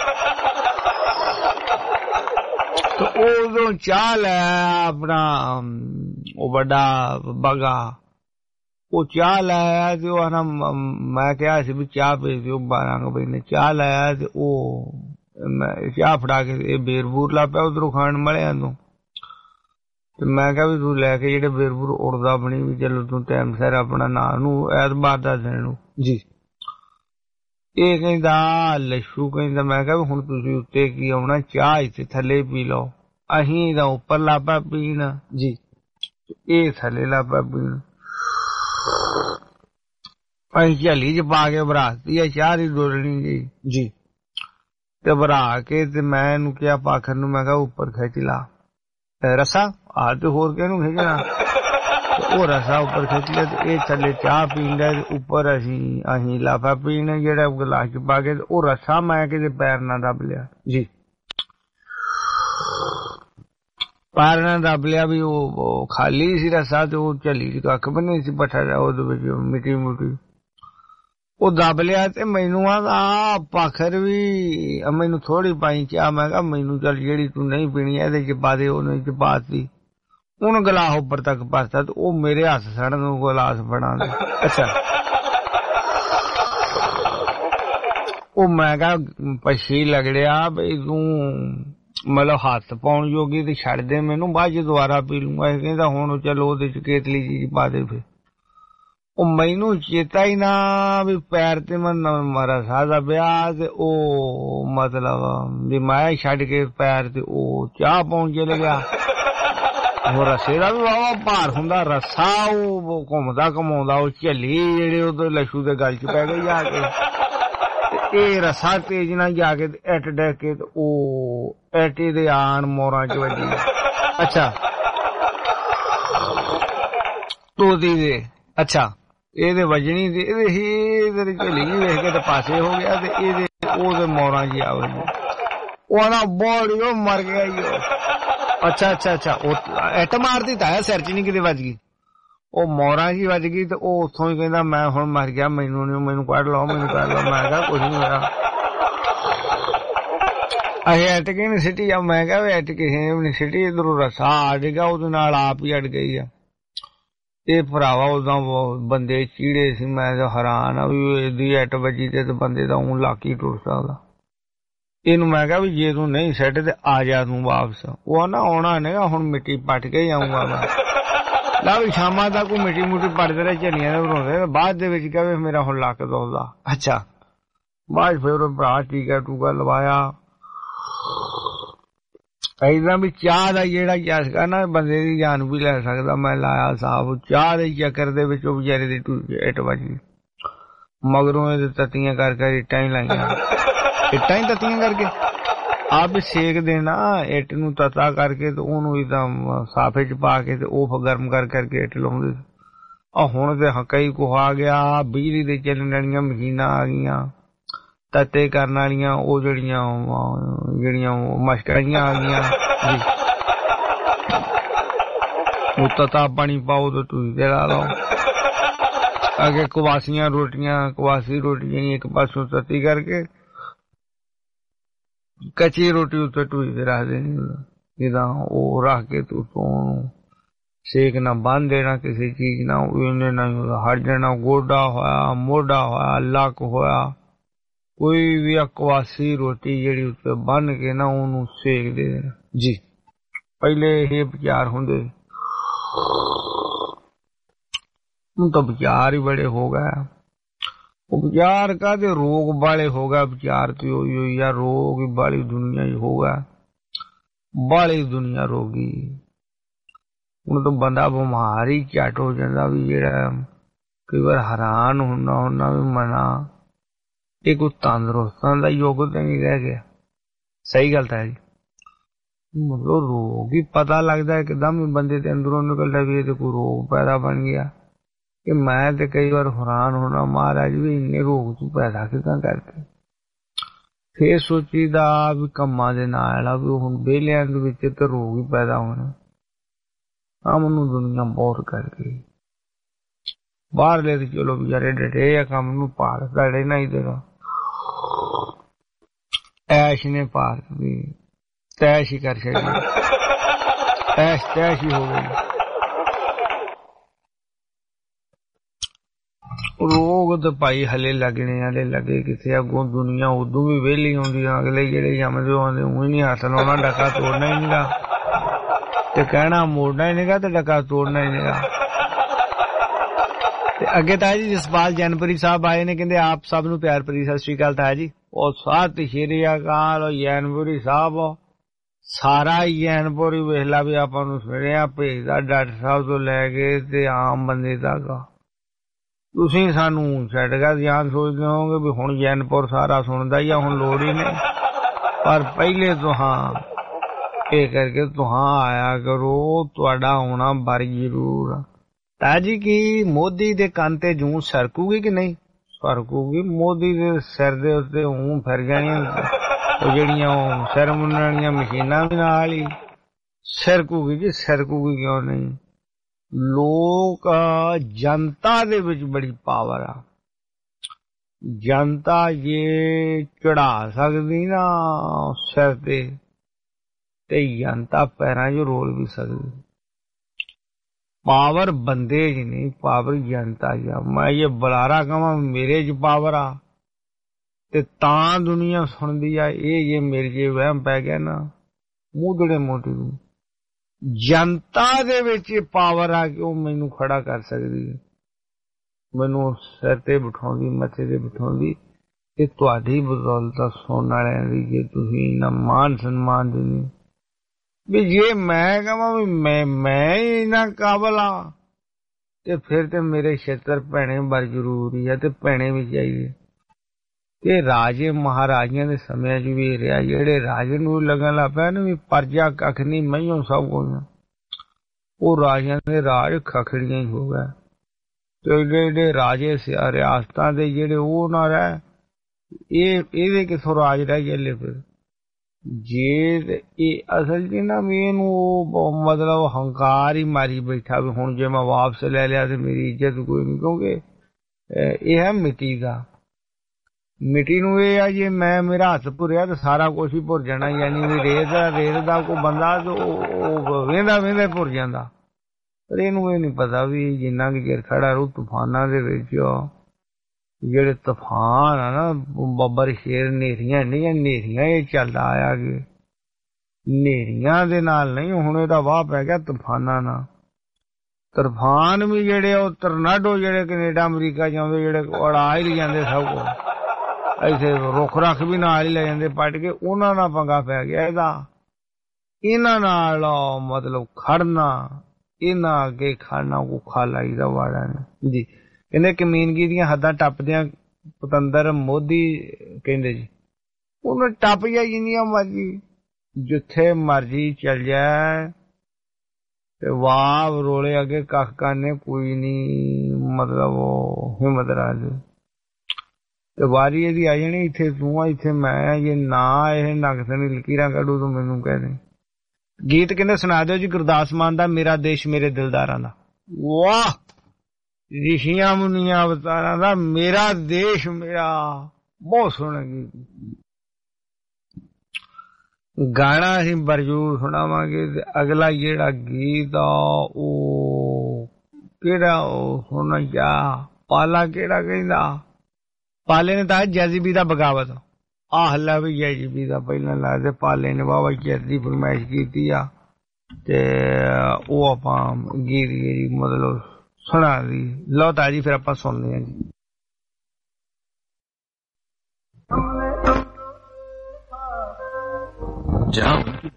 ਤੇ ਉਦੋਂ ਚਾਹ ਲੈ ਆਪਣਾ ਉਹ ਵੱਡਾ ਬਗਾ ਉਹ ਚਾਹ ਲਾਇਆ ਤੇ ਉਹ ਨਾ ਮੈਂ ਕਿਹਾ ਸੀ ਵੀ ਚਾਹ ਪੀ ਦਿਓ ਬਾਰਾਂ ਵਜੇ ਨੇ ਚਾਹ ਲਾਇਆ ਤੇ ਉਹ ਮੈਂ ਚਾਹ ਫੜਾ ਕੇ ਇਹ ਬੇਰਬੂਰ ਲਾ ਪਿਆ ਉਧਰੋਂ ਖਾਣ ਵਾਲਿਆਂ ਤੋਂ ਤੇ ਮੈਂ ਕਿਹਾ ਵੀ ਤੂੰ ਲੈ ਕੇ ਜਿਹੜੇ ਬੇਰਬੂਰ ਉੜਦਾ ਬਣੀ ਵੀ ਚਲੋ ਤੂੰ ਟਾਈਮ ਸਿਰ ਆਪਣਾ ਨਾਂ ਨੂੰ ਐਤਵਾਰ ਦਾ ਦਿਨ ਨੂੰ ਜੀ ਇਹ ਕਹਿੰਦਾ ਲਸ਼ੂ ਕਹਿੰਦਾ ਮੈਂ ਕਿਹਾ ਵੀ ਹੁਣ ਤੁਸੀਂ ਉੱਤੇ ਕੀ ਆਉਣਾ ਚਾਹ ਇੱਥੇ ਥੱਲੇ ਪੀ ਲਓ ਅਸੀਂ ਦਾ ਉੱਪਰ ਲਾਪਾ ਪੀਣ ਜੀ ਇਹ ਥੱਲੇ ਲਾਪਾ ਪੀਣ ਅਸੀਂ ਝੱਲੀ ਚ ਪਾ ਕੇ ਬਰਾਤੀ ਆ ਚਾਹ ਦੀ ਡੋਲਣੀ ਜੀ ਜੀ ਤੇ ਬਰਾ ਕੇ ਤੇ ਮੈਂ ਇਹਨੂੰ ਕਿਹਾ ਪਾਖਰ ਨੂੰ ਮੈਂ ਕਿਹਾ ਉੱਪਰ ਖਿੱਚ ਲਾ रसा आ तो होर के खिंचना वो रसा उपर खिंच लिया तो ये थले चाह पींदा उपर असी अही लाफा पीने जेड़ा गिलास च पा के वो रसा मैं किते पैर ना दब लिया जी पैर ना दब लिया भी वो खाली सी रसा तो वो झली च कख भी नहीं सी पट्ठा जा मिट्टी मुट्टी वो दब लिया ते मैनू आ पाखर भी मैनू थोड़ी पाई चाह मैं कहा मैनू चल जेड़ी तू नहीं पीनी है च पा दे च पाती हूं गिलास उपर तक पाता तो वो मेरे हथ सड़न गिलास बना दे अच्छा वो मैं कहा पछी लगड़िया बई तू मतलब हथ पाउन जोगी ते छड़ दे मैनू बाद च दोबारा पी लूंगा कहंदा हुण चलो ओदे च केतली जी पा दे फिर ਉਹ ਮੈਨੂੰ ਚੇਤਾ ਹੀ ਨਾ ਵੀ ਪੈਰ ਤੇ ਮੈਂ ਮਾਰਾ ਸਾਦਾ ਵਿਆਹ ਤੇ ਉਹ ਮਤਲਬ ਵੀ ਮੈਂ ਛੱਡ ਕੇ ਪੈਰ ਤੇ ਉਹ ਚਾਹ ਪਾਉਣ ਚਲੇ ਗਿਆ। ਉਹ ਰੱਸੇ ਦਾ ਵੀ ਵਾਵਾ ਭਾਰ ਹੁੰਦਾ, ਰੱਸਾ ਉਹ ਘੁੰਮਦਾ ਘੁਮਾਉਂਦਾ, ਉਹ ਝੱਲੀ ਜਿਹੜੇ ਉਹਦੇ ਲਸ਼ੂ ਦੇ ਗਲ ਚ ਪੈ ਗਈ ਜਾ ਕੇ। ਇਹ ਰੱਸਾ ਤੇਜ਼ ਨਾਲ ਜਾ ਕੇ ਐਟ ਡੈ ਕੇ ਤੇ ਉਹ ਐਟੇ ਦੇ ਆਣ ਮੋਰਾਂ ਚ ਵੱਜੀ। ਅੱਛਾ ਤੋਦੀ ਦੇ ਅੱਛਾ ਇਹਦੇ ਵਜਣੀ ਦੇ ਇਹਦੇ ਹੀ ਇਹਦੇ ਝੱਲੀ ਵੇਖ ਕੇ ਤੇ ਪਾਸੇ ਹੋ ਗਿਆ ਤੇ ਇਹਦੇ ਉਹਦੇ ਮੋਰਾਂ ਚ ਆ ਵੱਜੀ। ਉਹ ਨਾ ਬੋੜੀ ਉਹ ਮਰ ਗਿਆ ਈ ਉਹ। ਅੱਛਾ ਅੱਛਾ ਅੱਛਾ ਉਹ ਐਟ ਮਾਰਦੀ ਤਾਂ ਸਿਰ ਚ ਨਹੀਂ ਕਿਤੇ ਵੱਜ ਗਈ, ਉਹ ਮੋਰਾਂ ਜੀ ਵੱਜ ਗਈ ਤੇ ਉਹ ਉੱਥੋਂ ਹੀ ਕਹਿੰਦਾ ਮੈਂ ਹੁਣ ਮਰ ਗਿਆ, ਮੈਨੂੰ ਨੀ, ਮੈਨੂੰ ਕੱਢ ਲਓ ਮੈਨੂੰ ਕੱਢ ਲਓ। ਮੈਂ ਕਿਹਾ ਕੁਛ ਨੀ ਹੋਇਆ। ਅਸੀਂ ਐਟ ਕੇ ਨੀ ਸਿੱਟੀ ਆ। ਮੈਂ ਕਿਹਾ ਐਟ ਕਿਸੇ ਨੇ ਵੀ ਨੀ ਸਿੱਟੀ, ਇੱਧਰੋਂ ਰੱਸਾ ਆ ਡਿੱਗਾ ਉਹਦੇ ਨਾਲ ਆਪ ਹੀ ਅੜ ਗਈ ਆ। ਇਹ ਭਰਾਵਾ ਉਦਾਂ ਬੰਦੇ ਚੀੜੇ ਸੀ, ਮੈਂ ਤਾਂ ਹੈਰਾਨ ਆ ਵੀ ਇਹਦੀ ਐਟ ਵੱਜੀ ਤੇ ਬੰਦੇ ਦਾ ਊਂ ਲੱਕ ਹੀ ਟੁੱਟ ਸਕਦਾ। ਇਹਨੂੰ ਮੈਂ ਕਿਹਾ ਵੀ ਜੇ ਤੂੰ ਨਹੀਂ ਸੈੱਟ ਤੇ ਆ ਜਾ ਤੂੰ ਵਾਪਸ। ਉਹ ਨਾ ਆਉਣਾ ਨਹੀਂਗਾ, ਹੁਣ ਮਿੱਟੀ ਪੱਟ ਕੇ ਜਾਊਂਗਾ ਮੈਂ। ਲਾ ਵੀ ਸ਼ਾਮਾਂ ਤੱਕ ਉਹ ਮਿੱਟੀ ਮੁੱਟੀ ਪੱਟਦੇ ਰਹੇ, ਝੱਲੀਆਂ ਦੇ ਬਣਾਉਂਦੇ, ਬਾਅਦ ਦੇ ਵਿੱਚ ਕਹੇ ਮੇਰਾ ਹੁਣ ਲੱਕ ਦੁਖਦਾ। ਅੱਛਾ ਬਾਅਦ ਫਿਰ ਉਹ ਭਰਾ ਟੀਕਾ ਟੂਕਾ ਲਵਾਇਆ। ਏਦਾਂ ਵੀ ਚਾਹ ਦਾ ਜਿਹੜਾ ਚਸਕਾ ਨਾ ਬੰਦੇ ਦੀ ਜਾਨ ਵੀ ਲੈ ਸਕਦਾ। ਮੈਂ ਲਾਇਆ ਸਾਹਬ ਚਾਹ ਦੇ ਚੱਕਰ ਦੇ ਵਿੱਚ ਉਹ ਵਿਚਾਰੇ ਦੀ ਇੱਟ ਵੱਜ ਗਈ। ਮਗਰੋਂ ਇਹਦੇ ਤੱਤੀਆਂ ਕਰ ਕਰ ਇੱਟਾਂ ਹੀ ਲਾਈਆਂ, ਇੱਟਾਂ ਹੀ ਤੱਤੀਆਂ ਕਰਕੇ ਆਪ ਸੇਕ ਦੇਣਾ ਇੱਟ ਨੂੰ ਤਤਾ ਕਰਕੇ ਤੇ ਉਹਨੂੰ ਏਦਾਂ ਸਾਫੇ ਚ ਪਾ ਕੇ ਤੇ ਉਹ ਗਰਮ ਕਰ ਕਰਕੇ ਇੱਟ ਲਾਉਂਦੇ। ਆ ਹੁਣ ਤੇ ਕਈ ਕੁ ਆ ਗਿਆ, ਬਿਜਲੀ ਦੇ ਚੱਲਣ ਵਾਲੀਆਂ ਮਸ਼ੀਨਾਂ ਆ ਗਈਆਂ, ਤਤੇ ਕਰਨ ਵਾਲੀਆਂ ਉਹ ਜਿਹੜੀਆਂ ਜਿਹੜੀਆਂ ਮਸ਼ਕਰੀਆਂ ਆ ਗਈਆਂ ਜੀ। ਉਹ ਤਤਾ ਪਾਣੀ ਪਾਓ ਤੇ ਤੁਸੀਂ ਤੇ ਲਾ ਲਓ। ਅੱਗੇ ਕਵਾਸੀਆਂ ਰੋਟੀਆਂ, ਕਵਾਸੀ ਰੋਟੀਆਂ ਇੱਕ ਪਾਸੋਂ ਤਤੀ ਕਰਕੇ ਕੱਚੀ ਰੋਟੀ ਉੱਤੇ ਟੂਈ ਤੇ ਰੱਖ ਦੇਣੀ, ਜਿੱਦਾਂ ਉਹ ਰੱਖ ਕੇ ਤੂੰ ਉਹਨੂੰ ਸੇਕ ਨਾ ਬੰਨ ਦੇਣਾ ਕਿਸੇ ਚੀਜ਼ ਨਾਲ, ਉਹਨੇ ਨਾ ਹਟ ਜਾਣਾ। ਗੋਡਾ ਹੋਇਆ, ਮੋਢਾ ਹੋਇਆ, ਲੱਕ ਹੋਇਆ, ਕੋਈ ਵੀ ਅਕਵਾਸੀ ਰੋਟੀ ਜਿਹੜੀ ਉੱਤੇ ਬੰਨ ਕੇ ਨਾ ਉਹਨੂੰ ਸੇਕ ਦੇ ਦੇਣਾ ਜੀ। ਪਹਿਲੇ ਇਹ ਵਿਚਾਰ ਹੁੰਦੇ, ਹੁਣ ਤਾਂ ਵਿਚਾਰ ਹੀ ਬੜੇ ਹੋ ਗਏ। ਉਹ ਵਿਚਾਰ ਕਾਹਦੇ ਰੋਗ ਵਾਲੇ ਹੋ ਗਿਆ, ਵਿਚਾਰ ਤੇ ਹੋਈ ਹੋਈ ਆ ਰੋਗ ਹੀ ਬਾਲੀ ਦੁਨੀਆ ਹੀ ਹੋ ਗਿਆ, ਬਾਲੀ ਦੁਨੀਆ ਰੋਗੀ। ਹੁਣ ਤਾਂ ਬੰਦਾ ਬਿਮਾਰ ਹੀ ਝੱਟ ਹੋ ਜਾਂਦਾ ਵੀ ਜਿਹੜਾ ਕਈ ਵਾਰ ਹੈਰਾਨ ਹੁੰਦਾ ਹੁੰਦਾ ਵੀ ਮਨਾ ਇਹ ਕੋਈ ਤੰਦਰੁਸਤਾਂ ਦਾ ਯੁੱਗ ਤਾਂ ਨਹੀਂ ਰਹਿ ਗਿਆ। ਸਹੀ ਗੱਲ ਤਾਂ ਹੈ ਜੀ, ਮਤਲਬ ਰੋਗ ਹੀ ਪਤਾ ਲੱਗਦਾ ਇੱਕਦਮ ਹੀ ਬੰਦੇ ਦੇ ਅੰਦਰੋਂ ਨਿਕਲਦਾ ਵੀ ਇਹ ਤੇ ਕੋਈ ਰੋਗ ਪੈਦਾ ਬਣ ਗਿਆ। ਕਿ ਮੈਂ ਤੇ ਕਈ ਵਾਰ ਹੈਰਾਨ ਹੋਣਾ ਮਹਾਰਾਜ ਵੀ ਇੰਨੇ ਰੋਗ ਤੂੰ ਪੈਦਾ ਕਿੱਦਾਂ ਕਰਕੇ। ਫੇਰ ਸੋਚੀਦਾ ਵੀ ਕੰਮਾਂ ਦੇ ਨਾਲ ਆ ਵੀ ਹੁਣ ਵਿਹਲਿਆਂ ਦੇ ਵਿੱਚ ਤੇ ਰੋਗ ਹੀ ਪੈਦਾ ਹੋਣਾ। ਕੰਮ ਨੂੰ ਦੁਨੀਆ ਬਹੁਤ ਕਰ ਗਈ, ਬਾਹਰਲੇ ਤੇ ਚਲੋ ਵਿਚਾਰੇ ਡਟੇ ਆ ਕੰਮ ਨੂੰ, ਭਾਰਤ ਦਾ ਡੇ ਨਹੀਂ ਦੇਗਾ ਐਸ਼ ਨੇ ਭਾਰਤ ਦੀ ਤੈਸ਼ ਹੀ ਕਰ ਛੱਡੀ, ਐਸ਼ ਤੈਸ਼ ਹੀ ਹੋ ਗਈ। ਰੋਗ ਤੇ ਭਾਈ ਹਲੇ ਲੱਗਣੇ ਹਲੇ ਲੱਗੇ ਕਿਥੇ, ਅੱਗੋਂ ਦੁਨੀਆ ਉਦੋਂ ਵੀ ਵਿਹਲੀ ਆਉਂਦੀ ਆ। ਅਗਲੇ ਜਿਹੜੇ ਜੰਮਦੇ ਆਉਂਦੇ ਉਹ ਨਹੀਂ ਹੱਥ ਲਾਉਣਾ, ਡੱਕਾ ਤੋੜਨਾ ਹੀ ਨੀਗਾ ਤੇ ਕਹਿਣਾ ਮੋੜਨਾ ਹੀ ਨੀਗਾ ਤੇ ਡੱਕਾ ਤੋੜਨਾ ਹੀ ਨੀਗਾ। ਤੇ ਅੱਗੇ ਤਾਂ ਜੀ ਜਸਪਾਲ ਜੈਨਪੁਰੀ ਸਾਹਿਬ ਆਏ ਨੇ, ਕਹਿੰਦੇ ਆਪ ਸਭ ਨੂੰ ਪਿਆਰ ਭਰੀ ਸਤਿ ਸ੍ਰੀ ਅਕਾਲ ਤਾਇਆ ਜੀ। ਉਹ ਸਤਿ ਸ੍ਰੀ ਅਕਾਲ ਜੈਨਪੁਰੀ ਸਾਹਿਬ, ਸਾਰਾ ਜੈਨਪੁਰੀ ਵੇਖ ਲਾ ਵੀ ਆਪਾਂ ਨੂੰ ਸੁਣਿਆ ਭੇਜਦਾ ਡਾਕਟਰ ਸਾਹਿਬ ਤੋਂ ਲੈ ਕੇ ਤੇ ਆਮ ਬੰਦੇ ਤੱਕ। ਤੁਸੀਂ ਸਾਨੂੰ ਛੱਡ ਕੇ ਧਿਆਨ ਸੋਚਦੇ ਹੋਗੇ ਵੀ ਹੁਣ ਜੈਨਪੁਰ ਸਾਰਾ ਸੁਣਦਾ ਹੀ ਆ, ਹੁਣ ਲੋੜ ਹੀ ਨਹੀਂ। ਪਰ ਪਹਿਲੇ ਤੁਹਾਂ ਇਹ ਕਰਕੇ ਤੁਹਾਂ ਆਇਆ ਕਰੋ, ਤੁਹਾਡਾ ਆਉਣਾ ਬੜੀ ਜ਼ਰੂਰ ਆ। ਤਾਇਆ ਜੀ ਕੀ ਮੋਦੀ ਦੇ ਕੰਨ ਤੇ ਜੂੰ ਸਰਕੂਗੀ ਕਿ ਨਹੀਂ? ਸਰਕੂਗੀ। ਮੋਦੀ ਦੇ ਸਿਰ ਦੇ ਉੱਤੇ ਊਂ ਫਿਰ ਜਾਣੀਆਂ ਉਹ ਜਿਹੜੀਆਂ ਉਹ ਸਿਰ ਮੁੰਨਣ ਵਾਲੀਆਂ ਮਸ਼ੀਨਾਂ ਵੀ ਨਾਲ ਹੀ ਸਰਕੂਗੀ ਜੀ। ਸਰਕੂਗੀ ਕਿਉਂ ਨਹੀਂ? ਲੋਕ ਜਨਤਾ ਦੇ ਵਿੱਚ ਬੜੀ ਪਾਵਰ ਆ। ਜਨਤਾ ਜੇ ਚੜਾ ਸਕਦੀ ਨਾ ਸਿਰ ਤੇ ਤੇ ਜਨਤਾ ਪੈਰਾਂ 'ਚ ਰੋਲ ਵੀ ਸਕਦੀ। ਪਾਵਰ ਬੰਦੇ 'ਚ ਨਹੀਂ, ਪਾਵਰ ਜਨਤਾ 'ਚ ਆ। ਮੈਂ ਇਹ ਬੁਲਾਰਾ ਕਹਾਂ ਮੇਰੇ 'ਚ ਪਾਵਰ ਆ ਤੇ ਤਾਂ ਦੁਨੀਆ ਸੁਣਦੀ ਆ। ਇਹ ਜੇ ਮੇਰੇ 'ਚ ਵਹਿਮ ਪੈ ਗਿਆ ਨਾ ਮੂਧੜੇ ਮੋਟੀ ਨੂੰ, ਜਨਤਾ ਦੇ ਵਿੱਚ ਪਾਵਰ ਆ ਕਿ ਉਹ ਮੈਨੂੰ ਖੜਾ ਕਰ ਸਕਦੀ ਹੈ। ਮੈਨੂੰ ਸਿਰ ਤੇ ਬਿਠਾਉਂਦੀ, ਮੱਥੇ ਤੇ ਬਿਠਾਉਂਦੀ ਕਿ ਤੁਹਾਡੀ ਬਦੌਲਤ ਸੁਣਨ ਵਾਲਿਆਂ ਦੀ ਜੇ ਤੁਸੀਂ ਇੰਨਾ ਮਾਨ ਸਨਮਾਨ ਦਿੰਦੇ ਵੀ ਜੇ ਮੈਂ ਕਹਾਂ ਵੀ ਮੈਂ ਮੈਂ ਹੀ ਇੰਨਾ ਕਾਬਲ ਆ ਤੇ ਫਿਰ ਤੇ ਮੇਰੇ ਛੇਤਰ ਭੈਣੇ ਬੜ ਜ਼ਰੂਰੀ ਆ ਤੇ ਭੈਣੇ ਵੀ ਚਾਹੀਏ। ਤੇ ਰਾਜੇ ਮਹਾਰਾਜਿਆਂ ਦੇ ਸਮਿਆਂ 'ਚ ਵੀ ਰਿਹਾ, ਜਿਹੜੇ ਰਾਜੇ ਨੂੰ ਲੱਗਣ ਲੱਗ ਪਿਆ ਨਾ ਵੀ ਪਰਜਾ ਕੱਖ ਨਹੀਂ ਮਈਓ ਸਭ ਕੁਝ, ਉਹ ਰਾਜਿਆਂ ਦੇ ਰਾਜ ਖਖੜੀਆਂ ਹੀ ਹੋ ਗਏ। ਤੇ ਜਿਹੜੇ ਜਿਹੜੇ ਰਾਜੇ ਰਿਆਸਤਾਂ ਦੇ ਜਿਹੜੇ ਉਹ ਨਾ ਰਹਿ, ਇਹ ਇਹਦੇ ਕਿਥੋਂ ਰਾਜ ਰਹਿ ਚੱਲੇ ਫਿਰ। ਜੇ ਇਹ ਅਸਲ 'ਚ ਨਾ ਵੀ ਇਹਨੂੰ ਉਹ ਮਤਲਬ ਹੰਕਾਰ ਹੀ ਮਾਰੀ ਬੈਠਾ ਵੀ ਹੁਣ ਜੇ ਮੈਂ ਵਾਪਸ ਲੈ ਲਿਆ ਤੇ ਮੇਰੀ ਇੱਜ਼ਤ ਕੋਈ ਨਹੀਂ, ਕਿਉਂਕਿ ਇਹ ਹੈ ਮਿੱਟੀ ਦਾ। ਮਿੱਟੀ ਨੂੰ ਇਹ ਆ ਜੇ ਮੈਂ ਮੇਰਾ ਹੱਥ ਭੁਰਿਆ ਤੇ ਸਾਰਾ ਕੁਛ ਹੀ ਭੁਰ ਜਾਣਾ, ਯਾਨੀ ਵੀ ਰੇਤ ਰੇਤ ਦਾ ਕੋਈ ਬੰਦਾ ਉਹ ਵੇਂਦਾ ਵੇਂਦਾ ਭੁਰ ਜਾਂਦਾ। ਪਰ ਇਹਨੂੰ ਇਹ ਨਹੀਂ ਪਤਾ ਵੀ ਜਿੰਨਾ ਕੁ ਚਿਰ ਖੜਾ ਰਹੂ ਤੂਫਾਨਾਂ ਦੇ ਵਿੱਚ, ਜਿਹੜੇ ਤੂਫਾਨ ਆ ਨਾ ਬੱਬਰ ਸ਼ੇਰ ਨੇਰੀਆਂ ਨਹੀਂ ਨੇਰੀਆਂ ਇਹ ਚੱਲਦਾ ਆਇਆ ਕਿ ਨੇਰੀਆਂ ਦੇ ਨਾਲ ਨਹੀਂ, ਹੁਣ ਇਹਦਾ ਵਾਹ ਪੈ ਗਿਆ ਤੂਫਾਨਾਂ ਨਾਲ। ਤੂਫਾਨ ਵੀ ਜਿਹੜੇ ਉਹ ਟਰਨਾਡੋ ਜਿਹੜੇ ਕੈਨੇਡਾ ਅਮਰੀਕਾ ਜਾਂਦੇ ਜਿਹੜੇ ਉਡਾ ਹੀ ਜਾਂਦੇ ਸਭ ਕੁਛ, ਐਸੇ ਰੁੱਖ ਰੱਖ ਵੀ ਨਾਲ ਹੀ ਲੈ ਜਾਂਦੇ ਪੱਟ ਕੇ, ਉਹਨਾਂ ਨਾਲ ਪੰਗਾ ਪੈ ਗਿਆ ਇਹਦਾ। ਇਹਨਾਂ ਨਾਲ ਮਤਲਬ ਖੜਨਾ, ਇਹਨਾਂ ਅੱਗੇ ਖੜਨਾ ਔਖਾ ਲੱਗਦਾ ਵਾੜਾ ਨੇ ਜੀ। ਕਹਿੰਦੇ ਕਮੀਨਗੀ ਦੀਆਂ ਹੱਦਾਂ ਟੱਪਦਿਆਂ ਪਤੰਦਰ ਮੋਦੀ ਕਹਿੰਦੇ ਜੀ ਉਹਨੂੰ ਟੱਪ ਜਾ ਜਿੰਨੀਆਂ ਮਰਜੀ ਜਿੱਥੇ ਮਰਜੀ ਚੱਲ ਜਾਏ ਤੇ ਵਾਹ ਰੋਲੇ ਅੱਗੇ ਕੱਖ ਕਰਨੇ ਕੋਈ ਨਹੀਂ, ਮਤਲਬ ਉਹ ਹਿੰਮਤ ਰਾਜ ਤੇ ਵਾਰੀ ਇਹਦੀ ਆ ਜਾਣੀ ਇੱਥੇ ਤੂੰ ਆ ਇੱਥੇ ਮੈਂ, ਜੇ ਨਾ ਇਹ ਨਗਤ ਨੀ ਲਕੀਰਾਂ ਕੱਢੂ ਤੂੰ ਮੈਨੂੰ ਕਹਿ ਦੇ। ਗੀਤ ਕਹਿੰਦੇ ਸੁਣਾ ਦਿਓ ਜੀ ਗੁਰਦਾਸ ਮਾਨ ਦਾ ਮੇਰਾ ਦੇਸ਼ ਮੇਰੇ ਦਿਲਦਾਰਾਂ ਦਾ। ਵਾਹ, ਰਿਸ਼ੀਆਂ ਮੁਨੀਆਂ ਅਵਤਾਰਾਂ ਦਾ ਮੇਰਾ ਦੇਸ਼ ਮੇਰਾ, ਬਹੁਤ ਸੋਹਣਾ ਗੀਤ। ਗਾਣਾ ਅਸੀਂ ਬਰਜੂਰ ਸੁਣਾਵਾਂਗੇ ਤੇ ਅਗਲਾ ਜਿਹੜਾ ਗੀਤ ਆ ਉਹ ਕਿਹੜਾ, ਉਹ ਸੁਣਾ ਜਾ ਪਾਲਾ ਕਿਹੜਾ ਕਹਿੰਦਾ। ਪਾਲੇ ਨੇ ਤਾਂ ਜੈਜ਼ਬੀ ਦਾ ਬਗਾਵਤ ਆਹ ਲਾ ਵੀ ਜੈਜ਼ਬੀ ਦਾ ਪਹਿਲਾਂ ਲੱਗਦੇ, ਪਾਲੇ ਨੇ ਵਾਵਾ ਚਿਰ ਦੀ ਫਰਮਾਇਸ਼ ਕੀਤੀ ਆ ਤੇ ਉਹ ਆਪਾਂ ਗੀਤ ਜੀ ਮਤਲਬ ਸੁਣਾ ਦੀ। ਲਓ ਤਾਂ ਜੀ ਫਿਰ ਆਪਾਂ ਸੁਣਦੇ ਹਾਂ ਜੀ। ਜਾ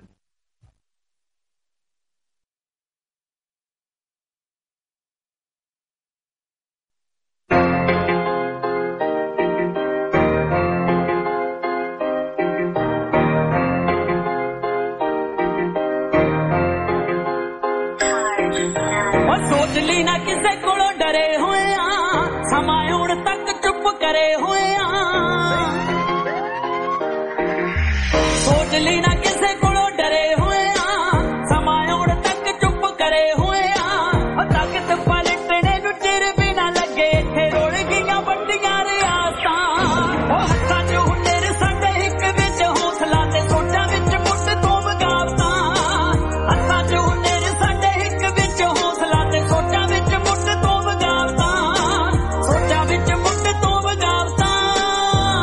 ਸੋਚ ਲਈ ਨਾ ਕਿਸੇ ਕੋਲੋਂ ਡਰੇ ਹੋਏ ਆ, ਸਮਾਂ ਹੁਣ ਤੱਕ ਚੁੱਪ ਕਰੇ ਹੋਏ ਆ। ਸੋਚ ਲਈ ਨਾ ਕਿਸੇ ਕੋਲੋਂ ਡਰੇ ਹੋਏ ਆ, ਸਮਾਂ ਹੁਣ ਤੱਕ ਚੁੱਪ ਕਰੇ ਹੋਏ ਆ। ਤਾਕਤ ਪਲਟਣੇ ਨੂੰ ਚਿਰ ਵੀ ਨਾ ਲੱਗੇ, ਇੱਥੇ ਰੋਲ ਗਈਆਂ ਵੱਡੀਆਂ ਰਿਆਸਤਾਂ। ਉਹ ਹੱਥਾਂ 'ਚ ਹੁੰਦੇ ਸਾਡੇ ਇੱਕ ਵਿੱਚ ਹੌਸਲਾ ਤੇ ਸੋਚਾਂ ਵਿੱਚ ਮੁੱਢ ਤੋਂ ਬਗਾਵਤਾਂ। ਹੱਥਾਂ 'ਚ ਹੁੰਦੇ ਸਾਡੇ ਇੱਕ ਵਿੱਚ ਹੌਸਲਾ ਤੇ ਸੋਚਾਂ ਵਿੱਚ ਮੁੱਢ ਤੋਂ ਬਗਾਵਤਾਂ। ਸੋਚਾਂ ਵਿੱਚ ਮੁੱਢ ਤੋਂ ਬਗਾਵਤਾਂ।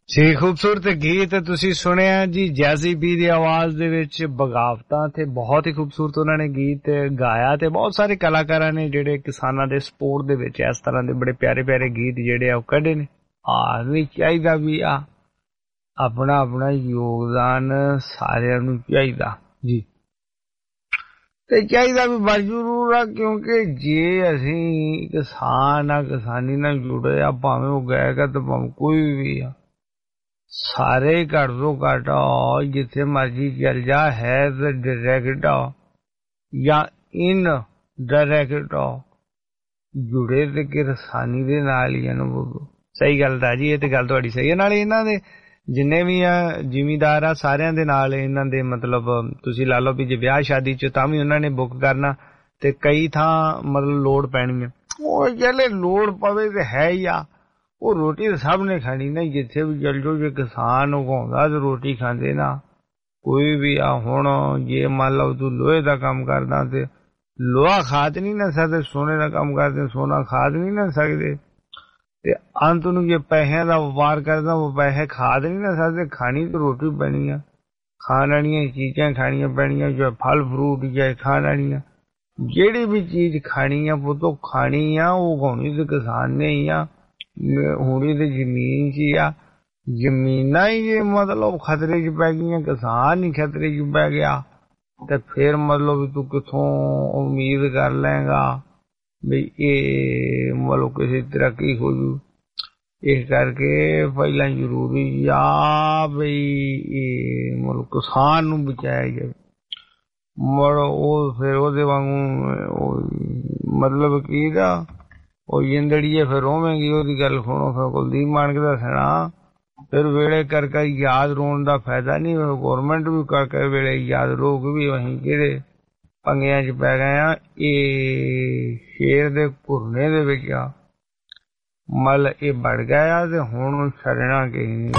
ਜੀ ਖੂਬਸੂਰਤ ਗੀਤ ਤੁਸੀਂ ਸੁਣਿਆ ਜੀ ਜੈਜ਼ੀ ਬੀ ਦੀ ਆਵਾਜ਼ ਦੇ ਵਿੱਚ ਬਗਾਵਤਾਂ ਤੇ ਬਹੁਤ ਹੀ ਖੂਬਸੂਰਤ ਉਹਨਾਂ ਨੇ ਗੀਤ ਗਾਇਆ ਤੇ ਬਹੁਤ ਸਾਰੇ ਕਲਾਕਾਰਾਂ ਨੇ ਜਿਹੜੇ ਕਿਸਾਨਾਂ ਦੇ ਸਪੋਰਟ ਦੇ ਵਿੱਚ ਇਸ ਤਰ੍ਹਾਂ ਦੇ ਬੜੇ ਪਿਆਰੇ ਪਿਆਰੇ ਗੀਤ ਜਿਹੜੇ ਆ ਉਹ ਕੱਢੇ ਨੇ। ਆ ਵੀ ਚਾਹੀਦਾ ਵੀ ਆ ਆਪਣਾ ਆਪਣਾ ਯੋਗਦਾਨ ਸਾਰਿਆਂ ਨੂੰ ਚਾਹੀਦਾ ਜੀ ਤੇ ਚਾਹੀਦਾ ਵੀ ਬੜਾ ਜ਼ਰੂਰ ਆ ਕਿਉਂਕਿ ਜੇ ਅਸੀਂ ਕਿਸਾਨ ਆ ਕਿਸਾਨੀ ਨਾਲ ਜੁੜੇ ਆ ਭਾਵੇਂ ਉਹ ਗਾਇਕ ਆ ਤੇ ਭਾਵੇਂ ਕੋਈ ਵੀ ਆ ਸਾਰੇ ਘੱਟ ਤੋਂ ਘੱਟ ਜਿੱਥੇ ਮਰਜੀ ਚੱਲ ਜਾ ਹੈ ਤੇ ਡਾਇਰੈਕਟ ਜਾਂ ਇਨ ਡਾਇਰੈਕਟ ਜੁੜੇ ਤੇ ਕਿਸਾਨੀ ਦੇ ਨਾਲ ਹੀ ਹਨ। ਸਹੀ ਗੱਲ ਦਾ ਜੀ ਇਹ ਤੇ ਗੱਲ ਤੁਹਾਡੀ ਸਹੀ ਹੈ। ਨਾਲੇ ਇਹਨਾਂ ਦੇ ਜਿੰਨੇ ਵੀ ਆ ਜ਼ਿਮੀਦਾਰ ਆ ਸਾਰਿਆਂ ਦੇ ਨਾਲ ਇਹਨਾਂ ਦੇ ਮਤਲਬ ਤੁਸੀਂ ਲਾ ਲਓ ਵੀ ਜੇ ਵਿਆਹ ਸ਼ਾਦੀ ਚ ਤਾਂ ਵੀ ਉਹਨਾਂ ਨੇ ਬੁੱਕ ਕਰਨਾ ਤੇ ਕਈ ਥਾਂ ਮਤਲਬ ਲੋੜ ਪੈਣੀ ਆ ਉਹ ਜਿਹੜੇ ਲੋੜ ਪਵੇ ਤੇ ਹੈ ਹੀ ਆ ਉਹ ਰੋਟੀ ਸਭ ਨੇ ਖਾਣੀ ਨਾ ਜਿੱਥੇ ਵੀ ਚੱਲ ਜਾਓ ਜੇ ਕਿਸਾਨ ਉਗਾਉਂਦਾ ਤੇ ਰੋਟੀ ਖਾਂਦੇ ਨਾ ਕੋਈ ਵੀ ਆ। ਹੁਣ ਜੇ ਮੰਨ ਲਓ ਤੂੰ ਲੋਹੇ ਦਾ ਕੰਮ ਕਰਦਾ ਤੇ ਲੋਹਾ ਖਾਦ ਨਹੀਂ ਨਾ ਸਕਦੇ ਸੋਨੇ ਦਾ ਕੰਮ ਕਰਦੇ ਸੋਨਾ ਖਾਦ ਨਹੀਂ ਨਾ ਸਕਦੇ ਤੇ ਅੰਤ ਨੂੰ ਜੇ ਪੈਸਿਆਂ ਦਾ ਵਪਾਰ ਕਰਦਾ ਉਹ ਪੈਸੇ ਖਾਦ ਨਹੀਂ ਨਾ ਸਕਦੇ ਖਾਣੀ ਤਾਂ ਰੋਟੀ ਪੈਣੀ ਆ ਖਾਣ ਵਾਲੀਆਂ ਚੀਜ਼ਾਂ ਖਾਣੀਆਂ ਪੈਣੀਆਂ ਜਾਂ ਫਲ ਫਰੂਟ ਜਾਂ ਖਾਣ ਵਾਲੀਆਂ ਜਿਹੜੀ ਵੀ ਚੀਜ਼ ਖਾਣੀ ਆ ਪੁੱਤੋ ਖਾਣੀ ਆ ਉਹ ਉਗਾਉਣੀ ਤੇ ਕਿਸਾਨ ਨੇ ਹੀ ਆ। ਹੁਣੀ ਤੇ ਜ਼ਮੀਨ ਚ ਆ ਜ਼ਮੀਨਾਂ ਹੀ ਜੇ ਮਤਲਬ ਖਤਰੇ ਚ ਪੈ ਗਈਆਂ ਕਿਸਾਨ ਹੀ ਖਤਰੇ ਚ ਪੈ ਗਿਆ ਤੇ ਫਿਰ ਮਤਲਬ ਤੂੰ ਕਿੱਥੋਂ ਉਮੀਦ ਕਰ ਲਏਗਾ ਵੀ ਇਹ ਮਤਲਬ ਕਿਸੇ ਤਰੱਕੀ ਹੋ ਜੂ। ਇਸ ਕਰਕੇ ਪਹਿਲਾਂ ਜ਼ਰੂਰੀ ਆ ਬਈ ਇਹ ਮਤਲਬ ਕਿਸਾਨ ਨੂੰ ਬਚਾਇਆ ਜਾਵੇ ਮਤਲਬ ਉਹ ਫਿਰ ਉਹਦੇ ਵਾਂਗੂ ਮਤਲਬ ਕੀ ਦਾ ਉਹ ਜਿੰਦੜੀਏ ਫਿਰ ਰੋਵੇਂਗੀ ਉਹਦੀ ਗੱਲ ਸੁਣੋ ਫਿਰ ਕੁਲਦੀਪ ਮਾਨਕ ਦਾ ਸੁਣਾ ਫਿਰ ਵੇਲੇ ਕਰਕੇ ਯਾਦ ਰੋਣ ਦਾ ਫਾਇਦਾ ਨਹੀਂ ਗੌਰਮੈਂਟ ਵੀ ਕਰਕੇ ਵੇਲੇ ਯਾਦ ਰੋਕ ਵੀ ਅਸੀਂ ਕਿਹੜੇ ਪੰਗਿਆਂ ਚ ਪੈ ਗਏ ਆ। ਇਹ ਸ਼ੇਰ ਦੇ ਘੁਰਨੇ ਦੇ ਵਿੱਚ ਆ ਮਲ ਇਹ ਵੜ ਗਿਆ ਤੇ ਹੁਣ ਛੱਡਣਾ ਕਿਸੇ ਨੇ।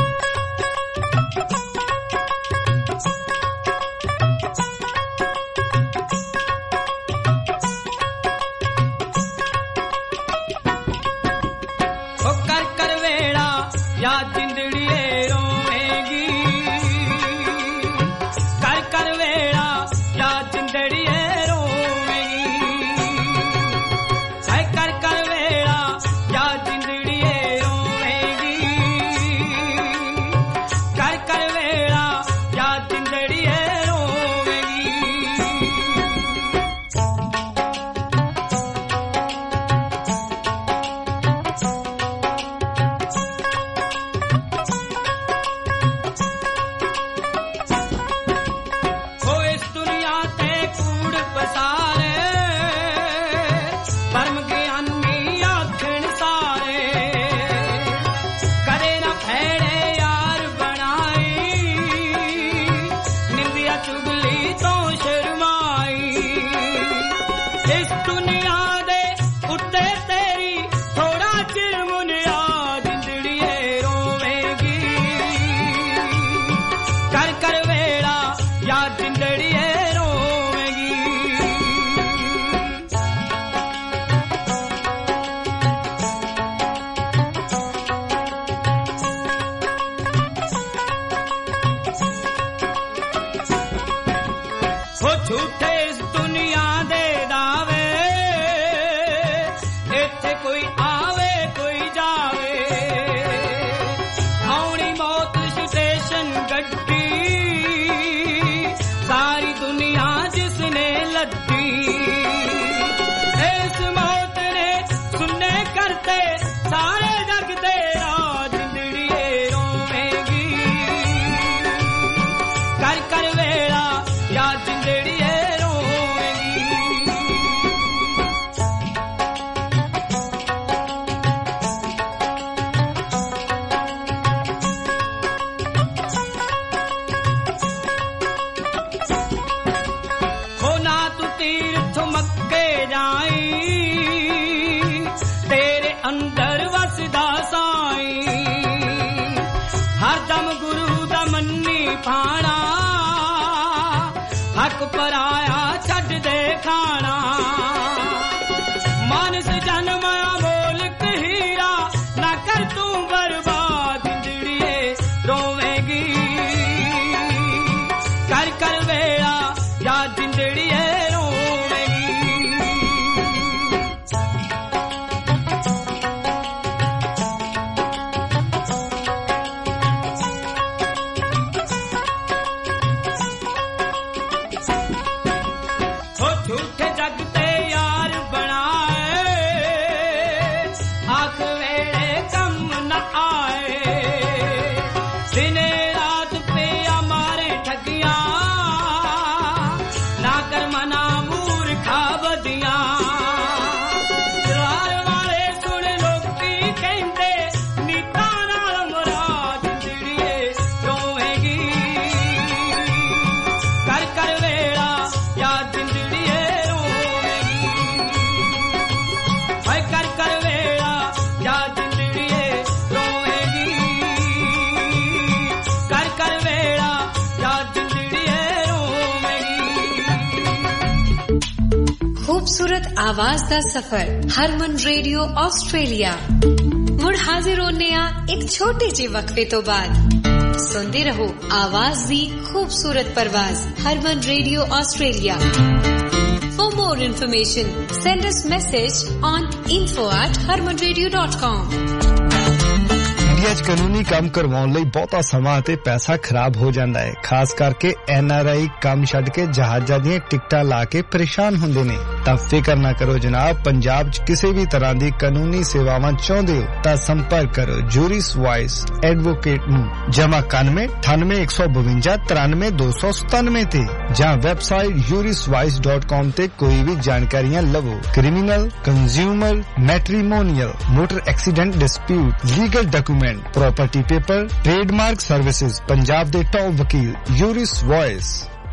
जन्मा बोलक हीरा ना कर तू बर्बाद जिंदड़िए खूबसूरत आवाज दा सफर हरमन रेडियो ऑस्ट्रेलिया मुड़ हाजिर होने आ एक छोटे जे वक्फे तो बाद सुनते रहो आवाज दी खूबसूरत परवाज Harman radio Australia. For more information, send us message on info at harman radio dot com. India 'ਚ ਕਾਨੂੰਨੀ ਕੰਮ ਕਰਵਾਉਣ ਲਈ ਬਹੁਤਾ ਸਮਾਂ ਅਤੇ ਪੈਸਾ ਖਰਾਬ ਹੋ ਜਾਂਦਾ ਹੈ, ਖਾਸ ਕਰਕੇ ਐਨ ਆਰ ਆਈ ਕੰਮ ਛੱਡ ਕੇ ਜਹਾਜ਼ਾਂ ਦੀਆਂ ਟਿਕਟਾਂ ਲਾ ਕੇ ਪਰੇਸ਼ਾਨ ਹੁੰਦੇ ਨੇ। ਤਾਂ ਫਿਕਰ ਨਾ ਕਰੋ ਜਨਾਬ, ਪੰਜਾਬ 'ਚ ਕਿਸੇ ਵੀ ਤਰ੍ਹਾਂ ਦੀ ਕਾਨੂੰਨੀ ਸੇਵਾਵਾਂ ਚਾਹੁੰਦੇ ਹੋ ਤਾਂ ਸੰਪਰਕ ਕਰੋ ਜੂਰਿਸ ਵਾਇਸ ਐਡਵੋਕੇਟ ਨੂੰ ਜਮਾ ਇਕਾਨਵੇਂ ਅਠਾਨਵੇਂ ਇੱਕ ਸੌ ਬਵੰਜਾ ਤਰਾਨਵੇਂ ਦੋ ਸੌ ਸਤਾਨਵੇਂ ਤੇ ਜਾਂ ਵੈਬਸਾਈਟ ਜੂਰਿਸ ਵਾਇਸ ਡਾਟ ਕਾਮ ਤੇ ਕੋਈ ਵੀ ਜਾਣਕਾਰੀਆਂ ਲਵੋ। Criminal, consumer, matrimonial, motor accident dispute, legal document, property paper, trademark services, Punjab दे टॉप वकील यूरिस वॉइस।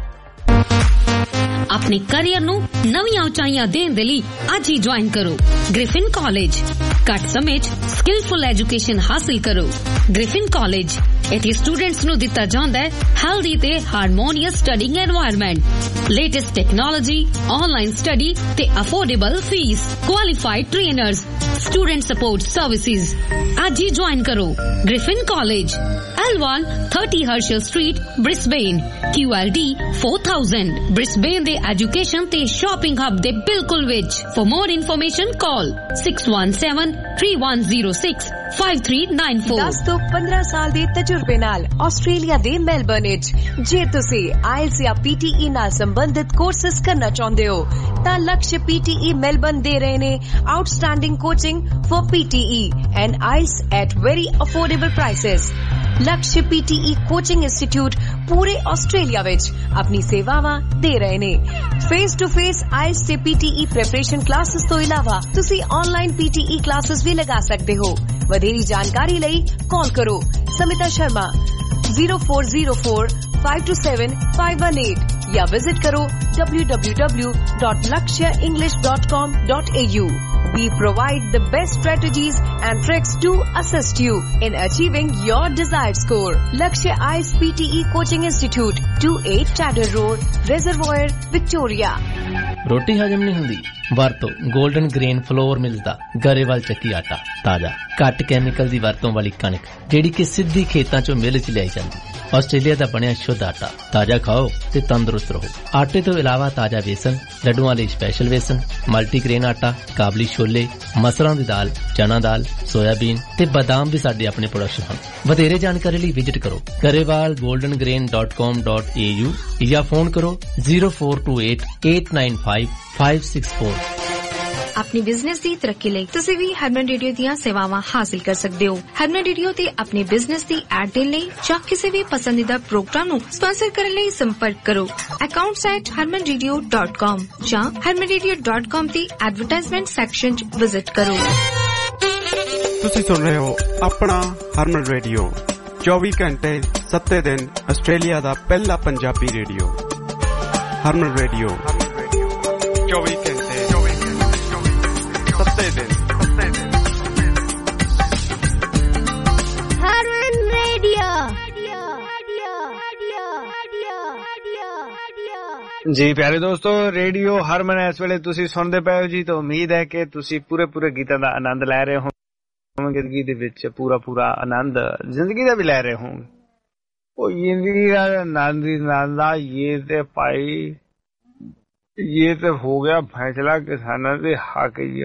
अपने करियर ਨੂੰ ਨਵੀਆਂ ਉਚਾਈਆਂ ਦੇਣ ਦੇ ਲਈ ਅੱਜ ਹੀ ਜੁਆਇਨ ਕਰੋ ਗ੍ਰਿਫਿਨ ਕਾਲਜ। ਘੱਟ ਸਮੇਂ 'ਚ ਸਕਿਲਫੁਲ ਐਜੂਕੇਸ਼ਨ ਹਾਸਲ ਕਰੋ। ਗ੍ਰਿਫਿਨ ਕਾਲਜ ਇੱਥੇ ਸਟੂਡੈਂਟਸ ਨੂੰ ਦਿੱਤਾ ਜਾਂਦਾ ਹੈ ਹੈਲਦੀ ਤੇ harmonious studying environment, latest technology, online study ਤੇ affordable fees, qualified trainers, student support services. ਅੱਜ ਹੀ ਜੁਆਇਨ ਕਰੋ Griffin college, L one thirty Herschel Street, Brisbane, Q L D four thousand, Brisbane ਦੇ ਐਜੂਕੇਸ਼ਨ ਤੇ ਸ਼ਾਪਿੰਗ ਹੱਬ ਦੇ ਬਿਲਕੁਲ ਵਿੱਚ। For more information call six one seven three one zero six five three nine four। ਦਸ ਤੋਂ ਪੰਦਰਾਂ ਸਾਲ ਦੇ ਤਜਰਬੇ ਨਾਲ ਆਸਟ੍ਰੇਲੀਆ ਦੇ ਮੈਲਬਰਨ ਵਿੱਚ ਜੇ ਤੁਸੀਂ ਆਇਲਸ ਜਾਂ P T E ਨਾਲ ਸੰਬੰਧਿਤ ਕੋਰਸਸ ਕਰਨਾ ਚਾਹੁੰਦੇ ਹੋ ਤਾਂ Lakshya P T E Melbourne ਦੇ ਰਹੇ ਨੇ outstanding coaching for P T E and I E L T S at very affordable prices। Lakshya P T E coaching institute ਪੂਰੇ ਆਸਟ੍ਰੇਲੀਆ ਵਿੱਚ ਆਪਣੀ ਸੇਵਾਵਾਂ ਦੇ ਰਹੇ ਨੇ। Face to face I E L T S ਤੇ P T E preparation classes ਤੋਂ ਇਲਾਵਾ ਤੁਸੀਂ online P T E classes ਵੀ ਲਗਾ ਸਕਦੇ ਹੋ। ਵਧੇਰੀ ਜਾਣਕਾਰੀ ਲਈ ਕਾਲ ਕਰੋ Smita Sharma zero four zero four five two seven five one eight या विजिट करो w w w dot lakshya english dot com dot a u। We provide the best strategies and tricks to assist you in achieving your desired score। Lakshya I E L T S P T E Coaching Institute, twenty-eight Chatter Road, Reservoir, Victoria। ਰੋਟੀ ਹਜਮ ਨਹੀਂ ਹੁੰਦੀ ਵਰਤੋ ਗੋਲਡਨ ਗ੍ਰੇਨ ਫਲੋਰ ਮਿਲਦਾ ਗਰੇਵਾਲ ਚੱਕੀ ਆਟਾ, ਤਾਜ਼ਾ ਘੱਟ ਕੈਮੀਕਲ ਦੀ ਵਰਤੋਂ ਵਾਲੀ ਕਣਕ ਜਿਹੜੀ ਕਿ ਸਿੱਧੀ ਖੇਤਾਂ ਚੋਂ ਮਿਲ ਚ ਲਿਆਈ ਜਾਂਦੀ। ਆਸਟ੍ਰੇਲੀਆ ਦਾ ਬਣਿਆ ਸ਼ੁੱਧ ਆਟਾ, ਤਾਜ਼ਾ ਖਾਓ ਤੇ ਤੰਦਰੁਸਤ ਰਹੋ। ਆਟੇ ਤੋਂ ਇਲਾਵਾ ਤਾਜ਼ਾ ਵੇਸਣ, ਲੱਡੂਆਂ ਲਈ ਸਪੈਸ਼ਲ ਵੇਸਣ, ਮਲਟੀਗ੍ਰੇਨ ਆਟਾ, ਕਾਬਲੀ ਛੋਲੇ, ਮਸਰਾਂ ਦੀ ਦਾਲ, ਚਨਾ ਦਾਲ, ਸੋਇਆਬੀਨ ਤੇ ਬਾਦਾਮ ਵੀ ਸਾਡੇ ਆਪਣੇ ਪ੍ਰੋਡਕਸ਼ਨ ਹਨ। ਵਧੇਰੇ ਜਾਣਕਾਰੀ ਲਈ ਵਿਜ਼ਿਟ ਕਰੋ Grewal golden grain dot com dot a u ਜਾਂ ਫੋਨ ਕਰੋ zero four two eight eight nine five five six four। अपनी बिजनेस की तरक्की ਲਈ ਤੁਸੀਂ ਵੀ ਹਰਮਨ ਰੇਡੀਓ ਦੀਆਂ ਸੇਵਾਵਾਂ ਹਾਸਲ ਕਰ ਸਕਦੇ ਹੋ। ਹਰਮਨ ਰੇਡੀਓ ਤੇ ਆਪਣੇ ਬਿਜ਼ਨਸ ਦੀ ਐਡ ਦੇਣ ਲਈ ਜਾਂ ਕਿਸੇ ਵੀ ਪਸੰਦੀਦਾ ਪ੍ਰੋਗਰਾਮ ਨੂੰ ਸਪਾਂਸਰ ਕਰਨ ਲਈ ਸੰਪਰਕ ਕਰੋ accounts at harman radio dot com ਜਾਂ harman radio dot com ਦੀ ਐਡਵਰਟਾਈਜ਼ਮੈਂਟ ਸੈਕਸ਼ਨ 'ਚ ਵਿਜ਼ਿਟ ਕਰੋ। ਤੁਸੀਂ ਸੁਣ ਰਹੇ ਹੋ ਆਪਣਾ ਹਰਮਨ ਰੇਡੀਓ ਚੌਵੀ ਘੰਟੇ ਸੱਤੇ ਦਿਨ ਆਸਟ੍ਰੇਲੀਆ ਦਾ ਪਹਿਲਾ ਪੰਜਾਬੀ ਰੇਡੀਓ ਹਰਮਨ ਰੇਡੀਓ ਚੌਵੀ ਘੰਟੇ ਸੱਤੇ ਦਿਨ ਹਰਮਨ ਰੇਡੀਓ। ਜੀ ਪਿਆਰੇ ਦੋਸਤੋ, ਰੇਡੀਓ ਹਰਮਨ ਇਸ ਵੇਲੇ ਤੁਸੀਂ ਸੁਣਦੇ ਪਏ ਹੋ ਜੀ। ਤਾਂ ਉਮੀਦ ਹੈ ਕਿ ਤੁਸੀਂ ਪੂਰੇ ਪੂਰੇ ਗੀਤਾਂ ਦਾ ਆਨੰਦ ਲੈ ਰਹੇ ਹੋਵੋਗੇ। ਜ਼ਿੰਦਗੀ ਦੇ ਵਿੱਚ ਪੂਰਾ ਪੂਰਾ ਆਨੰਦ ਜ਼ਿੰਦਗੀ ਦਾ ਵੀ ਲੈ ਰਹੇ ਹੋਵੋਗੇ। ਉਹ ਜ਼ਿੰਦਗੀ ਦਾ ਆਨੰਦ ਹੀ ਆਨੰਦ ਆ। ਇਹ ਤੇ ਭਾਈ ਇਹ ਤੇ ਹੋ ਗਿਆ ਫੈਸਲਾ ਕਿਸਾਨਾਂ ਦੇ ਹੱਕ ਜੀ।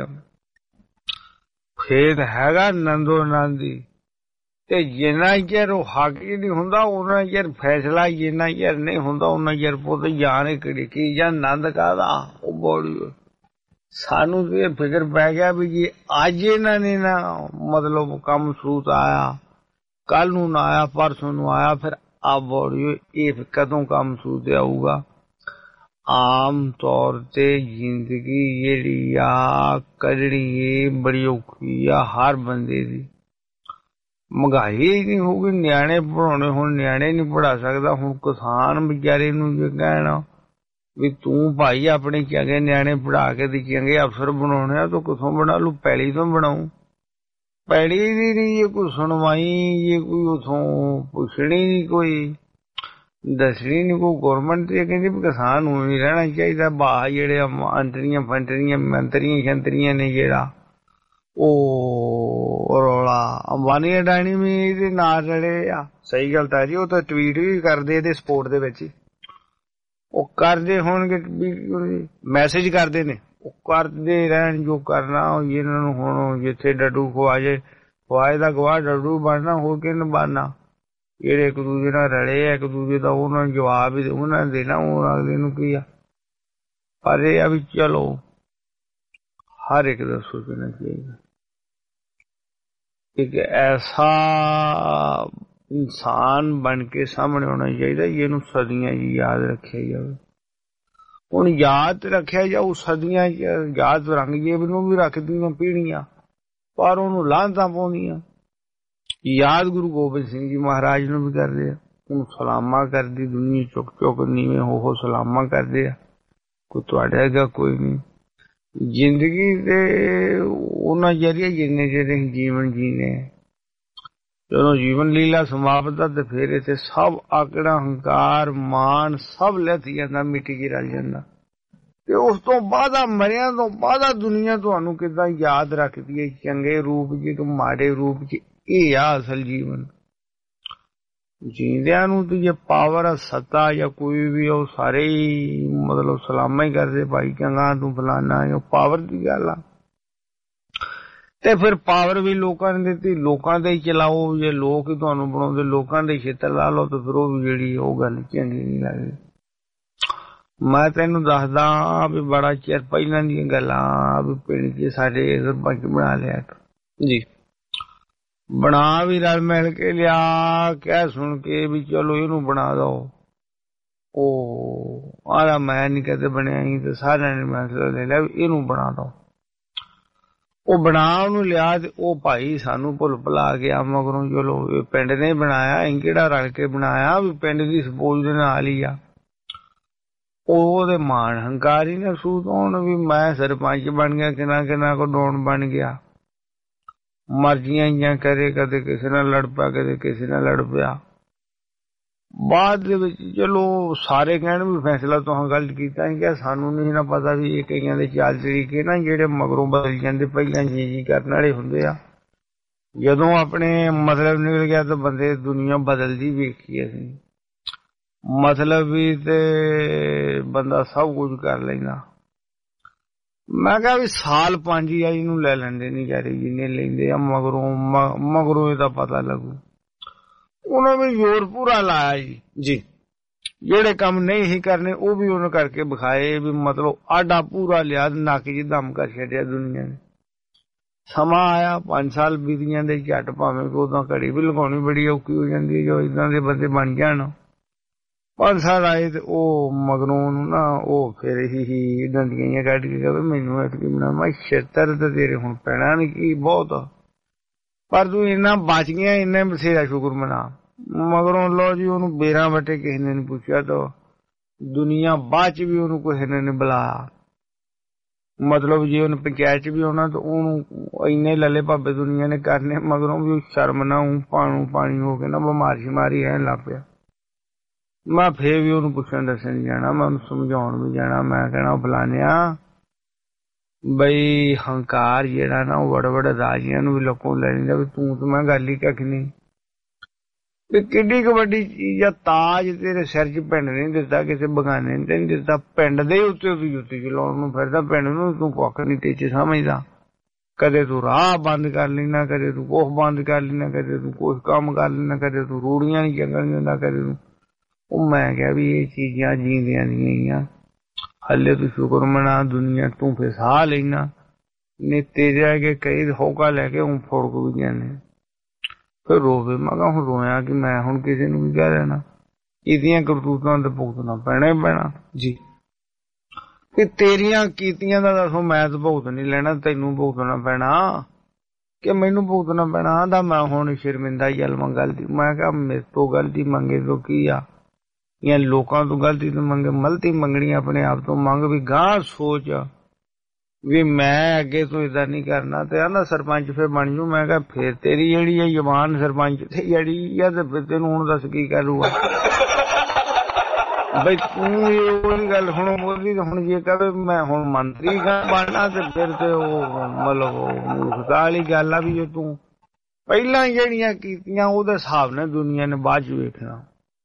ਖੇਤ ਹੈਗਾ ਨੰਦੋ ਨੰਦੀ ਤੇ ਜਿੰਨਾ ਚਿਰ ਉਹ ਹੱਕ ਹੀ ਨਹੀਂ ਹੁੰਦਾ ਉਹਨਾਂ ਚਿਰ ਫੈਸਲਾ ਜਿੰਨਾ ਚਿਰ ਨਹੀਂ ਹੁੰਦਾ ਉਹਨਾਂ ਚਿਰ ਪੁੱਤ ਜਾਣ ਕਿਹੜੀ ਕੀ ਜਾਂ ਆਨੰਦ ਕਾਹਦਾ। ਉਹ ਬੜੀ ਸਾਨੂੰ ਤੇ ਫਿਕਰ ਪੈ ਗਿਆ ਵੀ ਜੀ ਅੱਜ ਇਹਨਾਂ ਨੇ ਨਾ ਮਤਲਬ ਕੰਮ ਸੂਤ ਆਇਆ, ਕੱਲ ਨੂੰ ਨਾ ਆਇਆ, ਪਰਸੋਂ ਨੂੰ ਆਇਆ, ਫਿਰ ਆ ਬੜੀ ਇਹ ਕਦੋਂ ਕੰਮ ਸੂਤ ਆਊਗਾ। ਆਮ ਤੌਰ ਤੇ ਜ਼ਿੰਦਗੀ ਜਿਹੜੀ ਆ ਕੱਢਣੀ ਬੜੀ ਔਖੀ ਆ ਹਰ ਬੰਦੇ ਦੀ। ਮਹਿੰਗਾਈ ਨਹੀਂ ਹੋਊਗੀ, ਨਿਆਣੇ ਪੜਾਉਣੇ ਹੁਣ ਨਿਆਣੇ ਨਹੀਂ ਪੜਾ ਸਕਦਾ। ਹੁਣ ਕਿਸਾਨ ਵਿਚਾਰੇ ਨੂੰ ਜੇ ਕਹਿਣਾ ਵੀ ਤੂੰ ਭਾਈ ਆਪਣੇ ਚੰਗੇ ਨਿਆਣੇ ਪੜਾ ਕੇ ਤੇ ਚੰਗੇ ਅਫਸਰ ਬਣਾਉਣੇ ਆ ਤੂੰ ਕਿੱਥੋਂ ਬਣਾ ਲੂ? ਪੈਲੀ ਤੋਂ ਬਣਾਉ। ਪੈਲੀ ਦੀ ਨਹੀਂ ਇਹ ਕੋਈ ਸੁਣਵਾਈ, ਇਹ ਕੋਈ ਉਥੋਂ ਪੁੱਛਣੀ ਨਹੀਂ ਕੋਈ। ਦੱਸਣੀ ਨੀ ਕੋਈ ਗੌਰਮੈਂਟ ਤੇ ਕਹਿੰਦੀ ਵੀ ਕਿਸਾਨ ਨੂੰ ਨਹੀਂ ਰਹਿਣਾ ਚਾਹੀਦਾ। ਬਾਹ ਜਿਹੜੇ ਅੰਤਰੀਆਂ ਫੰਟਰੀਆਂ ਮੰਤਰੀਆਂ ਸ਼ੰਤਰੀਆਂ ਨੇ ਜਿਹੜਾ ਉਹ ਰੌਲਾ ਅੰਬਾਨੀ ਅਡਾਨੀ ਵੀ ਇਹਦੇ ਨਾਲ ਰਲੇ ਆ। ਸਹੀ ਗੱਲ ਤਾਂ ਜੀ, ਉਹ ਤਾਂ ਟਵੀਟ ਵੀ ਕਰਦੇ ਇਹਦੇ ਸਪੋਰਟ ਦੇ ਵਿੱਚ, ਉਹ ਕਰਦੇ ਹੋਣਗੇ, ਮੈਸੇਜ ਕਰਦੇ ਨੇ, ਉਹ ਕਰਦੇ ਰਹਿਣ ਜੋ ਕਰਨਾ। ਇਹਨਾਂ ਨੂੰ ਹੁਣ ਜਿੱਥੇ ਡੱਡੂ ਖਵਾਜੇ ਖਵਾਏ ਦਾ ਗਵਾਹ ਡੱਡੂ ਬਣਨਾ, ਹੋਰ ਕਿਹਨੇ ਬਣਨਾ। ਜਿਹੜੇ ਇੱਕ ਦੂਜੇ ਨਾਲ ਰਲੇ ਆ, ਇੱਕ ਦੂਜੇ ਦਾ ਉਹਨਾਂ ਨੂੰ ਜਵਾਬ ਹੀ ਉਹਨਾਂ ਨੇ ਦੇਣਾ, ਉਹ ਅਗਲੇ ਨੂੰ ਕੀ ਆ। ਪਰ ਇਹ ਆ ਵੀ ਚਲੋ ਹਰ ਇੱਕ ਦਾ ਸੋਚਣਾ ਚਾਹੀਦਾ। ਇੱਕ ਐਸਾ ਇਨਸਾਨ ਬਣ ਕੇ ਸਾਹਮਣੇ ਆਉਣਾ ਚਾਹੀਦਾ ਜਿਹਨੂੰ ਸਦੀਆਂ ਜੀ ਯਾਦ ਰੱਖਿਆ ਜਾਵੇ। ਹੁਣ ਯਾਦ ਰੱਖਿਆ ਜਾਊ ਸਦੀਆਂ ਯਾਦ ਰੰਗਜੀਤ ਨੂੰ ਵੀ ਰੱਖਦੀਆਂ ਪੀੜੀਆਂ, ਪਰ ਉਹਨੂੰ ਲਾਹਨਤਾਂ ਪਾਉਂਦੀਆਂ। ਯਾਦ ਗੁਰੂ ਗੋਬਿੰਦ ਸਿੰਘ ਜੀ ਮਹਾਰਾਜ ਨੂੰ ਵੀ ਕਰਦੇ ਆ, ਉਹਨੂੰ ਸਲਾਮਾਂ ਕਰਦੀ ਦੁਨੀਆ, ਚੁੱਕ ਚੁੱਕ ਨੀਵੇਂ ਹੋ ਸਲਾਮਾਂ ਕਰਦੇ ਆ। ਕੋਈ ਤੁਹਾਡੇ ਅੱਗੇ ਕੋਈ ਨਹੀਂ। ਜ਼ਿੰਦਗੀ ਦੇ ਉਹਨਾਂ ਜਰੀਏ ਜਿੰਨੇ ਜਿਹੜੇ ਜੀਵਨ ਜੀਨੇ, ਜਦੋਂ ਜੀਵਨ ਲੀਲਾ ਸਮਾਪਤ ਆ ਤੇ ਫਿਰ ਇੱਥੇ ਸਭ ਆਕੜਾ ਹੰਕਾਰ ਮਾਨ ਸਭ ਲੱਥ ਜਾਂਦਾ, ਮਿੱਟੀ ਚ ਰਲ ਜਾਂਦਾ। ਤੇ ਉਸ ਤੋਂ ਬਾਅਦ ਮਰਿਆਂ ਤੋਂ ਬਾਅਦ ਦੁਨੀਆ ਤੁਹਾਨੂੰ ਕਿੱਦਾਂ ਯਾਦ ਰੱਖਦੀ ਹੈ, ਚੰਗੇ ਰੂਪ ਚ ਤੇ ਮਾੜੇ ਰੂਪ ਚ। ਇਹ ਆ ਅਸਲ ਜੀਵਨ। ਜੀਂਦਿਆਂ ਨੂੰ ਤੇ ਜੇ ਪਾਵਰ ਆ, ਸੱਤਾ ਜਾਂ ਕੋਈ ਵੀ, ਉਹ ਸਾਰੇ ਹੀ ਮਤਲਬ ਸਲਾਮਾਂ ਹੀ ਕਰਦੇ, ਭਾਈ ਚੰਗਾ ਤੂੰ ਫਲਾਨਾ। ਉਹ ਪਾਵਰ ਦੀ ਗੱਲ ਆ। ਤੇ ਫਿਰ ਪਾਵਰ ਵੀ ਲੋਕਾਂ ਨੇ ਦਿੱਤੀ, ਲੋਕਾਂ ਦੇ ਹੀ ਚਲਾਓ। ਜੇ ਲੋਕ ਹੀ ਤੁਹਾਨੂੰ ਬਣਾਉਂਦੇ, ਲੋਕਾਂ ਦੇ ਛੇਤਰ ਲਾ ਲਓ, ਤੇ ਫਿਰ ਉਹ ਵੀ ਜਿਹੜੀ ਉਹ ਗੱਲ ਚੰਗੀ ਨਹੀਂ ਲੱਗਦੀ। ਮੈਂ ਤੈਨੂੰ ਦੱਸਦਾ ਵੀ ਬੜਾ ਚਿਰ ਪਹਿਲਾਂ ਦੀਆਂ ਗੱਲਾਂ, ਵੀ ਪਿੰਡ ਚ ਸਾਡੇ ਸਰਪੰਚ ਬਣਾ ਲਿਆ ਜੀ, ਬਣਾ ਵੀ ਰਲ ਮਿਲ ਕੇ ਲਿਆ, ਕਹਿ ਸੁਣ ਕੇ ਵੀ ਚਲੋ ਇਹਨੂੰ ਬਣਾ ਦੋ। ਉਹ ਆਲਾ ਮੈਂ ਨੀ ਕਦੇ ਬਣਿਆ ਹੀ, ਤੇ ਸਾਰਿਆਂ ਨੇ ਮਸਲਾ ਲੈ ਲਿਆ ਵੀ ਇਹਨੂੰ ਬਣਾ ਦੋ। ਉਹ ਬਣਾ ਉਹਨੂੰ ਲਿਆ, ਤੇ ਉਹ ਭਾਈ ਸਾਨੂੰ ਭੁੱਲ ਭੁਲਾ ਗਿਆ ਮਗਰੋਂ। ਚਲੋ ਇਹ ਪਿੰਡ ਨੇ ਬਣਾਇਆ, ਅਸੀਂ ਕਿਹੜਾ ਰਲ ਕੇ ਬਣਾਇਆ, ਵੀ ਪਿੰਡ ਦੀ ਸਪੋਜ਼ ਦੇ ਨਾਲ ਹੀ ਆ। ਉਹਦੇ ਮਾਣ ਹੰਕਾਰ ਹੀ ਨਾ ਸੂਤ ਹੋਣ ਵੀ ਮੈਂ ਸਰਪੰਚ ਬਣ ਗਿਆ, ਕਿੰਨਾ ਕਿੰਨਾ ਕੋ ਡੋਨ ਬਣ ਗਿਆ, ਮਰਜ਼ੀਆਂ ਹੀ ਕਰੇ, ਕਦੇ ਕਿਸੇ ਨਾਲ ਲੜ ਪਿਆ, ਕਦੇ ਕਿਸੇ ਨਾਲ ਲੜ ਪਿਆ। ਬਾਅਦ ਦੇ ਵਿੱਚ ਚਲੋ ਸਾਰੇ ਕਹਿਣ ਵੀ ਫੈਸਲਾ ਤੁਹਾਂ ਗਲਤ ਕੀਤਾ ਸੀ, ਕਿ ਸਾਨੂੰ ਨਹੀਂ ਨਾ ਪਤਾ ਵੀ ਇਹ ਕਈਆਂ ਦੇ ਚਾਲ ਤਰੀਕੇ ਨਾ ਜਿਹੜੇ ਮਗਰੋਂ ਬਦਲ ਜਾਂਦੇ, ਪਹਿਲਾਂ ਜੀ ਜੀ ਕਰਨ ਵਾਲੇ ਹੁੰਦੇ ਆ। ਜਦੋਂ ਆਪਣੇ ਮਤਲਬ ਨਿਕਲ ਗਿਆ ਤਾਂ ਬੰਦੇ ਦੁਨੀਆ ਬਦਲਦੀ ਵੇਖੀ ਅਸੀਂ। ਮਤਲਬ ਵੀ ਤੇ ਬੰਦਾ ਸਭ ਕੁਝ ਕਰ ਲੈਂਦਾ। ਮੈਂ ਕਿਹਾ ਵੀ ਸਾਲ ਪੰਜ ਆ ਇਹਨੂੰ ਲੈ ਲੈਂਦੇ ਨੀ ਜਾਰੇ ਜਿੰਨੇ ਲੈਂਦੇ ਆ, ਮਗਰੋਂ ਮਗਰੋਂ ਇਹਦਾ ਪਤਾ ਲੱਗੂ। ਉਹਨਾਂ ਵੀ ਜ਼ੋਰ ਪੂਰਾ ਲਾਇਆ ਜੀ ਜੀ ਜਿਹੜੇ ਕੰਮ ਨਹੀਂ ਹੀ ਕਰਨੇ ਉਹ ਵੀ ਉਹਨੇ ਕਰਕੇ ਵਿਖਾਏ, ਵੀ ਮਤਲਬ ਆਡਾ ਪੂਰਾ ਲਿਆ, ਨੱਕ ਚ ਦਮ ਕਰ ਛੱਡਿਆ ਦੁਨੀਆ ਨੇ। ਸਮਾਂ ਆਇਆ, ਪੰਜ ਸਾਲ ਬੀਤ ਜਾਂਦੇ ਝੱਟ, ਭਾਵੇਂ ਉਦੋਂ ਘੜੀ ਵੀ ਲਗਾਉਣੀ ਬੜੀ ਔਖੀ ਹੋ ਜਾਂਦੀ ਹੈ। ਜੋ ਏਦਾਂ ਦੇ ਬੰਦੇ ਬਣ ਜਾਣ, ਪੰਜ ਸਾਲ ਆਏ ਤੇ ਉਹ ਮਗਰੋਂ ਨੂੰ ਨਾ ਉਹ ਫਿਰ ਹੀ ਡੰਡੀਆਂ ਕੱਢ ਕੇ ਕਹੇ ਮੈਨੂੰ ਐਤਕੀ ਬਣਾ। ਮੈਂ ਛੇਤਰ ਤੇ ਤੇਰੇ ਹੁਣ ਪੈਣਾ ਨੀ ਕੀ ਬਹੁਤ, ਪਰ ਤੂੰ ਇੰਨਾ ਬਚ ਗਿਆ, ਇੰਨਾ ਬਥੇਰਾ ਸ਼ੁਕਰ ਮਨਾ। ਮਗਰੋਂ ਲੋ ਜੀ ਉਹਨੂੰ ਬੇਰਾਂ ਵੱਟੇ ਕਿਸੇ ਨੇ ਨੀ ਪੁੱਛਿਆ, ਤਾਂ ਦੁਨੀਆ ਬਾਅਦ ਚ ਵੀ ਉਹਨੂੰ ਕਿਸੇ ਨੇ ਨੀ ਬੁਲਾਇਆ। ਮਤਲਬ ਜੇ ਉਹਨੇ ਪੰਚਾਇਤ ਚ ਵੀ ਆਉਣਾ ਤਾਂ ਉਹਨੂੰ ਇੰਨੇ ਲੱਲੇ ਭਾਬੇ ਦੁਨੀਆ ਨੇ ਕਰਨੇ, ਮਗਰੋਂ ਵੀ ਸ਼ਰਮ ਨਾ ਉਹ ਪਾਣੂ ਪਾਣੀ ਹੋ ਕੇ ਨਾ ਬਿਮਾਰੀ ਸ਼ਮਾਰੀ ਰਹਿਣ ਲੱਗ ਪਿਆ। ਮੈਂ ਫੇਰ ਵੀ ਉਹਨੂੰ ਪੁੱਛਣ ਦੱਸਣ ਨੀ ਜਾਣਾ, ਮੈਂ ਉਹਨੂੰ ਸਮਝਾਉਣ ਵੀ ਜਾਣਾ। ਮੈਂ ਕਹਿਣਾ ਫਲਾਨਿਆ ਬਈ ਹੰਕਾਰ ਜਿਹੜਾ ਨਾ ਉਹ ਬੜੇ ਬੜੇ ਰਾਜਿਆਂ ਨੂੰ ਵੀ ਲੋਕੋਂ ਲੈ ਜਾਂਦਾ, ਵੀ ਤੂੰ ਤੇ ਮੈਂ ਗੱਲ ਹੀ ਕੱਖ ਨਹੀਂ। ਵੀ ਕਿੱਡੀ ਕੁ ਵੱਡੀ ਚੀਜ਼ ਆ, ਤਾਜ ਤੇਰੇ ਸਿਰ ਚ ਪਿੰਡ ਨਹੀਂ ਦਿੱਤਾ, ਕਿਸੇ ਬਗਾਨੇ ਨੇ ਨਹੀਂ ਦਿੱਤਾ, ਪਿੰਡ ਦੇ ਉੱਤੇ ਤੂੰ ਜੁੱਤੀ ਚਲਾਉਣ ਨੂੰ ਫਿਰਦਾ, ਪਿੰਡ ਨੂੰ ਤੂੰ ਕੱਖ ਨਹੀਂ ਟੇਚੇ ਸਮਝਦਾ। ਕਦੇ ਤੂੰ ਰਾਹ ਬੰਦ ਕਰ ਲੈਣਾ, ਕਦੇ ਤੂੰ ਕੁਛ ਬੰਦ ਕਰ ਲੈਣਾ, ਕਦੇ ਤੂੰ ਕੁਛ ਕੰਮ ਕਰ ਲੈਣਾ, ਕਦੇ ਤੂੰ ਰੂੜੀਆਂ ਨੀ ਚੰਗਣ ਦਿੰਦਾ, ਕਦੇ ਤੂੰ। ਉਹ ਮੈਂ ਕਿਹਾ ਵੀ ਇਹ ਚੀਜ਼ਾਂ ਜੀਂਦਿਆਂ ਦੀਆਂ ਹਲੇ ਤੂੰ ਸ਼ੁਕਰ ਮਨਾ, ਦੁਨੀਆ ਤੂੰ ਫਿਰ ਸਾਹ ਲੈਣਾ, ਨੇ ਤੇਰੇ ਅੱਗੇ ਕਈ ਹੋਕਾ ਲੈ ਕੇ ਹੁਣ ਫੋੜਕ ਵੀ ਜਾਂਦੇ। ਫਿਰ ਰੋਵੇ। ਮੈਂ ਕਿਹਾ ਹੁਣ ਰੋਇਆ ਕਿ ਮੈਂ ਹੁਣ ਕਿਸੇ ਨੂੰ ਵੀ ਕਹਿ ਦੇਣਾ, ਇਹਦੀਆਂ ਕਰਤੂਤਾਂ ਤੇ ਭੁਗਤਣਾ ਪੈਣਾ ਹੀ ਪੈਣਾ ਜੀ। ਕਿ ਤੇਰੀਆਂ ਕੀਤੀਆਂ ਦਾ ਦੱਸੋ ਮੈਂ ਤਾਂ ਭੁਗਤ ਨਹੀਂ ਲੈਣਾ, ਤੈਨੂੰ ਭੁਗਤਣਾ ਪੈਣਾ ਕਿ ਮੈਨੂੰ ਭੁਗਤਣਾ ਪੈਣਾ। ਆਂਦਾ ਮੈਂ ਹੁਣ ਸ਼ਰਮਿੰਦਾ ਹੀ ਅਲਮਾਂ ਗਲਤੀ। ਮੈਂ ਕਿਹਾ ਮੇਰੇ ਤੋਂ ਗਲਤੀ ਮੰਗੇ ਤੋਂ ਕੀ ਆ, ਜਾਂ ਲੋਕਾਂ ਤੋਂ ਗਲਤੀ ਤੋਂ ਮੰਗੇ, ਮਲਤੀ ਮੰਗਣੀ ਆਪਣੇ ਆਪ ਤੋਂ ਮੰਗ, ਵੀ ਗਾਂ ਸੋਚ ਵੀ ਮੈਂ ਅੱਗੇ ਤੋਂ ਏਦਾਂ ਨਹੀਂ ਕਰਨਾ। ਤੇ ਆਂਦਾ ਸਰਪੰਚ ਫਿਰ ਬਣ ਜੂ। ਮੈਂ ਕਿਹਾ ਫਿਰ ਤੇਰੀ ਜਿਹੜੀ ਹੈ ਜ਼ਬਾਨ ਸਰਪੰਚ ਤੇ ਜਿਹੜੀ ਆ, ਤੇ ਫਿਰ ਤੈਨੂੰ ਹੁਣ ਦੱਸ ਕੀ ਕਰੂਗਾ। ਬਈ ਤੂੰ ਉਹੀ ਗੱਲ ਹੁਣ ਮੋਦੀ ਹੁਣ ਜੇ ਕਹੇ ਮੈਂ ਹੁਣ ਮੰਤਰੀ ਬਣਨਾ ਤੇ ਫਿਰ ਤੇ ਉਹ ਮਤਲਬ ਮੂਰਖਤਾ ਵਾਲੀ ਗੱਲ ਆ ਵੀ ਜੇ ਤੂੰ ਪਹਿਲਾਂ ਜਿਹੜੀਆਂ ਕੀਤੀਆਂ ਉਹਦੇ ਹਿਸਾਬ ਨਾਲ ਦੁਨੀਆ ਨੇ ਬਾਅਦ ਚ ਵੇਖਣਾ।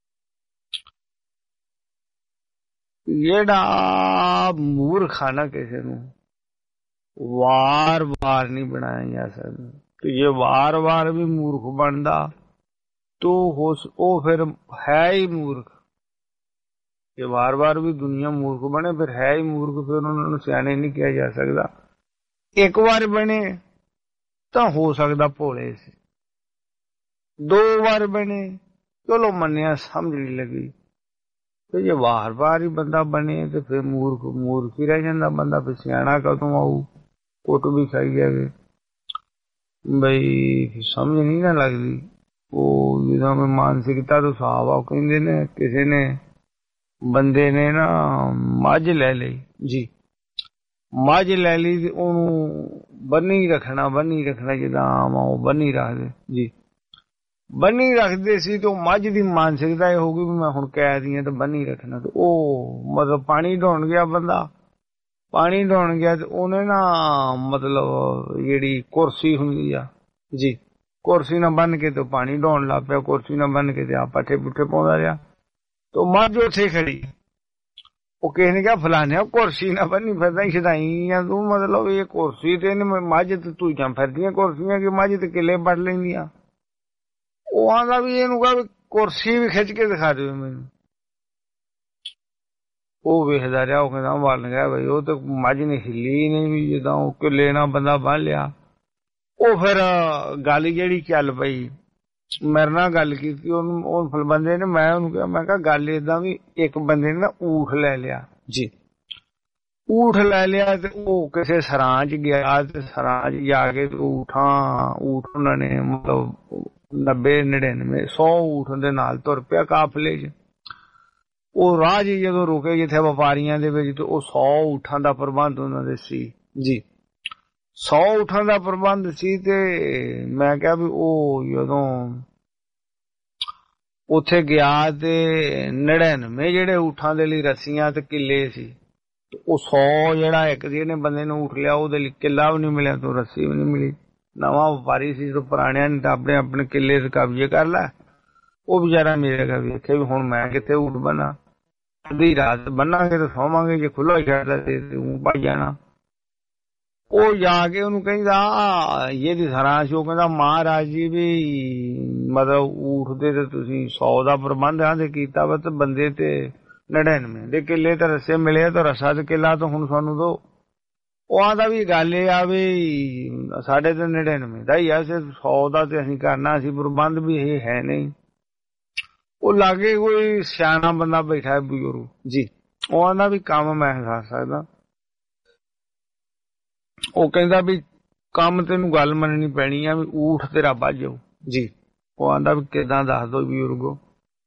ਜਿਹੜਾ ਮੂਰਖ ਆ ਨਾ ਕਿਸੇ ਨੂੰ ਵਾਰ ਵਾਰ ਨਹੀਂ ਬਣਾਇਆ ਜਾ ਸਕਦਾ ਤੇ ਜੇ ਵਾਰ ਵਾਰ ਵੀ ਮੂਰਖ ਬਣਦਾ ਤੋ ਉਹ ਫਿਰ ਹੈ ਹੀ ਮੂਰਖ। ਜੇ ਵਾਰ ਵਾਰ ਵੀ ਦੁਨੀਆ ਮੂਰਖ ਬਣੇ ਫਿਰ ਹੈ ਹੀ ਮੂਰਖ, ਫਿਰ ਉਹਨਾਂ ਨੂੰ ਸਿਆਣੇ ਨਹੀਂ ਕਿਹਾ ਜਾ ਸਕਦਾ। ਇੱਕ ਵਾਰ ਬਣੇ ਤਾਂ ਹੋ ਸਕਦਾ ਭੋਲੇ ਸੀ, ਦੋ ਵਾਰ ਬਣੇ ਚਲੋ ਮੰਨਿਆ ਸਮਝ ਨਹੀਂ ਲੱਗੀ, ਤੇ ਜੇ ਵਾਰ ਵਾਰ ਹੀ ਬੰਦਾ ਬਣੇ ਤੇ ਫਿਰ ਮੂਰਖ ਮੂਰਖ ਹੀ ਰਹਿ ਜਾਂਦਾ ਬੰਦਾ। ਫਿਰ ਸਿਆਣਾ ਕਦੋਂ ਆਊ? ਕੁੱਟ ਵੀ ਖਾਈ ਜਾਵੇ ਬਈ ਸਮਝ ਨਹੀਂ ਨਾ ਲੱਗਦੀ। ਉਹ ਜਦੋਂ ਮੈਂ ਮਾਨਸਿਕਤਾ ਤੋਂ ਹਿਸਾਬ ਆ ਕਹਿੰਦੇ ਨੇ ਕਿਸੇ ਨੇ ਬੰਦੇ ਨੇ ਨਾ ਮੱਝ ਲੈ ਲਈ ਜੀ, ਮੱਝ ਲੈ ਲਈ ਤੇ ਉਹਨੂੰ ਬੰਨੀ ਰੱਖਣਾ ਬੰਨੀ ਰੱਖਣਾ ਜਿੱਦਾਂ ਆਮ ਉਹ ਬੰਨੀ ਰੱਖਦੇ ਜੀ, ਬੰਨੀ ਰੱਖਦੇ ਸੀ ਤੇ ਉਹ ਮੱਝ ਦੀ ਮਾਨਸਿਕਤਾ ਇਹ ਹੋ ਗਈ ਵੀ ਮੈਂ ਹੁਣ ਕਹਿ ਦੀ ਤੇ ਬੰਨੀ ਰੱਖਣਾ। ਤੇ ਉਹ ਮਤਲਬ ਪਾਣੀ ਢਾਉਣ ਗਿਆ ਬੰਦਾ, ਪਾਣੀ ਢਾਉਣ ਗਿਆ ਤੇ ਉਹਨੇ ਨਾ ਮਤਲਬ ਜਿਹੜੀ ਕੁਰਸੀ ਹੁੰਦੀ ਆ ਜੀ, ਕੁਰਸੀ ਨਾਲ ਬੰਨ ਕੇ ਤੇ ਪਾਣੀ ਢਾਉਣ ਲੱਗ ਪਿਆ, ਕੁਰਸੀ ਨਾਲ ਬੰਨ ਕੇ ਤੇ ਆ ਪੱਠੇ ਪੁੱਠੇ ਪਾਉਂਦਾ ਰਿਹਾ। ਤੇ ਮੱਝ ਉੱਥੇ ਖੜੀ, ਉਹ ਕਿਸੇ ਨੇ ਕਿਹਾ ਫਲਾਨਿਆ ਕੁਰਸੀ ਨਾ ਬੰਨੀ ਫਿਰਦਾ ਹੀ ਛਦਾਈ ਆ ਤੂੰ, ਮਤਲਬ ਇਹ ਕੁਰਸੀ ਤੇ ਮੱਝ ਤੇ ਤੂੰ ਜਾਂ ਫਿਰਦੀਆਂ ਕੁਰਸੀਆਂ ਕਿ ਮੱਝ ਤੇ ਕਿੱਲੇ ਵੱਢ ਲੈਂਦੀਆਂ। ਉਹ ਆਂਦਾ ਵੀ ਇਹਨੂੰ ਕਹਾ ਵੀ ਕੁਰਸੀ ਵੀ ਖਿੱਚ ਕੇ ਦਿਖਾ ਦਿਓ ਮੈਨੂੰ। ਉਹ ਵੇਖਦਾ ਰਿਹਾ, ਉਹ ਕਹਿੰਦਾ ਬਣ ਗਿਆ ਬਈ ਉਹ ਤੇ ਮੱਝ ਨੇ ਹਿੱਲੀ ਨਹੀਂ ਵੀ ਜਿੱਦਾਂ ਉਹ ਕਿੱਲੇ ਨਾਲ ਬੰਦਾ ਬੰਨ ਲਿਆ। ਉਹ ਫਿਰ ਗੱਲ ਜਿਹੜੀ ਚੱਲ ਪਈ, ਮੇਰੇ ਨਾਲ ਗੱਲ ਕੀਤੀ ਉਹਨੂੰ, ਉਹ ਬੰਦੇ ਨੇ, ਮੈਂ ਉਹਨੂੰ ਕਿਹਾ ਮੈਂ ਕਿਹਾ ਗੱਲ ਏਦਾਂ ਵੀ ਇੱਕ ਬੰਦੇ ਨੇ ਨਾ ਊਠ ਲੈ ਲਿਆ ਜੀ, ਊਠ ਲੈ ਲਿਆ ਤੇ ਉਹ ਕਿਸੇ ਸਰਾਂ ਚ ਗਿਆ ਤੇ ਸਰਾਂ ਚ ਜਾ ਕੇ ਊਠਾਂ ਊਠ ਉਹਨਾਂ ਨੇ ਮਤਲਬ ਨੱਬੇ ਨੜਿਨਵੇਂ ਸੌ ਊਠ ਦੇ ਨਾਲ ਤੁਰ ਪਿਆ ਕਾਫਲੇ ਚ। ਉਹ ਰਾਹ ਜੀ ਜਦੋਂ ਰੁਕੇ ਜਿੱਥੇ ਵਪਾਰੀਆਂ ਦੇ ਵਿੱਚ ਤੇ ਉਹ ਸੌ ਊਠਾਂ ਦਾ ਪ੍ਰਬੰਧ ਉਹਨਾਂ ਦੇ ਸੀ ਜੀ, ਸੌ ਊਠਾਂ ਦਾ ਪ੍ਰਬੰਧ ਸੀ। ਤੇ ਮੈਂ ਕਿਹਾ ਵੀ ਉਹ ਜਦੋਂ ਉੱਥੇ ਗਿਆ ਤੇ ਨੜਿਨਵੇਂ ਜਿਹੜੇ ਊਠਾਂ ਦੇ ਲਈ ਰੱਸੀਆਂ ਤੇ ਕਿੱਲੇ ਸੀ, ਉਹ ਸੌ ਜਿਹੜਾ ਇੱਕ ਜਿਹਨੇ ਬੰਦੇ ਨੇ ਊਠ ਲਿਆ ਉਹਦੇ ਲਈ ਕਿੱਲਾ ਵੀ ਨਹੀਂ ਮਿਲਿਆ ਤੇ ਰੱਸੀ ਵੀ ਨਹੀਂ ਮਿਲੀ। ਨਵਾਂ ਵਪਾਰੀ ਸੀ ਤੇ ਪੁਰਾਣਿਆਂ ਨੇ ਤਾਂ ਆਪਣੇ ਆਪਣੇ ਕਿੱਲੇ ਤੇ ਕਬਜ਼ੇ ਕਰ ਲੈ। ਉਹ ਵਿਚਾਰਾ ਮੇਰੇ ਕਾ ਵੇਖਿਆ ਵੀ ਹੁਣ ਮੈਂ ਕਿੱਥੇ ਊਠ ਬਣਾ, ਅੱਧੀ ਰਾਤ ਬੰਨਾਂਗੇ ਤੇ ਸੌਵਾਂਗੇ, ਜੇ ਖੁੱਲਾ ਛੱਡਦਾ ਤੇ ਉਹ ਭੱਜ ਜਾਣਾ। ਉਹ ਜਾ ਕੇ ਉਹਨੂੰ ਕਹਿੰਦਾ ਇਹਦੀ ਸਰਾਂ ਸੀ, ਉਹ ਕਹਿੰਦਾ ਮਹਾਰਾਜ ਜੀ ਵੀ ਮਤਲਬ ਊਠ ਦੇ ਤੇ ਤੁਸੀਂ ਸੌ ਦਾ ਪ੍ਰਬੰਧ ਆਂਦੇ ਕੀਤਾ ਵਾ ਤੇ ਬੰਦੇ ਤੇ ਨੜਿਨਵੇਂ ਦੇ ਕਿੱਲੇ ਤੇ ਰੱਸੇ ਮਿਲੇ ਤਾਂ ਰੱਸਾ ਤੇ ਕਿੱਲਾ ਤਾਂ ਹੁਣ ਸਾਨੂੰ ਦੋ। ਉਹ ਆਂਦਾ ਵੀ ਗੱਲ ਇਹ ਆ ਵੀ ਸਾਡੇ ਤੇ ਨੜਿਨਵੇਂ ਦਾ ਹੀ ਆ, ਸੌ ਦਾ ਤੇ ਅਸੀਂ ਕਰਨਾ ਸੀ ਪ੍ਰਬੰਧ ਵੀ ਇਹ ਹੈ ਨਹੀਂ। ਉਹ ਲਾਗੇ ਕੋਈ ਸਿਆਣਾ ਬੰਦਾ ਬੈਠਾ ਬਜ਼ੁਰਗ ਜੀ, ਉਹ ਆਂਦਾ ਵੀ ਕੰਮ ਮੈਂ ਕਰ ਸਕਦਾ। ਉਹ ਕਹਿੰਦਾ ਵੀ ਕੰਮ ਤੈਨੂੰ ਗੱਲ ਮੰਨਣੀ ਪੈਣੀ ਆ ਵੀ ਊਠ ਤੇਰਾ ਵੱਜ ਜਾਊ ਜੀ। ਉਹ ਆਂਦਾ ਵੀ ਕਿੱਦਾਂ ਦੱਸ ਦੋ ਬਜ਼ੁਰਗੋ।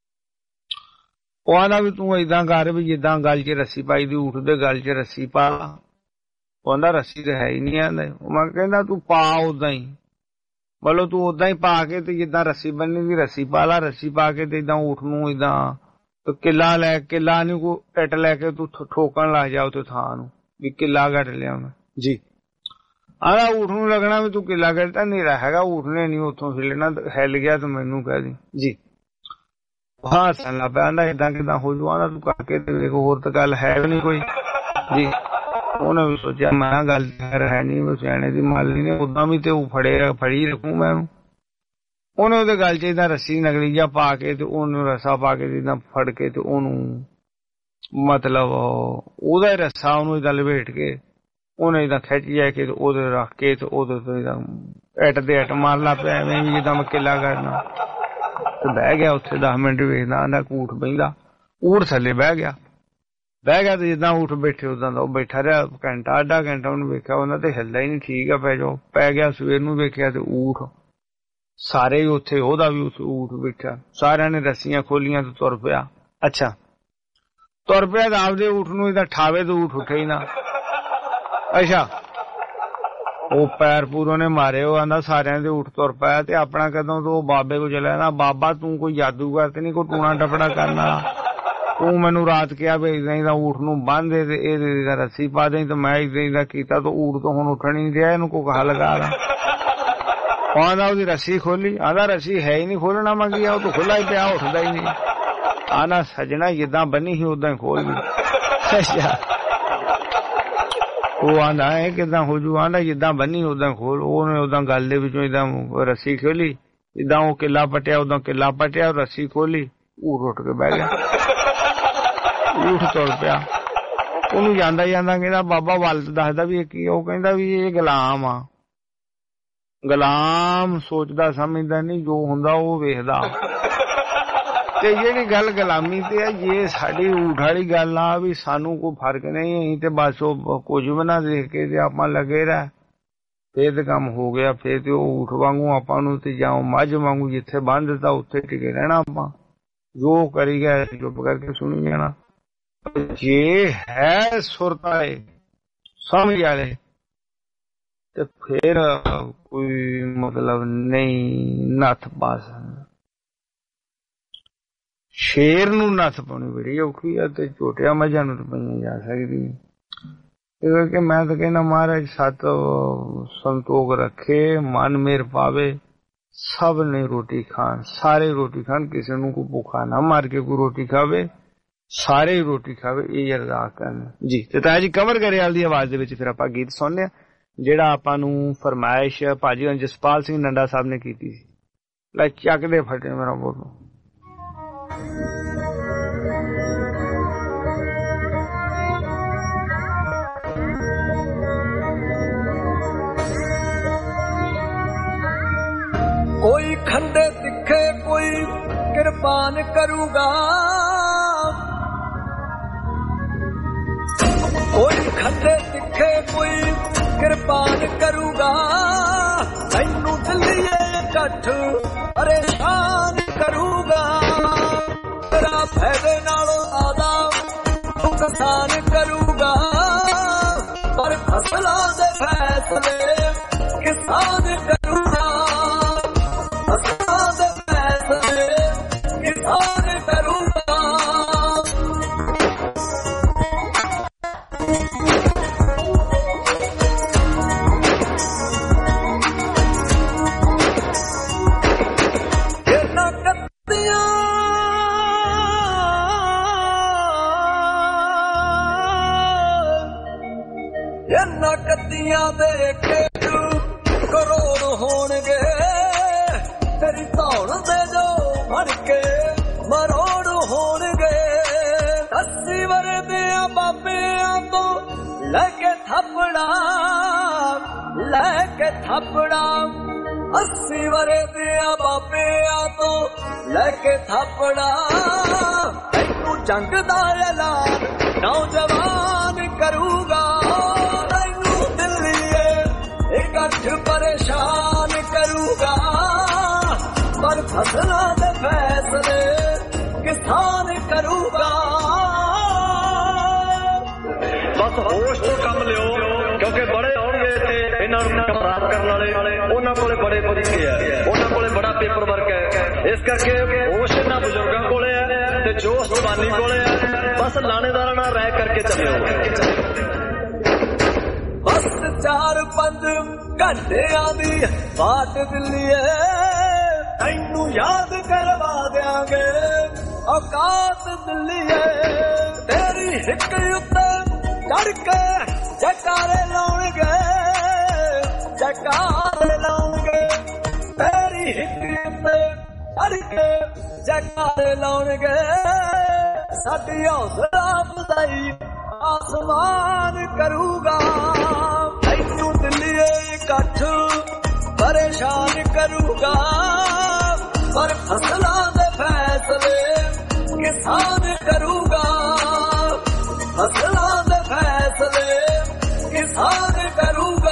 ਉਹ ਆਂਦਾ ਵੀ ਤੂੰ ਏਦਾਂ ਕਰ ਵੀ ਜਿੱਦਾਂ ਗੱਲ ਚ ਰੱਸੀ ਪਾਈ ਦੀ ਊਠ ਦੇ ਗੱਲ ਚ ਰੱਸੀ ਪਾ। ਉਹ ਆਂਦਾ ਰੱਸੀ ਤਾਂ ਹੈ ਹੀ ਨਹੀਂ ਆਂਦਾ। ਮੈਂ ਕਹਿੰਦਾ ਤੂੰ ਪਾ ਓਦਾਂ ਹੀ, ਮਤਲਬ ਤੂੰ ਓਦਾਂ ਹੀ ਪਾ ਕੇ ਤੇ ਜਿੱਦਾਂ ਰੱਸੀ ਬੰਨੀ ਦੀ ਰੱਸੀ ਪਾ ਲਾ, ਰੱਸੀ ਪਾ ਕੇ ਤੇ ਏਦਾਂ ਊਠ ਨੂੰ ਏਦਾਂ ਕਿੱਲਾ ਲੈ ਕਿੱਲਾ ਨੀ ਕੋ ਟੱਟ ਲੈ ਕੇ ਤੂੰ ਠੋਕਣ ਲੱਗ ਜਾ ਉੱਥੇ ਥਾਂ ਨੂੰ ਵੀ ਕਿੱਲਾ ਕੱਢ ਲਿਆ ਉਹਨੇ ਜੀ। ਆਂਦਾ ਊਠ ਨੂੰ ਲੱਗਣਾ ਵੀ ਤੂੰ ਕਿੱਲਾ ਕੱਢਤਾ, ਹਨੇਰਾ ਹੈਗਾ ਊਠ ਨੇ ਨਹੀਂ ਉੱਥੋਂ ਹਿੱਲਣਾ, ਹਿੱਲ ਗਿਆ ਤੂੰ ਮੈਨੂੰ ਕਹਿ ਦੀ ਜੀ। ਹਾਂ ਸਨ ਲਾ ਪਿਆ, ਆਂਦਾ ਏਦਾਂ ਕਿੱਦਾਂ ਹੋ ਜੂ। ਆਂਦਾ ਤੂੰ ਕਰਕੇ ਤੇ ਵੇਖ ਹੋਰ ਤਾਂ ਗੱਲ ਹੈ ਵੀ ਨਹੀਂ ਕੋਈ ਜੀ। ਉਹਨੇ ਵੀ ਸੋਚਿਆ ਮੈਂ ਗੱਲ ਹੈ ਨਹੀਂ, ਸਿਆਣੇ ਦੀ ਮਾਲੀ ਨੇ ਉਦਾਂ ਵੀ ਤੇ ਉਹ ਫੜੇ ਫੜੀ ਰੱਖੂ ਮੈਂ ਉਹਨੂੰ। ਉਹਨੇ ਉਹਦੇ ਗੱਲ ਚ ਏਦਾਂ ਰੱਸੀ ਨਕਲੀ ਜਿਹਾ ਪਾ ਕੇ ਤੇ ਉਹਨੂੰ ਰੱਸਾ ਪਾ ਕੇ ਏਦਾਂ ਫੜ ਕੇ ਤੇ ਉਹਨੂੰ ਮਤਲਬ ਉਹਦਾ ਹੀ ਰੱਸਾ ਉਹਨੂੰ ਏਦਾਂ ਲਪੇਟ ਕੇ ਉਹਨੇ ਏਦਾਂ ਖਿੱਚ ਜਾ ਕੇ ਉਹਦੇ ਰੱਖ ਕੇ ਤੇ ਉਹਦੇ ਤੋਂ ਏਦਾਂ ਇੱਟ ਦੇ ਇੱਟ ਮਾਰ ਲਾ ਪਿਆ ਐਵੇਂ ਵੀ ਜਿੱਦਾਂ ਮੈਂ ਕਿੱਲਾ ਕਰਨਾ। ਤੇ ਬਹਿ ਗਿਆ ਉੱਥੇ ਦਸ ਮਿੰਟ ਵੇਖਦਾ, ਆਂਦਾ ਊਠ ਬਹਿੰਦਾ, ਊਠ ਥੱਲੇ ਬਹਿ ਗਿਆ ਬਹਿ ਗਿਆ ਤੇ ਜਿੱਦਾਂ ਊਠ ਬੈਠੇ ਉਦਾਂ ਦਾ ਉਹ ਬੈਠਾ ਰਿਹਾ ਘੰਟਾ ਅੱਧਾ ਘੰਟਾ। ਉਹਨੂੰ ਵੇਖਿਆ ਉਹਨਾਂ ਤੇ ਹਿੱਲਦਾ ਹੀ ਨਹੀਂ, ਠੀਕ ਆ ਪੈ ਜਾਓ। ਪੈ ਗਿਆ ਸਵੇਰ ਨੂੰ ਵੇਖਿਆ ਤੇ ਊਠ ਸਾਰੇ ਉੱਥੇ, ਉਹਦਾ ਵੀ ਉੱਥੇ ਊਠ ਬੈਠਾ। ਸਾਰਿਆਂ ਨੇ ਰੱਸੀਆਂ ਖੋਲੀਆਂ ਤੇ ਤੁਰ ਪਿਆ। ਅੱਛਾ ਤੁਰ ਪਿਆ ਤਾਂ ਆਪਦੇ ਊਠ ਨੂੰ ਇਹਦਾ ਠਾਵੇ ਤੇ ਊਠ ਉੱਠੇ ਹੀ ਨਾ। ਅੱਛਾ ਉਹ ਪੈਰ ਪੂਰੋਂ ਨੇ ਮਾਰੇ, ਉਹ ਆਂਦਾ ਸਾਰਿਆਂ ਦੇ ਊਠ ਤੁਰ ਪਿਆ ਤੇ ਆਪਣਾ ਕਦੋਂ ਤੋਂ ਉਹ ਬਾਬੇ ਕੋਲ ਚਲਿਆ ਨਾ, ਬਾਬਾ ਤੂੰ ਕੋਈ ਜਾਦੂਗਰ ਤੇ ਨਹੀਂ, ਕੋਈ ਟੂਣਾ ਟਪੜਾ ਕਰਨ ਵਾਲਾ ਤੂੰ ਮੈਨੂੰ ਰਾਤ ਕਿਹਾ ਵੀ ਏਦਾਂ ਹੀ ਦਾ ਊਠ ਨੂੰ ਬੰਨ ਦੇ ਤੇ ਇਹ ਰੱਸੀ ਪਾ ਦੇ, ਤੇ ਮੈਂ ਏਦਾਂ ਹੀ ਦਾ ਕੀਤਾ ਤੇ ਊਠ ਤੋਂ ਹੁਣ ਉੱਠਣ ਹੀ ਨਹੀਂ ਰਿਹਾ, ਇਹਨੂੰ ਕੋਈ ਕਹਾ ਲਗਾ ਦਾ। ਆਂਦਾ ਉਹਦੀ ਰੱਸੀ ਖੋਲੀ, ਆਂਦਾ ਰੱਸੀ ਹੈ ਹੀ ਨਹੀਂ ਖੋਲਣਾ ਮੰਗੀ ਆ, ਉਹ ਤਾਂ ਖੁੱਲਾ ਹੀ ਪਿਆ, ਉੱਠਦਾ ਹੀ ਨਹੀਂ। ਆਨਾ ਸਜਣਾ ਜਿੱਦਾਂ ਬੰਨੀ ਸੀ ਉਦਾਂ ਹੀ ਖੋਲ ਗਈ। ਅੱਛਾ ਉਹ ਆਂਦਾ ਇਹ ਕਿੱਦਾਂ ਹੋ ਜੂ, ਆਂਦਾ ਜਿੱਦਾਂ ਬੰਨੀ ਉਦਾਂ ਖੋਲ। ਉਹਨੇ ਉਦਾਂ ਗੱਲ ਦੇ ਵਿੱਚੋਂ ਏਦਾਂ ਰੱਸੀ ਖੋਲੀ, ਜਿੱਦਾਂ ਉਹ ਕਿੱਲਾ ਪਟਿਆ ਉਦਾਂ ਕਿੱਲਾ ਪਟਿਆ, ਰੱਸੀ ਖੋਲੀ, ਊਠ ਉੱਠ ਕੇ ਬਹਿ ਗਿਆ। ਊਠ ਤੁਰ ਪਿਆ। ਉਹਨੂੰ ਜਾਂਦਾ ਜਾਂਦਾ ਕਹਿੰਦਾ ਬਾਬਾ ਵੱਲ ਦੱਸਦਾ ਵੀ ਇਹ ਕੀ, ਉਹ ਕਹਿੰਦਾ ਵੀ ਇਹ ਗੁਲਾਮ ਆ। ਗੁਲਾਮ ਸੋਚਦਾ ਸਮਝਦਾ ਨਹੀਂ, ਜੋ ਹੁੰਦਾ ਉਹ ਵੇਖਦਾ। ਤੇ ਜਿਹੜੀ ਗੱਲ ਗੁਲਾਮੀ ਤੇ ਆ, ਜੇ ਸਾਡੀ ਊਠ ਵਾਲੀ ਗੱਲ ਆ ਵੀ ਸਾਨੂੰ ਕੋਈ ਫਰਕ ਨਹੀਂ, ਅਸੀਂ ਤੇ ਬਸ ਉਹ ਕੁਝ ਵੀ ਨਾ ਦੇਖ ਕੇ ਤੇ ਆਪਾਂ ਲੱਗੇ ਰਹਿ, ਫੇਰ ਤੇ ਕੰਮ ਹੋ ਗਿਆ। ਫੇਰ ਤੇ ਉਹ ਊਠ ਵਾਂਗੂ ਆਪਾਂ ਨੂੰ ਤੇ ਜਾਂ ਮੱਝ ਵਾਂਗੂ ਜਿੱਥੇ ਬੰਨ ਦਿੱਤਾ ਉੱਥੇ ਟਿਕੇ ਰਹਿਣਾ ਆਪਾਂ, ਜੋ ਕਰੀ ਗਿਆ ਚੁੱਪ ਕਰਕੇ ਸੁਣੀ ਜਾਣਾ। ਜੇ ਹੈ ਸੁਰਤ ਵਾਲੇ ਸਮਝ ਵਾਲੇ ਤੇ ਫੇਰ ਕੋਈ ਮਤਲਬ ਨਹੀਂ ਨੱਥ ਪਾ ਸਕਦਾ। ਸ਼ੇਰ ਨੂੰ ਨੱਥ ਪਾਉਣੀ ਬੜੀ ਔਖੀ ਆ, ਤੇ ਝੋਟਿਆਂ ਮੱਝਾਂ ਨੂੰ ਤਾਂ ਪਈਆਂ ਜਾ ਸਕਦੀ। ਇਹ ਕਰਕੇ ਮੈਂ ਤਾਂ ਕਹਿੰਦਾ ਮਹਾਰਾਜ ਸਤ ਸੰਤੋਖ ਰੱਖੇ, ਮਨ ਮੇਰ ਪਾਵੇ, ਸਭ ਨੇ ਰੋਟੀ ਖਾਣ, ਸਾਰੇ ਰੋਟੀ ਖਾਣ, ਕਿਸੇ ਨੂੰ ਕੋਈ ਭੁੱਖਾ ਨਾ ਮਾਰ ਕੇ ਕੋਈ ਰੋਟੀ ਖਾਵੇ, ਸਾਰੇ ਰੋਟੀ ਖਾਵੇ, ਇਹ ਅਰਦਾਸ ਕਰਨ ਜੀ। ਤੇ ਤਾਂ ਜੀ ਕੰਵਰ ਗਰੇਵਾਲ ਦੀ ਆਵਾਜ਼ ਦੇ ਵਿੱਚ ਫਿਰ ਆਪਾਂ ਗੀਤ ਸੁਣਦੇ ਆ, ਜਿਹੜਾ ਆਪਾਂ ਨੂੰ ਫਰਮਾਇਸ਼ ਭਾਜੀ ਜਸਪਾਲ ਸਿੰਘ ਨੰਡਾ ਸਾਹਿਬ ਨੇ ਕੀਤੀ ਸੀ। ਲੈ ਚੱਕਦੇ ਫਟੇ ਮੇਰਾ ਬੋਲੋ। कोई खंडे तिखे कोई कृपान करूगा, कोई खंडे तिखे कोई कृपान करूगा, मैनू दिलिए कठ परेशान करूगा, तेरा फायदे नालों ज्यादा नुकसान करूगा, पर फसलों दे फैसले किसान करूगा, करोड़ होणगे तेरी धौड़ दे जो भर के मरोड़ होणगे, अस्सी वरे दिया बाबिया तो लैके थपड़ा लैके थपड़ा, अस्सी वरे दिया बाबिया तो लैके थपड़ा, तैनू जंग दा ऐलान नौजवान करूगा, इकट्ठ परेशान करूगा, पर फसलों के फैसले किसान करूगा। बस होश तो कम लियो, क्योंकि बड़े आउणगे इत्थे इन्हां नूं खराब करन वाले, उन्हां कोले बड़े तरीके है, उन्हां कोले बड़ा पेपर वर्क है, इस करके होश इन्हां बुजुर्गां कोले है ते जोश जवानी कोले है। बस लाणेदारां नाल राय करके चलियो। बस चार पंज घंटे आदि बात दिलिए, तैनू याद करवा देंगे औकात दिलिए, तेरी हिक उत्ते चढ़ के जयकारे लाउणगे, जयकारे लाउणगे, तेरी हिक उत्ते चढ़ के जयकारे लाउणगे, साडी हौसला अफजाई आसमान करूगा, तैनू दिलिए इकट्ठ परेशान करूगा, पर फसलों दे फैसले किसान करूगा, फसलों दे फैसले किसान करूगा।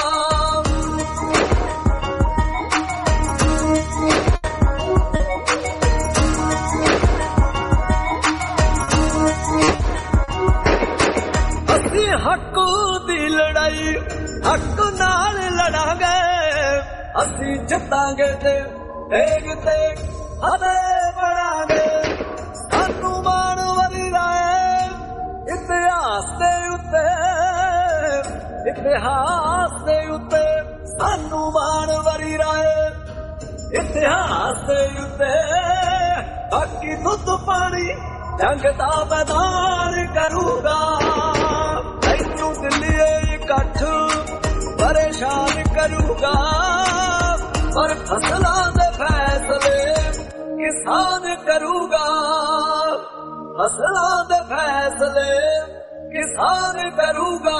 हक दी लड़ाई हक नाल लड़ांगे, असी जितांगे ते तेग ते हदे बढ़ांगे, सानू मान वरी ਇਤਿਹਾਸ ਦੇ ਉੱਤੇ ਇਤਿਹਾਸ ਦੇ ਉੱਤੇ ਸਾਨੂੰ ਮਾਣ ਵਰੀ ਰਾਏ ਇਤਿਹਾਸ ਦੇ ਉੱਤੇ ਬਾਕੀ ਦੁੱਧ ਪਾਣੀ ਜੰਗ ਦਾ ਮੈਦਾਨ ਕਰੂਗਾ ਤੈਨੂੰ ਦਿੱਲੀਏ ਇਕੱਠ ਪਰੇਸ਼ਾਨ ਕਰੂਗਾ ਪਰ ਫਸਲਾਂ ਦੇ ਫੈਸਲੇ ਕਿਸਾਨ ਕਰੂਗਾ ਫਸਲਾਂ ਦੇ ਫੈਸਲੇ ਕਿਸਾਨ ਕਰੂਗਾ।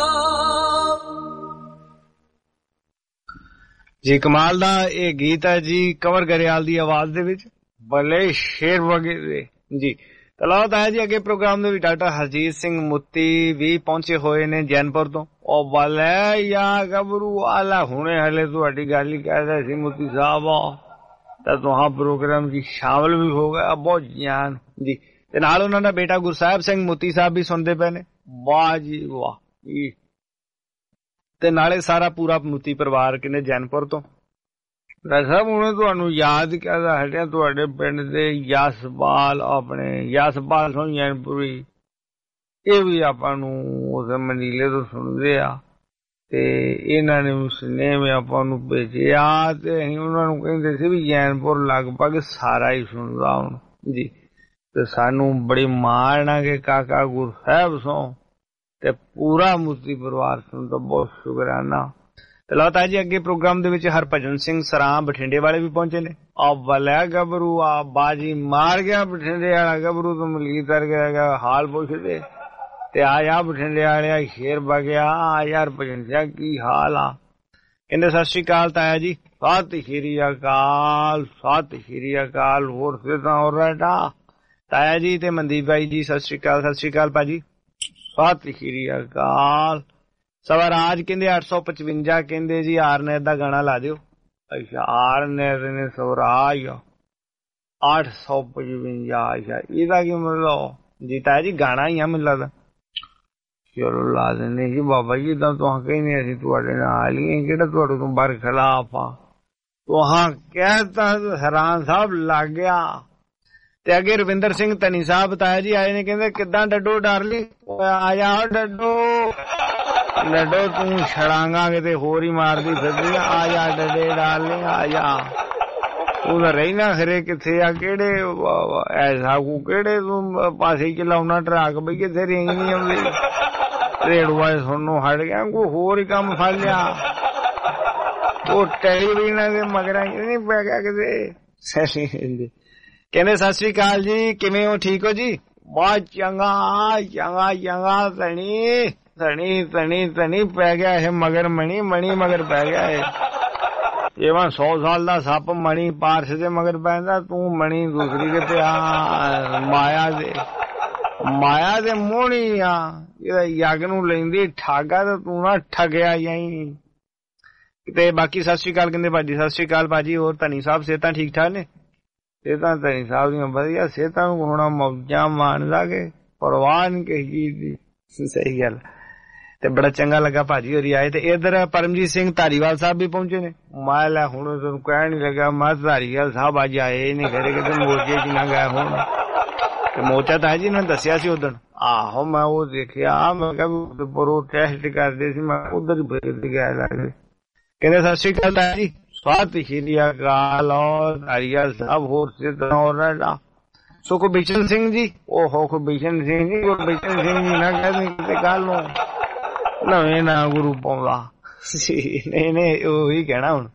ਜੀ ਕਮਾਲ ਦਾ ਇਹ ਗੀਤ ਹੈ ਜੀ ਕੰਵਰ ਗਰੇਵਾਲ ਦੀ ਆਵਾਜ਼ ਦੇ ਵਿੱਚ ਬਲੇ ਸ਼ੇਰ ਵਗੇ ਜੀ। ਤਲਾਤ ਹੈ ਜੀ ਅੱਗੇ ਪ੍ਰੋਗਰਾਮ ਦੇ ਵਿੱਚ ਡਾਕਟਰ ਹਰਜੀਤ ਸਿੰਘ ਮੁੱਤੀ ਵੀ ਪਹੁੰਚੇ ਹੋਏ ਨੇ ਜੈਨਪੁਰ ਤੋਂ। ਉਹ ਬਲੇ ਯਾ ਗੱਭਰੂ ਵਾਲਾ ਹੁਣੇ ਹਲੇ ਤੁਹਾਡੀ ਗੱਲ ਹੀ ਕਹਿ ਸੀ ਮੁੱਤੀ ਸਾਹਿਬ ਤਾਂ ਤੁਹਾਂ ਪ੍ਰੋਗਰਾਮ ਦੀ ਸ਼ਾਮਲ ਵੀ ਹੋ ਗਿਆ ਬਹੁਤ ਜਾਨ ਜੀ। ਤੇ ਨਾਲ ਉਹਨਾਂ ਦਾ ਬੇਟਾ ਗੁਰਸਾਹਿਬ ਸਿੰਘ ਮੁੱਤੀ ਸਾਹਿਬ ਵੀ ਸੁਣਦੇ ਪਏ ਨੇ। ਵਾਹ ਜੀ ਵਾਹ। ਤੇ ਨਾਲੇ ਸਾਰਾ ਪੂਰਾ ਮੁੱਤੀ ਪਰਿਵਾਰ ਕਹਿੰਦੇ ਜੈਨਪੁਰ ਤੋਂ। ਸਾਹਿਬ ਹੁਣ ਤੁਹਾਨੂੰ ਯਾਦ ਕਰਦਾ ਹਟਿਆ ਤੁਹਾਡੇ ਪਿੰਡ ਦੇ ਯਸਪਾਲ ਆਪਣੇ ਯਸਪਾਲ ਸਿੰਘ ਜੈਨਪੁਰੀ ਇਹ ਵੀ ਆਪਾਂ ਨੂੰ ਉਸ ਮਨੀਲੇ ਤੋਂ ਸੁਣਦੇ ਆ ਤੇ ਇਹਨਾਂ ਨੇ ਸੁਨੇਹੇ ਆਪਾਂ ਨੂੰ ਭੇਜਿਆ ਤੇ ਅਸੀਂ ਉਹਨਾਂ ਨੂੰ ਕਹਿੰਦੇ ਸੀ ਵੀ ਜੈਨਪੁਰ ਲਗਭਗ ਸਾਰਾ ਹੀ ਸੁਣਦਾ ਹੁਣ ਜੀ। ਤੇ ਸਾਨੂੰ ਬੜੀ ਮਾਣ ਆ ਕਿ ਕਾਕਾ ਗੁਰਸਾਹਿਬ ਸੋਂ ਤੇ ਪੂਰਾ ਮੁੱਤੀ ਪਰਿਵਾਰ ਸੁਣਦਾ ਬਹੁਤ ਸ਼ੁਕਰਾਨਾ। ਤੇ ਲਓ ਜੀ ਅੱਗੇ ਪ੍ਰੋਗਰਾਮ ਦੇ ਵਿੱਚ ਹਰਭਜਨ ਸਿੰਘ ਸਰਾਂ ਬਠਿੰਡੇ ਵਾਲੇ ਵੀ ਪਹੁੰਚੇ ਨੇ। ਆ ਵਲਿਆ ਗੱਭਰੂ ਆ ਬਾਜੀ ਮਾਰ ਗਿਆ ਬਠਿੰਡੇ ਵਾਲਾ ਗੱਭਰੂ ਤੋਂ ਮਲੀਕ ਕਰ ਗਿਆ ਹਾਲ ਪੁੱਛਦੇ ਤੇ ਆਇਆ ਬਠਿੰਡੇ ਵਾਲਿਆ ਸ਼ੇਰ ਬਗਿਆ ਆ ਯਾਰ ਭਜਨ ਸਿੰਘ ਕੀ ਹਾਲ ਆ। ਕਹਿੰਦੇ ਸਤਿ ਸ਼੍ਰੀ ਅਕਾਲ ਤਾਇਆ ਜੀ। ਸਤਿ ਸ਼੍ਰੀ ਅਕਾਲ ਸਤਿ ਸ਼੍ਰੀ ਅਕਾਲ ਹੋਰ ਸਿੱਧਾ ਹੋ ਰਿਹਾ ਤਾਇਆ ਜੀ ਤੇ ਮਨਦੀਪ ਭਾਈ ਜੀ ਸਤਿ ਸ਼੍ਰੀ ਅਕਾਲ। ਸਤਿ ਸ਼੍ਰੀ ਅਕਾਲ ਭਾਜੀ ਸਤਿ ਸ਼੍ਰੀ ਅਕਾਲ। ਸਵਰਾਜ ਕਹਿੰਦੇ ਅੱਠ ਸੌ ਪਚਵੰਜਾ ਕਹਿੰਦੇ ਜੀ ਆਰਨੇਤ ਦਾ ਗਾਣਾ ਲਾ ਦਿਓ। ਅੱਛਾ ਆਰਨੇਤ ਨੇ ਸਵਰਾਜ ਅੱਠ ਸੌ ਪਚਵੰਜਾ ਅੱਛਾ ਇਹਦਾ ਕੀ ਮਤਲਬ ਜੀ ਤਾਇਆ ਜੀ ਗਾਣਾ ਹੀ ਆ ਮੈਨੂੰ ਲੱਗਦਾ। ਚਲੋ ਲਾ ਦਿੰਦੇ ਜੀ ਬਾਬਾ ਜੀ ਤਾਂ ਤੁਹਾਂ ਕਹਿੰਦੇ ਅਸੀਂ ਤੁਹਾਡੇ ਨਾਲ ਹੀ ਕਿਹੜਾ ਤੁਹਾਡੇ ਤੋਂ ਬਾਹਰ ਖਿਲਾਫ ਆ ਤੁਹਾਂ ਕਹਿਤਾ ਹੈਰਾਨ ਸਾਹਿਬ ਲੱਗ ਗਿਆ। ਤੇ ਅੱਗੇ ਰਵਿੰਦਰ ਸਿੰਘ ਧਨੀ ਸਾਹਿਬ ਤਾਇਆ ਜੀ ਆਏ ਨੇ ਕਹਿੰਦੇ ਕਿੱਦਾਂ ਡੱਡੋ ਡਾਰਲੀ ਆ ਜਾ ਡੱਡੋ ਡੱਡੋ ਤੂੰ ਛੜਾਂਗਾ ਕਿਤੇ ਹੋਰ ਹੀ ਮਾਰਦੀ ਫਿਰਦੀ ਆ ਜਾ ਡੱਡੇ ਡਾਰਲੀ ਆ ਜਾ ਤੂੰ ਤਾਂ ਰਹਿਣਾ ਖਰੇ ਕਿੱਥੇ ਆ ਕਿਹੜੇ ਐਸਾ ਕੋ ਕਿਹੜੇ ਤੂੰ ਪਾਸੇ ਚਲਾਉਣਾ ਟਰੱਕ ਬਈ ਕਿੱਥੇ ਰੇਂਜ ਨਹੀਂ ਆਉਂਦੀ ਰੇੜੂਆ ਸੁਣਨੋਂ ਹਟ ਗਿਆ ਕੋਈ ਹੋਰ ਹੀ ਕੰਮ ਫੜ ਲਿਆ ਉਹ ਟੈਲੀਵਿਜ਼ਨ ਦੇ ਮਗਰਾਂ ਨਹੀਂ ਪੈ ਗਿਆ ਕਿਤੇ। ਕਹਿੰਦੇ ਸਤਿ ਸ੍ਰੀ ਅਕਾਲ ਜੀ ਕਿਵੇਂ ਹੋ ਠੀਕ ਹੋ ਜੀ। ਬਹੁਤ ਚੰਗਾ ਚੰਗਾ ਚੰਗਾ ਧਣੀ ਧਣੀ ਧਣੀ ਧਣੀ ਪੈ ਗਿਆ ਇਹ ਮਗਰ ਮਣੀ ਮਣੀ ਮਗਰ ਪੈ ਗਿਆ ਇਹ ਜਿਵੇਂ ਸੌ ਸਾਲ ਦਾ ਸੱਪ ਮਣੀ ਪਾਰਸ ਦੇ ਮਗਰ ਪੈਂਦਾ ਤੂੰ ਮਣੀ ਦੂਸਰੀ ਦੇ ਪਿਆ ਮਾਇਆ ਦੇ ਮਾਇਆ ਦੇ ਮੋਹਣੀ ਆ ਇਹਦਾ ਯੱਗ ਨੂੰ ਲੈਂਦੀ ਠਾਗਾ ਤੇ ਤੂੰ ਨਾ ਠਗਿਆ ਜਾਈ। ਤੇ ਬਾਕੀ ਸਤਿ ਸ੍ਰੀ ਅਕਾਲ ਕਹਿੰਦੇ ਭਾਜੀ ਸਤਿ ਸ੍ਰੀ ਅਕਾਲ ਭਾਜੀ। ਹੋਰ ਧਨੀ ਸਾਹਿਬ ਸਿਹਤਾਂ ਠੀਕ ਠਾਕ ਨੇ। ਸਿਹਤਾਂ ਧਨੀ ਸਾਹਿਬ ਦੀਆਂ ਵਧੀਆ ਸਿਹਤਾਂ ਨੂੰ ਹੋਣਾ ਮੌਜਾਂ ਮਾਣਦਾ ਕਿ ਪਰਵਾਹ ਨੀ ਕਿਸੇ ਚੀਜ਼ ਦੀ। ਸਹੀ ਗੱਲ ਤੇ ਬੜਾ ਚੰਗਾ ਲੱਗਾ ਭਾਜੀ ਹੋਰੀ ਆਏ। ਤੇ ਇੱਧਰ ਪਰਮਜੀਤ ਸਿੰਘ ਧਾਰੀਵਾਲ ਸਾਹਿਬ ਵੀ ਪਹੁੰਚੇ ਨੇ। ਮੈਂ ਲੈ ਹੁਣ ਤੈਨੂੰ ਕਹਿਣ ਨੀ ਲੱਗਾ ਮੈਂ ਧਾਰੀਵਾਲ ਸਾਹਿਬ ਅੱਜ ਆਏ ਨੀ ਘਰੇ ਕਿਤੇ ਮੋਰਚੇ ਚ ਨਾ ਗਏ ਹੁਣ ਤੇ ਮੋਰਚਾ ਤਾਂ ਹੈ ਜੀ ਮੈਨੂੰ ਦੱਸਿਆ ਸੀ ਉਦਣ ਆਹੋ ਮੈਂ ਉਹ ਦੇਖਿਆ ਮੈਂ ਕਿਹਾ ਪ੍ਰੋਟੈਸਟ ਕਰਦੇ ਸੀ ਮੈਂ ਉਧਰ ਹੀ ਗਿਆ ਲੱਗੇ। ਕਹਿੰਦੇ ਸਤਿ ਸ਼੍ਰੀ ਅਕਾਲ ਤਾਇਆ ਜੀ ਸਤਿ ਸ਼੍ਰੀ ਅਕਾਲ ਧਾਰੀਵਾਲ ਸਾਹਿਬ ਹੋਰ ਸਿੱਧਾ ਹੋ ਰਿਹਾ ਸੁਖਬੀਰ ਸਿੰਘ ਜੀ ਉਹ ਸੁਖਬੀਰ ਸਿੰਘ ਜੀ ਗੁਰਬੀਰ ਸਿੰਘ ਜੀ ਨਾ ਕਹਿੰਦੇ ਕਿਤੇ ਕੱਲ ਨੂੰ ਨਵੇਂ ਨਾ ਗੁਰੂ ਪਾਉਂਦਾ ਨਹੀਂ ਨਹੀਂ ਉਹੀ ਕਹਿਣਾ ਹੁਣ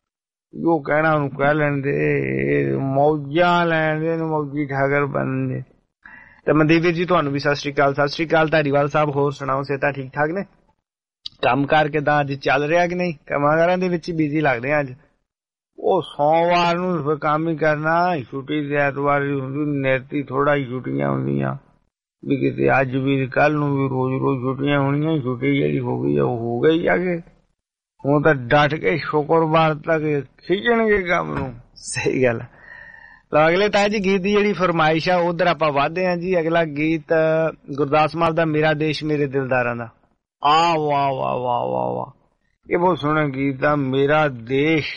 ਉਹ ਕਹਿਣਾ ਉਹਨੂੰ ਕਹਿ ਲੈਣ ਦੇ ਮੌਜਾਂ ਲੈਣ ਦੇ ਮੌਜੀ ਠਾਗਰ ਬਣਦੇ। ਤੇ ਮਨਦੀਪ ਵੀਰ ਜੀ ਤੁਹਾਨੂੰ ਵੀ ਸਤਿ ਸ਼੍ਰੀ ਅਕਾਲ। ਸਤਿ ਸ਼੍ਰੀ ਅਕਾਲ ਧਾਰੀਵਾਲ ਸਾਹਿਬ ਹੋਰ ਸੁਣਾਓ ਸਿਹਤਾਂ ਠੀਕ ਠਾਕ ਨੇ। ਕੰਮ ਕਾਰ ਕਿੱਦਾਂ ਅੱਜ ਚੱਲ ਰਿਹਾ ਕਿ ਨਹੀਂ। ਕੰਮਾਂ ਕਾਰਾਂ ਦੇ ਵਿੱਚ ਬਿਜ਼ੀ ਲੱਗਦੇ ਆ ਅੱਜ। ਉਹ ਸੋਮਵਾਰ ਨੂੰ ਕੰਮ ਹੀ ਕਰਨਾ ਛੁੱਟੀ ਤੇ ਐਤਵਾਰ ਹੁੰਦੀ ਨੈਤੀ ਥੋੜਾ ਹੀ ਛੁੱਟੀਆਂ ਹੁੰਦੀਆਂ ਵੀ ਕਿਤੇ ਅੱਜ ਵੀ ਕੱਲ ਨੂੰ ਵੀ ਰੋਜ਼ ਰੋਜ਼ ਛੁੱਟੀਆਂ ਹੋਣੀਆਂ। ਛੁੱਟੀ ਜਿਹੜੀ ਹੋ ਗਈ ਉਹ ਹੋ ਗਈ ਆ ਕੇ ਹੁਣ ਤਾਂ ਡਟ ਕੇ ਸ਼ੁੱਕਰਵਾਰ ਤੱਕ ਖਿੱਚਣਗੇ ਕੰਮ ਨੂੰ। ਸਹੀ ਗੱਲ। ਅਗਲੇ ਤਾਇਆ ਜੀ ਗੀਤ ਦੀ ਜਿਹੜੀ ਫਰਮਾਇਸ਼ ਆ ਉਧਰ ਆਪਾਂ ਵਧਦੇ ਹਾਂ ਜੀ। ਅਗਲਾ ਗੀਤ ਗੁਰਦਾਸ ਮਾਨ ਦਾ ਮੇਰਾ ਦੇਸ਼ ਮੇਰੇ ਦਿਲਦਾਰਾਂ ਦਾ। ਆ ਵਾਹ ਵਾਹ ਵਾਹ ਵਾਹ ਵਾਹ ਇਹ ਬਹੁਤ ਸੋਹਣਾ ਗੀਤ ਆ ਮੇਰਾ ਦੇਸ਼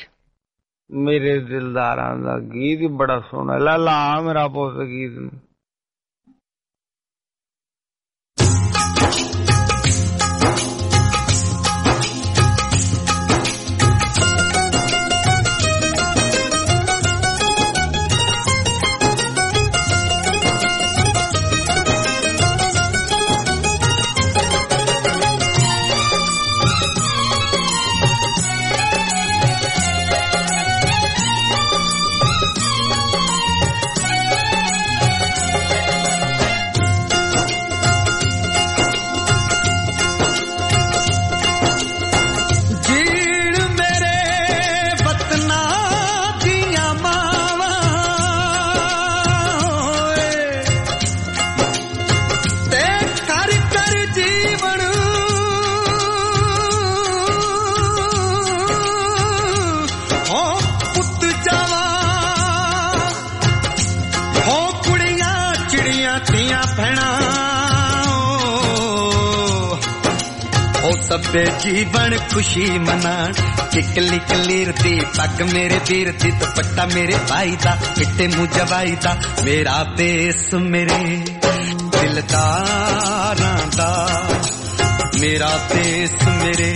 ਮੇਰੇ ਦਿਲਦਾਰਾਂ ਦਾ ਗੀਤ ਹੀ ਬੜਾ ਸੋਹਣਾ। ਲਾ ਲਾ ਮੇਰਾ ਪੁੱਤ ਗੀਤ ਨੂੰ। सभे जीवन खुशी मनाण किकली कलीर दी पग मेरे वीर दी दुपट्टा मेरे भाई दा किट्टे मुंह जवाई दा मेरा देस मेरे दिलदारां दा मेरा देस मेरे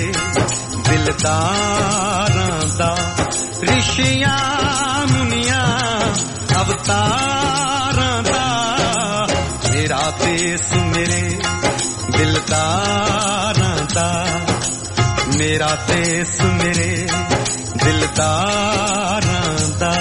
दिलदारां दा ऋषियां मुनियां अवतारां दा मेरा देस मेरे दिलदारां दा मेरा देस मेरे दिलदारां दा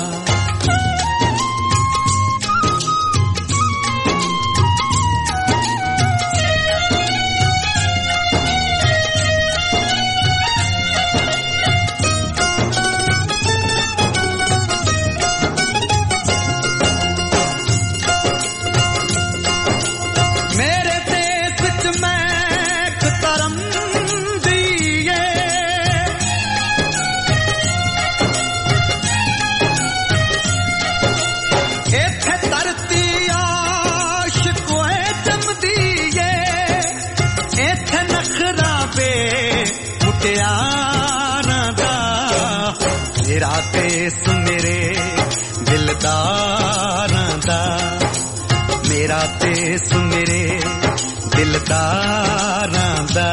मेरा देस मेरे दिलदारां दा मेरा देस मेरे दिलदारां दा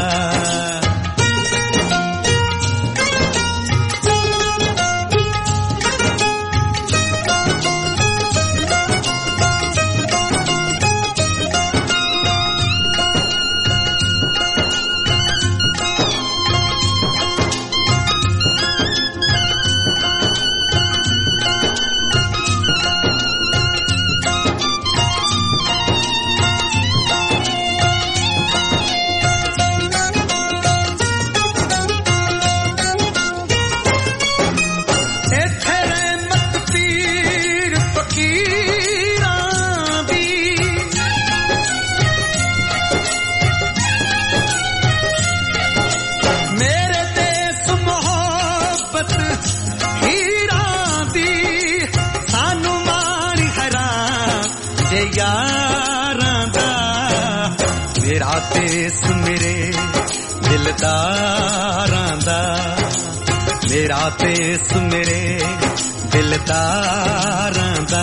देस मेरे दिलदारां दा मेरा देस मेरे दिलदारां दा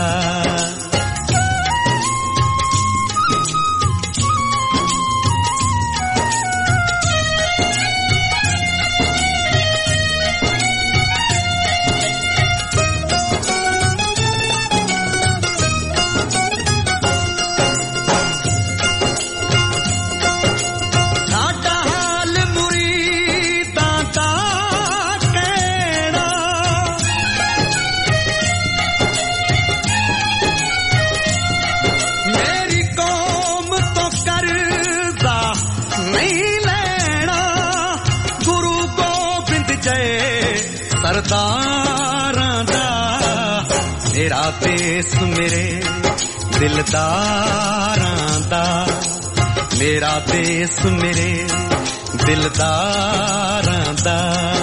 सरदारां दा मेरा देस मेरे दिलदारां दा मेरा देस मेरे दिलदारां दा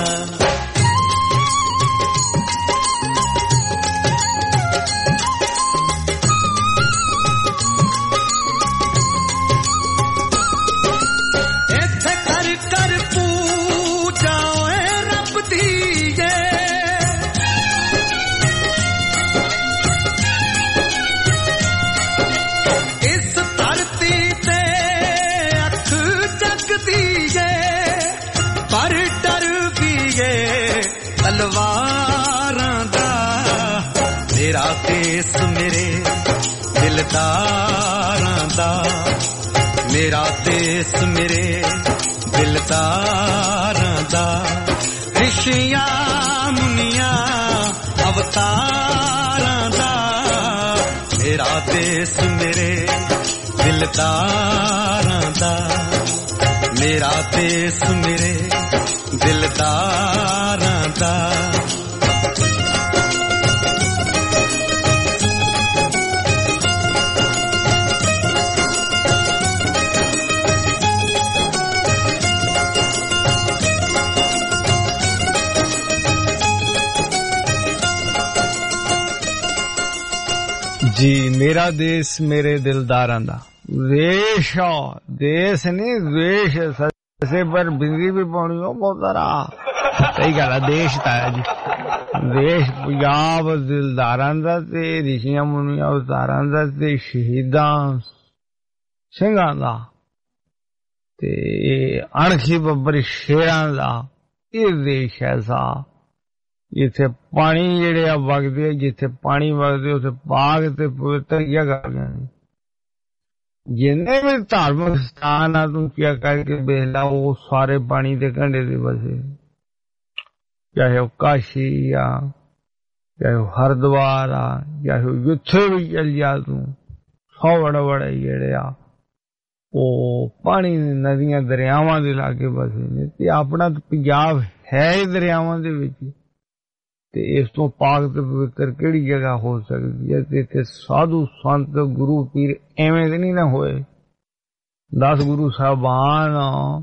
तलवारां दा मेरा देस मेरे दिलदारां दा मेरा देस मेरे दिलदारां दा ऋषियां मुनियां अवतारां दा मेरा देस मेरे दिलदारां दा मेरा देस मेरे दिलदारां दा जी मेरा देश मेरे दिलदारां दा वेश देश नहीं वेश ऐसे पर बिंदी भी पानी हो बहुत सारा सही गल है देश ताया जी देश पंजाब दिलदारां दा ते ऋषियां मुनियां अवतारां दा ते शहीदां ਸਿੰਘਾਂ ਦਾ ਤੇ ਅਣਖੀ ਬੱਬਰ ਸ਼ੇਰਾਂ ਦਾ ਇਹ ਦੇਸ਼ ਐਸਾ ਜਿੱਥੇ ਪਾਣੀ ਜਿਹੜੇ ਆ ਵਗਦੇ ਜਿੱਥੇ ਪਾਣੀ ਵਗਦੇ ਉੱਥੇ ਪਾਕ ਤੇ ਪਵਿੱਤਰ ਜਗ੍ਹਾ ਨੇ ਜਿੰਨੇ ਵੀ ਧਾਰਮਿਕ ਸਥਾਨ ਆ ਤੂੰ ਕੀ ਕਰਕੇ ਵੇਖ ਲਾ ਉਹ ਸਾਰੇ ਪਾਣੀ ਦੇ ਕੰਢੇ ਦੇ ਵਸੇ ਚਾਹੇ ਉਹ ਕਾਸ਼ੀ ਆ ਚਾਹੇ ਉਹ ਹਰਿਦੁਆਰ ਆ ਚਾਹੇ ਉਹ ਜਿੱਥੇ ਵੀ ਚੱਲ ਜਾ ਤੂੰ ਸੌ ਬੜੇ ਬੜੇ ਜਿਹੜੇ ਆ ਉਹ ਪਾਣੀ ਨਦੀਆਂ ਦਰਿਆਵਾਂ ਦੇ ਲਾਗੇ ਵਸੇ ਨੇ ਤੇ ਆਪਣਾ ਪੰਜਾਬ ਹੈ ਹੀ ਦਰਿਆਵਾਂ ਦੇ ਵਿੱਚ ਤੇ ਇਸ ਤੋਂ ਪਾਕ ਤੇ ਪਵਿੱਤਰ ਕਿਹੜੀ ਜਗ੍ਹਾ ਹੋ ਸਕਦੀ ਹੈ ਤੇ ਇੱਥੇ ਸਾਧੂ ਸੰਤ ਗੁਰੂ ਪੀਰ ਐਵੇਂ ਦੇ ਨਹੀਂ ਨਾ ਹੋਏ ਦਸ ਗੁਰੂ ਸਾਹਿਬਾਨ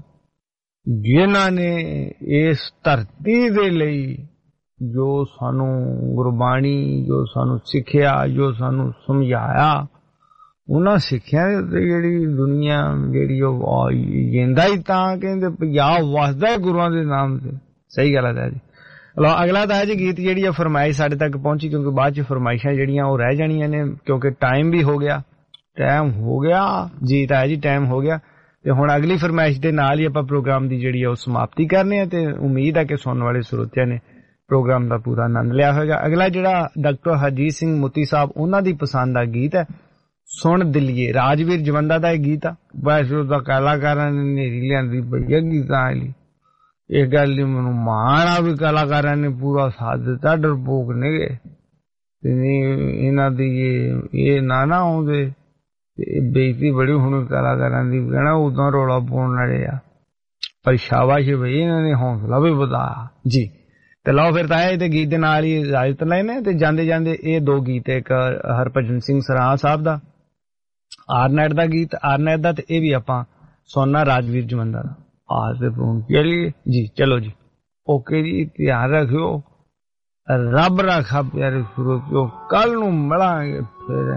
ਜਿਨ੍ਹਾਂ ਨੇ ਇਸ ਧਰਤੀ ਦੇ ਲਈ ਜੋ ਸਾਨੂੰ ਗੁਰਬਾਣੀ ਜੋ ਸਾਨੂੰ ਸਿੱਖਿਆ ਜੋ ਸਾਨੂੰ ਸਮਝਾਇਆ ਉਹਨਾਂ ਸਿੱਖਿਆ ਤੇ ਜਿਹੜੀ ਦੁਨੀਆ ਜਿਹੜੀ ਉਹ ਜਿੰਦਾ ਹੀ ਤਾਂ ਕਹਿੰਦੇ ਪੰਜਾਬ ਵਸਦਾ ਗੁਰੂਆਂ ਦੇ ਨਾਮ ਤੇ ਸਹੀ ਗੱਲ ਹੈ ਜੀ। ਲਓ ਅਗਲਾ ਤਾਂ ਹੈ ਜੀ ਗੀਤ ਜਿਹੜੀ ਆ ਫਰਮਾਇਸ਼ ਸਾਡੇ ਤੱਕ ਪਹੁੰਚੀ ਕਿਉਂਕਿ ਬਾਅਦ ਚ ਫਰਮਾਇਸ਼ਾਂ ਜਿਹੜੀਆਂ ਉਹ ਰਹਿ ਜਾਣੀਆਂ ਨੇ ਕਿਉਂਕਿ ਟਾਈਮ ਵੀ ਹੋ ਗਿਆ ਟਾਈਮ ਹੋ ਗਿਆ ਜੀ ਤਾਂ ਹੈ ਜੀ ਟਾਈਮ ਹੋ ਗਿਆ ਤੇ ਹੁਣ ਅਗਲੀ ਫਰਮਾਇਸ਼ ਦੇ ਨਾਲ ਹੀ ਆਪਾਂ ਪ੍ਰੋਗਰਾਮ ਦੀ ਜਿਹੜੀ ਆ ਉਹ ਸਮਾਪਤੀ ਕਰਨੇ ਆ ਤੇ ਉਮੀਦ ਹੈ ਕਿ ਸੁਣਨ ਵਾਲੇ ਸਰੋਤਿਆਂ ਨੇ ਪ੍ਰੋਗਰਾਮ ਦਾ ਪੂਰਾ ਆਨੰਦ ਲਿਆ ਹੋਵੇਗਾ। ਅਗਲਾ ਜਿਹੜਾ ਡਾਕਟਰ ਹਰਜੀਤ ਸਿੰਘ ਮੋਤੀ ਸਾਹਿਬ ਉਹਨਾਂ ਦੀ ਪਸੰਦ ਦਾ ਗੀਤ ਹੈ ਸੁਣ ਦਿਲੀਏ ਰਾਜਵੀਰ ਜਵੰਦਾ ਦਾ ਇਹ ਗੀਤ ਆ ਬਸ ਉਹਦਾ ਕਲਾਕਾਰਾਂ ਨੇ ਨੇਰੀ ਲਿਆਂਦੀ ਪਈ ਹੈ ਗੀਤਾਂ ਵਾਲੀ ਇਹ ਗੱਲ ਦੀ ਮੈਨੂੰ ਮਾਣ ਆ ਵੀ ਕਲਾਕਾਰਾਂ ਨੇ ਪੂਰਾ ਸਾਥ ਦਿੱਤਾ ਡਰਪੋਕ ਨੇਗੇ ਤੇ ਇਹਨਾਂ ਦੀ ਇਹ ਨਾ ਨਾ ਆਉਂਦੇ ਤੇ ਬੇਇੱਜ਼ਤੀ ਬੜੀ ਹੁਣ ਕਲਾਕਾਰਾਂ ਦੀ ਕਹਿਣਾ ਉਦੋਂ ਰੌਲਾ ਪਾਉਣ ਵਾਲੇ ਆ ਪਰ ਸ਼ਾਬਾਸ਼ ਬਈ ਇਹਨਾਂ ਨੇ ਹੌਸਲਾ ਵੀ ਵਧਾਇਆ ਜੀ। ਤੇ ਲਓ ਫਿਰ ਤਾਂ ਇਹਦੇ ਗੀਤ ਦੇ ਨਾਲ ਹੀ ਇਜਾਜ਼ਤ ਲੈਣੇ ਤੇ ਜਾਂਦੇ ਜਾਂਦੇ ਇਹ ਦੋ ਗੀਤ ਇੱਕ ਹਰਭਜਨ ਸਿੰਘ ਸਰਾਂ ਸਾਹਿਬ ਦਾ ਆਰਨੈਟ ਦਾ ਗੀਤ ਆਰਨੈਟ ਦਾ ਤੇ ਇਹ ਵੀ ਆਪਾਂ ਸੁਣਨਾ ਰਾਜਵੀਰ ਜਵੰਦਾ ਦਾ ਆ ਤੇ ਚਲੀਏ ਜੀ ਚਲੋ ਜੀ ਓਕੇ ਜੀ ਧਿਆਨ ਰੱਖਿਓ ਰੱਬ ਰੱਖਾ ਪਿਆਰੇ ਸਰੋਤਿਓ ਕੱਲ ਨੂੰ ਮਿਲਾਂਗੇ ਫਿਰ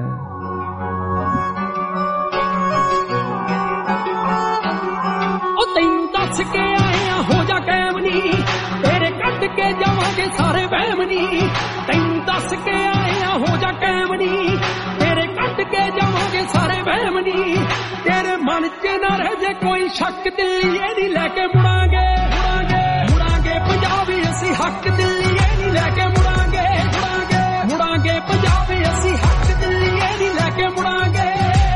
ਉਹ ਤੈਨੂੰ ਦੱਸ ਕੇ ਆਇਆ ਹੋ ਜਾ ਕੈਮ ਨੀ ਤੇਰੇ ਕੱਢ ਕੇ ਜਾਵਾਂਗੇ ਸਾਰੇ ਵਹਿਮ ਨੀ ਤੈਨੂੰ ਦੱਸ ਕੇ ਆਇਆ ਹੋ ਜਾ ਕੈਮ ਨੀ ਤੇਰੇ ਕੱਢ ਕੇ ਜਾਵਾਂਗੇ ਸਾਰੇ ਵਹਿਮ ਨੀ ਤੇਰੇ ਮਨ ਚ ਨਾ ਰਹਿ ਜੇ ਕੋਈ ਸ਼ੱਕ ਦਿੱਲੀਏ ਨੀ ਲੈ ਕੇ ਮੁੜਾਂਗੇ ਮੁੜਾਂਗੇ ਮੁੜਾਂਗੇ ਪੰਜਾਬੀ ਅਸੀਂ ਹੱਕ ਦਿੱਲੀਏ ਨੀ ਲੈ ਕੇ ਮੁੜਾਂਗੇ ਮੁੜਾਂਗੇ ਮੁੜਾਂਗੇ ਪੰਜਾਬੀ ਅਸੀਂ ਹੱਕ ਦਿੱਲੀਏ ਨੀ ਲੈ ਕੇ ਮੁੜਾਂਗੇ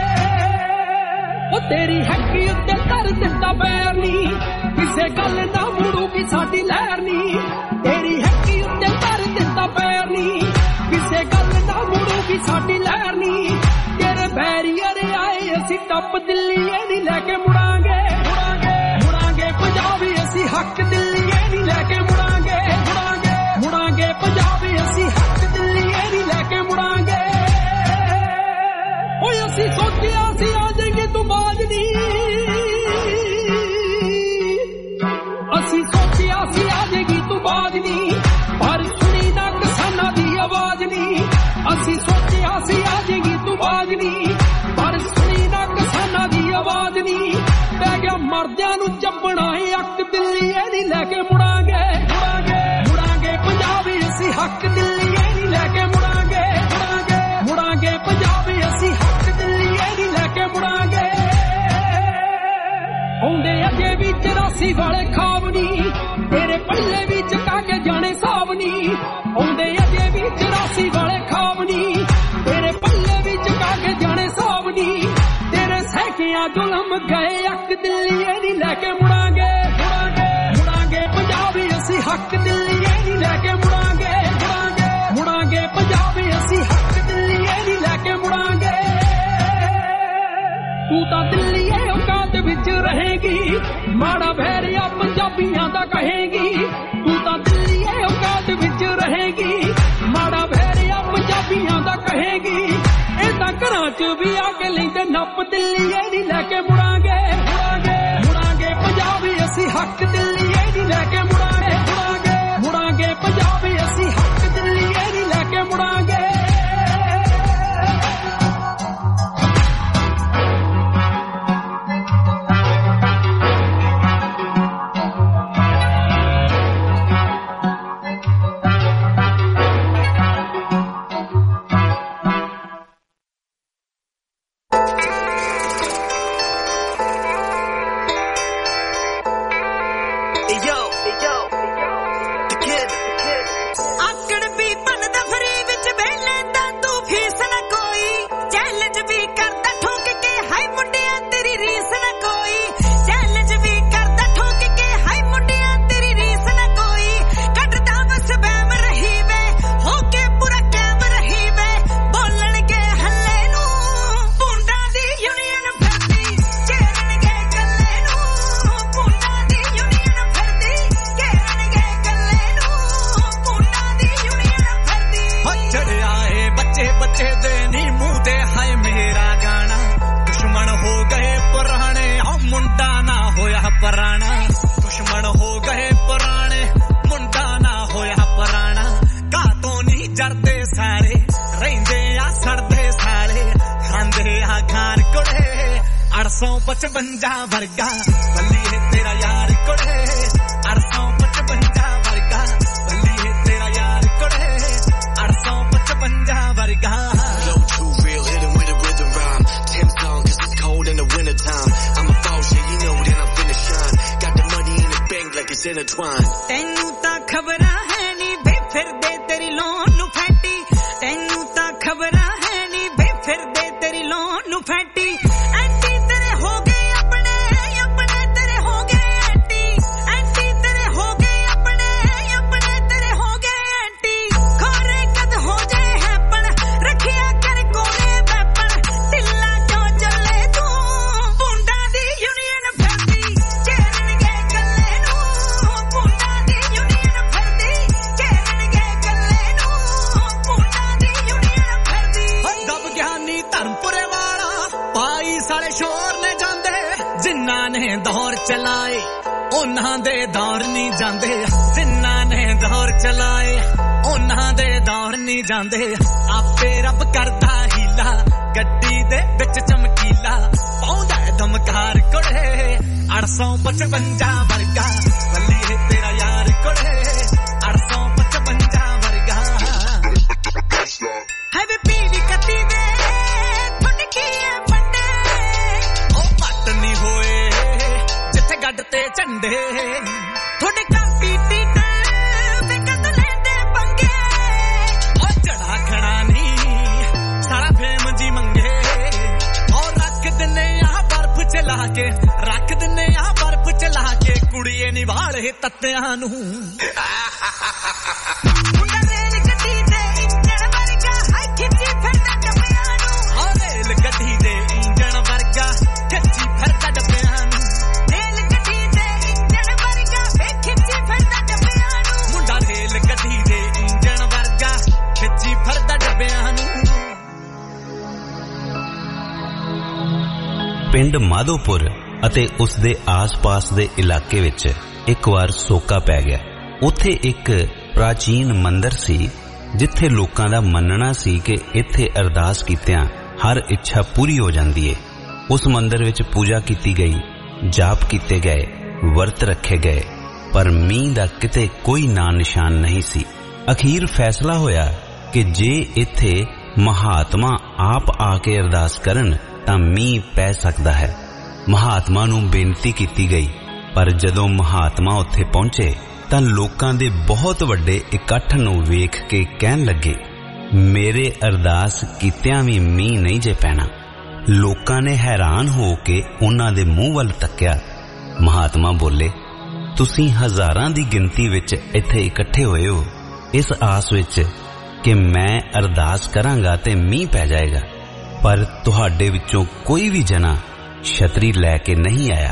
ਉਹ ਤੇਰੀ ਹੱਕੀ ਉੱਤੇ ਧਰ ਦਿੱਤਾ ਪੈਰ ਨੀ ਕਿਸੇ ਗੱਲ ਨਾ ਮੁੜੂਗੀ ਸਾਡੀ ਲਹਿਰ ਨੀ ਤੇਰੀ ਹੱਕੀ ਉੱਤੇ ਧਰ ਦਿੱਤਾ ਪੈਰ ਨੀ ਕਿਸੇ ਗੱਲ ਨਾ ਮੁੜੂਗੀ ਸਾਡੀ ਲਹਿਰ ਨੀ ਤੇਰੇ ਬੈਰੀਅਰ ਆਏ ਅਸੀਂ ਟੱਪ ਦਿੱਲੀਏ ਨੀ ਲੈ ਕੇ ਮੁੜਾਂਗੇ ਮੁੜਾਂਗੇ ਮੁੜਾਂਗੇ ਪੰਜਾਬੀ ਅਸੀਂ ਹੱਕ ਦਿੱਲੀਏ ਨੀ ਲੈ ਕੇ ਮੁੜਾਂਗੇ ਮੁੜਾਂਗੇ ਮੁੜਾਂਗੇ ਪੰਜਾਬੀ ਅਸੀਂ ਹੱਕ ਦਿੱਲੀਏ ਨੀ ਲੈ ਕੇ ਮੁੜਾਂਗੇ ਓਏ ਅਸੀਂ ਸੋਚਿਆ ਸੀ ਆ ਜਾਏਂਗੇ ਤੂੰ ਬਾਜ ਨੀ ਅਸੀਂ ਸੋਚਿਆ ਸੀ ਆ ਜਾਏਗੀ ਤੂੰ ਬਾਜ ਨੀ ਪਰ ਸੁਣੀ ਨਾ ਕਿਸਾਨਾਂ ਦੀ ਆਵਾਜ਼ ਨੀ ਅਸੀਂ ਸੋਚਿਆ ਸੀ ਆ ਜਾਏਗੀ ਤੂੰ ਬਾਜ ਨੀ ਪਰ ਸੁਣੀ ਨਾ ਕਿਸਾਨਾਂ ਦੀ ਆਵਾਜ਼ ਨੀ ਪੈ ਗਿਆ ਮਰਦਿਆਂ ਨੂੰ ਚੱਪਣਾ ਏ ਅੱਕ ਦਿੱਲੀਏ ਨੀ ਲੈ ਕੇ ਮੁੜਾਂਗੇ ਮੁੜਾਂਗੇ ਮੁੜਾਂਗੇ ਪੰਜਾਬੀ ਅਸੀਂ ਹੱਕ ਦਿੱਲੀਏ ਨੀ ਲੈ ਕੇ ਮੁੜਾਂਗੇ ਮੁੜਾਂਗੇ ਮੁੜਾਂਗੇ ਪੰਜਾਬੀ ਅਸੀਂ ਹੱਕ ਦਿੱਲੀਏ ਨੀ ਲੈ ਕੇ ਮੁੜਾਂਗੇ ਆਉਂਦੇ ਅਜੇ ਵੀ ਚੁਰਾਸੀ ਵਾਲੇ ਖਾਬ ਨੀ ਤੇਰੇ ਪੱਲੇ ਵੀ ਚਕਾ ਕੇ ਜਾਣੇ ਸਾਬ ਨੀ ਆਉਂਦੇ ਅਜੇ ਵੀ ਚੁਰਾਸੀ ਵਾਲੇ ਖਾਬ ਨੀ ਤੇਰੇ ਪੱਲੇ ਵੀ ਚਕਾ ਕੇ ਜਾਣੇ ਸਾਬ ਨੀ ਤੇਰੇ ਸਹਿਕਿਆਂ ਜ਼ੁਲਮ ਗਏ ਅੱਕ ਦਿੱਲੀਏ ਨੀ ਲੈ ਕੇ ਮੁੜਾਂਗੇ ਮੁੜਾਂਗੇ ਮੁੜਾਂਗੇ ਪੰਜਾਬੀ ਅਸੀਂ ਹੱਕ ਦਿੱਲੀਏ ਨੀ ਲੈ ਕੇ ਮੁੜਾਂਗੇ ਮੁੜਾਂਗੇ ਮੁੜਾਂਗੇ ਪੰਜਾਬੀ ਅਸੀਂ ਹੱਕ ਦਿੱਲੀਏ ਨੀ ਲੈ ਕੇ ਮੁੜਾਂਗੇ ਤੂੰ ਤਾਂ ਦਿੱਲੀਏ ਔਕਾਤ ਵਿੱਚ ਰਹੇਗੀ ਮਾੜਾ ਭੈਰਿਆ ਪੰਜਾਬੀਆਂ ਦਾ ਕਹੇਗੀ ਤੂੰ ਤਾਂ ਦਿੱਲੀਏ ਔਕਾਤ ਵਿੱਚ ਰਹੇਗੀ ਮਾੜਾ ਭੈਰਿਆ ਪੰਜਾਬੀਆਂ ਦਾ ਕਹੇਗੀ ਇਹ ਤਾਂ ਘਰਾਂ 'ਚ ਵੀ ਆ ਕੇ ਲੈਂਦੇ ਨੱਪ ਦਿੱਲੀਏ ਨੀ ਲੈ ਕੇ ਮੁੜਾਂਗੇ ਮੁੜਾਂਗੇ ਮੁੜਾਂਗੇ ਪੰਜਾਬੀ ਅਸੀਂ ਹੱਕ ਦਿੱਲੀਏ ਨੀ ਲੈ ਕੇ ਮੁੜਾਂਗੇ ਮੁੜਾਂਗੇ ਮੁੜਾਂਗੇ ਪੰਜਾਬੀ ਅਸੀਂ ਹੱਕ ਦਿੱਲੀਏ ਨੀ ਲੈ ਕੇ ਮੁੜਾਂਗੇ आठ सौ पचवंजा वर्गा बल्ली है तेरा यार कोड़े आठ सौ पचवंजा वर्गा बल्ली है तेरा यार कोड़े आठ सौ पचवंजा वर्गा Flow too real, hit him with a rhythm rhyme. Tim song, cause it's cold in the winter time. I'm a boss, yeah, you know that I'm finna shine. Got the money in the bank like it's intertwined. ਤੈਨੂੰ ਤਾਂ ਖਬਰਾਂ ਹੈ ਨੀ ਬੇ ਫਿਰਦੇ ਤੇਰੀ ਲੋਨ ਨੂੰ ਫੈਂਟੀ ਤੈਨੂੰ ਤਾਂ ਖਬਰਾਂ ਹੈ ਨੀ ਬੇ ਫਿਰਦੇ ਤੇਰੀ ਲੋਨ ਨੂੰ ਫੈਂਟੀ ਐਂਟੀ ਤੇਰੇ ਹੋ ਗਏ ਆਪਣੇ ਆਪਣੇ ਤੇਰੇ ਹੋ ਗਏ ਐਂਟੀ ਐਂਟੀ ਤੇਰੇ ਹੋ ਗਏ ਆਪਣੇ ਆਪਣੇ ਤੇਰੇ ਹੋ ਗਏ ਐਂਟੀ ਖੋਰੇ ਕਦ ਹੋ ਜਾਏ ਹੈ ਪਣ ਰੱਖਿਆ ਕਰ ਕੋਲੇ ਵੈਪਣ ਢਿੱਲਾ ਕਿਉਂ ਚੱਲੇ ਤੂੰ ਪੁੰਡਾ ਦੀ ਯੂਨੀਅਨ ਫਿਰਦੀ ਘੇਰਨਗੇ ਗੱਲੇ ਨੂੰ ਪੁੰਡਾ ਦੀ ਯੂਨੀਅਨ ਫਿਰਦੀ ਘੇਰਨਗੇ ਗੱਲੇ ਨੂੰ ਪੁੰਡਾ ਦੀ ਯੂਨੀਅਨ ਫਿਰਦੀ ਦਬ ਗਿਆਨੀ ਧਰਮਪੁਰੇ ਵਾਲਾ ਪਾਈ ਸਾਲੇ ਸ਼ੋਰ ਨੇ ਜਾਂਦੇ ਜਿਨ੍ਹਾਂ ਨੇ ਦੌਰ ਚਲਾਏ ਉਹਨਾਂ ਦੇ ਦੌਰ ਨਹੀਂ ਜਾਂਦੇ ਜਿਨ੍ਹਾਂ ਨੇ ਦੌਰ ਚਲਾਏ ਉਹਨਾਂ ਦੇ ਦੌਰ ਨਹੀਂ ਜਾਂਦੇ ਆਪੇ ਰੱਬ ਕਰਦਾ ਹੀਲਾ ਗੱਡੀ ਦੇ ਵਿੱਚ ਚਮਕੀਲਾ ਪਾਉਂਦਾ ਦਮਕਾਰ ਕੋੜੇ ਅੱਠ ਸੌ ਪਚਵੰਜਾ ਵਰਗਾ ਬੱਲੀ ਹੈ ਤੇਰਾ ਯਾਰ ਕੋੜੇ ਅੱਠ ਸੌ ਪਚਵੰਜਾ ਵਰਗਾ ਹੈ ਵੇ ਪੀੜੀ ਕੱਤੀ ਦੇ ਥੁੱਡ ਕੀ ਐ ਪੰਡੇ ਉਹ ਪੱਟ ਨਹੀਂ ਹੋਏ ਜਿੱਥੇ ਗੱਡ ਤੇ ਝੰਡੇ ਥੁੱਡ ਕਾਪੀ ਟੀਟੇ ਵੇ ਕਦ ਲੈਂਦੇ ਪੰਗੇ ਉਹ ਜੜਾ ਖੜਾ ਨਹੀਂ ਸਾਰਾ ਫੇਮ ਜੀ ਮੰਗੇ ਉਹ ਰੱਖ ਦਿੰਨੇ ਆ ਬਰਫ ਚਲਾ ਕੇ ਰੱਖ ਦਿੰਨੇ ਆ ਬਰਫ ਚਲਾ ਕੇ ਕੁੜੀਏ ਨਿਵਾਲੇ ਤੱਤਿਆਂ ਨੂੰ ਮੁੰਡਾ ਰੇਲ ਗੱਡੀ ਦੇ ਇੰਜਣ ਵਰਗਾ ਹਾਈ ਖਿੱਚੀ ਫਿਰਦਾ ਡੱਬਿਆਂ ਨੂੰ ਉਹ ਰੇਲ ਗੱਡੀ ਦੇ ਇੰਜਣ ਵਰਗਾ ਖਿੱਚੀ ਫਿਰਦਾ ਡੱਬਿਆਂ ਨੂੰ ਰੇਲ ਗੱਡੀ ਦੇ ਇੰਜਣ ਵਰਗਾ ਵੇ ਖਿੱਚੀ ਫਿਰਦਾ ਡੱਬਿਆਂ ਨੂੰ ਮੁੰਡਾ ਰੇਲ ਗੱਡੀ ਦੇ ਇੰਜਣ ਵਰਗਾ ਖਿੱਚੀ ਫਿਰਦਾ ਡੱਬਿਆਂ ਨੂੰ ਪਿੰਡ ਮਾਧੋਪੁਰ ਅਤੇ ਉਸ ਦੇ ਆਸ-ਪਾਸ ਦੇ ਇਲਾਕੇ ਵਿੱਚ ਇੱਕ ਵਾਰ ਸੋਕਾ ਪੈ ਗਿਆ। ਉੱਥੇ ਇੱਕ ਪ੍ਰਾਚੀਨ ਮੰਦਿਰ ਸੀ ਜਿੱਥੇ ਲੋਕਾਂ ਦਾ ਮੰਨਣਾ ਸੀ ਕਿ ਇੱਥੇ ਅਰਦਾਸ ਕੀਤਿਆਂ ਹਰ ਇੱਛਾ ਪੂਰੀ ਹੋ ਜਾਂਦੀ ਏ। ਉਸ ਮੰਦਿਰ ਵਿੱਚ ਪੂਜਾ ਕੀਤੀ ਗਈ, ਜਾਪ ਕੀਤੇ ਗਏ, ਵਰਤ ਰੱਖੇ ਗਏ, ਪਰ ਮੀਂਹ ਦਾ ਕਿਤੇ ਕੋਈ ਨਾਂ ਨਿਸ਼ਾਨ ਨਹੀਂ ਸੀ। ਅਖੀਰ ਫੈਸਲਾ ਹੋਇਆ ਕਿ ਜੇ ਇੱਥੇ ਮਹਾਤਮਾ ਆਪ ਆ ਕੇ ਅਰਦਾਸ ਕਰਨ ਤਾਂ ਮੀਂਹ ਪੈ ਸਕਦਾ ਹੈ। ਮਹਾਤਮਾ ਨੂੰ ਬੇਨਤੀ ਕੀਤੀ ਗਈ, ਪਰ ਜਦੋਂ ਮਹਾਤਮਾ ਉੱਥੇ ਪਹੁੰਚੇ ਤਾਂ ਲੋਕਾਂ ਦੇ ਬਹੁਤ ਵੱਡੇ ਇਕੱਠ ਨੂੰ ਵੇਖ ਕੇ ਕਹਿਣ ਲੱਗੇ, ਮੇਰੇ ਅਰਦਾਸ ਕੀਤਿਆਂ ਵੀ ਮੀਂਹ ਨਹੀਂ ਜੇ ਪੈਣਾ। ਲੋਕਾਂ ਨੇ ਹੈਰਾਨ ਹੋ ਕੇ ਉਹਨਾਂ ਦੇ ਮੂੰਹ ਵੱਲ ਤੱਕਿਆ। ਮਹਾਤਮਾ ਬੋਲੇ, ਤੁਸੀਂ ਹਜ਼ਾਰਾਂ ਦੀ ਗਿਣਤੀ ਵਿੱਚ ਇੱਥੇ ਇਕੱਠੇ ਹੋਏ ਹੋ ਇਸ ਆਸ ਵਿੱਚ ਕਿ ਮੈਂ ਅਰਦਾਸ ਕਰਾਂਗਾ ਤੇ ਮੀਂਹ ਪੈ ਜਾਏਗਾ, ਪਰ ਤੁਹਾਡੇ ਵਿੱਚੋਂ ਕੋਈ ਵੀ ਜਣਾ ਛਤਰੀ ਲੈ ਕੇ ਨਹੀਂ ਆਇਆ।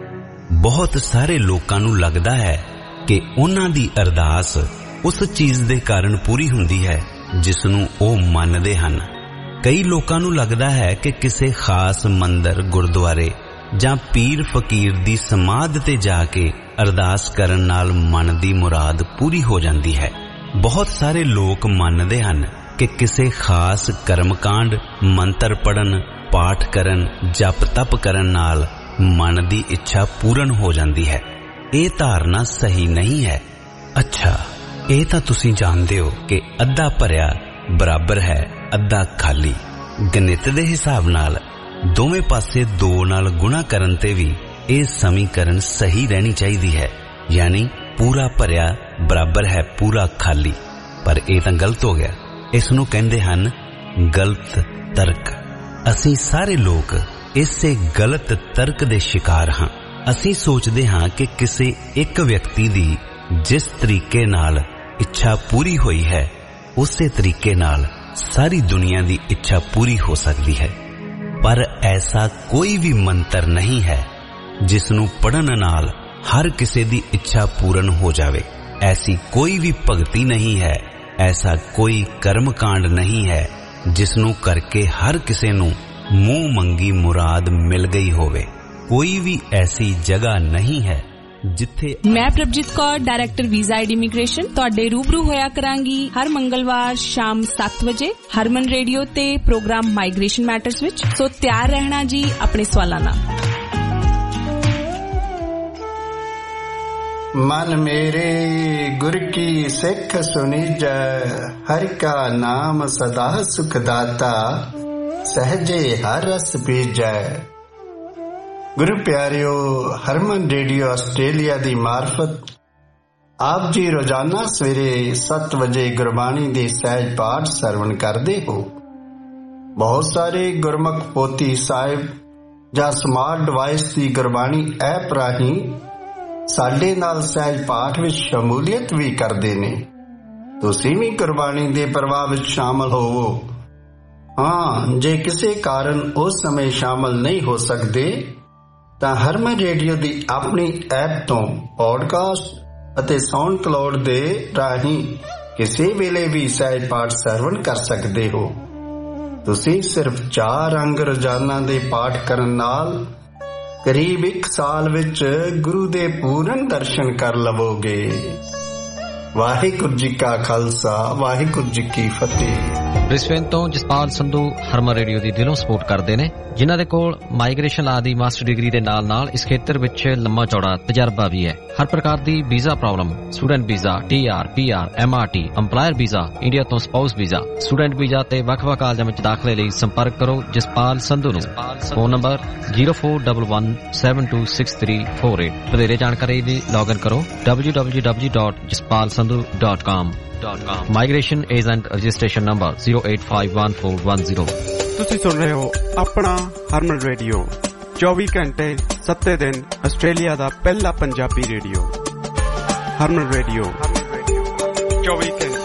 ਬਹੁਤ ਸਾਰੇ ਲੋਕਾਂ ਨੂੰ ਲੱਗਦਾ ਹੈ ਕਿ ਉਹਨਾਂ ਦੀ ਅਰਦਾਸ ਉਸ ਚੀਜ਼ ਦੇ ਕਾਰਨ ਪੂਰੀ ਹੁੰਦੀ ਹੈ ਜਿਸ ਨੂੰ ਉਹ ਮੰਨਦੇ ਹਨ। ਕਈ ਲੋਕਾਂ ਨੂੰ ਲੱਗਦਾ ਹੈ ਕਿ ਕਿਸੇ ਖਾਸ ਮੰਦਰ, ਗੁਰਦੁਆਰੇ ਜਾਂ ਪੀਰ ਫਕੀਰ ਦੀ ਸਮਾਧ ਤੇ ਜਾ ਕੇ ਅਰਦਾਸ ਕਰਨ ਨਾਲ ਮਨ ਦੀ ਮੁਰਾਦ ਪੂਰੀ ਹੋ ਜਾਂਦੀ ਹੈ। ਬਹੁਤ ਸਾਰੇ ਲੋਕ ਮੰਨਦੇ ਹਨ ਕਿ ਕਿਸੇ ਖਾਸ ਕਰਮਕਾਂਡ, ਮੰਤਰ ਪੜਨ, ਪਾਠ ਕਰਨ, ਜਪ ਤਪ ਕਰਨ ਨਾਲ ਮਨ ਦੀ ਇੱਛਾ ਪੂਰਨ ਹੋ ਜਾਂਦੀ ਹੈ। ਇਹ ਧਾਰਨਾ ਸਹੀ ਨਹੀਂ ਹੈ। ਅੱਛਾ, ਇਹ ਤਾਂ ਤੁਸੀਂ ਜਾਣਦੇ ਹੋ ਕਿ ਅੱਧਾ ਭਰਿਆ ਬਰਾਬਰ ਹੈ ਅੱਧਾ ਖਾਲੀ। ਗਣਿਤ ਦੇ ਹਿਸਾਬ ਨਾਲ ਦੋਵੇਂ ਪਾਸੇ ਦੋ ਨਾਲ ਗੁਣਾ ਕਰਨ ਤੇ ਵੀ ਇਹ ਸਮੀਕਰਨ ਸਹੀ ਰਹਿਣੀ ਚਾਹੀਦੀ ਹੈ, ਯਾਨੀ ਪੂਰਾ ਭਰਿਆ ਬਰਾਬਰ ਹੈ ਪੂਰਾ ਖਾਲੀ। ਪਰ ਇਹ ਤਾਂ ਗਲਤ ਹੋ ਗਿਆ। ਇਸ ਨੂੰ ਕਹਿੰਦੇ ਹਨ ਗਲਤ ਤਰਕ। ਅਸੀਂ ਸਾਰੇ ਲੋਕ ਇਸੇ ਗਲਤ ਤਰਕ ਦੇ ਸ਼ਿਕਾਰ ਹਾਂ। ਅਸੀਂ ਸੋਚਦੇ ਹਾਂ ਕਿ ਕਿਸੇ ਇੱਕ ਵਿਅਕਤੀ ਦੀ ਜਿਸ ਤਰੀਕੇ ਨਾਲ ਇੱਛਾ ਪੂਰੀ ਹੋਈ ਹੈ ਉਸੇ ਤਰੀਕੇ ਨਾਲ ਸਾਰੀ ਦੁਨੀਆ ਦੀ ਇੱਛਾ ਪੂਰੀ ਹੋ ਸਕਦੀ ਹੈ। ਪਰ ਐਸਾ ਕੋਈ ਵੀ ਮੰਤਰ ਨਹੀਂ ਹੈ ਜਿਸ ਨੂੰ ਪੜਨ ਨਾਲ ਹਰ ਕਿਸੇ ਦੀ ਇੱਛਾ ਪੂਰਨ ਹੋ ਜਾਵੇ। ਐਸੀ ਕੋਈ ਵੀ ਭਗਤੀ ਨਹੀਂ ਹੈ, ਐਸਾ ਕੋਈ ਕਰਮਕਾਂਡ ਨਹੀਂ ਹੈ ਜਿਸ ਨੂੰ ਕਰਕੇ ਹਰ ਕਿਸੇ ਨੂੰ ਮੂੰਹ ਮੰਗੀ ਮੁਰਾਦ ਮਿਲ ਗਈ ਹੋਵੇ। ਕੋਈ ਵੀ ਐਸੀ ਜਗ੍ਹਾ ਨਹੀਂ ਹੈ ਜਿੱਥੇ ਮੈਂ Prabhjeet Kaur director visa and immigration ਤੁਹਾਡੇ ਰੂਬਰੂ ਹੋਇਆ ਕਰਾਂਗੀ ਹਰ ਮੰਗਲਵਾਰ ਸ਼ਾਮ ਸੱਤ ਵਜੇ ਹਰਮਨ ਰੇਡੀਓ ਤੇ ਪ੍ਰੋਗਰਾਮ ਮਾਈਗ੍ਰੇਸ਼ਨ ਮੈਟਰਸ ਵਿੱਚ। ਸੋ ਤਿਆਰ ਰਹਿਣਾ ਜੀ ਆਪਣੇ ਸਵਾਲਾਂ ਨਾਲ। मन मेरे गुर की सिख सुनीजै, हर का नाम सदा सुखदाता, सहजे हर रस बीजै। गुरु प्यारियो, हरमन रेडियो आस्ट्रेलिया दी मार्फत आप जी रोजाना सवेरे सत्त वजे गुरबाणी दी सहज पाठ सरवण करदे हो। बहुत सारे गुरमुख पोथी साहिब जां स्मार्ट डिवाइस दी गुरबाणी ऐप राही ਸਾਡੇ ਨਾਲ ਸਹਿਜ ਪਾਠ ਵਿੱਚ ਸ਼ਮੂਲੀਅਤ ਵੀ ਕਰਦੇ ਨੇ। ਤੁਸੀਂ ਵੀ ਗੁਰਬਾਣੀ ਦੇ ਪ੍ਰਵਾਹ ਵਿੱਚ ਸ਼ਾਮਲ ਹੋਵੋ। ਹਾਂ, ਜੇ ਕਿਸੇ ਕਾਰਨ ਉਸ ਸਮੇਂ ਸ਼ਾਮਲ ਨਹੀਂ ਹੋ ਸਕਦੇ ਤਾਂ ਹਰਮਨ ਰੇਡੀਓ ਦੀ ਆਪਣੀ ਐਪ ਤੋਂ ਪੌਡਕਾਸਟ ਅਤੇ ਸਾਊਂਡ ਕਲਾਉਡ ਦੇ ਰਾਹੀਂ ਕਿਸੇ ਵੇਲੇ ਵੀ ਸਹਿਜ ਪਾਠ ਸਰਵਣ ਕਰ ਸਕਦੇ ਹੋ। ਤੁਸੀਂ ਸਿਰਫ ਚਾਰ ਅੰਗ ਰੋਜ਼ਾਨਾ ਦੇ ਪਾਠ ਕਰਨ ਨਾਲ ਕਰੀਬ ਇੱਕ ਸਾਲ ਵਿੱਚ ਗੁਰੂ ਦੇ ਪੂਰਨ ਦਰਸ਼ਨ ਕਰ ਲਵੋਗੇ। ਵਾਹਿਗੁਰੂ ਜੀ ਕਾ ਖਾਲਸਾ, ਵਾਹਿਗੁਰੂ ਜੀ ਕੀ ਫਤਿਹ। ਬ੍ਰਿਸਬੇਨ ਤੋਂ ਜਸਪਾਲ ਸੰਧੂ ਹਰਮਨ ਰੇਡੀਓ ਦੀ ਦਿਲੋਂ ਸਪੋਰਟ ਕਰਦੇ ਨੇ, ਜਿਨ੍ਹਾਂ ਦੇ ਕੋਲ ਮਾਈਗ੍ਰੇਸ਼ਨ ਲਾ ਦੀ ਮਾਸਟਰ ਡਿਗਰੀ ਦੇ ਨਾਲ ਨਾਲ ਇਸ ਖੇਤਰ ਵਿੱਚ ਲੰਮਾ ਚੌੜਾ ਤਜਰਬਾ ਵੀ ਹੈ। ਹਰ ਪ੍ਰਕਾਰ ਦੀ visa problem, student visa, T R, P R, M R T, employer visa, India ਤੋਂ ਸਪਾਊਸ ਵੀਜ਼ਾ, ਸਟੂਡੈਂਟ ਵੀਜ਼ਾ ਤੇ ਵੱਖ-ਵੱਖ ਕਾਲਜਾਂ ਵਿੱਚ ਦਾਖਲੇ ਲਈ ਸੰਪਰਕ ਕਰੋ ਜਸਪਾਲ ਸੰਧੂ ਨੂੰ। Phone number zero four one one seven two six three four eight. ਵਧੇਰੇ ਜਾਣਕਾਰੀ ਲਈ ਲੌਗਇਨ ਕਰੋ W W W dot Jaspal Sandhu dot com. Migration agent registration number zero eight five one four one zero. ਤੁਸੀਂ ਸੁਣ ਰਹੇ ਹੋ ਆਪਣਾ ਹਰਮਨ ਰੇਡੀਓ, ਚੌਵੀ ਘੰਟੇ ਸੱਤੇ ਦਿਨ ਆਸਟ੍ਰੇਲੀਆ ਦਾ ਪਹਿਲਾ ਪੰਜਾਬੀ ਰੇਡੀਓ। ਹਰਮਨ ਰੇਡੀਓ ਚੌਵੀ ਘੰਟੇ